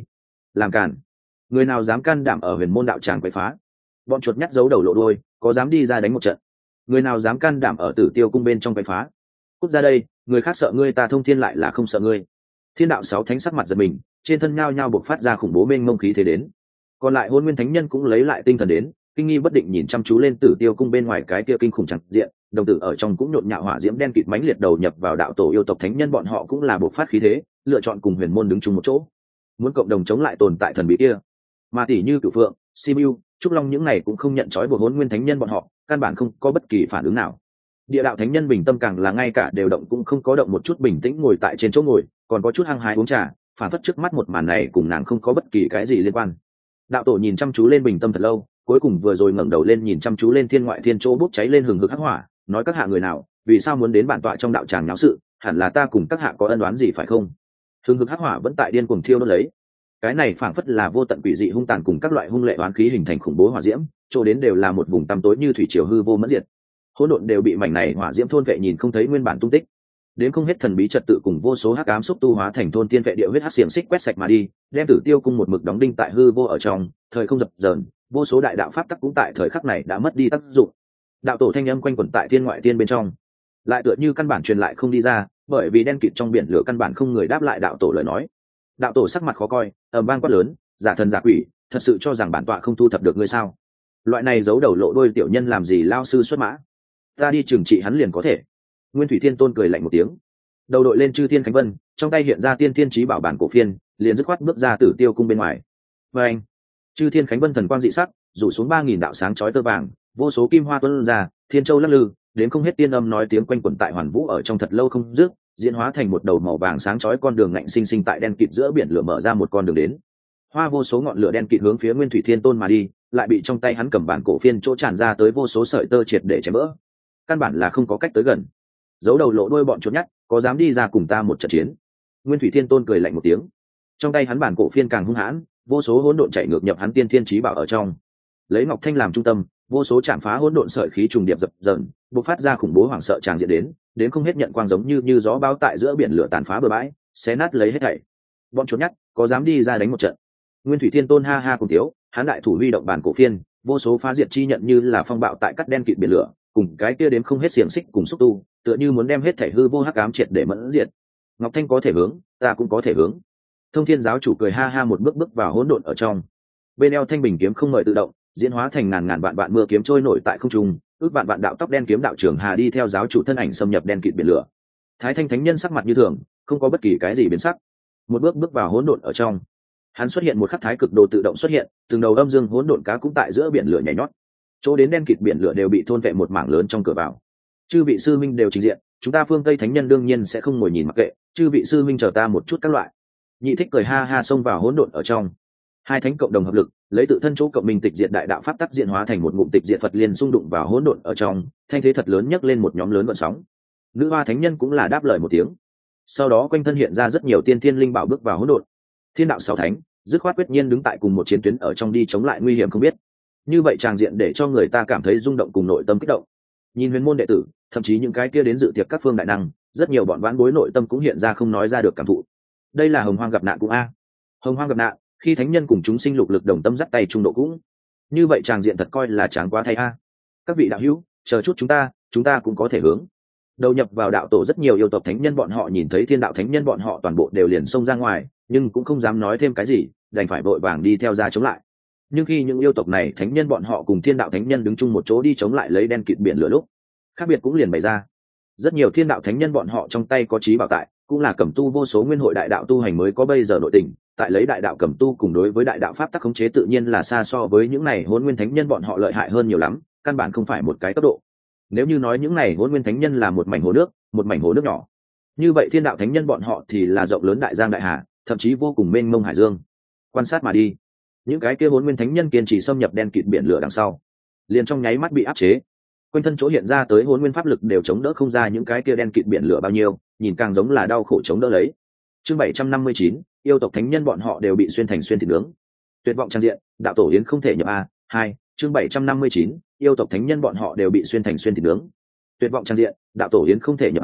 làm cản. Người nào dám can đảm ở huyền môn đạo tràng quậy phá, bọn chuột nhắt giấu đầu lộ đuôi, có dám đi ra đánh một trận. Người nào dám can đảm ở Tử Tiêu cung bên trong quậy phá, cút ra đây, người khác sợ ngươi, ta Thông Thiên lại là không sợ ngươi. Thiên đạo sáu thánh sắc mặt giật mình, trên thân nhao nhao bộc phát ra khủng bố mênh mông khí thế đến. Còn lại Hôn Nguyên thánh nhân cũng lấy lại tinh thần đến, kinh nghi bất định nhìn chăm chú lên Tử Tiêu cung bên ngoài cái kia kinh khủng chẳng diện, đồng tử ở trong cũng nhộn nhạo hỏa diễm đen kịt mãnh liệt đầu nhập vào đạo tổ yêu tộc thánh nhân, bọn họ cũng là bộc phát khí thế, lựa chọn cùng huyền môn đứng chung một chỗ, muốn cộng đồng chống lại tồn tại thần bí kia. Mà tỷ như Cửu Phượng, Sibiu, Trúc Long những này cũng không nhận trói buộc Hôn Nguyên thánh nhân bọn họ, căn bản không có bất kỳ phản ứng nào. Địa đạo thánh nhân bình tâm càng là ngay cả đều động cũng không có động một chút, bình tĩnh ngồi tại trên chỗ ngồi, còn có chút hăng hái uống trà, phản phất trước mắt một màn này cùng nàng không có bất kỳ cái gì liên quan. Đạo tổ nhìn chăm chú lên bình tâm thật lâu, cuối cùng vừa rồi ngẩng đầu lên nhìn chăm chú lên thiên ngoại thiên chỗ bốc cháy lên hừng hực hắc hỏa, nói: các hạ người nào, vì sao muốn đến bản tọa trong đạo tràng náo sự, hẳn là ta cùng các hạ có ân oán gì phải không? Hừng hực hắc hỏa vẫn tại điên cuồng thiêu đốt lấy, cái này phảng phất là vô tận quỷ dị hung tàn cùng các loại hung lệ oán khí hình thành khủng bố hỏa diễm, chỗ đến đều là một vùng tăm tối như thủy triều hư vô mẫn diệt. Hỗn độn đều bị mảnh này hỏa diễm thôn vệ, nhìn không thấy nguyên bản tung tích. Đến không hết thần bí trật tự cùng vô số hắc ám xúc tu hóa thành thôn tiên vệ địa huyết hắc xiềng xích quét sạch mà đi, đem Tử Tiêu cung một mực đóng đinh tại hư vô ở trong, thời không dập dờn, vô số đại đạo pháp tắc cũng tại thời khắc này đã mất đi tác dụng. Đạo tổ thanh âm quanh quẩn tại thiên ngoại tiên bên trong, lại tựa như căn bản truyền lại không đi ra, bởi vì đen kịt trong biển lửa căn bản không người đáp lại đạo tổ lời nói. Đạo tổ sắc mặt khó coi, ầm vang quát lớn: giả thần giả quỷ, thật sự cho rằng bản tọa không thu thập được ngươi sao? Loại này giấu đầu lộ đôi tiểu nhân làm gì lao sư xuất mã, ta đi trừng trị hắn liền có thể. Nguyên Thủy Thiên Tôn cười lạnh một tiếng, đầu đội lên chư thiên khánh vân, trong tay hiện ra tiên thiên chí bảo bản cổ phiên, liền dứt khoát bước ra Tử Tiêu cung bên ngoài. Và anh, chư thiên khánh vân thần quang dị sắc, rủ xuống 3000 đạo sáng chói tơ vàng, vô số kim hoa tuôn ra, thiên châu lắc lư, đến không hết tiên âm nói tiếng quanh quẩn tại hoàn vũ ở trong thật lâu không dứt, diễn hóa thành một đầu màu vàng sáng chói con đường ngạnh sinh sinh tại đen kịt giữa biển lửa mở ra một con đường đến. Hoa vô số ngọn lửa đen kịt hướng phía Nguyên Thủy Thiên Tôn mà đi, lại bị trong tay hắn cầm bản cổ phiên chỗ tràn ra tới vô số sợi tơ triệt để chém vỡ, căn bản là không có cách tới gần. Giấu đầu lộ đuôi bọn chuột nhắt, có dám đi ra cùng ta một trận chiến? Nguyên Thủy Thiên Tôn cười lạnh một tiếng, trong tay hắn bản cổ phiên càng hung hãn, vô số hỗn độn chạy ngược nhập hắn tiên thiên chí bảo ở trong, lấy ngọc thanh làm trung tâm, vô số chạm phá hỗn độn sợi khí trùng điệp dập dờn, bộc phát ra khủng bố hoảng sợ tràn diện đến không hết nhận quang giống như gió bão tại giữa biển lửa tàn phá bừa bãi, xé nát lấy hết thảy. Bọn chuột nhắt, có dám đi ra đánh một trận? Nguyên Thủy Thiên Tôn ha ha cùng tiếu, hắn đại thủ huy động bản cổ phiên, vô số phá diệt chi nhận như là phong bạo tại cắt đen kịt biển lửa, cùng cái kia đến không hết xiềng xích cùng xúc tu, tựa như muốn đem hết thảy hư vô hắc ám triệt để mẫn diệt. Ngọc Thanh có thể hướng, ta cũng có thể hướng. Thông Thiên giáo chủ cười ha ha một bước bước vào hỗn độn ở trong. Bên eo thanh bình kiếm không ngợi tự động, diễn hóa thành ngàn ngàn vạn vạn mưa kiếm trôi nổi tại không trung, ước vạn vạn đạo tóc đen kiếm đạo trưởng hà đi theo giáo chủ thân ảnh xâm nhập đen kịt biển lửa. Thái Thanh thánh nhân sắc mặt như thường, không có bất kỳ cái gì biến sắc. Một bước bước vào hỗn độn ở trong, hắn xuất hiện một khắc thái cực đồ tự động xuất hiện, từng đầu âm dương hỗn độn cá cũng tại giữa biển lửa nhảy nhót, chỗ đến đen kịt biển lửa đều bị thôn vệ một mảng lớn trong cửa vào. Chư vị sư minh đều trình diện, chúng ta phương Tây thánh nhân đương nhiên sẽ không ngồi nhìn mặc kệ, chư vị sư minh chờ ta một chút các loại. Nhị Thích cười ha ha xông vào hỗn độn ở trong. Hai thánh cộng đồng hợp lực, lấy tự thân chỗ cộng minh tịch diệt đại đạo pháp tắc diện hóa thành một ngụm tịch diệt Phật liên xung đụng vào hỗn độn ở trong, thanh thế thật lớn nhấc lên một nhóm lớn gợn sóng. Nữ hoa thánh nhân cũng là đáp lời một tiếng. Sau đó quanh thân hiện ra rất nhiều tiên thiên linh bảo bước vào hỗn độn. Thiên đạo sáu thánh dứt khoát quyết nhiên đứng tại cùng một chiến tuyến ở trong đi chống lại nguy hiểm không biết. Như vậy tràng diện để cho người ta cảm thấy rung động cùng nội tâm kích động. Nhìn huyền môn đệ tử, thậm chí những cái kia đến dự tiệc các phương đại năng, rất nhiều bọn vãn bối nội tâm cũng hiện ra không nói ra được cảm thụ. Đây là hồng hoang gặp nạn cũng a. Hồng hoang gặp nạn, khi thánh nhân cùng chúng sinh lục lực đồng tâm dắt tay trung độ cũng. Như vậy tràng diện thật coi là tráng quá thay a. Các vị đạo hữu, chờ chút chúng ta cũng có thể hướng. Đầu nhập vào đạo tổ rất nhiều yêu tộc thánh nhân bọn họ nhìn thấy thiên đạo thánh nhân bọn họ toàn bộ đều liền xông ra ngoài, nhưng cũng không dám nói thêm cái gì, đành phải vội vàng đi theo ra chống lại. Nhưng khi những yêu tộc này thánh nhân bọn họ cùng thiên đạo thánh nhân đứng chung một chỗ đi chống lại lấy đen kịt biển lửa lúc, khác biệt cũng liền bày ra. Rất nhiều thiên đạo thánh nhân bọn họ trong tay có trí bảo tại, cũng là cẩm tu vô số nguyên hội đại đạo tu hành mới có bây giờ nội tình, tại lấy đại đạo cẩm tu cùng đối với đại đạo pháp tắc khống chế tự nhiên là xa so với những này hỗn nguyên thánh nhân bọn họ lợi hại hơn nhiều lắm, căn bản không phải một cái cấp độ. Nếu như nói những này hỗn nguyên thánh nhân là một mảnh hồ nước nhỏ, như vậy thiên đạo thánh nhân bọn họ thì là rộng lớn đại giang đại hà, thậm chí vô cùng mênh mông hải dương. Quan sát mà đi, những cái kia hỗn nguyên thánh nhân kiên trì xâm nhập đen kịt biển lửa đằng sau, liền trong nháy mắt bị áp chế. Quanh thân chỗ hiện ra tới hỗn nguyên pháp lực đều chống đỡ không ra những cái kia đen kịt biển lửa bao nhiêu, nhìn càng giống là đau khổ chống đỡ lấy. Chương 759, yêu tộc thánh nhân bọn họ đều bị xuyên thành xuyên thịt nướng. Tuyệt vọng trang diện, đạo tổ yến không thể nhập a. 2, chương 759, yêu tộc thánh nhân bọn họ đều bị xuyên thành xuyên thịt nướng. Tuyệt vọng trang diện, đạo tổ yến không thể nhập a.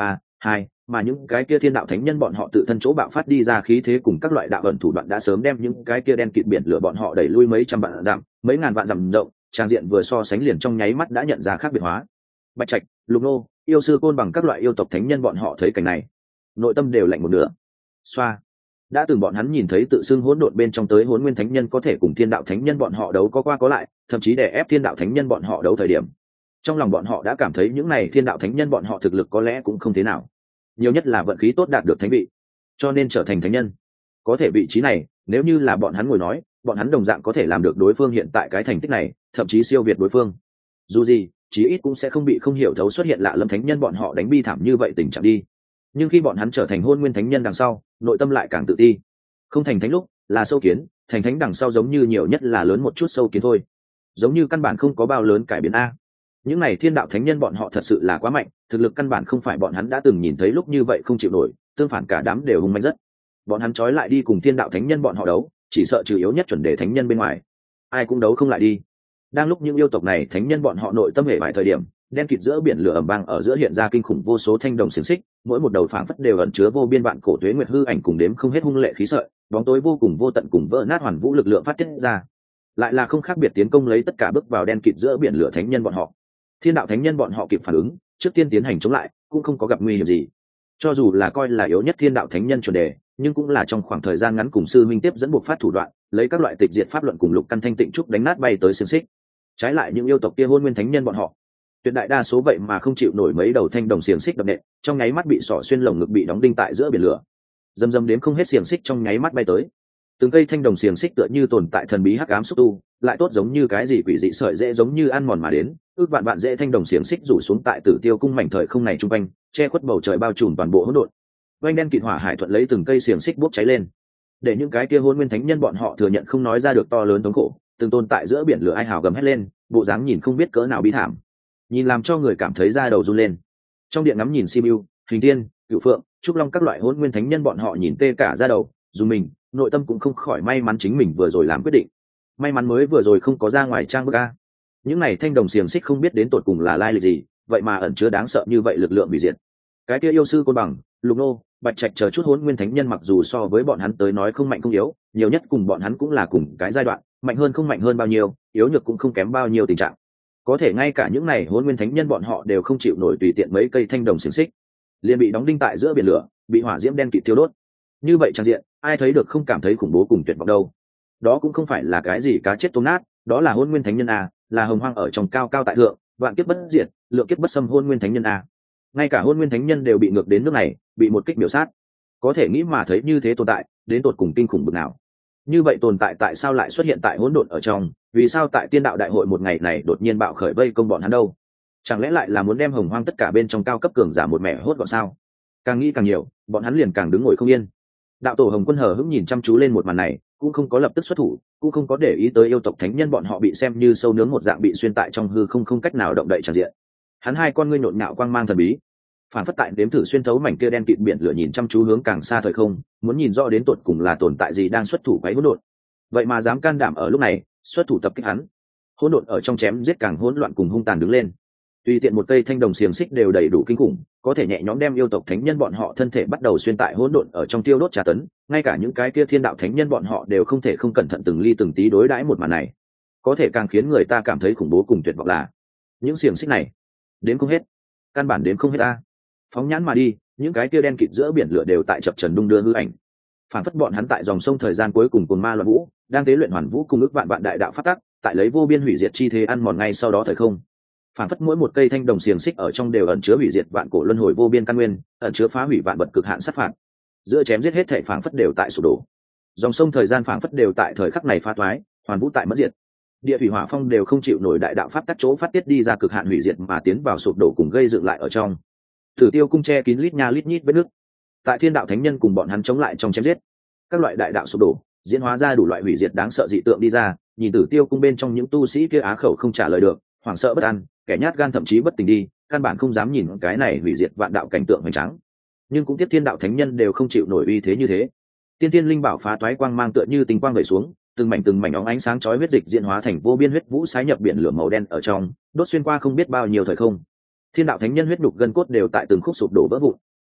Hai, mà những cái kia thiên đạo thánh nhân bọn họ tự thân chỗ bạo phát đi ra khí thế cùng các loại đạo ẩn thủ đoạn đã sớm đem những cái kia đen kịt biển lửa bọn họ đẩy lui mấy trăm vạn dặm, mấy ngàn vạn dặm rộng, trang diện vừa so sánh liền trong nháy mắt đã nhận ra khác biệt hóa. Bạch Trạch, Lục Nô, yêu sư Côn Bằng các loại yêu tộc thánh nhân bọn họ thấy cảnh này, nội tâm đều lạnh một nửa. Xoa. Đã từng bọn hắn nhìn thấy tự xưng hỗn độn bên trong tới Hỗn Nguyên thánh nhân có thể cùng thiên đạo thánh nhân bọn họ đấu có qua có lại, thậm chí đè ép thiên đạo thánh nhân bọn họ đấu thời điểm, trong lòng bọn họ đã cảm thấy những này thiên đạo thánh nhân bọn họ thực lực có lẽ cũng không thế nào, nhiều nhất là vận khí tốt đạt được thánh vị, cho nên trở thành thánh nhân. Có thể vị trí này nếu như là bọn hắn ngồi nói, bọn hắn đồng dạng có thể làm được đối phương hiện tại cái thành tích này, thậm chí siêu việt đối phương. Dù gì chí ít cũng sẽ không bị không hiểu thấu xuất hiện lạ lâm thánh nhân bọn họ đánh bi thảm như vậy tình trạng đi. Nhưng khi bọn hắn trở thành Hôn Nguyên thánh nhân đằng sau, nội tâm lại càng tự ti. Không thành thánh lúc là sâu kiến, thành thánh đằng sau giống như nhiều nhất là lớn một chút sâu kiến thôi, giống như căn bản không có bao lớn cải biến a. Những này thiên đạo thánh nhân bọn họ thật sự là quá mạnh, thực lực căn bản không phải bọn hắn đã từng nhìn thấy lúc như vậy không chịu nổi, tương phản cả đám đều hung mạnh rất. Bọn hắn trói lại đi cùng thiên đạo thánh nhân bọn họ đấu, chỉ sợ trừ yếu nhất chuẩn đề thánh nhân bên ngoài, ai cũng đấu không lại đi. Đang lúc những yêu tộc này thánh nhân bọn họ nội tâm hệ vài thời điểm, đen kịt giữa biển lửa ầm vang ở giữa hiện ra kinh khủng vô số thanh đồng xiềng xích, mỗi một đầu phảng phất đều ẩn chứa vô biên vạn cổ tuế nguyệt hư ảnh cùng đếm không hết hung lệ khí sợi, bóng tối vô cùng vô tận cùng vỡ nát hoàn vũ lực lượng phát tiết ra, lại là không khác biệt tiến công lấy tất cả bước vào đen kịt giữa biển lửa thánh nhân bọn họ. Thiên đạo thánh nhân bọn họ kịp phản ứng, trước tiên tiến hành chống lại, cũng không có gặp nguy hiểm gì. Cho dù là coi là yếu nhất thiên đạo thánh nhân chuẩn đề, nhưng cũng là trong khoảng thời gian ngắn cùng sư minh tiếp dẫn buộc phát thủ đoạn, lấy các loại tịch diệt pháp luận cùng lục căn thanh tịnh trúc đánh nát bay tới xiềng xích. Trái lại những yêu tộc kia Hôn Nguyên thánh nhân bọn họ, tuyệt đại đa số vậy mà không chịu nổi mấy đầu thanh đồng xiềng xích đập nện, trong nháy mắt bị xỏ xuyên lồng ngực, bị đóng đinh tại giữa biển lửa. Dầm dầm đến không hết xiềng xích trong nháy mắt bay tới. Từng cây thanh đồng xiềng xích tựa như tồn tại thần bí hắc ám xúc tu, lại tốt giống như cái gì quỷ dị sợi dễ giống như ăn mòn mà đến, ước vạn vạn dễ thanh đồng xiềng xích rủ xuống tại Tử Tiêu cung mảnh thời không này trung quanh, che khuất bầu trời bao trùm toàn bộ hỗn độn. Oanh đen kịt hỏa hải thuận lấy từng cây xiềng xích bốc cháy lên, để những cái kia Hôn Nguyên thánh nhân bọn họ thừa nhận không nói ra được to lớn thống khổ, từng tồn tại giữa biển lửa ai hào gầm hét lên, bộ dáng nhìn không biết cỡ nào bi thảm, nhìn làm cho người cảm thấy da đầu run lên. Trong điện ngắm nhìn Sibiu, Hình Tiên, Cửu Phượng, Trúc Long các loại Hôn Nguyên thánh nhân bọn họ nhìn tê cả da đầu, dù mình nội tâm cũng không khỏi may mắn chính mình vừa rồi làm quyết định, may mắn mới vừa rồi không có ra ngoài trang bức a. Những này thanh đồng xiềng xích không biết đến tột cùng là lai lịch gì, vậy mà ẩn chứa đáng sợ như vậy lực lượng hủy diệt. Cái kia yêu sư Côn Bằng, Lục Nô, Bạch Trạch chờ chút Hôn Nguyên thánh nhân mặc dù so với bọn hắn tới nói không mạnh không yếu, nhiều nhất cùng bọn hắn cũng là cùng cái giai đoạn, mạnh hơn không mạnh hơn bao nhiêu, yếu nhược cũng không kém bao nhiêu tình trạng. Có thể ngay cả những này Hôn Nguyên thánh nhân bọn họ đều không chịu nổi tùy tiện mấy cây thanh đồng xiềng xích, liền bị đóng đinh tại giữa biển lửa, bị hỏa diễm đen kịt thiêu đốt. Như vậy trang diện, ai thấy được không cảm thấy khủng bố cùng tuyệt vọng đâu. Đó cũng không phải là cái gì cá chết tôm nát, đó là Hôn Nguyên thánh nhân a, là hồng hoang ở trong cao cao tại thượng, vạn kiếp bất diệt, lượng kiếp bất xâm Hôn Nguyên thánh nhân a. Ngay cả Hôn Nguyên thánh nhân đều bị ngược đến nước này, bị một kích miểu sát. Có thể nghĩ mà thấy như thế tồn tại, đến tột cùng kinh khủng bực nào. Như vậy tồn tại tại sao lại xuất hiện tại hỗn độn ở trong, vì sao tại tiên đạo đại hội một ngày này đột nhiên bạo khởi vây công bọn hắn đâu? Chẳng lẽ lại là muốn đem hồng hoang tất cả bên trong cao cấp cường giả một mẻ hốt gọn sao? Càng nghĩ càng nhiều, bọn hắn liền càng đứng ngồi không yên. Đạo tổ Hồng Quân hờ hững nhìn chăm chú lên một màn này, cũng không có lập tức xuất thủ, cũng không có để ý tới yêu tộc thánh nhân bọn họ bị xem như sâu nướng một dạng bị xuyên tại trong hư không, không cách nào động đậy tràn diện. Hắn hai con ngươi nhộn nhạo quang mang thần bí, phản phất tại đếm thử xuyên thấu mảnh kia đen kịt biển lửa, nhìn chăm chú hướng càng xa thời không, muốn nhìn rõ đến tột cùng là tồn tại gì đang xuất thủ quấy hỗn độn. Vậy mà dám can đảm ở lúc này xuất thủ tập kích hắn. Hỗn độn ở trong chém giết càng hỗn loạn cùng hung tàn đứng lên. Tùy tiện một cây thanh đồng xiềng xích đều đầy đủ kinh khủng, có thể nhẹ nhõm đem yêu tộc thánh nhân bọn họ thân thể bắt đầu xuyên tại hỗn độn ở trong tiêu đốt trà tấn, ngay cả những cái kia thiên đạo thánh nhân bọn họ đều không thể không cẩn thận từng ly từng tí đối đãi một màn này. Có thể càng khiến người ta cảm thấy khủng bố cùng tuyệt vọng là những xiềng xích này đếm không hết, căn bản đếm không hết ta. Phóng nhãn mà đi, những cái kia đen kịt giữa biển lửa đều tại chập trần đung đưa hư ảnh, phản phất bọn hắn tại dòng sông thời gian cuối cùng cuồng ma loạn vũ, đang tế luyện hoàn vũ cùng ước vạn vạn đại đạo phát tắc, tại lấy vô biên hủy diệt chi thế ăn mòn ngay sau đó thời không. Phản phất mỗi một cây thanh đồng xiềng xích ở trong đều ẩn chứa hủy diệt vạn cổ luân hồi vô biên căn nguyên, ẩn chứa phá hủy vạn vật cực hạn sát phạt. Giữa chém giết hết thảy phản phất đều tại sụp đổ, dòng sông thời gian phản phất đều tại thời khắc này phá thoái, hoàn vũ tại mất diệt. Địa thủy hỏa phong đều không chịu nổi đại đạo pháp tắc chỗ phát tiết đi ra cực hạn hủy diệt mà tiến vào sụp đổ cùng gây dựng lại ở trong. Tử Tiêu cung che kín lít nha lít nhít vết nứt. Tại thiên đạo thánh nhân cùng bọn hắn chống lại trong chém giết, các loại đại đạo sụp đổ, diễn hóa ra đủ loại hủy diệt đáng sợ dị tượng đi ra, nhìn Tử Tiêu cung bên trong những tu sĩ kia á khẩu không trả lời được, hoảng sợ bất an, kẻ nhát gan thậm chí bất tỉnh đi, căn bản không dám nhìn cái này hủy diệt vạn đạo cảnh tượng hoành tráng. Nhưng cũng tiếp thiên đạo thánh nhân đều không chịu nổi uy thế như thế. Tiên tiên linh bảo phá toái quang mang tựa như tinh quang vẩy xuống, từng mảnh óng ánh sáng chói huyết dịch diễn hóa thành vô biên huyết vũ sái nhập biển lửa màu đen ở trong, đốt xuyên qua không biết bao nhiêu thời không. Thiên đạo thánh nhân huyết nhục gân cốt đều tại từng khúc sụp đổ vỡ vụn.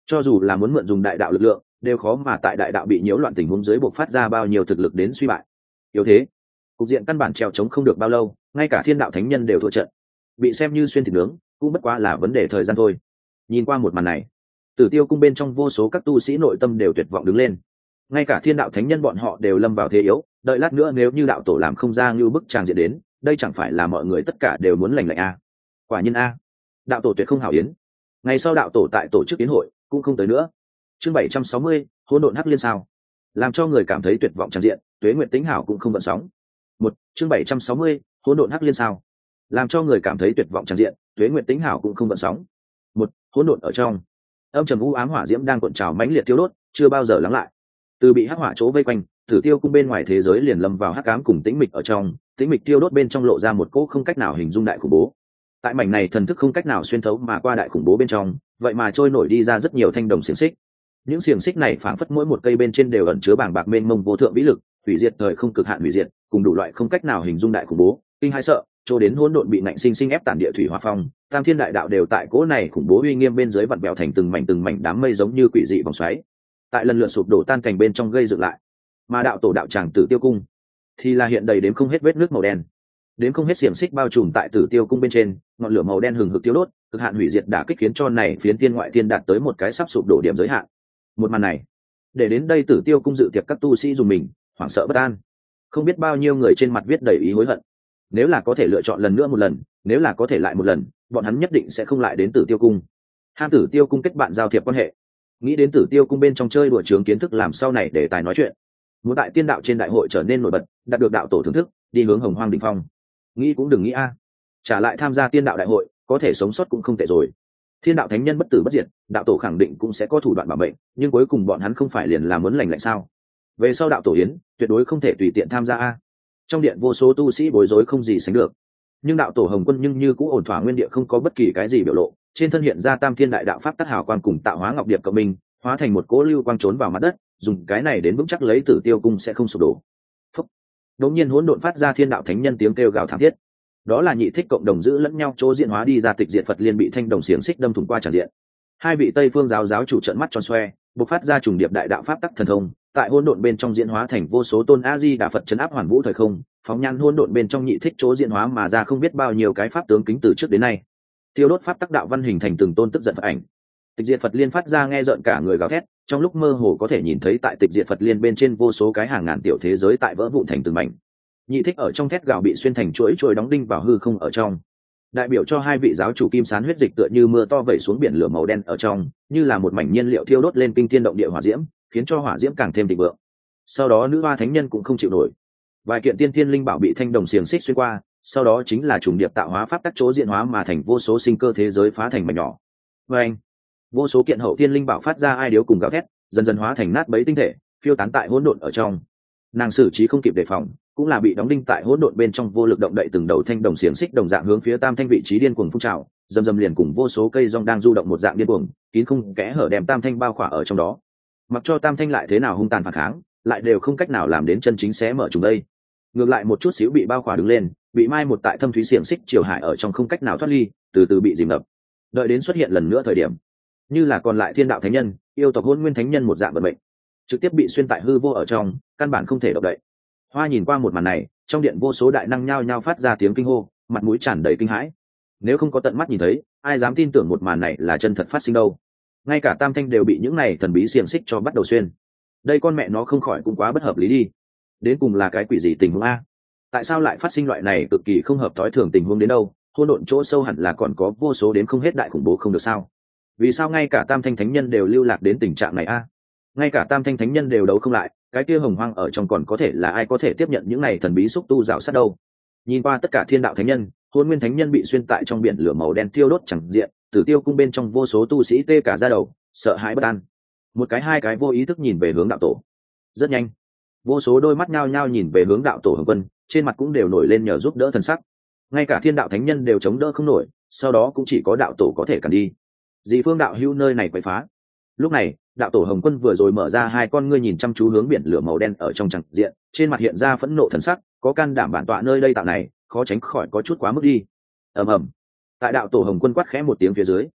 cho dù là muốn mượn dùng đại đạo lực lượng đều khó mà tại đại đạo bị nhiễu loạn tình huống dưới buộc phát ra bao nhiêu thực lực đến suy bại. Yếu thế cục diện căn bản trèo trống không được bao lâu, ngay cả thiên đạo thánh nhân đều thua trận, bị xem như xuyên thịt nướng cũng bất quá là vấn đề thời gian thôi. Nhìn qua một màn này, Tử Tiêu cung bên trong vô số các tu sĩ nội tâm đều tuyệt vọng đứng lên. Ngay cả thiên đạo thánh nhân bọn họ đều lâm vào thế yếu, đợi lát nữa nếu như đạo tổ làm không ra như bức tràng diện đến, đây chẳng phải là mọi người tất cả đều muốn lành lạnh a. Quả nhiên a, đạo tổ tuyệt không hảo yến. Ngày sau đạo tổ tại tổ chức yến hội cũng không tới nữa. Chương 760, hỗn độn hắc liên sao, làm cho người cảm thấy tuyệt vọng tràn diện, Tuế Nguyệt Tĩnh Hảo cũng không gợn sóng. Chương 760, hỗn độn hắc liên sao, làm cho người cảm thấy tuyệt vọng tràn diện, Tuế Nguyệt Tĩnh Hảo cũng không gợn sóng. Hỗn độn ở trong, âm trầm u ám hỏa diễm đang cuộn trào mãnh liệt thiêu đốt, chưa bao giờ lắng lại. Từ bị hắc hỏa chỗ vây quanh, Tử Tiêu cung bên ngoài thế giới liền lâm vào hắc ám cùng tĩnh mịch ở trong, tĩnh mịch thiêu đốt bên trong lộ ra một cỗ không cách nào hình dung đại khủng bố. Tại mảnh này thần thức không cách nào xuyên thấu mà qua đại khủng bố bên trong, vậy mà trôi nổi đi ra rất nhiều thanh đồng xiềng xích. Những xiềng xích này phảng phất mỗi một cây bên trên đều ẩn chứa bàng bạc mênh mông vô thượng vĩ lực, hủy diệt thời không cực hạn hủy diệt, cùng đủ loại không cách nào hình dung đại khủng bố, kinh hãi sợ, cho đến hỗn độn bị nạnh sinh sinh ép tản địa thủy hỏa phong, tam thiên đại đạo đều tại cỗ này khủng bố uy nghiêm bên dưới vặn vẹo thành từng mảnh đám mây giống như quỷ dị vòng xoáy, tại lần lượt sụp đổ tan cảnh bên trong gây dựng lại. Mà đạo tổ đạo tràng Tử Tiêu cung thì là hiện đầy đến không hết vết nước màu đen, đến không hết xiềng xích bao trùm tại Tử Tiêu cung bên trên, ngọn lửa màu đen hừng hực tiêu đốt, cực hạn hủy diệt đả kích khiến cho này phiến thiên ngoại thiên đạt tới một cái sắp sụp đổ điểm giới hạn. Một màn này, để đến đây Tử Tiêu cung dự tiệc các tu sĩ dùng mình, hoảng sợ bất an. Không biết bao nhiêu người trên mặt viết đầy ý hối hận. Nếu là có thể lựa chọn lần nữa một lần, nếu là có thể lại một lần, bọn hắn nhất định sẽ không lại đến Tử Tiêu cung. Ham Tử Tiêu cung kết bạn giao thiệp quan hệ, nghĩ đến Tử Tiêu cung bên trong chơi đùa trường kiến thức làm sau này để tài nói chuyện. Muốn tại tiên đạo trên đại hội trở nên nổi bật, đạt được đạo tổ thưởng thức, đi hướng hồng hoang đỉnh phong. Nghĩ cũng đừng nghĩ a, trả lại tham gia tiên đạo đại hội, có thể sống sót cũng không tệ rồi. Thiên đạo thánh nhân bất tử bất diệt, đạo tổ khẳng định cũng sẽ có thủ đoạn bảo mệnh, nhưng cuối cùng bọn hắn không phải liền là muốn lành lạnh sao? Về sau đạo tổ yến, tuyệt đối không thể tùy tiện tham gia a. Trong điện vô số tu sĩ bối rối không gì sánh được, nhưng đạo tổ Hồng Quân nhưng như cũng ổn thỏa nguyên địa, không có bất kỳ cái gì biểu lộ, trên thân hiện ra tam thiên đại đạo pháp tắc hào quang cùng tạo hóa ngọc điệp cộng minh, hóa thành một cỗ lưu quang trốn vào mặt đất, dùng cái này đến vững chắc lấy Tử Tiêu cung sẽ không sụp đổ. Phúc. Đống nhiên hỗn độn phát ra thiên đạo thánh nhân tiếng kêu gào thảm thiết. Đó là nhị thích cộng đồng giữ lẫn nhau chỗ diễn hóa đi ra tịch diệt Phật liên bị thanh đồng xiềng xích đâm thủng qua tràn diện. Hai vị Tây phương giáo chủ trợn mắt tròn xoe, bộc phát ra trùng điệp đại đạo pháp tắc thần thông, tại hỗn độn bên trong diễn hóa thành vô số tôn A Di Đà Phật trấn áp hoàn vũ thời không, phóng nhan hỗn độn bên trong nhị thích chỗ diễn hóa mà ra không biết bao nhiêu cái pháp tướng kính từ trước đến nay. Tiêu đốt pháp tắc đạo văn hình thành từng tôn tức giận Phật ảnh. Tịch diệt Phật liên phát ra nghe rợn cả người gào thét, trong lúc mơ hồ có thể nhìn thấy tại tịch diệt Phật liên bên trên vô số cái hàng ngàn tiểu thế giới tại vỡ vụn thành từng mảnh. Nhị thích ở trong thét gào bị xuyên thành chuỗi đóng đinh vào hư không ở trong. Đại biểu cho hai vị giáo chủ kim sán huyết dịch tựa như mưa to vẩy xuống biển lửa màu đen ở trong, như là một mảnh nhiên liệu thiêu đốt lên kinh thiên động địa hỏa diễm, khiến cho hỏa diễm càng thêm thịnh vượng. Sau đó nữ hoa thánh nhân cũng không chịu nổi, vài kiện tiên thiên linh bảo bị thanh đồng xiềng xích xuyên qua, sau đó chính là trùng điệp tạo hóa pháp tắc chỗ diễn hóa mà thành vô số sinh cơ thế giới phá thành mảnh nhỏ. Và anh, vô số kiện hậu thiên linh bảo phát ra ai điếu cùng gào thét, dần dần hóa thành nát bấy tinh thể, phiêu tán tại hỗn độn ở trong. Nàng xử trí không kịp đề phòng, cũng là bị đóng đinh tại hỗn độn bên trong, vô lực động đậy từng đầu thanh đồng xiềng xích đồng dạng hướng phía tam thanh vị trí điên cuồng phun trào, dầm liền cùng vô số cây rong đang du động một dạng điên cuồng, kín không kẽ hở đem tam thanh bao khỏa ở trong đó. Mặc cho tam thanh lại thế nào hung tàn phản kháng, lại đều không cách nào làm đến chân chính xé mở chúng đây. Ngược lại một chút xíu bị bao khỏa đứng lên, bị mai một tại thâm thúy xiềng xích triều hải ở trong không cách nào thoát ly, từ từ bị dìm ngập. Đợi đến xuất hiện lần nữa thời điểm, như là còn lại thiên đạo thánh nhân, yêu tộc hôn nguyên thánh nhân một dạng vận mệnh, trực tiếp bị xuyên tại hư vô ở trong, căn bản không thể động đậy. Hoa nhìn qua một màn này, trong điện vô số đại năng nhao nhao phát ra tiếng kinh hô, mặt mũi tràn đầy kinh hãi. Nếu không có tận mắt nhìn thấy, ai dám tin tưởng một màn này là chân thật phát sinh đâu. Ngay cả tam thanh đều bị những này thần bí xiềng xích cho bắt đầu xuyên. Đây con mẹ nó không khỏi cũng quá bất hợp lý đi. Đến cùng là cái quỷ gì tình huống a? Tại sao lại phát sinh loại này cực kỳ không hợp thói thường tình huống đến đâu? Hỗn độn chỗ sâu hẳn là còn có vô số đến không hết đại khủng bố không được sao? Vì sao ngay cả tam thanh thánh nhân đều lưu lạc đến tình trạng này a? Ngay cả tam thanh thánh nhân đều đấu không lại, cái kia hồng hoang ở trong còn có thể là ai có thể tiếp nhận những này thần bí xúc tu rào sát đâu? Nhìn qua tất cả thiên đạo thánh nhân, hôn nguyên thánh nhân bị xuyên tại trong biển lửa màu đen thiêu đốt chẳng diện, Tử Tiêu cung bên trong vô số tu sĩ tê cả da đầu, sợ hãi bất an. Một cái hai cái vô ý thức nhìn về hướng đạo tổ. Rất nhanh, vô số đôi mắt nhao nhao nhìn về hướng đạo tổ Hồng Quân, trên mặt cũng đều nổi lên nhờ giúp đỡ thần sắc. Ngay cả thiên đạo thánh nhân đều chống đỡ không nổi, sau đó cũng chỉ có đạo tổ có thể cản đi. Dị phương đạo hữu nơi này quậy phá. Lúc này, đạo tổ Hồng Quân vừa rồi mở ra hai con ngươi nhìn chăm chú hướng biển lửa màu đen ở trong chẳng diện, trên mặt hiện ra phẫn nộ thần sắc, có can đảm bản tọa nơi đây tạo này, khó tránh khỏi có chút quá mức đi. Ầm ầm. Tại đạo tổ Hồng Quân quát khẽ một tiếng phía dưới,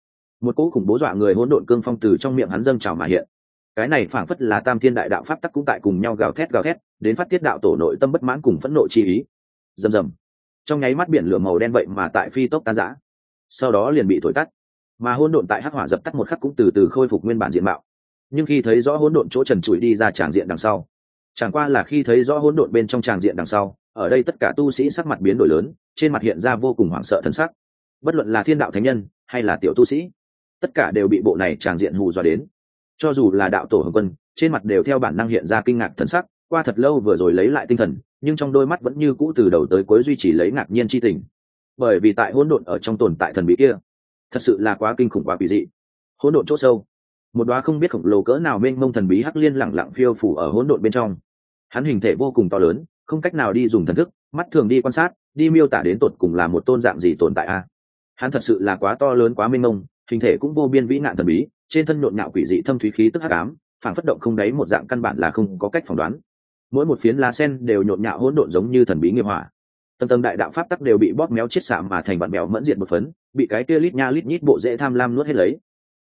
một cỗ khủng bố dọa người hỗn độn cương phong từ trong miệng hắn dâng trào mà hiện. Cái này phảng phất là tam thiên đại đạo pháp tắc cũng tại cùng nhau gào thét đến phát tiết đạo tổ nội tâm bất mãn cùng phẫn nộ chi ý. Rầm rầm, trong nháy mắt biển lửa màu đen vậy mà tại phi tốc tan rã, sau đó liền bị thổi tắt, mà hỗn độn tại hắc hỏa dập tắt một khắc cũng từ từ khôi phục nguyên bản diện mạo. Nhưng khi thấy rõ hỗn độn chỗ trần trụi đi ra tràng diện đằng sau, chẳng qua là khi thấy rõ hỗn độn bên trong tràng diện đằng sau, ở đây tất cả tu sĩ sắc mặt biến đổi lớn, trên mặt hiện ra vô cùng hoảng sợ thần sắc. Bất luận là thiên đạo thánh nhân hay là tiểu tu sĩ, tất cả đều bị bộ này tràng diện hù dọa đến. Cho dù là đạo tổ Hồng Quân, trên mặt đều theo bản năng hiện ra kinh ngạc thần sắc, qua thật lâu vừa rồi lấy lại tinh thần, nhưng trong đôi mắt vẫn như cũ từ đầu tới cuối duy trì lấy ngạc nhiên chi tình. Bởi vì tại hỗn độn ở trong tồn tại thần bí kia, thật sự là quá kinh khủng, quá quỷ dị. Hỗn độn chỗ sâu, một đóa không biết khổng lồ cỡ nào mênh mông thần bí hắc liên lẳng lặng phiêu phủ ở hỗn độn bên trong. Hắn hình thể vô cùng to lớn, không cách nào đi dùng thần thức, mắt thường đi quan sát, đi miêu tả đến tột cùng là một tôn dạng gì tồn tại a. Hắn thật sự là quá to lớn, quá mênh mông, hình thể cũng vô biên vĩ nạn thần bí, trên thân nhộn nhạo quỷ dị thâm thúy khí tức hắc ám, phản phất động không đáy một dạng căn bản là không có cách phỏng đoán. Mỗi một phiến lá sen đều nhộn nhạo hỗn độn giống như thần bí nghiệp hỏa. Tầng tầng đại đạo pháp tắc đều bị bóp méo chiết xạ mà thành vạn bèo mẫn diệt một phấn, bị cái kia lít nha lít nhít bộ dễ tham lam nuốt hết lấy,